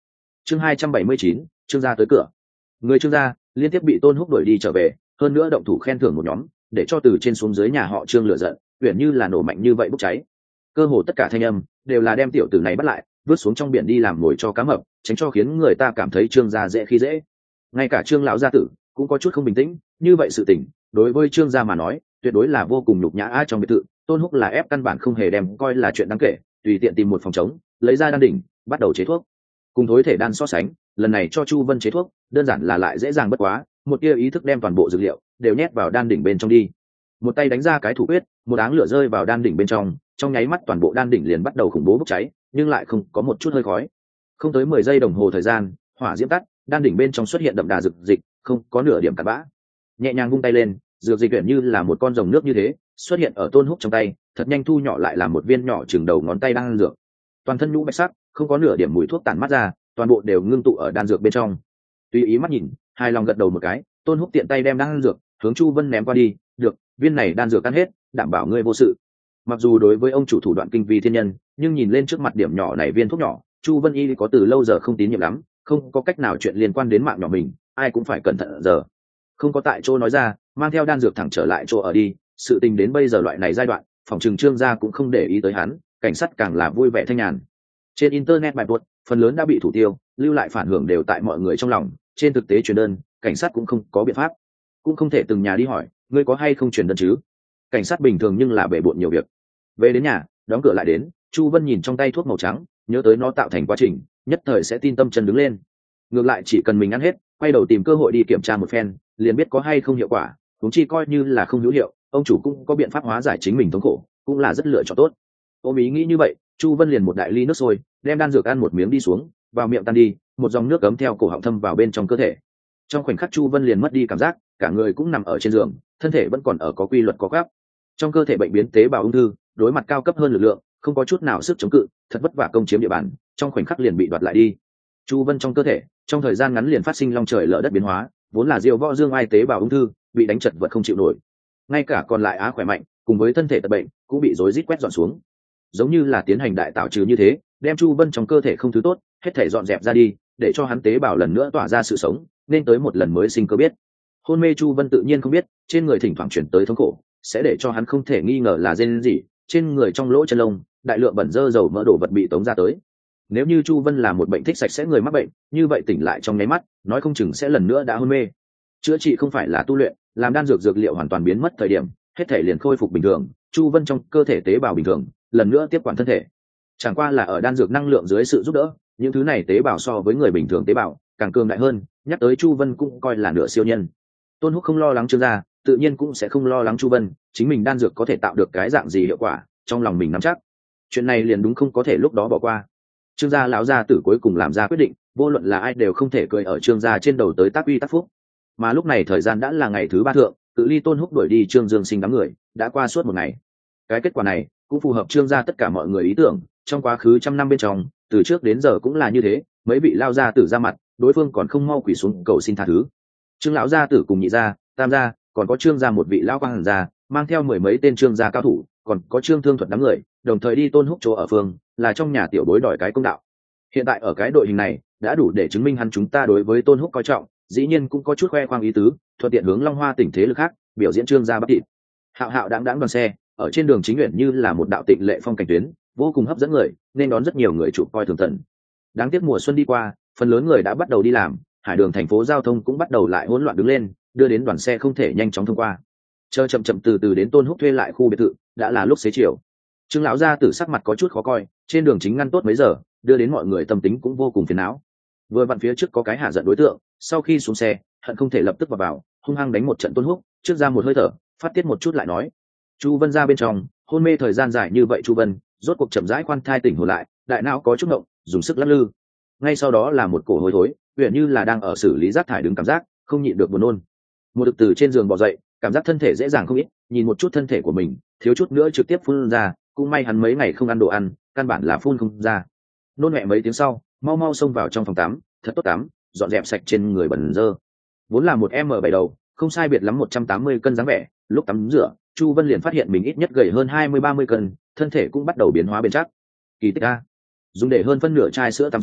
Chương 279, Trương gia tới cửa. Người Trương gia liên tiếp bị Tôn Húc đuổi đi trở về, hơn nữa động thủ khen thưởng một nhóm, để cho từ trên xuống dưới nhà họ Trương lửa giận, uyển như là nổ mạnh như vậy bốc cháy. Cơ hồ tất cả thanh âm đều là đem tiểu tử này bắt lại, vứt xuống trong biển đi làm mồi cho cá mập, tránh cho khiến người ta cảm thấy Trương gia dễ khi dễ. Ngay cả Trương lão gia tử cũng có chút không bình tĩnh, như vậy sự tình, đối với Trương gia mà nói, tuyệt đối là vô cùng nhục nhã. Trong biệt thự, Tôn Húc là ép căn bản không hề đem coi là chuyện đáng kể, tùy tiện tìm một phòng trống, lấy ra đan đỉnh, bắt đầu chế thuốc. Cùng thối thể đan so sánh, lần này cho Chu Vân chế thuốc, đơn giản là lại dễ dàng bất quá, một tia ý thức đem toàn bộ dược liệu đều nhét vào đan đỉnh bên trong đi. Một tay đánh ra cái thủ quyết, một áng lửa rơi vào đan đỉnh bên trong nháy mắt toàn bộ đan đỉnh liền bắt đầu khủng bố bốc cháy, nhưng lại không có một chút hơi khói. Không tới 10 giây đồng hồ thời gian, hỏa diễm tắt, đan đỉnh bên trong xuất hiện đậm đà dược dịch, không có nửa điểm cặn bã. Nhẹ nhàng vung tay lên, dược dịch quyển như là một con rồng nước như thế, xuất hiện ở Tôn Húc trong tay, thật nhanh thu nhỏ lại làm một viên nhỏ chừng đầu ngón tay đan dược. Toàn thân nhũ bạch sắc, không có nửa điểm mùi thuốc tản mắt ra, toàn bộ đều ngưng tụ ở đan dược bên trong. Tùy ý mắt nhìn, hài lòng gật đầu một cái, Tôn Húc tiện tay đem đan dược hướng Chu Vân ném qua đi, "Được, viên này đan dược ăn hết, đảm bảo ngươi vô sự." Mặc dù đối với ông chủ thủ đoạn kinh vi thiên nhân, nhưng nhìn lên trước mặt điểm nhỏ này viên thuốc nhỏ, Chu Vân Y có từ lâu giờ không tín nhiệm lắm, không có cách nào chuyện liên quan đến mạng nhỏ mình, ai cũng phải cẩn thận giờ. Không có tại chỗ nói ra, mang theo đan dược thẳng trở lại chỗ ở đi, sự tình đến bây giờ loại này giai đoạn, phòng trường Trương gia cũng không để ý tới hắn, cảnh sát càng là vui vẻ thanh nhàn. Trên internet bài buốt, phần lớn đã bị thủ tiêu, lưu lại phản hưởng đều tại mọi người trong lòng, trên thực tế truyền đơn, cảnh sát cũng không có biện pháp, cũng không thể từng nhà đi hỏi, ngươi có hay không truyền đơn chứ? Cảnh sát bình thường nhưng là bể bộn nhiều việc. Về đến nhà, đóng cửa lại đến, Chu Vân nhìn trong tay thuốc màu trắng, nhớ tới nó tạo thành quá trình, nhất thời sẽ tin tâm chân đứng lên. Ngược lại chỉ cần mình ăn hết, quay đầu tìm cơ hội đi kiểm tra một phen, liền biết có hay không hiệu quả, huống chi coi như là không hữu hiệu, ông chủ cũng có biện pháp hóa giải chính mình thống khổ, cũng là rất lựa chọn tốt. Ôm ý nghĩ như vậy, Chu Vân liền một đại ly nước sôi, đem đan dược ăn một miếng đi xuống, vào miệng tan đi, một dòng nước ấm theo cổ họng thâm vào bên trong cơ thể. Trong khoảnh khắc Chu Vân liền mất đi cảm giác, cả người cũng nằm ở trên giường, thân thể vẫn còn ở có quy luật có gáp. Trong cơ thể bệnh biến tế bào ung thư, đối mặt cao cấp hơn lực lượng, không có chút nào sức chống cự, thật vất vả công chiếm địa bàn, trong khoảnh khắc liền bị đoạt lại đi. Chu Vân trong cơ thể, trong thời gian ngắn liền phát sinh long trời lở đất biến hóa, vốn là diệu võ dương ai tế bào ung thư, bị đánh chật vật không chịu nổi. Ngay cả còn lại á khỏe mạnh, cùng với thân thể tật bệnh, cũng bị rối rít quét dọn xuống. Giống như là tiến hành đại tạo trừ như thế, đem Chu Vân trong cơ thể không thứ tốt, hết thể dọn dẹp ra đi, để cho hắn tế bào lần nữa tỏa ra sự sống, nên tới một lần mới sinh cơ biết. Hôn mê Chu Vân tự nhiên không biết, trên người thỉnh thoảng chuyển tới thống khổ, sẽ để cho hắn không thể nghi ngờ là rên rỉ, trên người trong lỗ chân lông, đại lượng bẩn dơ dầu mỡ đổ vật bị tống ra tới. Nếu như Chu Vân là một bệnh thích sạch sẽ người mắc bệnh, như vậy tỉnh lại trong nháy mắt, nói không chừng sẽ lần nữa đã hôn mê. Chữa trị không phải là tu luyện, làm đan dược dược liệu hoàn toàn biến mất thời điểm, hết thể liền khôi phục bình thường, Chu Vân trong cơ thể tế bào bình thường, lần nữa tiếp quản thân thể. Chẳng qua là ở đan dược năng lượng dưới sự giúp đỡ, những thứ này tế bào so với người bình thường tế bào càng cường đại hơn, nhắc tới Chu Vân cũng coi là nửa siêu nhân. Tôn Húc không lo lắng Trương gia, tự nhiên cũng sẽ không lo lắng Chu Vân, chính mình đan dược có thể tạo được cái dạng gì hiệu quả, trong lòng mình nắm chắc. Chuyện này liền đúng không có thể lúc đó bỏ qua. Trương gia lão gia tử cuối cùng làm ra quyết định, vô luận là ai đều không thể cười ở Trương gia trên đầu tới tác uy tác phúc. Mà lúc này thời gian đã là ngày thứ 3 thượng, cự ly Tôn Húc đuổi đi Trương Dương Sinh đám người, đã qua suốt một ngày. Cái kết quả này cũng phù hợp Trương gia tất cả mọi người ý tưởng, trong quá khứ trăm năm bên trong, từ trước đến giờ cũng là như thế, mấy vị lao gia tử ra mặt, đối phương còn không mau quỳ xuống cầu xin tha thứ. Trương lão gia tử cùng nhị gia, tam gia, còn có Trương gia một vị lão quang gia, mang theo mười mấy tên Trương gia cao thủ, còn có Trương Thương Thuật đám người, đồng thời đi Tôn Húc chỗ ở phương, là trong nhà tiểu bối đòi cái công đạo. Hiện tại ở cái đội hình này, đã đủ để chứng minh hắn chúng ta đối với Tôn Húc coi trọng, dĩ nhiên cũng có chút khoe khoang ý tứ, thuận tiện hướng Long Hoa tỉnh thế lực khác, biểu diễn Trương gia bắp thịt. Hạo hạo đáng đáng đoàn xe, ở trên đường chính nguyện như là một đạo tịnh lệ phong cảnh tuyến, vô cùng hấp dẫn người, nên đón rất nhiều người chụp coi thường tận. Đáng tiếc mùa xuân đi qua, phần lớn người đã bắt đầu đi làm, hải đường thành phố giao thông cũng bắt đầu lại hỗn loạn đứng lên, đưa đến đoàn xe không thể nhanh chóng thông qua. Chờ chậm chậm từ từ đến Tôn Húc thuê lại khu biệt thự, đã là lúc xế chiều. Trương lão gia tử sắc mặt có chút khó coi, trên đường chính ngăn tốt mấy giờ, đưa đến mọi người tâm tính cũng vô cùng phiền não. Vừa vặn phía trước có cái hạ giận đối tượng, sau khi xuống xe, hận không thể lập tức vào, hung hăng đánh một trận Tôn Húc, trước ra một hơi thở, phát tiết một chút lại nói. Chu Vân ra bên trong, hôn mê thời gian dài như vậy Chu Vân, rốt cuộc chậm rãi khoan thai tỉnh hồn lại, đại não có chút động, dùng sức lắc lư. Ngay sau đó là một cổ hôi thối, huyền như là đang ở xử lý rác thải đứng cảm giác, không nhịn được buồn nôn. Một lực từ trên giường bò dậy, cảm giác thân thể dễ dàng không ít, nhìn một chút thân thể của mình, thiếu chút nữa trực tiếp phun ra, cũng may hắn mấy ngày không ăn đồ ăn, căn bản là phun không ra. Nôn mẹ mấy tiếng sau, mau mau xông vào trong phòng tắm, thật tốt tắm, dọn dẹp sạch trên người bẩn dơ. Vốn là một M7 đầu, không sai biệt lắm 180 cân dáng vẻ, lúc tắm rửa, Chu Vân liền phát hiện mình ít nhất gầy hơn 20-30 cân, thân thể cũng bắt đầu biến hóa bền chắc. Kỳ tích a. Dùng để hơn phân nửa chai sữa tắm sau,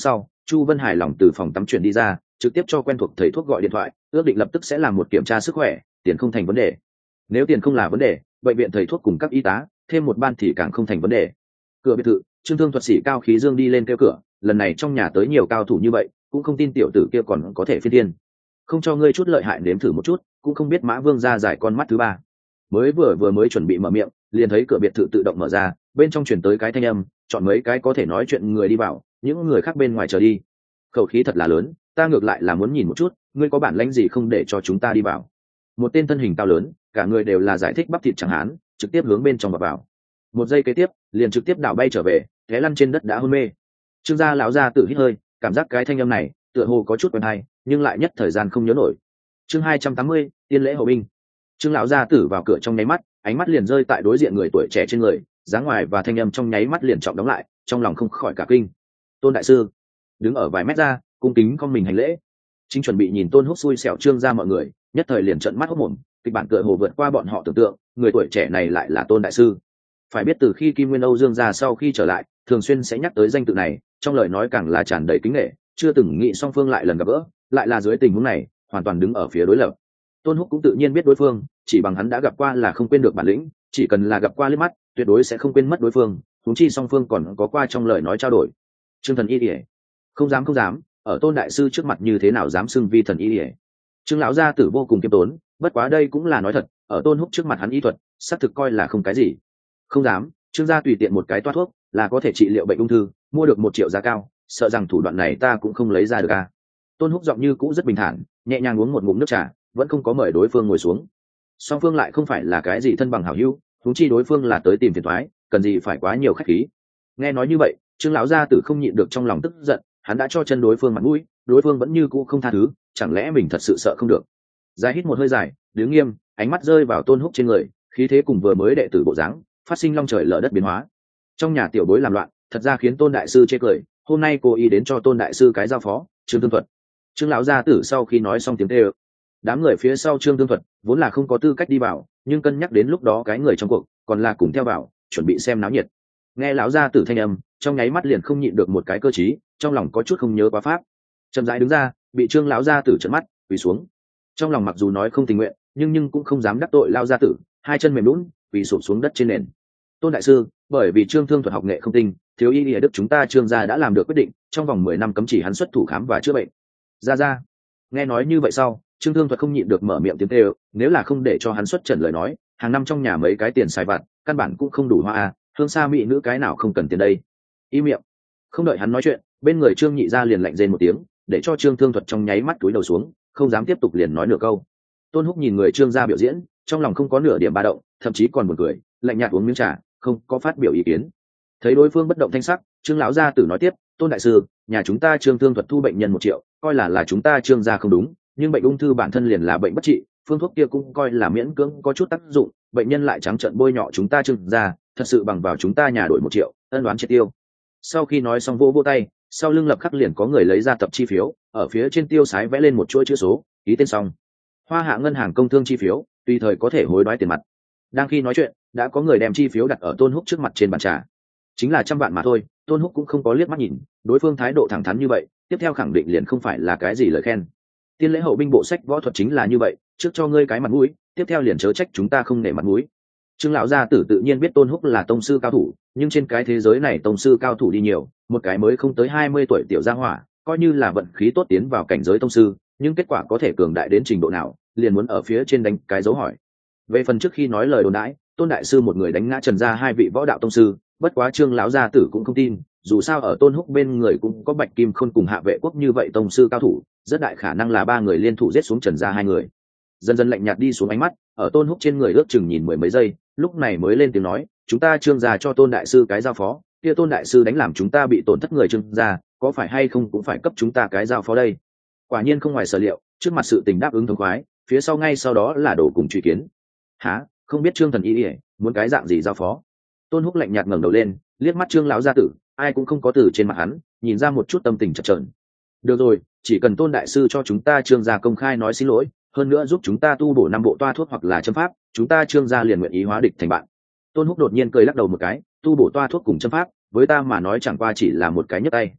Chu Vân hài lòng từ phòng tắm chuyển đi ra, trực tiếp cho quen thuộc thầy thuốc gọi điện thoại, ước định lập tức sẽ làm một kiểm tra sức khỏe, tiền không thành vấn đề. Nếu tiền không là vấn đề, bệnh viện thầy thuốc cùng các y tá thêm một ban thì càng không thành vấn đề. Cửa biệt thự, Trương Thương thuật sĩ Cao Khí Dương đi lên kêu cửa, lần này trong nhà tới nhiều cao thủ như vậy, cũng không tin tiểu tử kia còn có thể phi thiên. Không cho ngươi chút lợi hại nếm thử một chút, cũng không biết Mã Vương ra giải con mắt thứ ba. Mới chuẩn bị mở miệng, liền thấy cửa biệt thự tự động mở ra, bên trong truyền tới cái thanh âm, chọn mấy cái có thể nói chuyện người đi vào, những người khác bên ngoài chờ đi. Khẩu khí thật là lớn, ta ngược lại là muốn nhìn một chút, ngươi có bản lĩnh gì không để cho chúng ta đi vào. Một tên thân hình cao lớn, cả người đều là giải thích bắp thịt chẳng hán, trực tiếp hướng bên trong vào. Một giây kế tiếp, liền trực tiếp đảo bay trở về, té lăn trên đất đã hôn mê. Trương gia lão gia tự hít hơi, cảm giác cái thanh âm này tựa hồ có chút quen hay, nhưng lại nhất thời gian không nhớ nổi. Chương 280, tiên lễ hậu binh. Trương lão gia tử vào cửa trong nháy mắt, ánh mắt liền rơi tại đối diện người tuổi trẻ trên người, dáng ngoài và thanh âm trong nháy mắt liền trọng đóng lại, trong lòng không khỏi cả kinh. Tôn đại sư đứng ở vài mét ra, cung kính con mình hành lễ. Chính chuẩn bị nhìn Tôn Húc xui xẻo Trương gia mọi người, nhất thời liền trợn mắt hốt mồm, kịch bản tựa hồ vượt qua bọn họ tưởng tượng, người tuổi trẻ này lại là Tôn đại sư. Phải biết từ khi Kim Nguyên Âu Dương gia sau khi trở lại, thường xuyên sẽ nhắc tới danh tự này, trong lời nói càng là tràn đầy kính nể, chưa từng nghĩ song phương lại lần gặp gỡ, lại là dưới tình huống này, hoàn toàn đứng ở phía đối lập. Tôn Húc cũng tự nhiên biết đối phương, chỉ bằng hắn đã gặp qua là không quên được bản lĩnh, chỉ cần là gặp qua liếc mắt, tuyệt đối sẽ không quên mất đối phương, huống chi song phương còn có qua trong lời nói trao đổi. Trương thần y liễu, không dám, ở Tôn đại sư trước mặt như thế nào dám xưng vi thần y liễu. Trương lão gia tử vô cùng kiêm tốn, bất quá đây cũng là nói thật, ở Tôn Húc trước mặt hắn y thuật, xác thực coi là không cái gì. Không dám, Trương gia tùy tiện một cái toa thuốc là có thể trị liệu bệnh ung thư, mua được 1 triệu giá cao, sợ rằng thủ đoạn này ta cũng không lấy ra được a. Tôn Húc giọng như cũ rất bình thản, nhẹ nhàng uống một ngụm nước trà, vẫn không có mời đối phương ngồi xuống. Song phương lại không phải là cái gì thân bằng hảo hữu, huống chi đối phương là tới tìm phiền toái, cần gì phải quá nhiều khách khí. Nghe nói như vậy, Trương lão gia tử không nhịn được trong lòng tức giận, hắn đã cho chân đối phương mặt mũi, đối phương vẫn như cũ không tha thứ, chẳng lẽ mình thật sự sợ không được. Dài hít một hơi dài, đứng nghiêm, ánh mắt rơi vào Tôn Húc trên người, khí thế cùng vừa mới đệ tử bộ dáng, phát sinh long trời lở đất biến hóa. Trong nhà tiểu bối làm loạn, thật ra khiến Tôn đại sư chê cười, hôm nay cô ý đến cho Tôn đại sư cái giao phó, Trương Tương Thuật. Trương lão gia tử sau khi nói xong tiếng kêu, đám người phía sau Trương Tương Thuật vốn là không có tư cách đi vào, nhưng cân nhắc đến lúc đó cái người trong cuộc còn là cùng theo vào, chuẩn bị xem náo nhiệt. Nghe lão gia tử thanh âm, trong nháy mắt liền không nhịn được một cái cơ trí, trong lòng có chút không nhớ quá pháp, chậm rãi đứng ra, bị Trương lão gia tử trợn mắt, quỳ xuống. Trong lòng mặc dù nói không tình nguyện, nhưng cũng không dám đắc tội lão gia tử, hai chân mềm nhũn, quỳ sụp xuống đất trên nền. Tôn đại sư, bởi vì Trương Thương Thuật học nghệ không tinh, thiếu y y đức chúng ta Trương gia đã làm được quyết định, trong vòng 10 năm cấm chỉ hắn xuất thủ khám và chữa bệnh. Ra. Nghe nói như vậy sau, Trương Thương Thuật không nhịn được mở miệng tiếng kêu, nếu là không để cho hắn xuất trần lời nói, hàng năm trong nhà mấy cái tiền xài vặt, căn bản cũng không đủ hoa a, hương xa mỹ nữ cái nào không cần tiền đây. Im miệng. Không đợi hắn nói chuyện, bên người Trương Nhị gia liền lạnh rên một tiếng, để cho Trương Thương Thuật trong nháy mắt cúi đầu xuống, không dám tiếp tục liền nói nửa câu. Tôn Húc nhìn người Trương gia biểu diễn, trong lòng không có nửa điểm ba động, thậm chí còn buồn cười, lạnh nhạt uống miếng trà, không có phát biểu ý kiến. Thấy đối phương bất động thanh sắc, Trương lão gia tử nói tiếp, Tôn đại sư, nhà chúng ta Trương Thương Thuật thu bệnh nhân 1 triệu, coi là chúng ta Trương gia không đúng, nhưng bệnh ung thư bản thân liền là bệnh bất trị, phương thuốc kia cũng coi là miễn cưỡng có chút tác dụng, bệnh nhân lại trắng trợn bôi nhọ chúng ta Trương gia, thật sự bằng vào chúng ta nhà đổi 1 triệu, ân đoán triệt tiêu. Sau khi nói xong vỗ tay, sau lưng lập khắc liền có người lấy ra tập chi phiếu, ở phía trên tiêu sái vẽ lên một chuỗi chữ số, ký tên xong. Hoa Hạ ngân hàng công thương chi phiếu, tùy thời có thể hối đoái tiền mặt. Đang khi nói chuyện, đã có người đem chi phiếu đặt ở Tôn Húc trước mặt trên bàn trà. Chính là 100 vạn mà thôi, Tôn Húc cũng không có liếc mắt nhìn, đối phương thái độ thẳng thắn như vậy, tiếp theo khẳng định liền không phải là cái gì lời khen. Tiên lễ hậu binh bộ sách võ thuật chính là như vậy, trước cho ngươi cái mặt mũi, tiếp theo liền chớ trách chúng ta không nể mặt mũi. Trương lão gia tử tự nhiên biết Tôn Húc là tông sư cao thủ, nhưng trên cái thế giới này tông sư cao thủ đi nhiều, một cái mới không tới 20 tuổi tiểu gia hỏa, coi như là vận khí tốt tiến vào cảnh giới tông sư, nhưng kết quả có thể cường đại đến trình độ nào, liền muốn ở phía trên đánh cái dấu hỏi. Về phần trước khi nói lời đồn đãi, Tôn đại sư một người đánh ngã Trần gia 2 vị võ đạo tông sư, bất quá Trương lão gia tử cũng không tin, dù sao ở Tôn Húc bên người cũng có Bạch Kim Khôn cùng Hạ Vệ Quốc như vậy tông sư cao thủ, rất đại khả năng là 3 người liên thủ giết xuống Trần gia 2 người. Dần dần lạnh nhạt đi xuống ánh mắt, ở Tôn Húc trên người ước chừng nhìn 10 mấy giây, lúc này mới lên tiếng nói, chúng ta Trương gia cho Tôn đại sư cái giao phó, kia Tôn đại sư đánh làm chúng ta bị tổn thất người Trương gia, có phải hay không cũng phải cấp chúng ta cái giao phó đây. Quả nhiên không ngoài sở liệu, trước mặt sự tình đáp ứng thống khoái, phía sau ngay sau đó là đổ cùng truy kiến. Hả, không biết Trương thần ý ỉa muốn cái dạng gì giao phó. Tôn Húc lạnh nhạt ngẩng đầu lên, liếc mắt Trương lão gia tử, ai cũng không có từ trên mặt hắn nhìn ra một chút tâm tình chập chờn. Được rồi, chỉ cần Tôn đại sư cho chúng ta Trương gia công khai nói xin lỗi, hơn nữa giúp chúng ta tu bổ 5 bộ toa thuốc hoặc là châm pháp, chúng ta Trương gia liền nguyện ý hóa địch thành bạn. Tôn Húc đột nhiên cười lắc đầu một cái, tu bổ toa thuốc cùng châm pháp, với ta mà nói chẳng qua chỉ là một cái nhấc tay.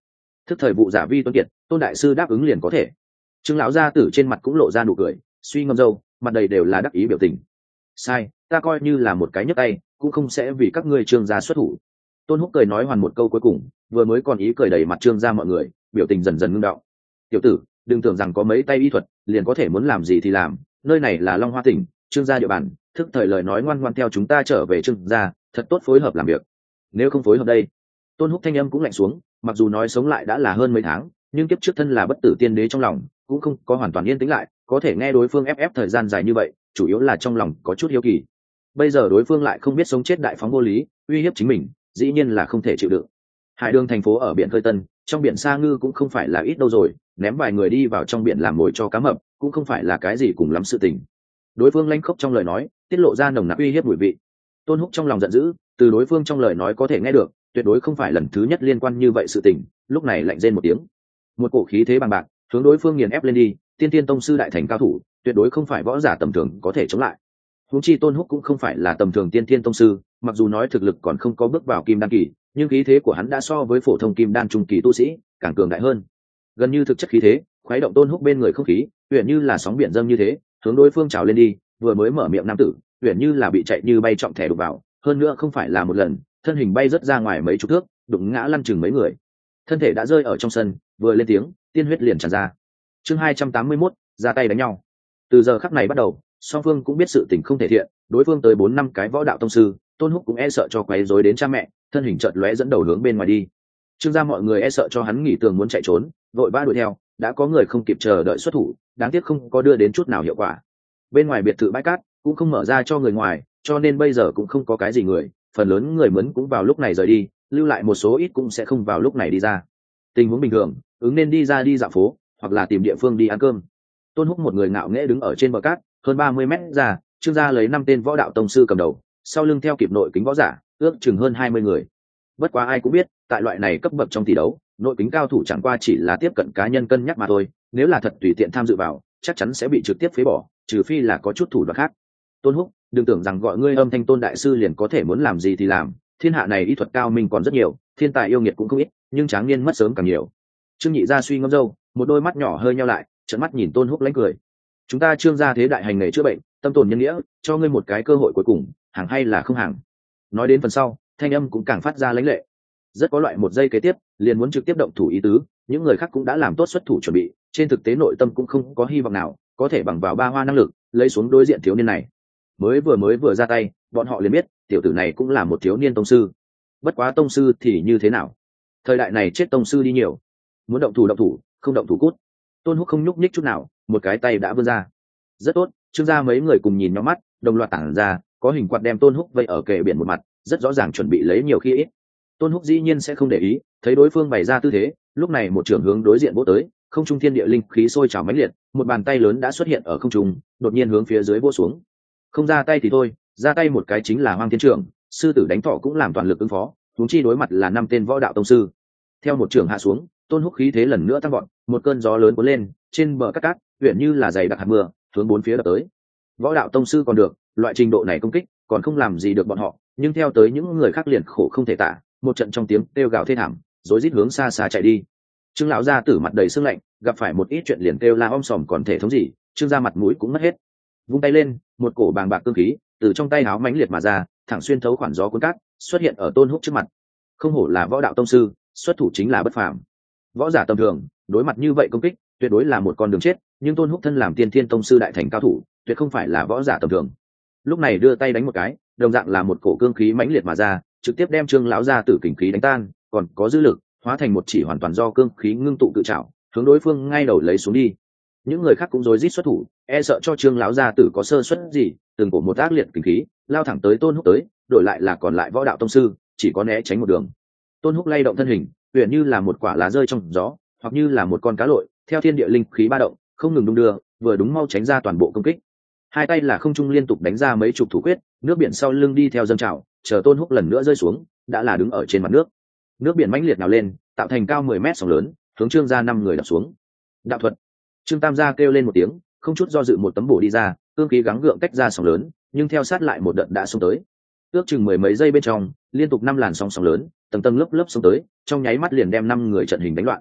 thức thời vụ giả vi tuân kiệt, Tôn đại sư đáp ứng liền có thể. Trương lão gia tử trên mặt cũng lộ ra nụ cười, suy ngâm râu, mặt đầy đều là đắc ý biểu tình. Sai, ta coi như là một cái nhấc tay, cũng không sẽ vì các ngươi Trương gia xuất thủ. Tôn Húc cười nói hoàn một câu cuối cùng, vừa mới còn ý cười đầy mặt Trương gia mọi người, biểu tình dần dần ngưng đọng. Tiểu tử, đừng tưởng rằng có mấy tay y thuật liền có thể muốn làm gì thì làm, nơi này là Long Hoa tỉnh, Trương gia địa bàn, thức thời lời nói ngoan ngoan theo chúng ta trở về Trương gia, thật tốt phối hợp làm việc. Nếu không phối hợp đây. Tôn Húc thanh âm cũng lạnh xuống, mặc dù nói sống lại đã là hơn mấy tháng, nhưng kiếp trước thân là bất tử tiên đế trong lòng cũng không có hoàn toàn yên tĩnh lại, có thể nghe đối phương ép thời gian dài như vậy, chủ yếu là trong lòng có chút hiếu kỳ. Bây giờ đối phương lại không biết sống chết đại phóng vô lý, uy hiếp chính mình, dĩ nhiên là không thể chịu đựng. Hải Đường thành phố ở biển Khơi Tân, trong biển Sa Ngư cũng không phải là ít đâu rồi, ném vài người đi vào trong biển làm mồi cho cá mập, cũng không phải là cái gì cùng lắm sự tình. Đối phương lanh khốc trong lời nói, tiết lộ ra nồng nặc uy hiếp mùi vị. Tôn Húc trong lòng giận dữ, từ đối phương trong lời nói có thể nghe được, tuyệt đối không phải lần thứ nhất liên quan như vậy sự tình, lúc này lạnh rên một tiếng. Một cổ khí thế bằng bạc, hướng đối phương nghiền ép lên đi, tiên tiên tông sư đại thành cao thủ, tuyệt đối không phải võ giả tầm thường có thể chống lại. Huống chi Tôn Húc cũng không phải là tầm thường tiên tiên tông sư, mặc dù nói thực lực còn không có bước vào kim đan kỳ, nhưng khí thế của hắn đã so với phổ thông kim đan trung kỳ tu sĩ càng cường đại hơn. Gần như thực chất khí thế, khuấy động Tôn Húc bên người không khí, huyền như là sóng biển dâng như thế, hướng đối phương trào lên đi, vừa mới mở miệng nam tử, huyền như là bị chạy như bay trọng thẻ đục vào, hơn nữa không phải là một lần, thân hình bay rất ra ngoài mấy chục thước, đụng ngã lăn chừng mấy người. Thân thể đã rơi ở trong sân, vừa lên tiếng, tiên huyết liền tràn ra. Chương 281, ra tay đánh nhau. Từ giờ khắc này bắt đầu, song phương cũng biết sự tình không thể thiện, đối phương tới 4-5 cái võ đạo tông sư, Tôn Húc cũng e sợ cho quấy rối đến cha mẹ, thân hình chợt lóe dẫn đầu hướng bên ngoài đi. Trương gia mọi người e sợ cho hắn nghỉ tường muốn chạy trốn, vội vã đuổi theo, đã có người không kịp chờ đợi xuất thủ, đáng tiếc không có đưa đến chút nào hiệu quả. Bên ngoài biệt thự bãi cát cũng không mở ra cho người ngoài, cho nên bây giờ cũng không có cái gì người, phần lớn người mướn cũng vào lúc này rời đi, lưu lại một số ít cũng sẽ không vào lúc này đi ra. Tình huống bình thường, ứng nên đi ra đi dạo phố, hoặc là tìm địa phương đi ăn cơm. Tôn Húc một người ngạo nghễ đứng ở trên bờ cát, hơn 30 mét ra, Trương gia lấy 5 tên võ đạo tông sư cầm đầu, sau lưng theo kịp nội kính võ giả, ước chừng hơn 20 người. Bất quá ai cũng biết, tại loại này cấp bậc trong tỷ đấu, nội kính cao thủ chẳng qua chỉ là tiếp cận cá nhân cân nhắc mà thôi, nếu là thật tùy tiện tham dự vào, chắc chắn sẽ bị trực tiếp phế bỏ, trừ phi là có chút thủ đoạn khác. Tôn Húc, đừng tưởng rằng gọi ngươi Âm Thanh Tôn đại sư liền có thể muốn làm gì thì làm, thiên hạ này y thuật cao minh còn rất nhiều, thiên tài yêu nghiệt cũng không ít, nhưng tráng niên mất sớm càng nhiều. Trương Nhị gia suy ngẫm râu, một đôi mắt nhỏ hơi nheo lại, trợn mắt nhìn Tôn Húc lãnh cười. Chúng ta Trương gia thế đại hành nghề chữa bệnh, tâm tồn nhân nghĩa, cho ngươi một cái cơ hội cuối cùng, hàng hay là không hàng. Nói đến phần sau, thanh âm cũng càng phát ra lãnh lệ. Rất có loại một giây kế tiếp, liền muốn trực tiếp động thủ ý tứ, những người khác cũng đã làm tốt xuất thủ chuẩn bị, trên thực tế nội tâm cũng không có hy vọng nào có thể bằng vào ba hoa năng lực lấy xuống đối diện thiếu niên này. Mới vừa ra tay, bọn họ liền biết tiểu tử này cũng là một thiếu niên tông sư. Bất quá tông sư thì như thế nào, thời đại này chết tông sư đi nhiều, muốn động thủ, không động thủ cút. Tôn Húc không nhúc nhích chút nào, một cái tay đã vươn ra. Rất tốt, Trương gia mấy người cùng nhìn nhóm mắt, đồng loạt tản ra, có hình quạt đem Tôn Húc vây ở kề biển một mặt, rất rõ ràng chuẩn bị lấy nhiều khi ít. Tôn Húc dĩ nhiên sẽ không để ý, thấy đối phương bày ra tư thế, lúc này một trường hướng đối diện vỗ tới, không trung thiên địa linh khí sôi trào mãnh liệt, một bàn tay lớn đã xuất hiện ở không trung, đột nhiên hướng phía dưới vỗ xuống. Không ra tay thì thôi, ra tay một cái chính là Hoang Thiên Trưởng, sư tử đánh thọ cũng làm toàn lực ứng phó, huống chi đối mặt là 5 tên võ đạo tông sư. Theo một trường hạ xuống, Tôn Húc khí thế lần nữa tăng vọt, một cơn gió lớn cuốn lên, trên bờ cát uyển như là dày đặc hạt mưa, hướng bốn phía đập tới. Võ đạo tông sư còn được, loại trình độ này công kích còn không làm gì được bọn họ, nhưng theo tới những người khác liền khổ không thể tả, một trận trong tiếng kêu gào thê thảm, rối rít hướng xa xa chạy đi. Trương lão gia tử mặt đầy sương lạnh, gặp phải một ít chuyện liền kêu la om sòm còn thể thống gì, Trương gia mặt mũi cũng mất hết. Vung tay lên, một cổ bàng bạc cương khí từ trong tay áo mãnh liệt mà ra, thẳng xuyên thấu khoản gió cuốn cát, xuất hiện ở Tôn Húc trước mặt. Không hổ là võ đạo tông sư, xuất thủ chính là bất phàm. Võ giả tầm thường, đối mặt như vậy công kích, tuyệt đối là một con đường chết, nhưng Tôn Húc thân làm tiên thiên tông sư đại thành cao thủ, tuyệt không phải là võ giả tầm thường. Lúc này đưa tay đánh một cái, đồng dạng là một cổ cương khí mãnh liệt mà ra, trực tiếp đem Trương lão gia tử kình khí đánh tan, còn có dư lực, hóa thành một chỉ hoàn toàn do cương khí ngưng tụ cự trảo, hướng đối phương ngay đầu lấy xuống đi. Những người khác cũng rối rít xuất thủ, e sợ cho Trương lão gia tử có sơ suất gì, từng cổ một ác liệt kình khí, lao thẳng tới Tôn Húc tới, đổi lại là còn lại võ đạo tông sư, chỉ có né tránh một đường. Tôn Húc lay động thân hình, huyền như là một quả lá rơi trong gió, hoặc như là một con cá lội, theo thiên địa linh khí ba động, không ngừng đung đưa, vừa đúng mau tránh ra toàn bộ công kích. Hai tay là không trung liên tục đánh ra mấy chục thủ quyết, nước biển sau lưng đi theo dâng trào, chờ Tôn Húc lần nữa rơi xuống, đã là đứng ở trên mặt nước. Nước biển mãnh liệt nào lên, tạo thành cao 10 mét sóng lớn, hướng Trương gia 5 người đập xuống. Đạo thuật. Trương Tam gia kêu lên một tiếng, không chút do dự một tấm bổ đi ra, cương khí gắng gượng tách ra sóng lớn, nhưng theo sát lại một đợt đã xông tới. Ước chừng mười mấy giây bên trong, liên tục 5 làn sóng lớn, tầng tầng lớp lớp xông tới, trong nháy mắt liền đem 5 người trận hình đánh loạn.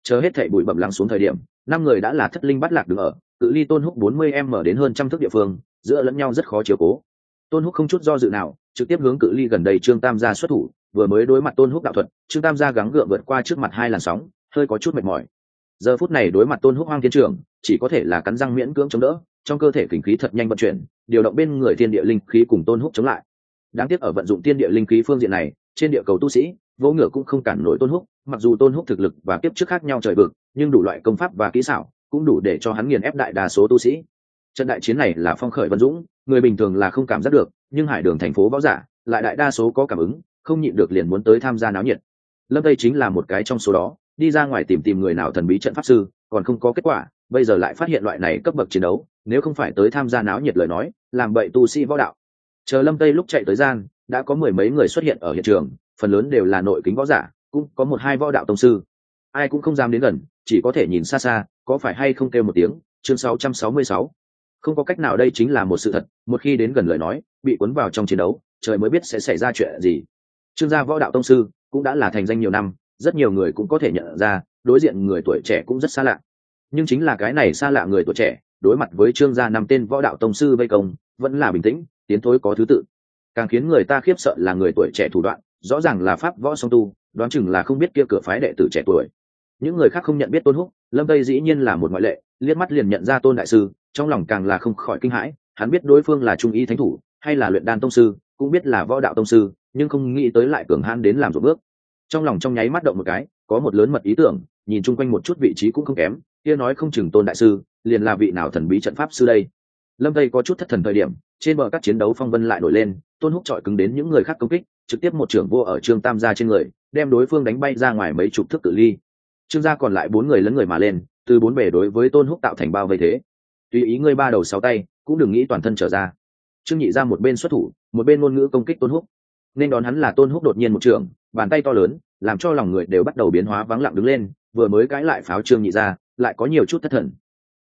Chờ hết thảy bụi bẩm lắng xuống thời điểm, năm người đã là thất linh bắt lạc đứng ở cự ly Tôn Húc 40m đến hơn trăm thước địa phương, giữa lẫn nhau rất khó chiếu cố. Tôn Húc không chút do dự nào, trực tiếp hướng cự ly gần đây Trương Tam gia xuất thủ, vừa mới đối mặt Tôn Húc đạo thuật, Trương Tam gia gắng gượng vượt qua trước mặt hai làn sóng, hơi có chút mệt mỏi. Giờ phút này đối mặt Tôn Húc Hoang Thiên Trưởng, chỉ có thể là cắn răng miễn cưỡng chống đỡ, trong cơ thể kình khí thật nhanh vận chuyển, điều động bên người thiên địa linh khí cùng Tôn Húc chống lại. Đáng tiếc ở vận dụng thiên địa linh khí phương diện này, trên địa cầu tu sĩ, vô ngựa cũng không cản nổi Tôn Húc, mặc dù Tôn Húc thực lực và kiếp trước khác nhau trời vực, nhưng đủ loại công pháp và kỹ xảo cũng đủ để cho hắn nghiền ép đại đa số tu sĩ. Trận đại chiến này là phong khởi vân dũng, người bình thường là không cảm giác được, nhưng hải đường thành phố võ giả lại đại đa số có cảm ứng, không nhịn được liền muốn tới tham gia náo nhiệt. Lâm Tây chính là một cái trong số đó, đi ra ngoài tìm người nào thần bí trận pháp sư, còn không có kết quả, bây giờ lại phát hiện loại này cấp bậc chiến đấu, nếu không phải tới tham gia náo nhiệt lời nói, làm bậy tu sĩ võ đạo. Chờ Lâm Tây lúc chạy tới gian, đã có mười mấy người xuất hiện ở hiện trường, phần lớn đều là nội kính võ giả, cũng có một hai võ đạo tông sư. Ai cũng không dám đến gần, chỉ có thể nhìn xa xa, có phải hay không kêu một tiếng. Chương 666. Không có cách nào, đây chính là một sự thật, một khi đến gần lời nói, bị cuốn vào trong chiến đấu, trời mới biết sẽ xảy ra chuyện gì. Trương gia võ đạo tông sư cũng đã là thành danh nhiều năm, rất nhiều người cũng có thể nhận ra, đối diện người tuổi trẻ cũng rất xa lạ. Nhưng chính là cái này xa lạ người tuổi trẻ, đối mặt với Trương gia năm tên võ đạo tông sư vây công, vẫn là bình tĩnh, tiến thối có thứ tự. Càng khiến người ta khiếp sợ là người tuổi trẻ thủ đoạn, rõ ràng là pháp võ song tu, đoán chừng là không biết kia cửa phái đệ tử trẻ tuổi. Những người khác không nhận biết Tôn Húc, Lâm Tây dĩ nhiên là một ngoại lệ, liếc mắt liền nhận ra Tôn đại sư, trong lòng càng là không khỏi kinh hãi. Hắn biết đối phương là trung y thánh thủ hay là luyện đan tông sư, cũng biết là võ đạo tông sư, nhưng không nghĩ tới lại cường hãn đến làm ruộng bước. Trong lòng trong nháy mắt động một cái, có một lớn mật ý tưởng, nhìn chung quanh một chút vị trí cũng không kém, kia nói không chừng Tôn đại sư liền là vị nào thần bí trận pháp sư đây. Lâm Tây có chút thất thần thời điểm, trên bờ các chiến đấu phong vân lại nổi lên, Tôn Húc chọi cứng đến những người khác công kích, trực tiếp một trưởng vô ở Trương Tam gia trên người, đem đối phương đánh bay ra ngoài mấy chục thước cự ly. Trương gia còn lại bốn người lấn người mà lên, từ bốn bề đối với Tôn Húc tạo thành bao vây thế. Tùy ý ngươi ba đầu sáu tay, cũng đừng nghĩ toàn thân trở ra. Trương Nhị ra một bên xuất thủ, một bên ngôn ngữ công kích Tôn Húc. Nên đón hắn là Tôn Húc đột nhiên một trưởng, bàn tay to lớn, làm cho lòng người đều bắt đầu biến hóa vắng lặng đứng lên, vừa mới cãi lại pháo Trương Nhị ra, lại có nhiều chút thất thần.